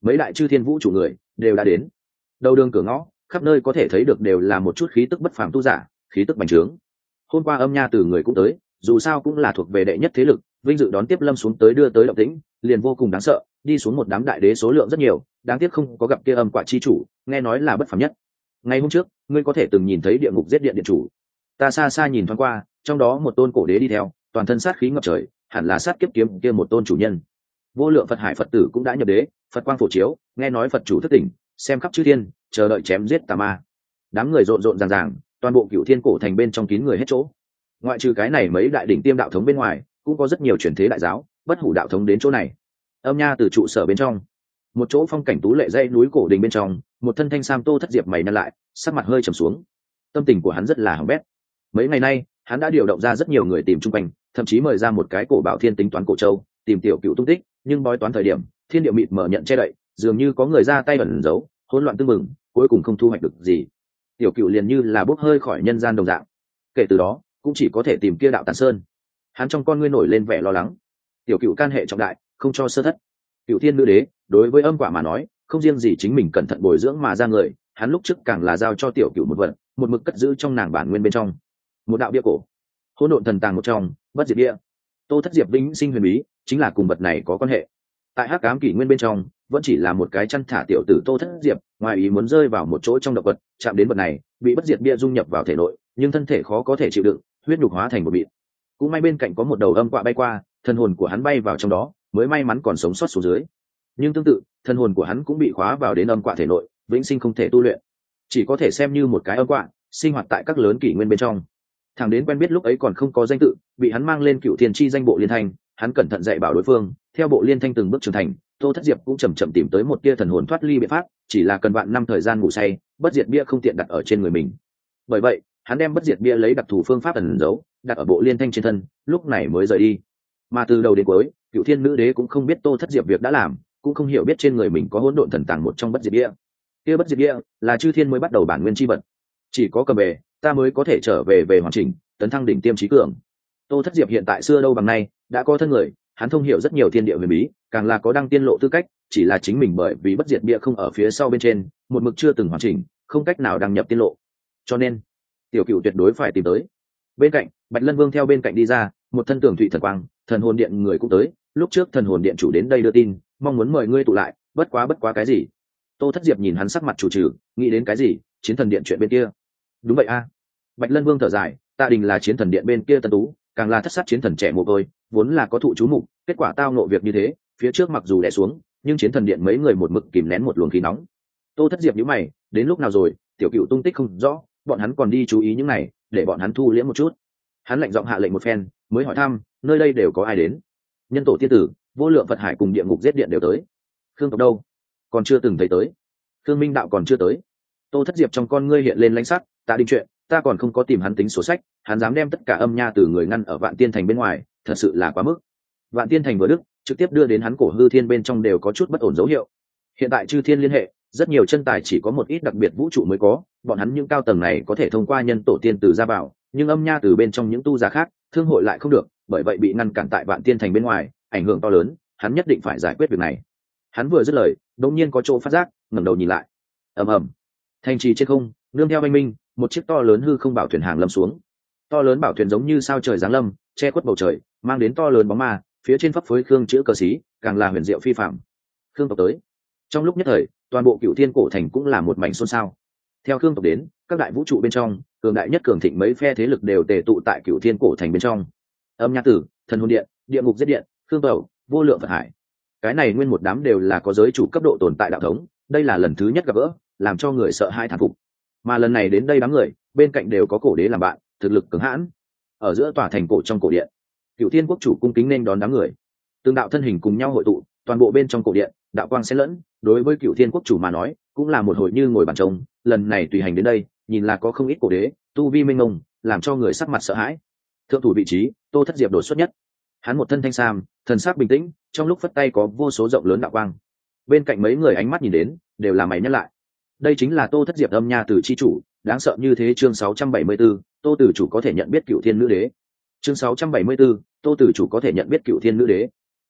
mấy đại chư thiên vũ chủ người đều đã đến. Đầu đường cửa ngõ khắp nơi có thể thấy được đều là một chút khí tức bất phàm tu giả, khí tức bành trướng. Hôm qua Âm Nha Tử người cũng tới, dù sao cũng là thuộc về đệ nhất thế lực, vinh dự đón tiếp Lâm xuống tới đưa tới động tĩnh liền vô cùng đáng sợ. Đi xuống một đám đại đế số lượng rất nhiều, đáng tiếc không có gặp kia âm quả chi chủ, nghe nói là bất phàm nhất. Ngày hôm trước ngươi có thể từng nhìn thấy địa ngục giết điện điện chủ, ta xa xa nhìn thoáng qua, trong đó một tôn cổ đế đi theo, toàn thân sát khí ngập trời, hẳn là sát kiếp kiếm kia một tôn chủ nhân. Vô lượng Phật Hải Phật tử cũng đã nhập đế, Phật quang phổ chiếu, nghe nói Phật chủ thức tỉnh, xem khắp chư thiên, chờ đợi chém giết tà ma. Đám người rộn rộn ràng ràng, toàn bộ Cửu Thiên cổ thành bên trong kín người hết chỗ. Ngoại trừ cái này mấy đại đỉnh tiêm đạo thống bên ngoài, cũng có rất nhiều truyền thế đại giáo, bất hủ đạo thống đến chỗ này. Âm Nha từ trụ sở bên trong, một chỗ phong cảnh tú lệ dãy núi cổ đình bên trong, một thân thanh sam Tô Thất Diệp mày nhăn lại, sắc mặt hơi trầm xuống. Tâm tình của hắn rất là hỏng bét. Mấy ngày nay, hắn đã điều động ra rất nhiều người tìm chung quanh, thậm chí mời ra một cái cổ bảo thiên tính toán cổ châu, tìm tiểu cựu tung tích, nhưng bói toán thời điểm, thiên địa mịt mở nhận che đậy, dường như có người ra tay ẩn giấu, hỗn loạn tương mừng, cuối cùng không thu hoạch được gì. Tiểu cựu liền như là bốc hơi khỏi nhân gian đồng dạng. Kể từ đó, cũng chỉ có thể tìm kia đạo Tản Sơn. Hắn trong con ngươi nổi lên vẻ lo lắng. Tiểu cựu can hệ trọng đại, không cho sơ thất. Cựu thiên nữ đế, đối với âm quả mà nói, không riêng gì chính mình cẩn thận bồi dưỡng mà ra người, hắn lúc trước càng là giao cho tiểu cựu một vật, một mực cất giữ trong nàng bản nguyên bên trong. Một đạo bia cổ, hỗn độn thần tàng một trong, bất diệt bia. Tô Thất Diệp vĩnh sinh huyền bí, chính là cùng vật này có quan hệ. Tại hắc ám kỷ nguyên bên trong, vẫn chỉ là một cái chăn thả tiểu tử Tô Thất Diệp, ngoài ý muốn rơi vào một chỗ trong động vật, chạm đến vật này, bị bất diệt bia dung nhập vào thể nội, nhưng thân thể khó có thể chịu đựng, huyết nhục hóa thành một bịt. Cũng may bên cạnh có một đầu âm quạ bay qua, thần hồn của hắn bay vào trong đó, mới may mắn còn sống sót xuống dưới. Nhưng tương tự, thần hồn của hắn cũng bị khóa vào đến âm quạ thể nội, vĩnh sinh không thể tu luyện, chỉ có thể xem như một cái âm quạ, sinh hoạt tại các lớn kỷ nguyên bên trong. Thằng đến quen biết lúc ấy còn không có danh tự, bị hắn mang lên Cựu Thiên chi danh bộ liên thanh, hắn cẩn thận dạy bảo đối phương, theo bộ liên thanh từng bước trưởng thành, Tô Thất Diệp cũng chậm chậm tìm tới một tia thần hồn thoát ly biện pháp, chỉ là cần vạn năm thời gian ngủ say, bất diệt bia không tiện đặt ở trên người mình. Bởi vậy, hắn đem bất diệt bia lấy đặc thù phương pháp ẩn giấu, đặt ở bộ liên thanh trên thân, lúc này mới rời đi. Mà từ đầu đến cuối, Cựu Thiên nữ đế cũng không biết Tô Thất Diệp việc đã làm, cũng không hiểu biết trên người mình có hỗn độn thần tàng một trong bất diệt bia. Kia bất diệt bia là chư thiên mới bắt đầu bản nguyên chi vật, chỉ có cầm về, ta mới có thể trở về về hoàn chỉnh, tấn thăng đỉnh tiêm trí cường. Tô Thất Diệp hiện tại xưa đâu bằng nay, đã có thân người, hắn thông hiểu rất nhiều thiên địa huyền bí, càng là có đăng tiên lộ tư cách, chỉ là chính mình bởi vì bất diệt bia không ở phía sau bên trên, một mực chưa từng hoàn chỉnh, không cách nào đăng nhập tiên lộ. Cho nên, tiểu cửu tuyệt đối phải tìm tới. Bên cạnh, Bạch Lân Vương theo bên cạnh đi ra, một thân tường thụy thần quang, thần hồn điện người cũng tới, lúc trước thần hồn điện chủ đến đây đưa tin, mong muốn mời ngươi tụ lại, bất quá bất quá cái gì? Tô Thất Diệp nhìn hắn sắc mặt chủ trừ, nghĩ đến cái gì? Chiến thần điện chuyện bên kia. Đúng vậy a. Bạch Lân Vương thở dài, Tạ Đình là chiến thần điện bên kia tân tú, càng là thất sát chiến thần trẻ mồ côi, vốn là có thụ chú mục, kết quả tao nộ việc như thế, phía trước mặc dù đè xuống, nhưng chiến thần điện mấy người một mực kìm nén một luồng khí nóng. Tô Thất Diệp nhíu mày, đến lúc nào rồi, tiểu cửu tung tích không rõ, bọn hắn còn đi chú ý những này, để bọn hắn thu liễm một chút. Hắn lạnh giọng hạ lệnh một phen, mới hỏi thăm, nơi đây đều có ai đến? Nhân tổ tiên tử, vô lượng Phật Hải cùng địa ngục giết điện đều tới. Khương tộc đâu? Còn chưa từng thấy tới. Khương Minh đạo còn chưa tới. Tô Thất Diệp trong con ngươi hiện lên lãnh sắc, Tạ Đình chuyện, ta còn không có tìm hắn tính sổ sách, hắn dám đem tất cả âm nha từ người ngăn ở Vạn Tiên Thành bên ngoài, thật sự là quá mức. Vạn Tiên Thành vừa đức, trực tiếp đưa đến hắn cổ hư thiên bên trong đều có chút bất ổn dấu hiệu. Hiện tại chư thiên liên hệ, rất nhiều chân tài chỉ có một ít đặc biệt vũ trụ mới có, bọn hắn những cao tầng này có thể thông qua nhân tổ tiên từ ra vào, nhưng âm nha từ bên trong những tu giả khác, thương hội lại không được, bởi vậy bị ngăn cản tại Vạn Tiên Thành bên ngoài, ảnh hưởng to lớn, hắn nhất định phải giải quyết việc này. Hắn vừa dứt lời, đột nhiên có chỗ phát giác, ngẩng đầu nhìn lại. Ầm ầm. Thành trì trên không, nương theo oanh minh, một chiếc to lớn hư không bảo thuyền hàng lâm xuống. To lớn bảo thuyền giống như sao trời giáng lâm, che khuất bầu trời, mang đến to lớn bóng ma, phía trên phấp phới khương chữ cờ xí, càng là huyền diệu phi phàm. Khương tộc tới. Trong lúc nhất thời, toàn bộ Cửu Thiên cổ thành cũng là một mảnh xôn xao. Theo Khương tộc đến, các đại vũ trụ bên trong, cường đại nhất cường thịnh mấy phe thế lực đều tề tụ tại Cửu Thiên cổ thành bên trong. Âm Nha Tử, Thần Hồn Điện, Địa Ngục Giết Điện, Khương tộc, Vô Lượng Phật Hải. Cái này nguyên một đám đều là có giới chủ cấp độ tồn tại đạo thống, đây là lần thứ nhất gặp gỡ, làm cho người sợ hãi thán phục. Mà lần này đến đây đám người, bên cạnh đều có cổ đế làm bạn, thực lực cứng hãn. Ở giữa tòa thành cổ trong cổ điện, Cửu Thiên quốc chủ cung kính nên đón đám người. Từng đạo thân hình cùng nhau hội tụ, toàn bộ bên trong cổ điện, đạo quang xen lẫn, đối với Cửu Thiên quốc chủ mà nói, cũng là một hồi như ngồi bàn trông, lần này tùy hành đến đây, nhìn là có không ít cổ đế, tu vi minh mông, làm cho người sắc mặt sợ hãi. Thượng thủ vị trí, Tô Thất Diệp đột xuất nhất. Hắn một thân thanh sam, thần sắc bình tĩnh, trong lúc phất tay có vô số rộng lớn đạo quang. Bên cạnh mấy người ánh mắt nhìn đến, đều là mày nhắc lại. Đây chính là Tô Thất Diệp âm nha tử chi chủ, đáng sợ như thế. Chương sáu trăm bảy mươi 674, Tô tử chủ có thể nhận biết Cửu Thiên nữ đế. Chương sáu trăm bảy mươi 674, Tô tử chủ có thể nhận biết Cửu Thiên nữ đế.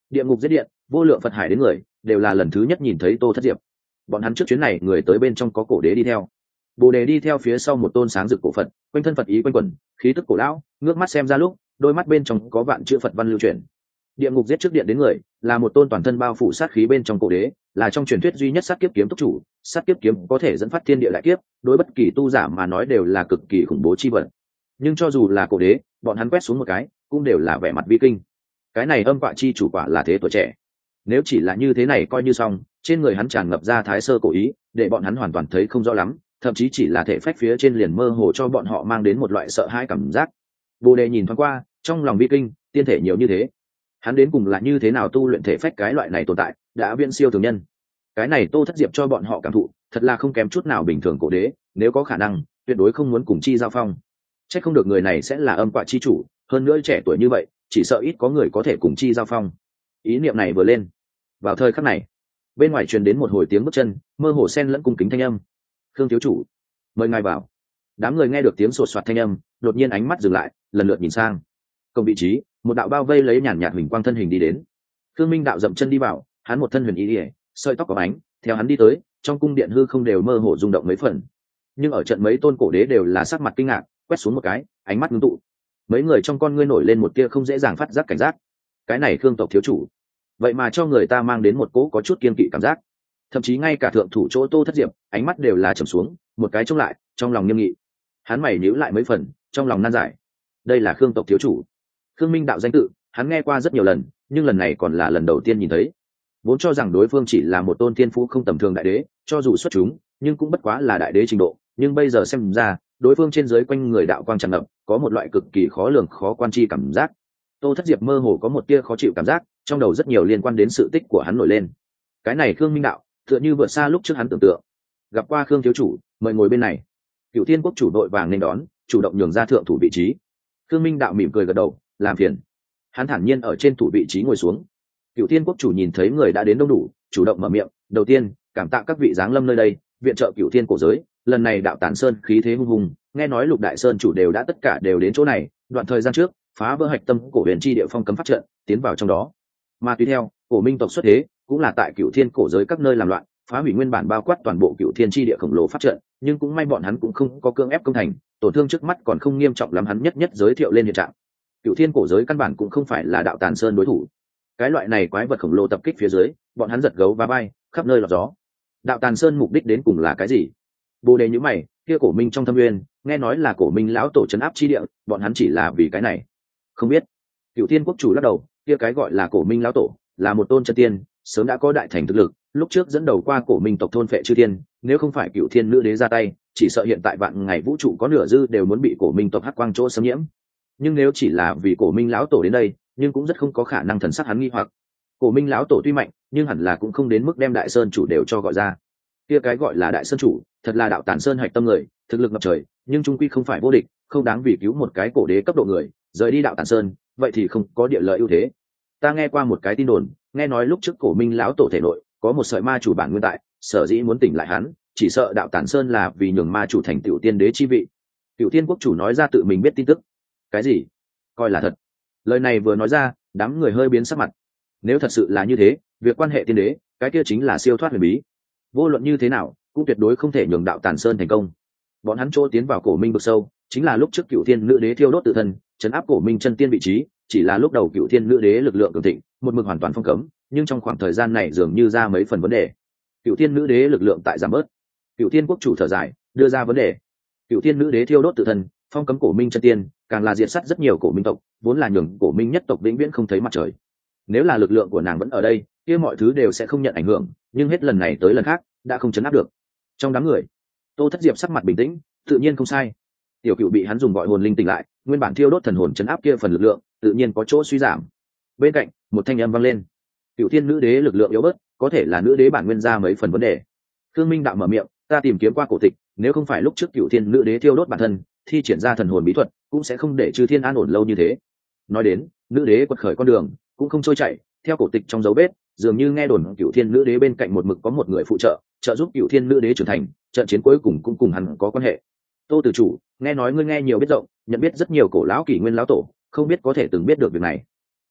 Địa ngục giết điện, vô lượng Phật hải đến người đều là lần thứ nhất nhìn thấy Tô Thất Diệp. Bọn hắn trước chuyến này người tới bên trong có cổ đế đi theo, bồ đề đi theo phía sau một tôn sáng rực cổ Phật, quanh thân Phật ý quanh quẩn, khí tức cổ lão, ngước mắt xem ra lúc đôi mắt bên trong có vạn chữ Phật văn lưu truyền. Địa ngục giết trước điện đến người là một tôn toàn thân bao phủ sát khí bên trong cổ đế, là trong truyền thuyết duy nhất sát kiếp kiếm túc chủ. Sát kiếp kiếm có thể dẫn phát thiên địa đại kiếp, đối bất kỳ tu giả mà nói đều là cực kỳ khủng bố chi vật. Nhưng cho dù là cổ đế, bọn hắn quét xuống một cái cũng đều là vẻ mặt vi kinh. Cái này âm quạ chi chủ quả là thế tuổi trẻ, nếu chỉ là như thế này coi như xong. Trên người hắn tràn ngập ra thái sơ cổ ý, để bọn hắn hoàn toàn thấy không rõ lắm, thậm chí chỉ là thể phách phía trên liền mơ hồ cho bọn họ mang đến một loại sợ hãi cảm giác. Bồ đề nhìn thoáng qua, trong lòng vi kinh, tiên thể nhiều như thế, hắn đến cùng là như thế nào tu luyện thể phách cái loại này tồn tại, đã viễn siêu thường nhân. Cái này Tô Thất Diệp cho bọn họ cảm thụ thật là không kém chút nào bình thường cổ đế, nếu có khả năng tuyệt đối không muốn cùng chi giao phong. Chắc không được người này sẽ là âm quạ chi chủ, hơn nữa trẻ tuổi như vậy, chỉ sợ ít có người có thể cùng chi giao phong. Ý niệm này vừa lên, vào thời khắc này bên ngoài truyền đến một hồi tiếng bước chân, mơ hồ xen lẫn cung kính thanh âm. Khương thiếu chủ, mời ngài vào. Đám người nghe được tiếng sột soạt thanh âm, đột nhiên ánh mắt dừng lại, lần lượt nhìn sang công vị trí, một đạo bao vây lấy nhàn nhạt huỳnh quang thân hình đi đến. Khương Minh đạo dậm chân đi vào, hắn một thân huyền ý ỉa, sợi tóc có ánh, theo hắn đi tới, trong cung điện hư không đều mơ hồ rung động mấy phần. Nhưng ở trận mấy tôn cổ đế đều là sắc mặt kinh ngạc, quét xuống một cái, ánh mắt ngưng tụ. Mấy người trong con ngươi nổi lên một tia không dễ dàng phát giác cảnh giác. Cái này Khương tộc thiếu chủ, vậy mà cho người ta mang đến một cỗ có chút kiên kỵ cảm giác. Thậm chí ngay cả thượng thủ chỗ Tô Thất Diệp, ánh mắt đều là trầm xuống, một cái trông lại, trong lòng nghiêm nghị. Hắn mày nhíu lại mấy phần, trong lòng nan giải. Đây là Khương tộc thiếu chủ. Khương Minh đạo danh tự, hắn nghe qua rất nhiều lần, nhưng lần này còn là lần đầu tiên nhìn thấy. Vốn cho rằng đối phương chỉ là một tôn thiên phú không tầm thường đại đế, cho dù xuất chúng, nhưng cũng bất quá là đại đế trình độ. Nhưng bây giờ xem ra, đối phương trên dưới quanh người đạo quang tràn ngập, có một loại cực kỳ khó lường khó quan chi cảm giác. Tô Thất Diệp mơ hồ có một tia khó chịu cảm giác, trong đầu rất nhiều liên quan đến sự tích của hắn nổi lên. Cái này Khương Minh đạo, tựa như vượt xa lúc trước hắn tưởng tượng. Gặp qua Khương thiếu chủ, mời ngồi bên này. Cửu Thiên quốc chủ đội vàng nên đón, chủ động nhường ra thượng thủ vị trí. Khương Minh đạo mỉm cười gật đầu, làm phiền. Hắn thản nhiên ở trên thủ vị trí ngồi xuống. Cửu Thiên quốc chủ nhìn thấy người đã đến đông đủ, chủ động mở miệng, đầu tiên cảm tạ các vị giáng lâm nơi đây, viện trợ Cửu Thiên cổ giới. Lần này đạo Tản Sơn khí thế hung hùng, nghe nói Lục Đại Sơn chủ đều đã tất cả đều đến chỗ này. Đoạn thời gian trước, phá vỡ hạch tâm cổ huyền chi địa phong cấm pháp trận, tiến vào trong đó. Mà tùy theo, cổ minh tộc xuất thế, cũng là tại Cửu Thiên cổ giới các nơi làm loạn, phá hủy nguyên bản bao quát toàn bộ Cửu Thiên chi địa khổng lồ pháp trận, nhưng cũng may bọn hắn cũng không có cưỡng ép công thành, tổn thương trước mắt còn không nghiêm trọng lắm. Hắn nhất nhất giới thiệu lên hiện trạng. Cửu Thiên cổ giới căn bản cũng không phải là đạo Tản Sơn đối thủ. Cái loại này quái vật khổng lồ tập kích phía dưới, bọn hắn giật gấu và bay, khắp nơi lọt gió. Đạo Tản Sơn mục đích đến cùng là cái gì? Bồ đề nhíu mày, kia cổ minh trong thâm nguyên, nghe nói là cổ minh lão tổ trấn áp chi địa, bọn hắn chỉ là vì cái này? Không biết. Cửu Thiên quốc chủ lắc đầu, kia cái gọi là cổ minh lão tổ, là một tôn chân tiên, sớm đã có đại thành thực lực, lúc trước dẫn đầu qua cổ minh tộc thôn phệ chư thiên, nếu không phải Cửu Thiên nữ đế ra tay, chỉ sợ hiện tại vạn ngày vũ trụ có nửa dư đều muốn bị cổ minh tộc hắc quang chỗ xâm nhiễm. Nhưng nếu chỉ là vì cổ minh lão tổ đến đây, nhưng cũng rất không có khả năng. Thần sắc hắn nghi hoặc. Cổ minh lão tổ tuy mạnh, nhưng hẳn là cũng không đến mức đem đại sơn chủ đều cho gọi ra. Kia cái gọi là đại sơn chủ, thật là đạo Tản Sơn hạch tâm người, thực lực ngập trời, nhưng trung quy không phải vô địch, không đáng vì cứu một cái cổ đế cấp độ người rời đi đạo Tản Sơn, vậy thì không có địa lợi ưu thế. Ta nghe qua một cái tin đồn, nghe nói lúc trước cổ minh lão tổ thể nội có một sợi ma chủ bản nguyên tại, sở dĩ muốn tỉnh lại hắn, chỉ sợ đạo Tản Sơn là vì nhường ma chủ thành tiểu tiên đế chi vị. Cửu Thiên quốc chủ nói ra tự mình biết tin tức. Cái gì? Coi là thật? Lời này vừa nói ra, đám người hơi biến sắc mặt. Nếu thật sự là như thế, việc quan hệ tiên đế, cái kia chính là siêu thoát huyền bí. Vô luận như thế nào, cũng tuyệt đối không thể nhường đạo Tản Sơn thành công. Bọn hắn chỗ tiến vào cổ minh vực sâu, chính là lúc trước Cửu Thiên nữ đế thiêu đốt tự thân, chấn áp cổ minh chân tiên vị trí, chỉ là lúc đầu Cửu Thiên nữ đế lực lượng cường thịnh, một mực hoàn toàn phong cấm, nhưng trong khoảng thời gian này dường như ra mấy phần vấn đề. Cửu Thiên nữ đế lực lượng tại giảm bớt. Cửu Thiên quốc chủ thở dài, đưa ra vấn đề. Cửu Thiên nữ đế thiêu đốt tự thân, phong cấm cổ minh chân tiên, càng là diệt sát rất nhiều cổ minh tộc, vốn là nhường cổ minh nhất tộc vĩnh viễn không thấy mặt trời. Nếu là lực lượng của nàng vẫn ở đây, kia mọi thứ đều sẽ không nhận ảnh hưởng, nhưng hết lần này tới lần khác, đã không chấn áp được. Trong đám người, Tô Thất Diệp sắc mặt bình tĩnh, tự nhiên không sai. Tiểu Cửu bị hắn dùng gọi hồn linh tỉnh lại, nguyên bản thiêu đốt thần hồn chấn áp kia phần lực lượng, tự nhiên có chỗ suy giảm. Bên cạnh, một thanh âm vang lên. Cửu Thiên nữ đế lực lượng yếu bớt, có thể là nữ đế bản nguyên ra mấy phần vấn đề. Khương Minh đạo mở miệng, ta tìm kiếm qua cổ tịch, nếu không phải lúc trước Cửu Thiên nữ đế thiêu đốt bản thân, thi triển ra thần hồn bí thuật, cũng sẽ không để Chư Thiên an ổn lâu như thế. Nói đến, nữ đế quật khởi con đường, cũng không trôi chảy, theo cổ tịch trong dấu vết, dường như nghe đồn Cửu Thiên nữ đế bên cạnh một mực có một người phụ trợ, trợ giúp Cửu Thiên nữ đế trưởng thành, trận chiến cuối cùng cũng cùng hắn có quan hệ. Tô tử chủ, nghe nói ngươi nghe nhiều biết rộng, nhận biết rất nhiều cổ lão kỷ nguyên lão tổ, không biết có thể từng biết được việc này.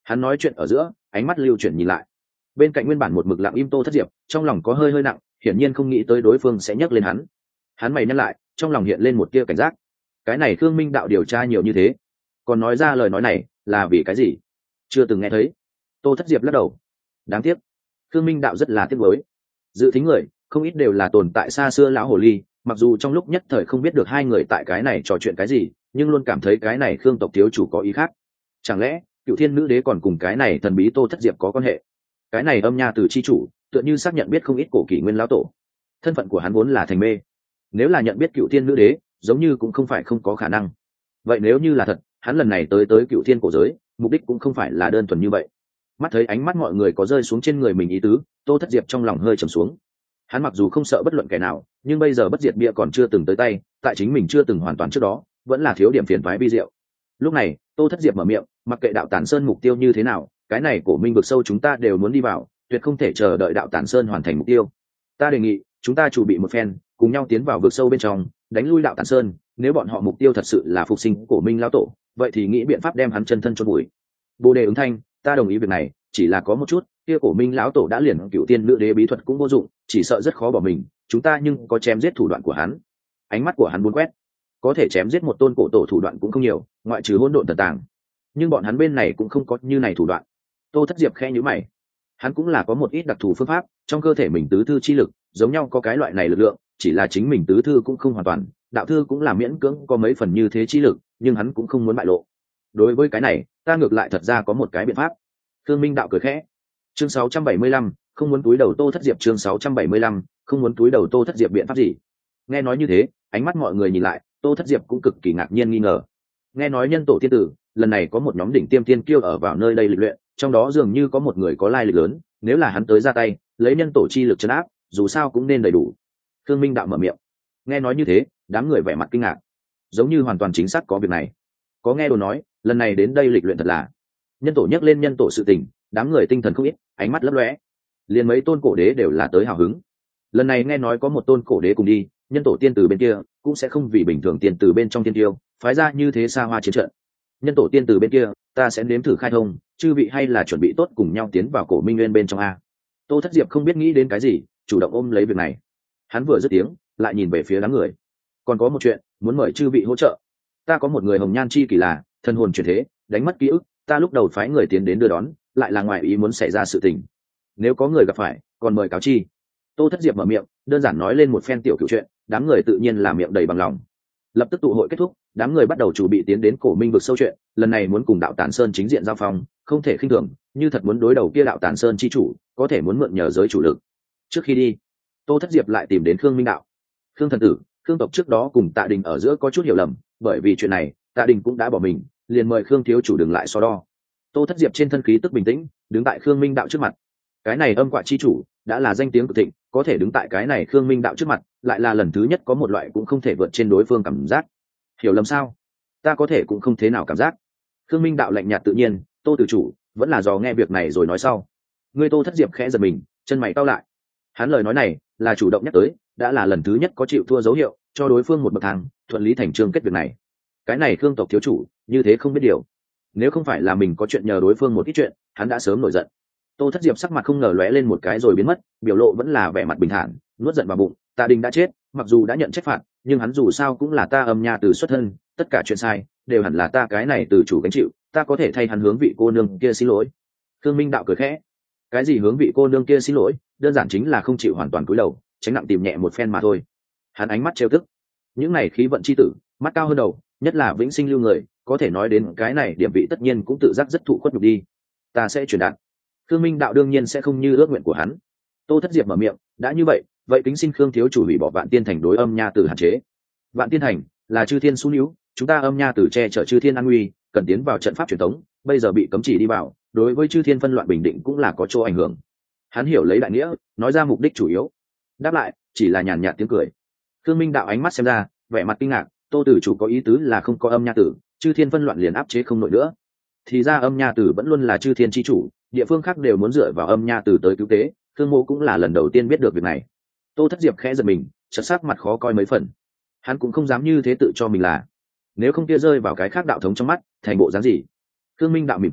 Hắn nói chuyện ở giữa, ánh mắt lưu chuyển nhìn lại. Bên cạnh nguyên bản một mực lặng im Tô Thất Diệp, trong lòng có hơi hơi nặng, hiển nhiên không nghĩ tới đối phương sẽ nhắc lên hắn. Hắn mày nhắc lại, trong lòng hiện lên một tia cảnh giác. Cái này Khương Minh đạo điều tra nhiều như thế, còn nói ra lời nói này là vì cái gì? Chưa từng nghe thấy. Tô Thất Diệp lắc đầu. Đáng tiếc, Khương Minh đạo rất là tiếc nuối. Dự thính người không ít đều là tồn tại xa xưa lão hồ ly, mặc dù trong lúc nhất thời không biết được hai người tại cái này trò chuyện cái gì, nhưng luôn cảm thấy cái này Khương tộc thiếu chủ có ý khác. Chẳng lẽ Cựu Thiên nữ đế còn cùng cái này thần bí Tô Thất Diệp có quan hệ? Cái này âm nha từ chi chủ tựa như xác nhận biết không ít cổ kỷ nguyên lão tổ, thân phận của hắn vốn là thành mê, nếu là nhận biết Cựu Thiên nữ đế giống như cũng không phải không có khả năng. Vậy nếu như là thật, hắn lần này tới tới Cựu Thiên cổ giới mục đích cũng không phải là đơn thuần như vậy. Mắt thấy ánh mắt mọi người có rơi xuống trên người mình ý tứ, Tô Thất Diệp trong lòng hơi trầm xuống. Hắn mặc dù không sợ bất luận kẻ nào, nhưng bây giờ bất diệt bia còn chưa từng tới tay, tại chính mình chưa từng hoàn toàn trước đó vẫn là thiếu điểm phiền toái vi diệu. Lúc này Tô Thất Diệp mở miệng, mặc kệ đạo Tản Sơn mục tiêu như thế nào, cái này cổ minh vực sâu chúng ta đều muốn đi vào, tuyệt không thể chờ đợi đạo Tản Sơn hoàn thành mục tiêu. Ta đề nghị chúng ta chuẩn bị một phen, cùng nhau tiến vào vực sâu bên trong, đánh lui đạo Tản Sơn. Nếu bọn họ mục tiêu thật sự là phục sinh cổ minh lão tổ, vậy thì nghĩ biện pháp đem hắn chân thân chôn vùi. Bồ đề ứng thanh, ta đồng ý việc này, chỉ là có một chút, kia cổ minh lão tổ đã liền Cựu Tiên nữ đế bí thuật cũng vô dụng, chỉ sợ rất khó bỏ mình. Chúng ta nhưng có chém giết thủ đoạn của hắn. Ánh mắt của hắn buôn quét, có thể chém giết một tôn cổ tổ thủ đoạn cũng không nhiều, ngoại trừ hỗn độn thần tàng, nhưng bọn hắn bên này cũng không có như này thủ đoạn. Tô Thất Diệp khẽ nhíu mày, hắn cũng là có một ít đặc thù phương pháp, trong cơ thể mình tứ thư chi lực giống nhau có cái loại này lực lượng, chỉ là chính mình tứ thư cũng không hoàn toàn, đạo thư cũng là miễn cưỡng có mấy phần như thế chi lực, nhưng hắn cũng không muốn bại lộ. Đối với cái này, ta ngược lại thật ra có một cái biện pháp. Thương Minh đạo cười khẽ. Chương sáu trăm bảy mươi lăm, không muốn túi đầu Tô Thất Diệp. Chương sáu trăm bảy mươi lăm, không muốn túi đầu Tô Thất Diệp biện pháp gì? Nghe nói như thế, ánh mắt mọi người nhìn lại, Tô Thất Diệp cũng cực kỳ ngạc nhiên nghi ngờ. Nghe nói nhân tổ tiên tử lần này có một nhóm đỉnh tiêm tiên kiêu ở vào nơi đây lịch luyện, trong đó dường như có một người có lai lịch lớn, nếu là hắn tới ra tay lấy nhân tổ chi lực trấn áp, dù sao cũng nên đầy đủ. Thương Minh đạo mở miệng. Nghe nói như thế, đám người vẻ mặt kinh ngạc, giống như hoàn toàn chính xác có việc này. Có nghe đồn nói lần này đến đây lịch luyện thật là nhân tổ, nhắc lên nhân tổ sự tình, đám người tinh thần không ít, ánh mắt lấp lóe. Liền mấy tôn cổ đế đều là tới hào hứng. Lần này nghe nói có một tôn cổ đế cùng đi, nhân tổ tiên từ bên kia cũng sẽ không vì bình thường tiên từ bên trong tiên tiêu phái ra như thế xa hoa chiến trận. Nhân tổ tiên từ bên kia ta sẽ nếm thử khai thông, chư vị hay là chuẩn bị tốt cùng nhau tiến vào cổ minh nguyên bên trong a. Tô Thất Diệp không biết nghĩ đến cái gì, chủ động ôm lấy việc này. Hắn vừa dứt tiếng lại nhìn về phía đám người, còn có một chuyện muốn mời chư vị hỗ trợ. Ta có một người hồng nhan chi kỳ là thân hồn chuyển thế, đánh mất ký ức, ta lúc đầu phái người tiến đến đưa đón, lại là ngoài ý muốn xảy ra sự tình. Nếu có người gặp phải, còn mời cáo chi. Tô Thất Diệp mở miệng, đơn giản nói lên một phen tiểu cựu chuyện, đám người tự nhiên là miệng đầy bằng lòng. Lập tức tụ hội kết thúc, đám người bắt đầu chuẩn bị tiến đến cổ minh vực sâu chuyện, lần này muốn cùng đạo Tản Sơn chính diện giao phong, không thể khinh thường, như thật muốn đối đầu kia đạo Tản Sơn chi chủ, có thể muốn mượn nhờ giới chủ lực. Trước khi đi, Tô Thất Diệp lại tìm đến Khương Minh đạo. Khương thần tử, Khương tộc trước đó cùng Tạ Đình ở giữa có chút hiểu lầm, bởi vì chuyện này, Tạ Đình cũng đã bỏ mình, liền mời Khương thiếu chủ đừng lại so đo. Tô Thất Diệp trên thân khí tức bình tĩnh, đứng tại Khương Minh đạo trước mặt. Cái này âm quạ chi chủ đã là danh tiếng cực thịnh, có thể đứng tại cái này Khương Minh đạo trước mặt, lại là lần thứ nhất có một loại cũng không thể vượt trên đối phương cảm giác. Hiểu lầm sao? Ta có thể cũng không thế nào cảm giác. Khương Minh đạo lạnh nhạt tự nhiên, Tô tử chủ vẫn là dò nghe việc này rồi nói sau. Ngươi Tô Thất Diệp khẽ giật mình, chân mày cau lại. Hắn lời nói này là chủ động nhắc tới, đã là lần thứ nhất có chịu thua dấu hiệu, cho đối phương một bậc thang, thuận lý thành trương kết việc này. Cái này Khương tộc thiếu chủ như thế không biết điều, nếu không phải là mình có chuyện nhờ đối phương một ít chuyện, hắn đã sớm nổi giận. Tô Thất Diệp sắc mặt không ngờ lóe lên một cái rồi biến mất, biểu lộ vẫn là vẻ mặt bình thản, nuốt giận vào bụng. Tạ Đình đã chết, mặc dù đã nhận trách phạt, nhưng hắn dù sao cũng là ta âm nha từ xuất thân, tất cả chuyện sai đều hẳn là ta cái này từ chủ gánh chịu, ta có thể thay hắn hướng vị cô nương kia xin lỗi. Khương Minh đạo cười khẽ. Cái gì hướng vị cô nương kia xin lỗi, đơn giản chính là không chịu hoàn toàn cúi đầu, tránh nặng tìm nhẹ một phen mà thôi. Hắn ánh mắt trêu tức. Những này khí vận chi tử, mắt cao hơn đầu, nhất là vĩnh sinh lưu người, có thể nói đến cái này điểm vị tất nhiên cũng tự giác rất thụ khuất nhục đi. Ta sẽ truyền đạt. Khương Minh đạo đương nhiên sẽ không như ước nguyện của hắn. Tô Thất Diệp mở miệng, đã như vậy, vậy kính xin Khương thiếu chủ hủy bỏ Vạn Tiên Thành đối âm nha tử hạn chế. Vạn Tiên Thành là chư thiên sú níu, chúng ta âm nha tử che chở chư thiên an nguy, cần tiến vào trận pháp truyền thống, bây giờ bị cấm chỉ đi vào, đối với chư thiên phân loạn bình định cũng là có chỗ ảnh hưởng. Hắn hiểu lấy đại nghĩa, nói ra mục đích chủ yếu. Đáp lại chỉ là nhàn nhạt tiếng cười. Khương Minh đạo ánh mắt xem ra vẻ mặt kinh ngạc, Tô tử chủ có ý tứ là không có âm nha tử, chư thiên phân loạn liền áp chế không nổi nữa. Thì ra âm nha tử vẫn luôn là chư thiên chi chủ, địa phương khác đều muốn dựa vào âm nha tử tới cứu tế. Khương Mộ cũng là lần đầu tiên biết được việc này. Tô Thất Diệp khẽ giật mình, chợt sắc mặt khó coi mấy phần. Hắn cũng không dám như thế tự cho mình là, nếu không kia rơi vào cái khác đạo thống trong mắt thành bộ dáng gì. Khương Minh đạo mỉm cười,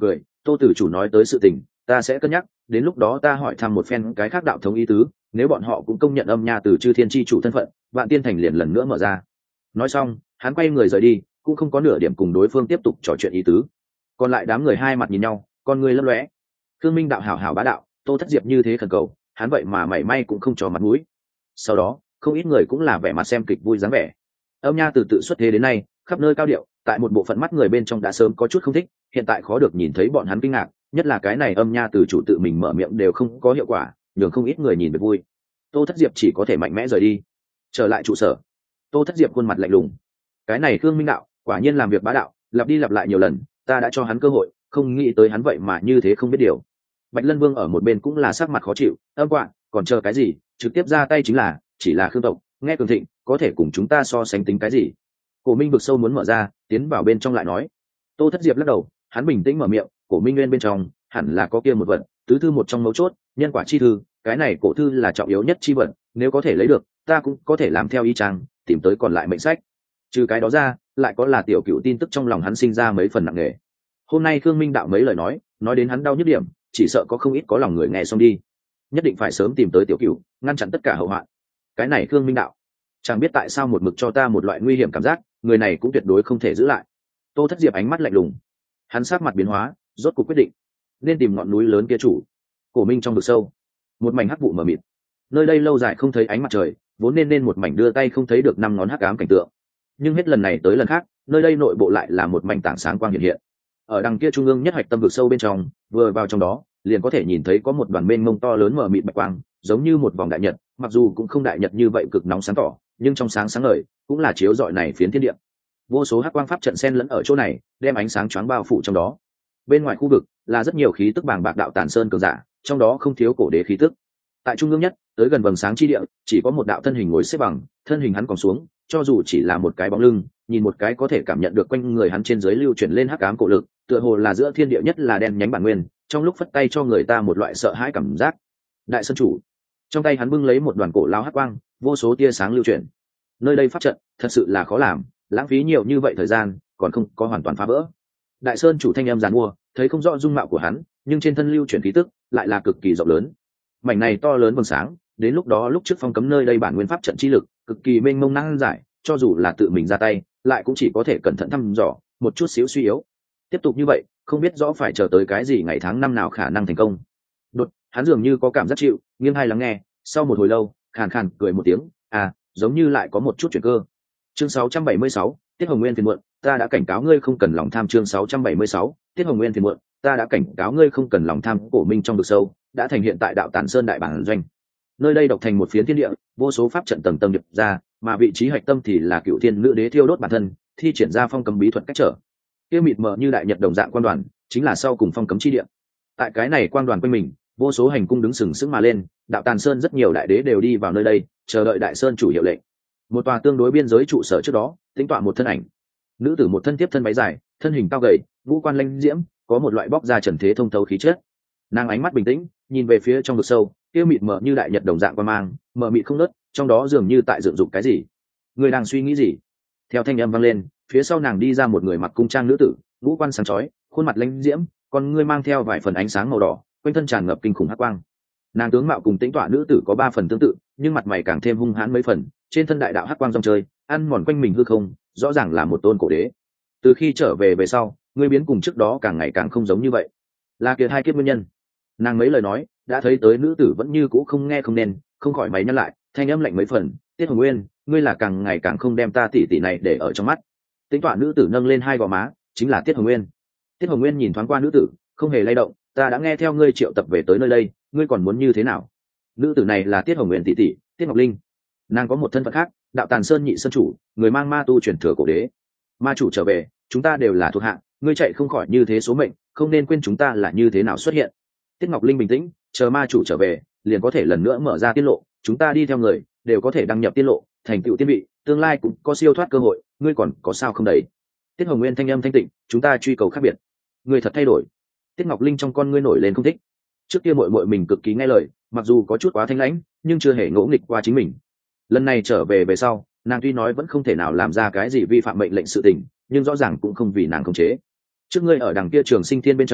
Tô tử chủ nói tới sự tình ta sẽ cân nhắc, đến lúc đó ta hỏi thăm một phen cái khác đạo thống ý tứ, nếu bọn họ cũng công nhận âm nha từ chư thiên chi chủ thân phận, Vạn Tiên Thành liền lần nữa mở ra. Nói xong hắn quay người rời đi, cũng không có nửa điểm cùng đối phương tiếp tục trò chuyện ý tứ. Còn lại đám người hai mặt nhìn nhau, con người lấp lóe. Thương Minh đạo hảo hảo bá đạo, Tô Thất Diệp như thế khẩn cầu, hắn vậy mà mảy may cũng không cho mặt mũi. Sau đó không ít người cũng là vẻ mặt xem kịch vui dáng vẻ. Âm nha từ tự xuất thế đến nay khắp nơi cao điệu, tại một bộ phận mắt người bên trong đã sớm có chút không thích, hiện tại khó được nhìn thấy bọn hắn kinh ngạc, nhất là cái này âm nha từ chủ tự mình mở miệng đều không có hiệu quả, nhường không ít người nhìn được vui. Tô Thất Diệp chỉ có thể mạnh mẽ rời đi. Trở lại trụ sở, Tô Thất Diệp khuôn mặt lạnh lùng. Cái này Khương Minh đạo quả nhiên làm việc bá đạo, lặp đi lặp lại nhiều lần, ta đã cho hắn cơ hội, không nghĩ tới hắn vậy mà như thế không biết điều. Bạch Lân Vương ở một bên cũng là sắc mặt khó chịu, âm quạ còn chờ cái gì, trực tiếp ra tay chính là, chỉ là Khương tộc nghe cường thịnh có thể cùng chúng ta so sánh tính cái gì. Cổ Minh vực sâu muốn mở ra, tiến vào bên trong lại nói. Tô Thất Diệp lắc đầu, hắn bình tĩnh mở miệng, Cổ Minh nguyên bên trong hẳn là có kia một vật, tứ thư một trong mấu chốt, nhân quả chi thư, cái này cổ thư là trọng yếu nhất chi vật, nếu có thể lấy được, ta cũng có thể làm theo y chang, tìm tới còn lại mệnh sách. Trừ cái đó ra, lại có là tiểu cựu tin tức trong lòng hắn sinh ra mấy phần nặng nề. Hôm nay Khương Minh đạo mấy lời nói, nói đến hắn đau nhức điểm, chỉ sợ có không ít có lòng người nghe xong đi. Nhất định phải sớm tìm tới tiểu cựu, ngăn chặn tất cả hậu hoạn. Cái này Khương Minh đạo, chẳng biết tại sao một mực cho ta một loại nguy hiểm cảm giác, người này cũng tuyệt đối không thể giữ lại. Tô Thất Diệp ánh mắt lạnh lùng, hắn sắc mặt biến hóa, rốt cuộc quyết định nên tìm ngọn núi lớn kia chủ. Cổ Minh trong vực sâu, một mảnh hắc vụ mờ mịt, nơi đây lâu dài không thấy ánh mặt trời, vốn nên nên một mảnh đưa tay không thấy được năm ngón hắc ám cảnh tượng, nhưng hết lần này tới lần khác, nơi đây nội bộ lại là một mảnh tảng sáng quang hiện hiện. Ở đằng kia trung ương nhất hạch tâm vực sâu bên trong, vừa vào trong đó liền có thể nhìn thấy có một đoàn mênh mông to lớn mờ mịt bạch quang, giống như một vòng đại nhật, mặc dù cũng không đại nhật như vậy cực nóng sáng tỏ, nhưng trong sáng sáng ngời cũng là chiếu rọi này phiến thiên địa. Vô số hắc quang pháp trận xen lẫn ở chỗ này, đem ánh sáng choáng bao phủ trong đó. Bên ngoài khu vực là rất nhiều khí tức bàng bạc đạo tản sơn cường giả, trong đó không thiếu cổ đế khí tức. Tại trung ương nhất, tới gần vầng sáng chi địa, chỉ có một đạo thân hình ngồi xếp bằng, thân hình hắn còn xuống, cho dù chỉ là một cái bóng lưng, nhìn một cái có thể cảm nhận được quanh người hắn trên dưới lưu chuyển lên hắc ám cổ lực, tựa hồ là giữa thiên địa nhất là đen nhánh bản nguyên, trong lúc phất tay cho người ta một loại sợ hãi cảm giác. Đại sơn chủ, trong tay hắn bưng lấy một đoàn cổ lao hắc quang, vô số tia sáng lưu chuyển. Nơi đây pháp trận thật sự là khó làm, lãng phí nhiều như vậy thời gian, còn không có hoàn toàn phá vỡ. Đại sơn chủ thanh âm giàn mua, thấy không rõ dung mạo của hắn, nhưng trên thân lưu chuyển khí tức lại là cực kỳ rộng lớn. Mảnh này to lớn vầng sáng, đến lúc đó lúc trước phong cấm nơi đây bản nguyên pháp trận chi lực cực kỳ mênh mông năng giải, cho dù là tự mình ra tay, lại cũng chỉ có thể cẩn thận thăm dò, một chút xíu suy yếu. Tiếp tục như vậy, không biết rõ phải chờ tới cái gì ngày tháng năm nào khả năng thành công. Đột, hắn dường như có cảm giác chịu, nghiêng hai lắng nghe, sau một hồi lâu, khàn khàn cười một tiếng, à, giống như lại có một chút chuyển cơ. Chương sáu trăm bảy mươi sáu, Tiết Hồng Nguyên phiền muộn, ta đã cảnh cáo ngươi không cần lòng tham. Chương sáu trăm bảy mươi sáu, Tiết Hồng Nguyên phiền muộn, ta đã cảnh cáo ngươi không cần lòng tham. Cổ Minh trong vực sâu đã thành hiện tại đạo Tản Sơn đại bản doanh. Nơi đây độc thành một phiến thiên địa, vô số pháp trận tầng tầng điệp ra, mà vị trí hạch tâm thì là Cựu Thiên Nữ Đế thiêu đốt bản thân, thi triển ra phong cấm bí thuật cách trở. Kia mịt mờ như đại nhật đồng dạng quan đoàn, chính là sau cùng phong cấm chi địa. Tại cái này quan đoàn quanh mình, vô số hành cung đứng sừng sững mà lên, đạo Tản Sơn rất nhiều đại đế đều đi vào nơi đây, chờ đợi đại sơn chủ hiệu lệnh. Một tòa tương đối biên giới trụ sở trước đó, tính tọa một thân ảnh. Nữ tử một thân tiếp thân váy dài, thân hình cao gầy, ngũ quan lãnh diễm, có một loại bóc ra trần thế thông thấu khí chất. Nàng ánh mắt bình tĩnh, nhìn về phía trong vực sâu, kia mịt mờ như đại nhật đồng dạng quan mang, mờ mịt không ngớt, trong đó dường như tại dựng dục cái gì. Người đang suy nghĩ gì? Theo thanh âm vang lên, phía sau nàng đi ra một người mặc cung trang nữ tử, ngũ quan sáng chói, khuôn mặt lãnh diễm, con ngươi mang theo vài phần ánh sáng màu đỏ, quanh thân tràn ngập kinh khủng hắc quang. Nàng tướng mạo cùng tính tọa nữ tử có ba phần tương tự, nhưng mặt mày càng thêm hung hãn mấy phần, trên thân đại đạo hắc quang rong chơi, ăn mòn quanh mình hư không, rõ ràng là một tôn cổ đế. Từ khi trở về về sau, ngươi biến cùng trước đó càng ngày càng không giống như vậy, là kiệt hai kiếp nguyên nhân. Nàng mấy lời nói, đã thấy tới nữ tử vẫn như cũ không nghe không nên, không khỏi máy nhăn lại, thanh âm lạnh mấy phần, Tiết Hồng Nguyên, ngươi là càng ngày càng không đem ta tỷ tỷ này để ở trong mắt. Tính tọa nữ tử nâng lên hai gò má, chính là Tiết Hồng Nguyên. Tiết Hồng Nguyên nhìn thoáng qua nữ tử, không hề lay động, ta đã nghe theo ngươi triệu tập về tới nơi đây, ngươi còn muốn như thế nào? Nữ tử này là Tiết Hồng Nguyên tỷ tỷ, Tiết Ngọc Linh. Nàng có một thân phận khác, đạo Tàn Sơn nhị sơn chủ, người mang ma tu truyền thừa cổ đế. Ma chủ trở về, chúng ta đều là thuộc hạ, ngươi chạy không khỏi như thế số mệnh, không nên quên chúng ta là như thế nào xuất hiện. Tiết Ngọc Linh bình tĩnh, chờ ma chủ trở về, liền có thể lần nữa mở ra tiết lộ, chúng ta đi theo người, đều có thể đăng nhập tiết lộ, thành tựu tiên vị, tương lai cũng có siêu thoát cơ hội, ngươi còn có sao không đấy? Tiết Hồng Nguyên thanh âm thanh tịnh, chúng ta truy cầu khác biệt. Ngươi thật thay đổi. Tiết Ngọc Linh trong con ngươi nổi lên không thích. Trước kia muội muội mình cực kỳ nghe lời, mặc dù có chút quá thanh lãnh, nhưng chưa hề ngỗ nghịch qua chính mình. Lần này trở về về sau, nàng tuy nói vẫn không thể nào làm ra cái gì vi phạm mệnh lệnh sự tình, nhưng rõ ràng cũng không vì nàng khống chế. Trước ngươi ở đằng kia Trường Sinh Thiên bên trong,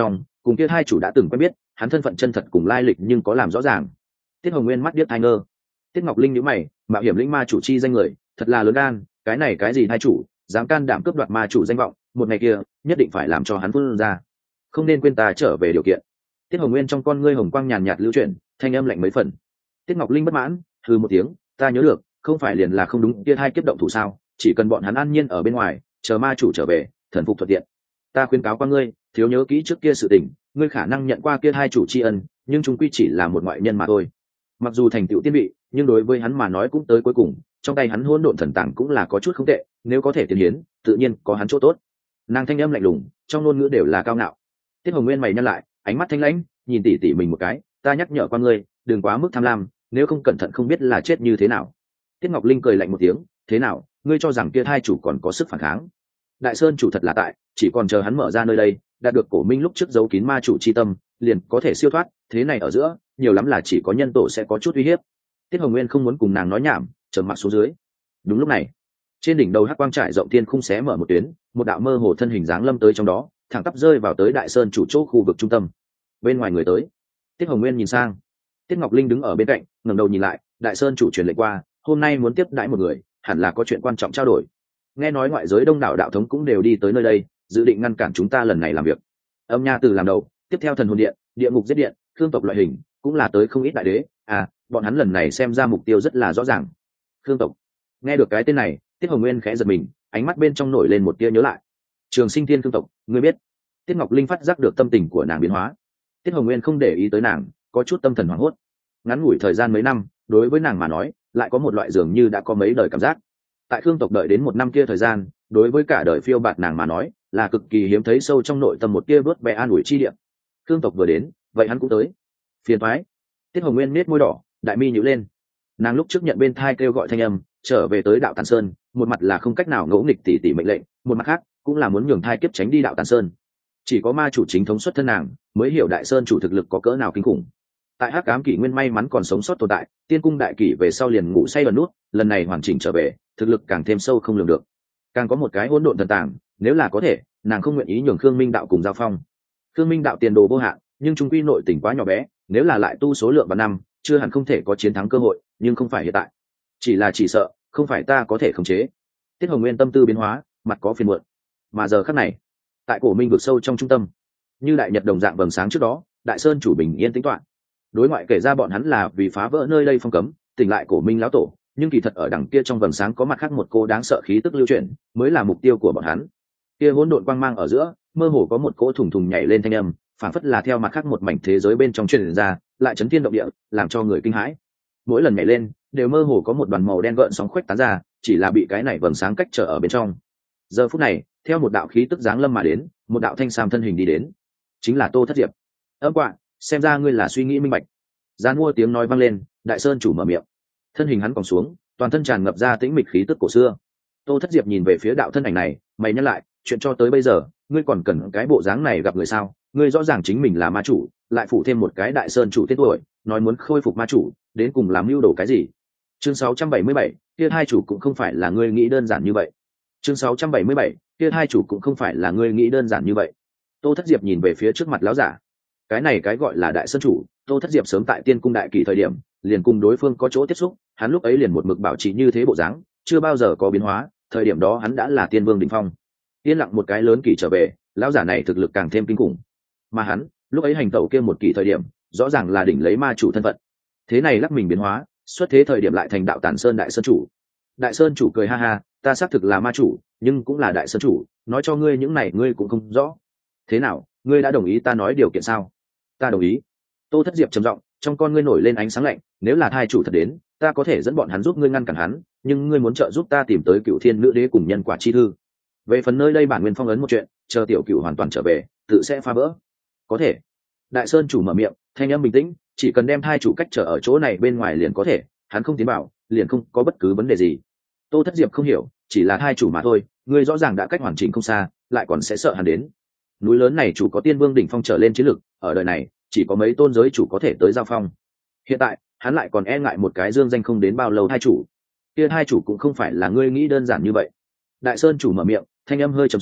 cùng kia hai chủ đã từng quen biết, hắn thân phận chân thật cùng lai lịch nhưng có làm rõ ràng. Tiết Hồng Nguyên mắt điếc tai ngơ. Tiết Ngọc Linh nhíu mày, mạo hiểm lĩnh ma chủ chi danh người, thật là lớn gan, cái này cái gì hai chủ, dám can đảm cướp đoạt ma chủ danh vọng, một ngày kia, nhất định phải làm cho hắn phun ra. Không nên quên ta trở về điều kiện. Tiết Hồng Nguyên trong con ngươi hồng quang nhàn nhạt lưu chuyển, thanh âm lạnh mấy phần. Tiết Ngọc Linh bất mãn, hừ một tiếng, ta nhớ được, không phải liền là không đúng kia hai kiếp động thủ sao, chỉ cần bọn hắn an nhiên ở bên ngoài, chờ ma chủ trở về, thần phục thuận tiện. Ta khuyên cáo qua ngươi, thiếu nhớ kỹ trước kia sự tình, ngươi khả năng nhận qua kia hai chủ tri ân, nhưng chúng quy chỉ là một ngoại nhân mà thôi. Mặc dù thành tựu tiên vị, nhưng đối với hắn mà nói cũng tới cuối cùng, trong tay hắn hỗn độn thần tàng cũng là có chút không tệ, nếu có thể tiến hiến, tự nhiên có hắn chỗ tốt. Nàng thanh âm lạnh lùng, trong ngôn ngữ đều là cao ngạo. Tiết Hồng Nguyên mày nhăn lại, ánh mắt thanh lãnh, nhìn tỉ tỉ mình một cái, ta nhắc nhở qua ngươi, đừng quá mức tham lam, nếu không cẩn thận không biết là chết như thế nào. Tiết Ngọc Linh cười lạnh một tiếng, thế nào, ngươi cho rằng kia hai chủ còn có sức phản kháng? Đại Sơn chủ thật là tại, chỉ còn chờ hắn mở ra nơi đây, đạt được cổ minh lúc trước giấu kín ma chủ chi tâm, liền có thể siêu thoát, thế này ở giữa, nhiều lắm là chỉ có nhân tổ sẽ có chút uy hiếp. Tiết Hồng Nguyên không muốn cùng nàng nói nhảm, trầm mặc xuống dưới. Đúng lúc này, trên đỉnh đầu hắc quang trải rộng thiên khung xé mở một tuyến, một đạo mơ hồ thân hình dáng lâm tới trong đó, thẳng tắp rơi vào tới Đại Sơn chủ chỗ khu vực trung tâm. Bên ngoài người tới, Tiết Hồng Nguyên nhìn sang, Tiết Ngọc Linh đứng ở bên cạnh, ngẩng đầu nhìn lại, Đại Sơn chủ truyền lệnh qua, hôm nay muốn tiếp đãi một người, hẳn là có chuyện quan trọng trao đổi. Nghe nói ngoại giới đông đảo đạo thống cũng đều đi tới nơi đây, dự định ngăn cản chúng ta lần này làm việc. Âm nha từ làm đầu, tiếp theo thần hồn điện, địa ngục giết điện, khương tộc loại hình, cũng là tới không ít đại đế. À, bọn hắn lần này xem ra mục tiêu rất là rõ ràng. Khương tộc. Nghe được cái tên này, Tiết Hồng Nguyên khẽ giật mình, ánh mắt bên trong nổi lên một tia nhớ lại. Trường Sinh Thiên Khương tộc, ngươi biết? Tiết Ngọc Linh phát giác được tâm tình của nàng biến hóa. Tiết Hồng Nguyên không để ý tới nàng, có chút tâm thần hoảng hốt. Ngắn ngủi thời gian mấy năm, đối với nàng mà nói, lại có một loại dường như đã có mấy đời cảm giác. Tại Khương tộc đợi đến một năm kia thời gian, đối với cả đời phiêu bạt nàng mà nói, là cực kỳ hiếm thấy sâu trong nội tâm một tia vớt vẻ an ủi chi địa. Khương tộc vừa đến, vậy hắn cũng tới. Phiền toái. Tiết Hồng Nguyên nết môi đỏ, đại mi nhíu lên. Nàng lúc trước nhận bên thai kêu gọi thanh âm, trở về tới đạo Tản Sơn, một mặt là không cách nào ngỗ nghịch tỉ tỉ mệnh lệnh, một mặt khác cũng là muốn nhường thai kiếp tránh đi đạo Tản Sơn. Chỉ có ma chủ chính thống xuất thân nàng, mới hiểu Đại Sơn chủ thực lực có cỡ nào kinh khủng. Tại Hắc Ám kỷ nguyên may mắn còn sống sót tồn tại, Tiên cung đại kỷ về sau liền ngủ say ẩn nút, lần này hoàn chỉnh trở về, thực lực càng thêm sâu không lường được. Càng có một cái hỗn độn thần tàng, nếu là có thể, nàng không nguyện ý nhường Khương Minh đạo cùng giao phong. Khương Minh đạo tiền đồ vô hạn, nhưng trung quy nội tình quá nhỏ bé, nếu là lại tu số lượng vào năm, chưa hẳn không thể có chiến thắng cơ hội, nhưng không phải hiện tại. Chỉ là chỉ sợ, không phải ta có thể khống chế. Tiết Hồng Nguyên tâm tư biến hóa, mặt có phiền muộn. Mà giờ khắc này, tại cổ minh vực sâu trong trung tâm, như đại nhật đồng dạng vầng sáng trước đó, Đại Sơn chủ bình yên tĩnh toán. Đối ngoại kể ra bọn hắn là vì phá vỡ nơi đây phong cấm, tỉnh lại cổ minh lão tổ, nhưng kỳ thật ở đằng kia trong vầng sáng có mặt khác một cô đáng sợ khí tức lưu chuyển, mới là mục tiêu của bọn hắn. Kia hỗn độn quang mang ở giữa, mơ hồ có một cỗ thủng thủng nhảy lên thanh âm, phản phất là theo mặt khác một mảnh thế giới bên trong truyền ra, lại chấn thiên động địa, làm cho người kinh hãi. Mỗi lần nhảy lên, đều mơ hồ có một đoàn màu đen gợn sóng khuếch tán ra, chỉ là bị cái này vầng sáng cách trở ở bên trong. Giờ phút này, theo một đạo khí tức giáng lâm mà đến, một đạo thanh sam thân hình đi đến, chính là Tô Thất Diệp. Âm quạ, xem ra ngươi là suy nghĩ minh bạch. Gián mua tiếng nói vang lên, Đại Sơn chủ mở miệng. Thân hình hắn còng xuống, toàn thân tràn ngập ra tĩnh mịch khí tức cổ xưa. Tô Thất Diệp nhìn về phía đạo thân ảnh này, mày nhắc lại, chuyện cho tới bây giờ, ngươi còn cần cái bộ dáng này gặp người sao? Ngươi rõ ràng chính mình là ma chủ, lại phụ thêm một cái Đại Sơn chủ tên tuổi, nói muốn khôi phục ma chủ, đến cùng làm mưu đồ cái gì? Chương sáu trăm bảy mươi bảy, kia hai chủ cũng không phải là ngươi nghĩ đơn giản như vậy. Chương sáu trăm bảy mươi bảy, kia hai chủ cũng không phải là ngươi nghĩ đơn giản như vậy. Tô Thất Diệp nhìn về phía trước mặt lão giả. Cái này cái gọi là Đại Sơn chủ, Tô Thất Diệp sớm tại Tiên cung đại kỳ thời điểm, liền cùng đối phương có chỗ tiếp xúc, hắn lúc ấy liền một mực bảo trì như thế bộ dáng, chưa bao giờ có biến hóa, thời điểm đó hắn đã là tiên vương đỉnh phong. Yên lặng một cái lớn kỳ trở về, lão giả này thực lực càng thêm kinh khủng. Mà hắn, lúc ấy hành tẩu kia một kỳ thời điểm, rõ ràng là đỉnh lấy ma chủ thân phận. Thế này lắc mình biến hóa, xuất thế thời điểm lại thành đạo Tản Sơn Đại Sơn chủ. Đại Sơn chủ cười ha ha, ta xác thực là ma chủ, nhưng cũng là Đại Sơn chủ, nói cho ngươi những này ngươi cũng không rõ. Thế nào, ngươi đã đồng ý ta nói điều kiện sao? Ta đồng ý. Tô Thất Diệp trầm giọng, trong con ngươi nổi lên ánh sáng lạnh, nếu là thai chủ thật đến, ta có thể dẫn bọn hắn giúp ngươi ngăn cản hắn, nhưng ngươi muốn trợ giúp ta tìm tới Cựu Thiên Nữ Đế cùng nhân quả chi thư. Về phần nơi đây bản nguyên phong ấn một chuyện, chờ tiểu cửu hoàn toàn trở về, tự sẽ phá vỡ. Có thể. Đại Sơn chủ mở miệng, thanh âm bình tĩnh, chỉ cần đem thai chủ cách trở ở chỗ này bên ngoài liền có thể, hắn không tiến bảo, liền không có bất cứ vấn đề gì. Tô Thất Diệp không hiểu, chỉ là thai chủ mà thôi, ngươi rõ ràng đã cách hoàn chỉnh không xa, lại còn sẽ sợ hắn đến. Núi lớn này chủ có tiên vương đỉnh phong trở lên chiến lực, ở đời này chỉ có mấy tôn giới chủ có thể tới giao phong. Hiện tại hắn lại còn e ngại một cái dương danh không đến bao lâu thai chủ, kia thai chủ cũng không phải là ngươi nghĩ đơn giản như vậy. Đại Sơn chủ mở miệng, thanh âm hơi trầm xuống,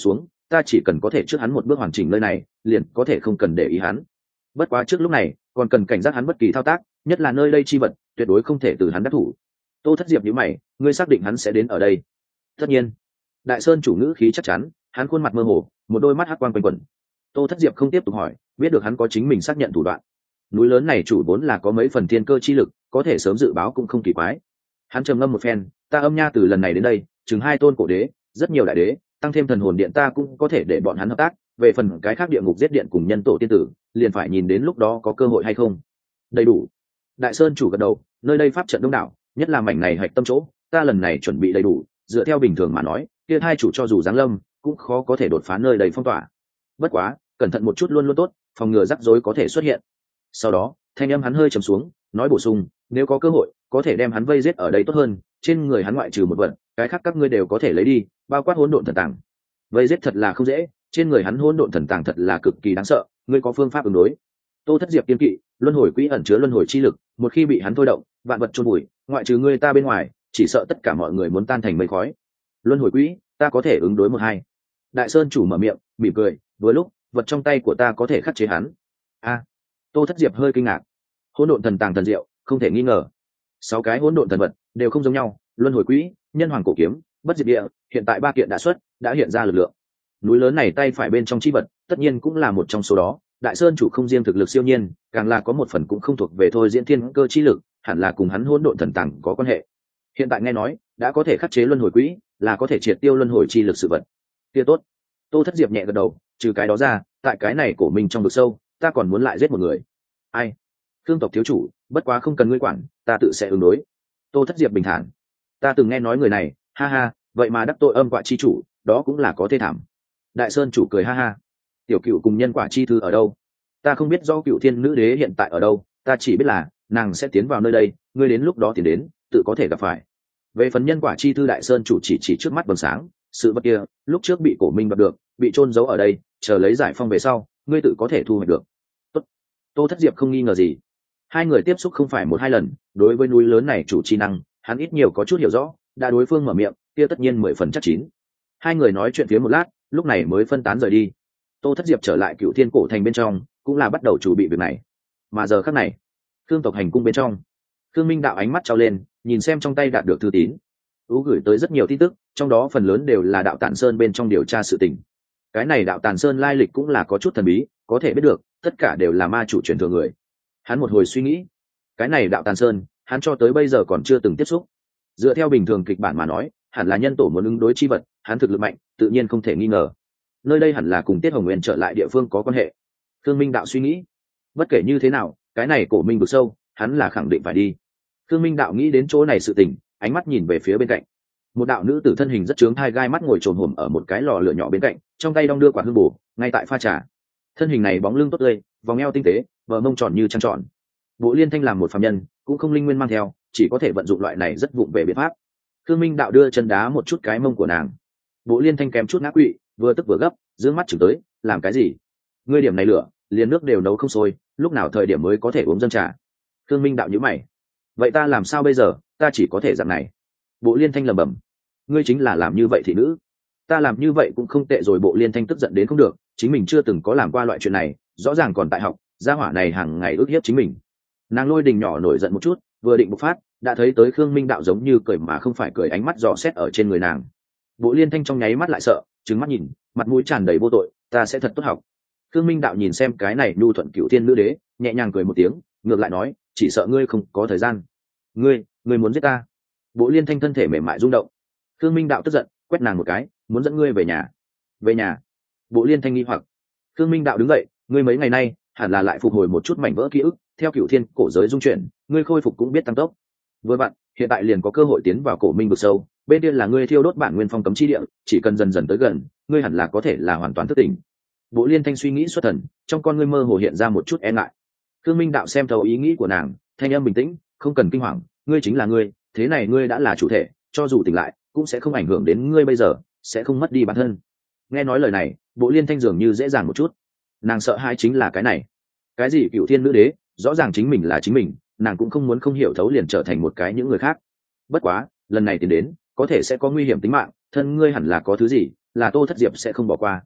ta chỉ cần có thể trước hắn một bước hoàn chỉnh nơi này liền có thể không cần để ý hắn. Bất quá trước lúc này còn cần cảnh giác hắn bất kỳ thao tác, nhất là nơi đây chi vật tuyệt đối không thể từ hắn đắc thủ. Tô Thất Diệp nhíu mày, ngươi xác định hắn sẽ đến ở đây? Tất nhiên. Đại Sơn chủ ngữ khí chắc chắn, hắn khuôn mặt mơ hồ, một đôi mắt hắc quang quanh quẩn. Tô Thất Diệp không tiếp tục hỏi, biết được hắn có chính mình xác nhận thủ đoạn. Núi lớn này chủ vốn là có mấy phần thiên cơ chi lực, có thể sớm dự báo cũng không kỳ quái. Hắn trầm ngâm một phen, ta âm nha từ lần này đến đây chừng hai tôn cổ đế, rất nhiều đại đế, tăng thêm thần hồn điện ta cũng có thể để bọn hắn hợp tác. Về phần cái khác địa ngục giết điện cùng nhân tổ tiên tử, liền phải nhìn đến lúc đó có cơ hội hay không. Đầy đủ. Đại Sơn chủ gật đầu, nơi đây pháp trận đông đảo, nhất là mảnh này hạch tâm chỗ, ta lần này chuẩn bị đầy đủ, dựa theo bình thường mà nói, kia hai chủ cho dù giáng lâm, cũng khó có thể đột phá nơi đầy phong tỏa. Bất quá, cẩn thận một chút luôn luôn tốt, phòng ngừa rắc rối có thể xuất hiện. Sau đó, thanh âm hắn hơi trầm xuống, nói bổ sung, nếu có cơ hội, có thể đem hắn vây giết ở đây tốt hơn, trên người hắn ngoại trừ một vật, cái khác các ngươi đều có thể lấy đi, bao quát hỗn độn thần tàng. Vây giết thật là không dễ, trên người hắn hỗn độn thần tàng thật là cực kỳ đáng sợ, ngươi có phương pháp ứng đối? Tô Thất Diệp kiên kỵ, luân hồi quỹ ẩn chứa luân hồi chi lực, một khi bị hắn thôi động, vạn vật chôn bụi, ngoại trừ ngươi ta bên ngoài, chỉ sợ tất cả mọi người muốn tan thành mây khói. Luân hồi quỹ, ta có thể ứng đối một hai. Đại Sơn chủ mở miệng, mỉm cười, vừa lúc, vật trong tay của ta có thể khắc chế hắn. A. Tô Thất Diệp hơi kinh ngạc. Hỗn độn thần tàng thần diệu, không thể nghi ngờ. Sáu cái hỗn độn thần vật đều không giống nhau, luân hồi quỹ, nhân hoàng cổ kiếm, bất diệt địa, hiện tại ba kiện đã xuất, đã hiện ra lực lượng. Núi lớn này tay phải bên trong chi vật, tất nhiên cũng là một trong số đó. Đại Sơn chủ không riêng thực lực siêu nhiên, càng là có một phần cũng không thuộc về thôi diễn thiên cơ chi lực, hẳn là cùng hắn hỗn độn thần tàng có quan hệ. Hiện tại nghe nói, đã có thể khắc chế luân hồi quỹ, là có thể triệt tiêu luân hồi chi lực sự vật. Kia tốt. Tô Thất Diệp nhẹ gật đầu, trừ cái đó ra, tại cái này của mình trong vực sâu, ta còn muốn lại giết một người. Ai? Thương tộc thiếu chủ, bất quá không cần ngươi quản, ta tự sẽ ứng đối. Tô Thất Diệp bình thản. Ta từng nghe nói người này, ha ha, vậy mà đắc tội âm quả chi chủ, đó cũng là có thê thảm. Đại Sơn chủ cười ha ha. Tiểu Cựu cùng nhân quả chi thư ở đâu? Ta không biết do Cựu Thiên nữ đế hiện tại ở đâu, ta chỉ biết là nàng sẽ tiến vào nơi đây, ngươi đến lúc đó tiến đến, tự có thể gặp phải. Về phần nhân quả chi thư, Đại Sơn chủ chỉ chỉ trước mắt vầng sáng, sự vật kia lúc trước bị cổ minh bắt được, bị trôn giấu ở đây, chờ lấy giải phong về sau, ngươi tự có thể thu hoạch được. Tốt. Tô Thất Diệp không nghi ngờ gì. Hai người tiếp xúc không phải một hai lần, đối với núi lớn này chủ chi năng, hắn ít nhiều có chút hiểu rõ, đã đối phương mở miệng, kia tất nhiên mười phần chắc chín. Hai người nói chuyện phía một lát, lúc này mới phân tán rời đi. Tô Thất Diệp trở lại Cựu Thiên cổ thành bên trong, cũng là bắt đầu chuẩn bị việc này. Mà giờ khắc này, Thương tộc hành cung bên trong, Thương Minh đạo ánh mắt trao lên, nhìn xem trong tay đạt được thư tín. Ú gửi tới rất nhiều tin tức, trong đó phần lớn đều là đạo Tản Sơn bên trong điều tra sự tình. Cái này đạo Tản Sơn lai lịch cũng là có chút thần bí, có thể biết được, tất cả đều là ma chủ truyền thừa người. Hắn một hồi suy nghĩ, cái này đạo Tản Sơn, hắn cho tới bây giờ còn chưa từng tiếp xúc. Dựa theo bình thường kịch bản mà nói, hẳn là nhân tổ muốn ứng đối chi vật, hắn thực lực mạnh, tự nhiên không thể nghi ngờ. Nơi đây hẳn là cùng Tiết Hồng Nguyên trở lại địa phương có quan hệ. Thương Minh đạo suy nghĩ, bất kể như thế nào, cái này cổ minh vực sâu, hắn là khẳng định phải đi. Thương Minh đạo nghĩ đến chỗ này sự tình, ánh mắt nhìn về phía bên cạnh. Một đạo nữ tử thân hình rất trướng thai gai mắt ngồi trồn hổm ở một cái lò lửa nhỏ bên cạnh, trong tay đong đưa quả hương bổ, ngay tại pha trà. Thân hình này bóng lưng tốt tươi, vòng eo tinh tế, bờ mông tròn như trăng tròn. Bộ Liên Thanh làm một phàm nhân, cũng không linh nguyên mang theo, chỉ có thể vận dụng loại này rất vụng về biện pháp. Thương Minh đạo đưa chân đá một chút cái mông của nàng. Bộ Liên Thanh kém chút ngã quỵ, vừa tức vừa gấp, dương mắt chừng tới, làm cái gì? Ngươi điểm này lửa, liền nước đều nấu không sôi, lúc nào thời điểm mới có thể uống dân trà? Thương Minh đạo nhíu mày. Vậy ta làm sao bây giờ, ta chỉ có thể dạng này. Bộ Liên Thanh lẩm bẩm. Ngươi chính là làm như vậy thị nữ. Ta làm như vậy cũng không tệ rồi. Bộ Liên Thanh tức giận đến không được, chính mình chưa từng có làm qua loại chuyện này, rõ ràng còn tại học, gia hỏa này hàng ngày ức hiếp chính mình. Nàng Lôi Đình nhỏ nổi giận một chút, vừa định bộc phát, đã thấy tới Khương Minh đạo giống như cười mà không phải cười, ánh mắt dò xét ở trên người nàng. Bộ Liên Thanh trong nháy mắt lại sợ, trừng mắt nhìn, mặt mũi tràn đầy vô tội, ta sẽ thật tốt học. Khương Minh đạo nhìn xem cái này nhu thuận Cựu Thiên nữ đế, nhẹ nhàng cười một tiếng, ngược lại nói, chỉ sợ ngươi không có thời gian. Ngươi, ngươi muốn giết ta? Bộ Liên Thanh thân thể mềm mại rung động. Khương Minh đạo tức giận, quét nàng một cái, muốn dẫn ngươi về nhà. Về nhà? Bộ Liên Thanh nghi hoặc. Khương Minh đạo đứng dậy, ngươi mấy ngày nay hẳn là lại phục hồi một chút mảnh vỡ ký ức, theo Cựu Thiên cổ giới dung chuyển, ngươi khôi phục cũng biết tăng tốc. Với bạn, hiện tại liền có cơ hội tiến vào cổ minh vực sâu, bên kia là ngươi thiêu đốt bản nguyên phong cấm chi địa, chỉ cần dần dần tới gần, ngươi hẳn là có thể là hoàn toàn thức tỉnh. Bộ Liên Thanh suy nghĩ xuất thần, trong con ngươi mơ hồ hiện ra một chút e ngại. Khương Minh đạo xem thấu ý nghĩ của nàng, thanh âm bình tĩnh, không cần kinh hoàng, ngươi chính là ngươi, thế này ngươi đã là chủ thể, cho dù tỉnh lại cũng sẽ không ảnh hưởng đến ngươi bây giờ, sẽ không mất đi bản thân. Nghe nói lời này, Bộ Liên Thanh dường như dễ dàng một chút. Nàng sợ hai chính là cái này. Cái gì Cựu Thiên nữ đế, rõ ràng chính mình là chính mình, nàng cũng không muốn không hiểu thấu liền trở thành một cái những người khác. Bất quá, lần này tiến đến, có thể sẽ có nguy hiểm tính mạng, thân ngươi hẳn là có thứ gì, là Tô Thất Diệp sẽ không bỏ qua.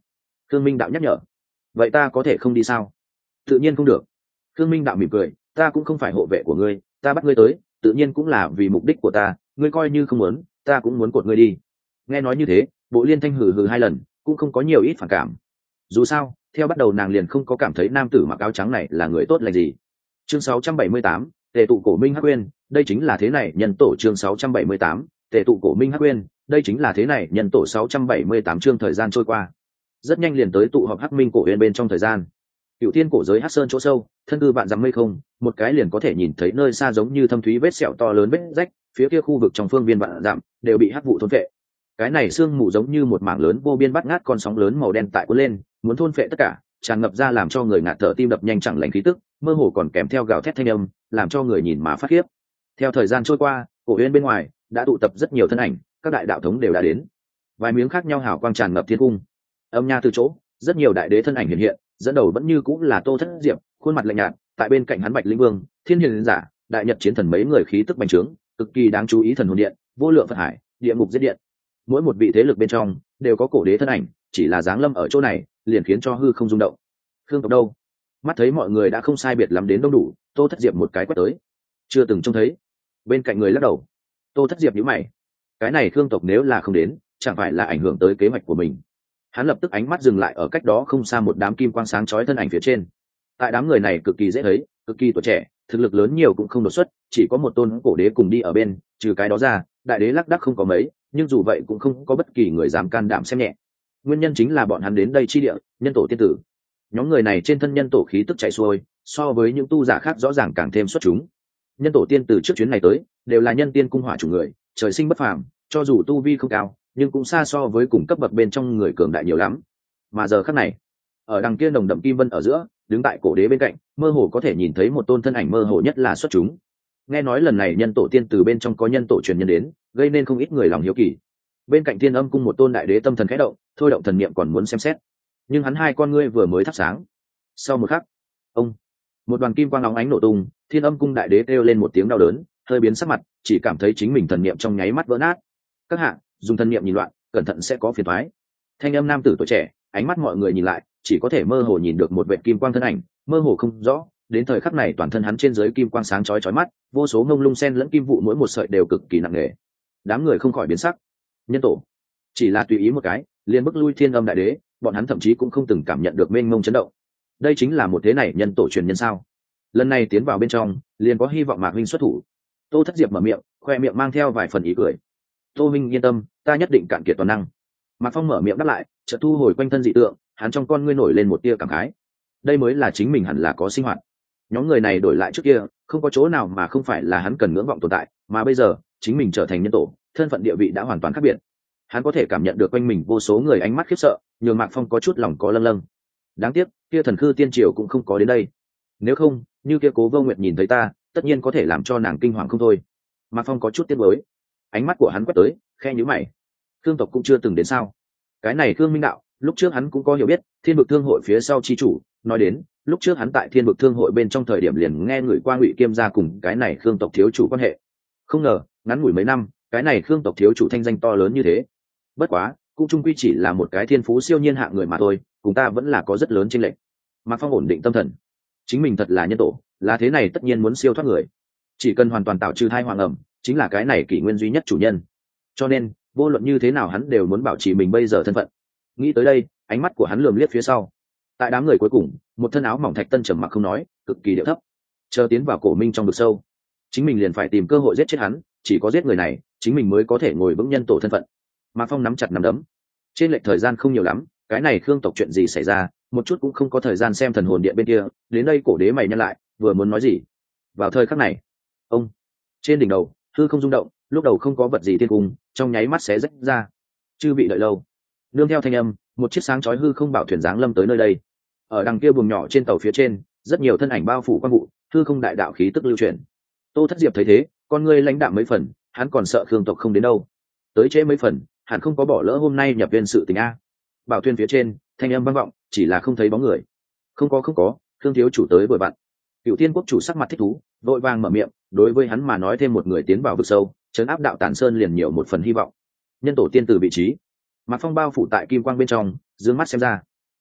Khương Minh đạo nhắc nhở. Vậy ta có thể không đi sao? Tự nhiên không được. Khương Minh đạo mỉm cười, ta cũng không phải hộ vệ của ngươi, ta bắt ngươi tới tự nhiên cũng là vì mục đích của ta, ngươi coi như không muốn ta cũng muốn cột ngươi đi. Nghe nói như thế, Bộ Liên Thanh hừ hừ hai lần, cũng không có nhiều ít phản cảm. Dù sao theo bắt đầu nàng liền không có cảm thấy nam tử mặc áo trắng này là người tốt lành gì. Chương sáu trăm bảy mươi tám, tề tụ cổ minh hắc uyên, đây chính là thế này nhân tổ. Chương sáu trăm bảy mươi tám, tề tụ cổ minh hắc uyên, đây chính là thế này nhân tổ. Sáu trăm bảy mươi tám chương thời gian trôi qua rất nhanh, liền tới tụ họp hắc minh cổ uyên bên trong thời gian. Cựu thiên cổ giới hắc sơn chỗ sâu, thân cư vạn dặm mây không, một cái liền có thể nhìn thấy nơi xa giống như thâm thúy vết sẹo to lớn vết rách, phía kia khu vực trong phương viên vạn dặm đều bị hắc vụ thôn phệ. Cái này sương mù giống như một mảng lớn vô biên bắt ngát con sóng lớn màu đen tại cuốn lên, muốn thôn phệ tất cả, tràn ngập ra làm cho người ngạt thở tim đập nhanh chẳng lành khí tức, mơ hồ còn kèm theo gào thét thanh âm, làm cho người nhìn mà phát khiếp. Theo thời gian trôi qua, cổ uyên bên ngoài đã tụ tập rất nhiều thân ảnh, các đại đạo thống đều đã đến. Vài miếng khác nhau hào quang tràn ngập thiên cung. Âm nha từ chỗ, rất nhiều đại đế thân ảnh hiện hiện, dẫn đầu vẫn như cũng là Tô Thất Diệp, khuôn mặt lạnh nhạt, tại bên cạnh hắn Bạch Linh Vương, Thiên Hiền giả, Đại Nhật Chiến Thần mấy người khí tức bành trướng, cực kỳ đáng chú ý thần hồn điện, vô lượng Phật hải, địa ngục giết điện. Mỗi một vị thế lực bên trong đều có cổ đế thân ảnh, chỉ là giáng lâm ở chỗ này, liền khiến cho hư không rung động. Khương tộc đâu? Mắt thấy mọi người đã không sai biệt lắm đến đông đủ, Tô Thất Diệp một cái quét tới. Chưa từng trông thấy. Bên cạnh người lắc đầu. Tô Thất Diệp nhíu mày. Cái này Khương tộc nếu là không đến, chẳng phải là ảnh hưởng tới kế hoạch của mình. Hắn lập tức ánh mắt dừng lại ở cách đó không xa một đám kim quang sáng chói thân ảnh phía trên. Tại đám người này cực kỳ dễ thấy, cực kỳ tuổi trẻ, thực lực lớn nhiều cũng không đột xuất, chỉ có một tôn cổ đế cùng đi ở bên, trừ cái đó ra, đại đế lác đác không có mấy, nhưng dù vậy cũng không có bất kỳ người dám can đảm xem nhẹ. Nguyên nhân chính là bọn hắn đến đây chi địa, nhân tổ tiên tử. Nhóm người này trên thân nhân tổ khí tức chảy xuôi, so với những tu giả khác rõ ràng càng thêm xuất chúng. Nhân tổ tiên tử trước chuyến này tới, đều là nhân tiên cung hỏa chủ người, trời sinh bất phàm, cho dù tu vi không cao, nhưng cũng xa so với cùng cấp bậc bên trong người cường đại nhiều lắm. Mà giờ khắc này, ở đằng kia nồng đậm kim vân ở giữa, đứng tại cổ đế bên cạnh, mơ hồ có thể nhìn thấy một tôn thân ảnh mơ hồ nhất là xuất chúng. Nghe nói lần này nhân tổ tiên từ bên trong có nhân tổ truyền nhân đến, gây nên không ít người lòng hiếu kỳ. Bên cạnh Thiên Âm cung một tôn đại đế tâm thần khẽ động, thôi động thần niệm còn muốn xem xét, nhưng hắn hai con ngươi vừa mới thắp sáng. Sau một khắc, ông, một đoàn kim quang óng ánh nổ tung, Thiên Âm cung đại đế kêu lên một tiếng đau đớn, hơi biến sắc mặt, chỉ cảm thấy chính mình thần niệm trong nháy mắt vỡ nát. Các hạ, dùng thần niệm nhìn loạn, cẩn thận sẽ có phiền toái. Thanh âm nam tử tuổi trẻ, ánh mắt mọi người nhìn lại, chỉ có thể mơ hồ nhìn được một vệt kim quang thân ảnh, mơ hồ không rõ. Đến thời khắc này toàn thân hắn trên dưới kim quang sáng chói chói mắt, vô số ngông lung sen lẫn kim vụ mỗi một sợi đều cực kỳ nặng nề. Đám người không khỏi biến sắc. Nhân tổ chỉ là tùy ý một cái, liền bức lui Thiên Âm đại đế, bọn hắn thậm chí cũng không từng cảm nhận được mênh mông chấn động. Đây chính là một thế này nhân tổ truyền nhân sao? Lần này tiến vào bên trong, liền có hy vọng Mạc huynh xuất thủ. Tô Thất Diệp mở miệng, khoe miệng mang theo vài phần ý cười. Tô huynh yên tâm, ta nhất định cạn kiệt toàn năng. Mạc Phong mở miệng đáp lại, chợt thu hồi quanh thân dị tượng, hắn trong con ngươi nổi lên một tia cảm khái. Đây mới là chính mình hẳn là có sinh hoạt. Nhóm người này đổi lại trước kia, không có chỗ nào mà không phải là hắn cần ngưỡng vọng tồn tại, mà bây giờ, chính mình trở thành nhân tổ, thân phận địa vị đã hoàn toàn khác biệt. Hắn có thể cảm nhận được quanh mình vô số người ánh mắt khiếp sợ, nhường Mạc Phong có chút lòng có lâng lâng. Đáng tiếc, kia thần khư tiên triều cũng không có đến đây. Nếu không, như kia Cố Vô Nguyệt nhìn thấy ta, tất nhiên có thể làm cho nàng kinh hoàng không thôi. Mạc Phong có chút tiếc nuối. Ánh mắt của hắn quét tới, khe nhíu mày. Khương tộc cũng chưa từng đến sao? Cái này Khương Minh đạo, lúc trước hắn cũng có hiểu biết, Thiên vực thương hội phía sau chi chủ, nói đến, lúc trước hắn tại Thiên vực thương hội bên trong thời điểm liền nghe người qua Ngụy Kiêm gia cùng cái này Khương tộc thiếu chủ quan hệ. Không ngờ, ngắn ngủi mấy năm, cái này Khương tộc thiếu chủ thanh danh to lớn như thế. Bất quá, cũng chung quy chỉ là một cái thiên phú siêu nhiên hạng người mà thôi, cùng ta vẫn là có rất lớn chênh lệch. Mạc Phong ổn định tâm thần. Chính mình thật là nhân tổ, là thế này tất nhiên muốn siêu thoát người. Chỉ cần hoàn toàn tạo trừ thai hoàng ẩm, chính là cái này kỷ nguyên duy nhất chủ nhân. Cho nên, vô luận như thế nào hắn đều muốn bảo trì mình bây giờ thân phận. Nghĩ tới đây, ánh mắt của hắn lườm liếc phía sau. Tại đám người cuối cùng, một thân áo mỏng Thạch Tân trầm mặc không nói, cực kỳ điệu thấp. Chờ tiến vào cổ minh trong vực sâu, chính mình liền phải tìm cơ hội giết chết hắn, chỉ có giết người này, chính mình mới có thể ngồi vững nhân tổ thân phận. Mạc Phong nắm chặt nắm đấm. Trên lệch thời gian không nhiều lắm, cái này Khương tộc chuyện gì xảy ra, một chút cũng không có thời gian xem thần hồn điện bên kia, đến đây cổ đế mày nhăn lại, vừa muốn nói gì. Vào thời khắc này, ông, trên đỉnh đầu, hư không rung động, lúc đầu không có vật gì thiên cung, trong nháy mắt xé rách ra. Chư vị đợi lâu. Nương theo thanh âm, một chiếc sáng chói hư không bảo thuyền giáng lâm tới nơi đây. Ở đằng kia buồng nhỏ trên tàu phía trên, rất nhiều thân ảnh bao phủ quang vụ, hư không đại đạo khí tức lưu truyền. Tô Thất Diệp thấy thế, con ngươi lãnh đạm mấy phần, hắn còn sợ Khương tộc không đến đâu. Tới trễ mấy phần, hắn không có bỏ lỡ hôm nay nhập viên sự tình a. Bảo thuyền phía trên, thanh âm vang vọng, chỉ là không thấy bóng người. Không có không có, Khương thiếu chủ tới vừa vặn. Cựu Thiên quốc chủ sắc mặt thích thú, vội vàng mở miệng, đối với hắn mà nói thêm một người tiến vào vực sâu, trấn áp đạo Tản Sơn liền nhiều một phần hy vọng. Nhân tổ tiên từ vị trí, Mạc Phong bao phủ tại kim quang bên trong, dương mắt xem ra.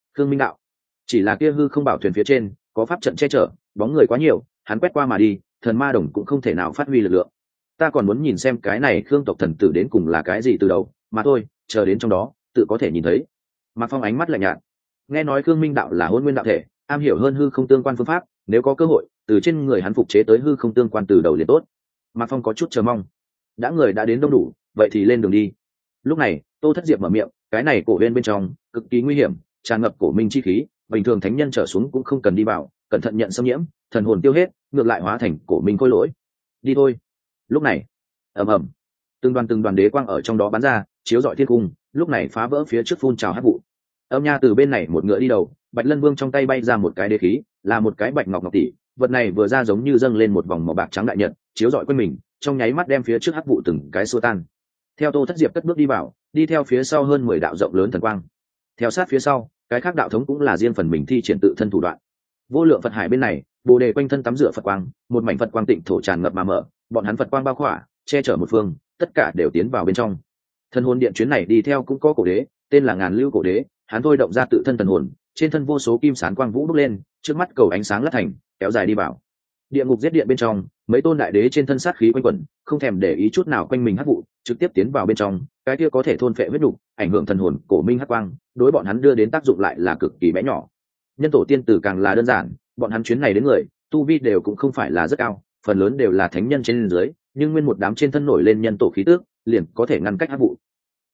Khương Minh đạo. Chỉ là kia hư không bảo thuyền phía trên có pháp trận che chở, bóng người quá nhiều, hắn quét qua mà đi, thần ma đồng cũng không thể nào phát huy lực lượng. Ta còn muốn nhìn xem cái này Khương tộc thần tử đến cùng là cái gì từ đầu, mà thôi, chờ đến trong đó, tự có thể nhìn thấy. Mạc Phong ánh mắt lạnh nhạt. Nghe nói Khương Minh đạo là hôn nguyên đạo thể, am hiểu hơn hư không tương quan phương pháp, nếu có cơ hội, từ trên người hắn phục chế tới hư không tương quan từ đầu liền tốt. Mạc Phong có chút chờ mong. Đã người đã đến đông đủ, vậy thì lên đường đi. Lúc này, Tô Thất Diệp mở miệng, cái này cổ viên bên trong cực kỳ nguy hiểm, tràn ngập cổ minh chi khí, bình thường thánh nhân trở xuống cũng không cần đi vào, cẩn thận nhận xâm nhiễm, thần hồn tiêu hết, ngược lại hóa thành cổ minh khôi lỗi. Đi thôi. Lúc này, ầm ầm, từng đoàn từng đoàn đế quang ở trong đó bắn ra, chiếu rọi thiên cung, lúc này phá vỡ phía trước phun trào hắc vụ. Âm nha từ bên này một ngựa đi đầu, Bạch Lân Vương trong tay bay ra một cái đế khí, là một cái bạch ngọc ngọc tỷ, vật này vừa ra giống như dâng lên một vòng màu bạc trắng đại nhật, chiếu rọi quanh mình, trong nháy mắt đem phía trước hắc vụ từng cái xua tan. Theo Tô Thất Diệp cất bước đi vào, đi theo phía sau hơn mười đạo rộng lớn thần quang. Theo sát phía sau, cái khác đạo thống cũng là riêng phần mình thi triển tự thân thủ đoạn. Vô lượng Phật hải bên này, Bồ đề quanh thân tắm rửa Phật quang, một mảnh Phật quang tịnh thổ tràn ngập mà mở, bọn hắn Phật quang bao khỏa, che chở một phương, tất cả đều tiến vào bên trong. Thần hồn điện chuyến này đi theo cũng có cổ đế, tên là Ngàn Lưu cổ đế, hắn thôi động ra tự thân thần hồn, trên thân vô số kim sán quang vũ bốc lên, trước mắt cầu ánh sáng lát thành, kéo dài đi vào. Địa ngục giết điện bên trong, mấy tôn đại đế trên thân sát khí quanh quẩn, không thèm để ý chút nào quanh mình hắc vụ, trực tiếp tiến vào bên trong, cái kia có thể thôn phệ huyết nục, ảnh hưởng thần hồn, cổ minh hắc quang, đối bọn hắn đưa đến tác dụng lại là cực kỳ bé nhỏ. Nhân tổ tiên tử càng là đơn giản, bọn hắn chuyến này đến người, tu vi đều cũng không phải là rất cao, phần lớn đều là thánh nhân trên dưới, nhưng nguyên một đám trên thân nổi lên nhân tổ khí tước, liền có thể ngăn cách hắc vụ,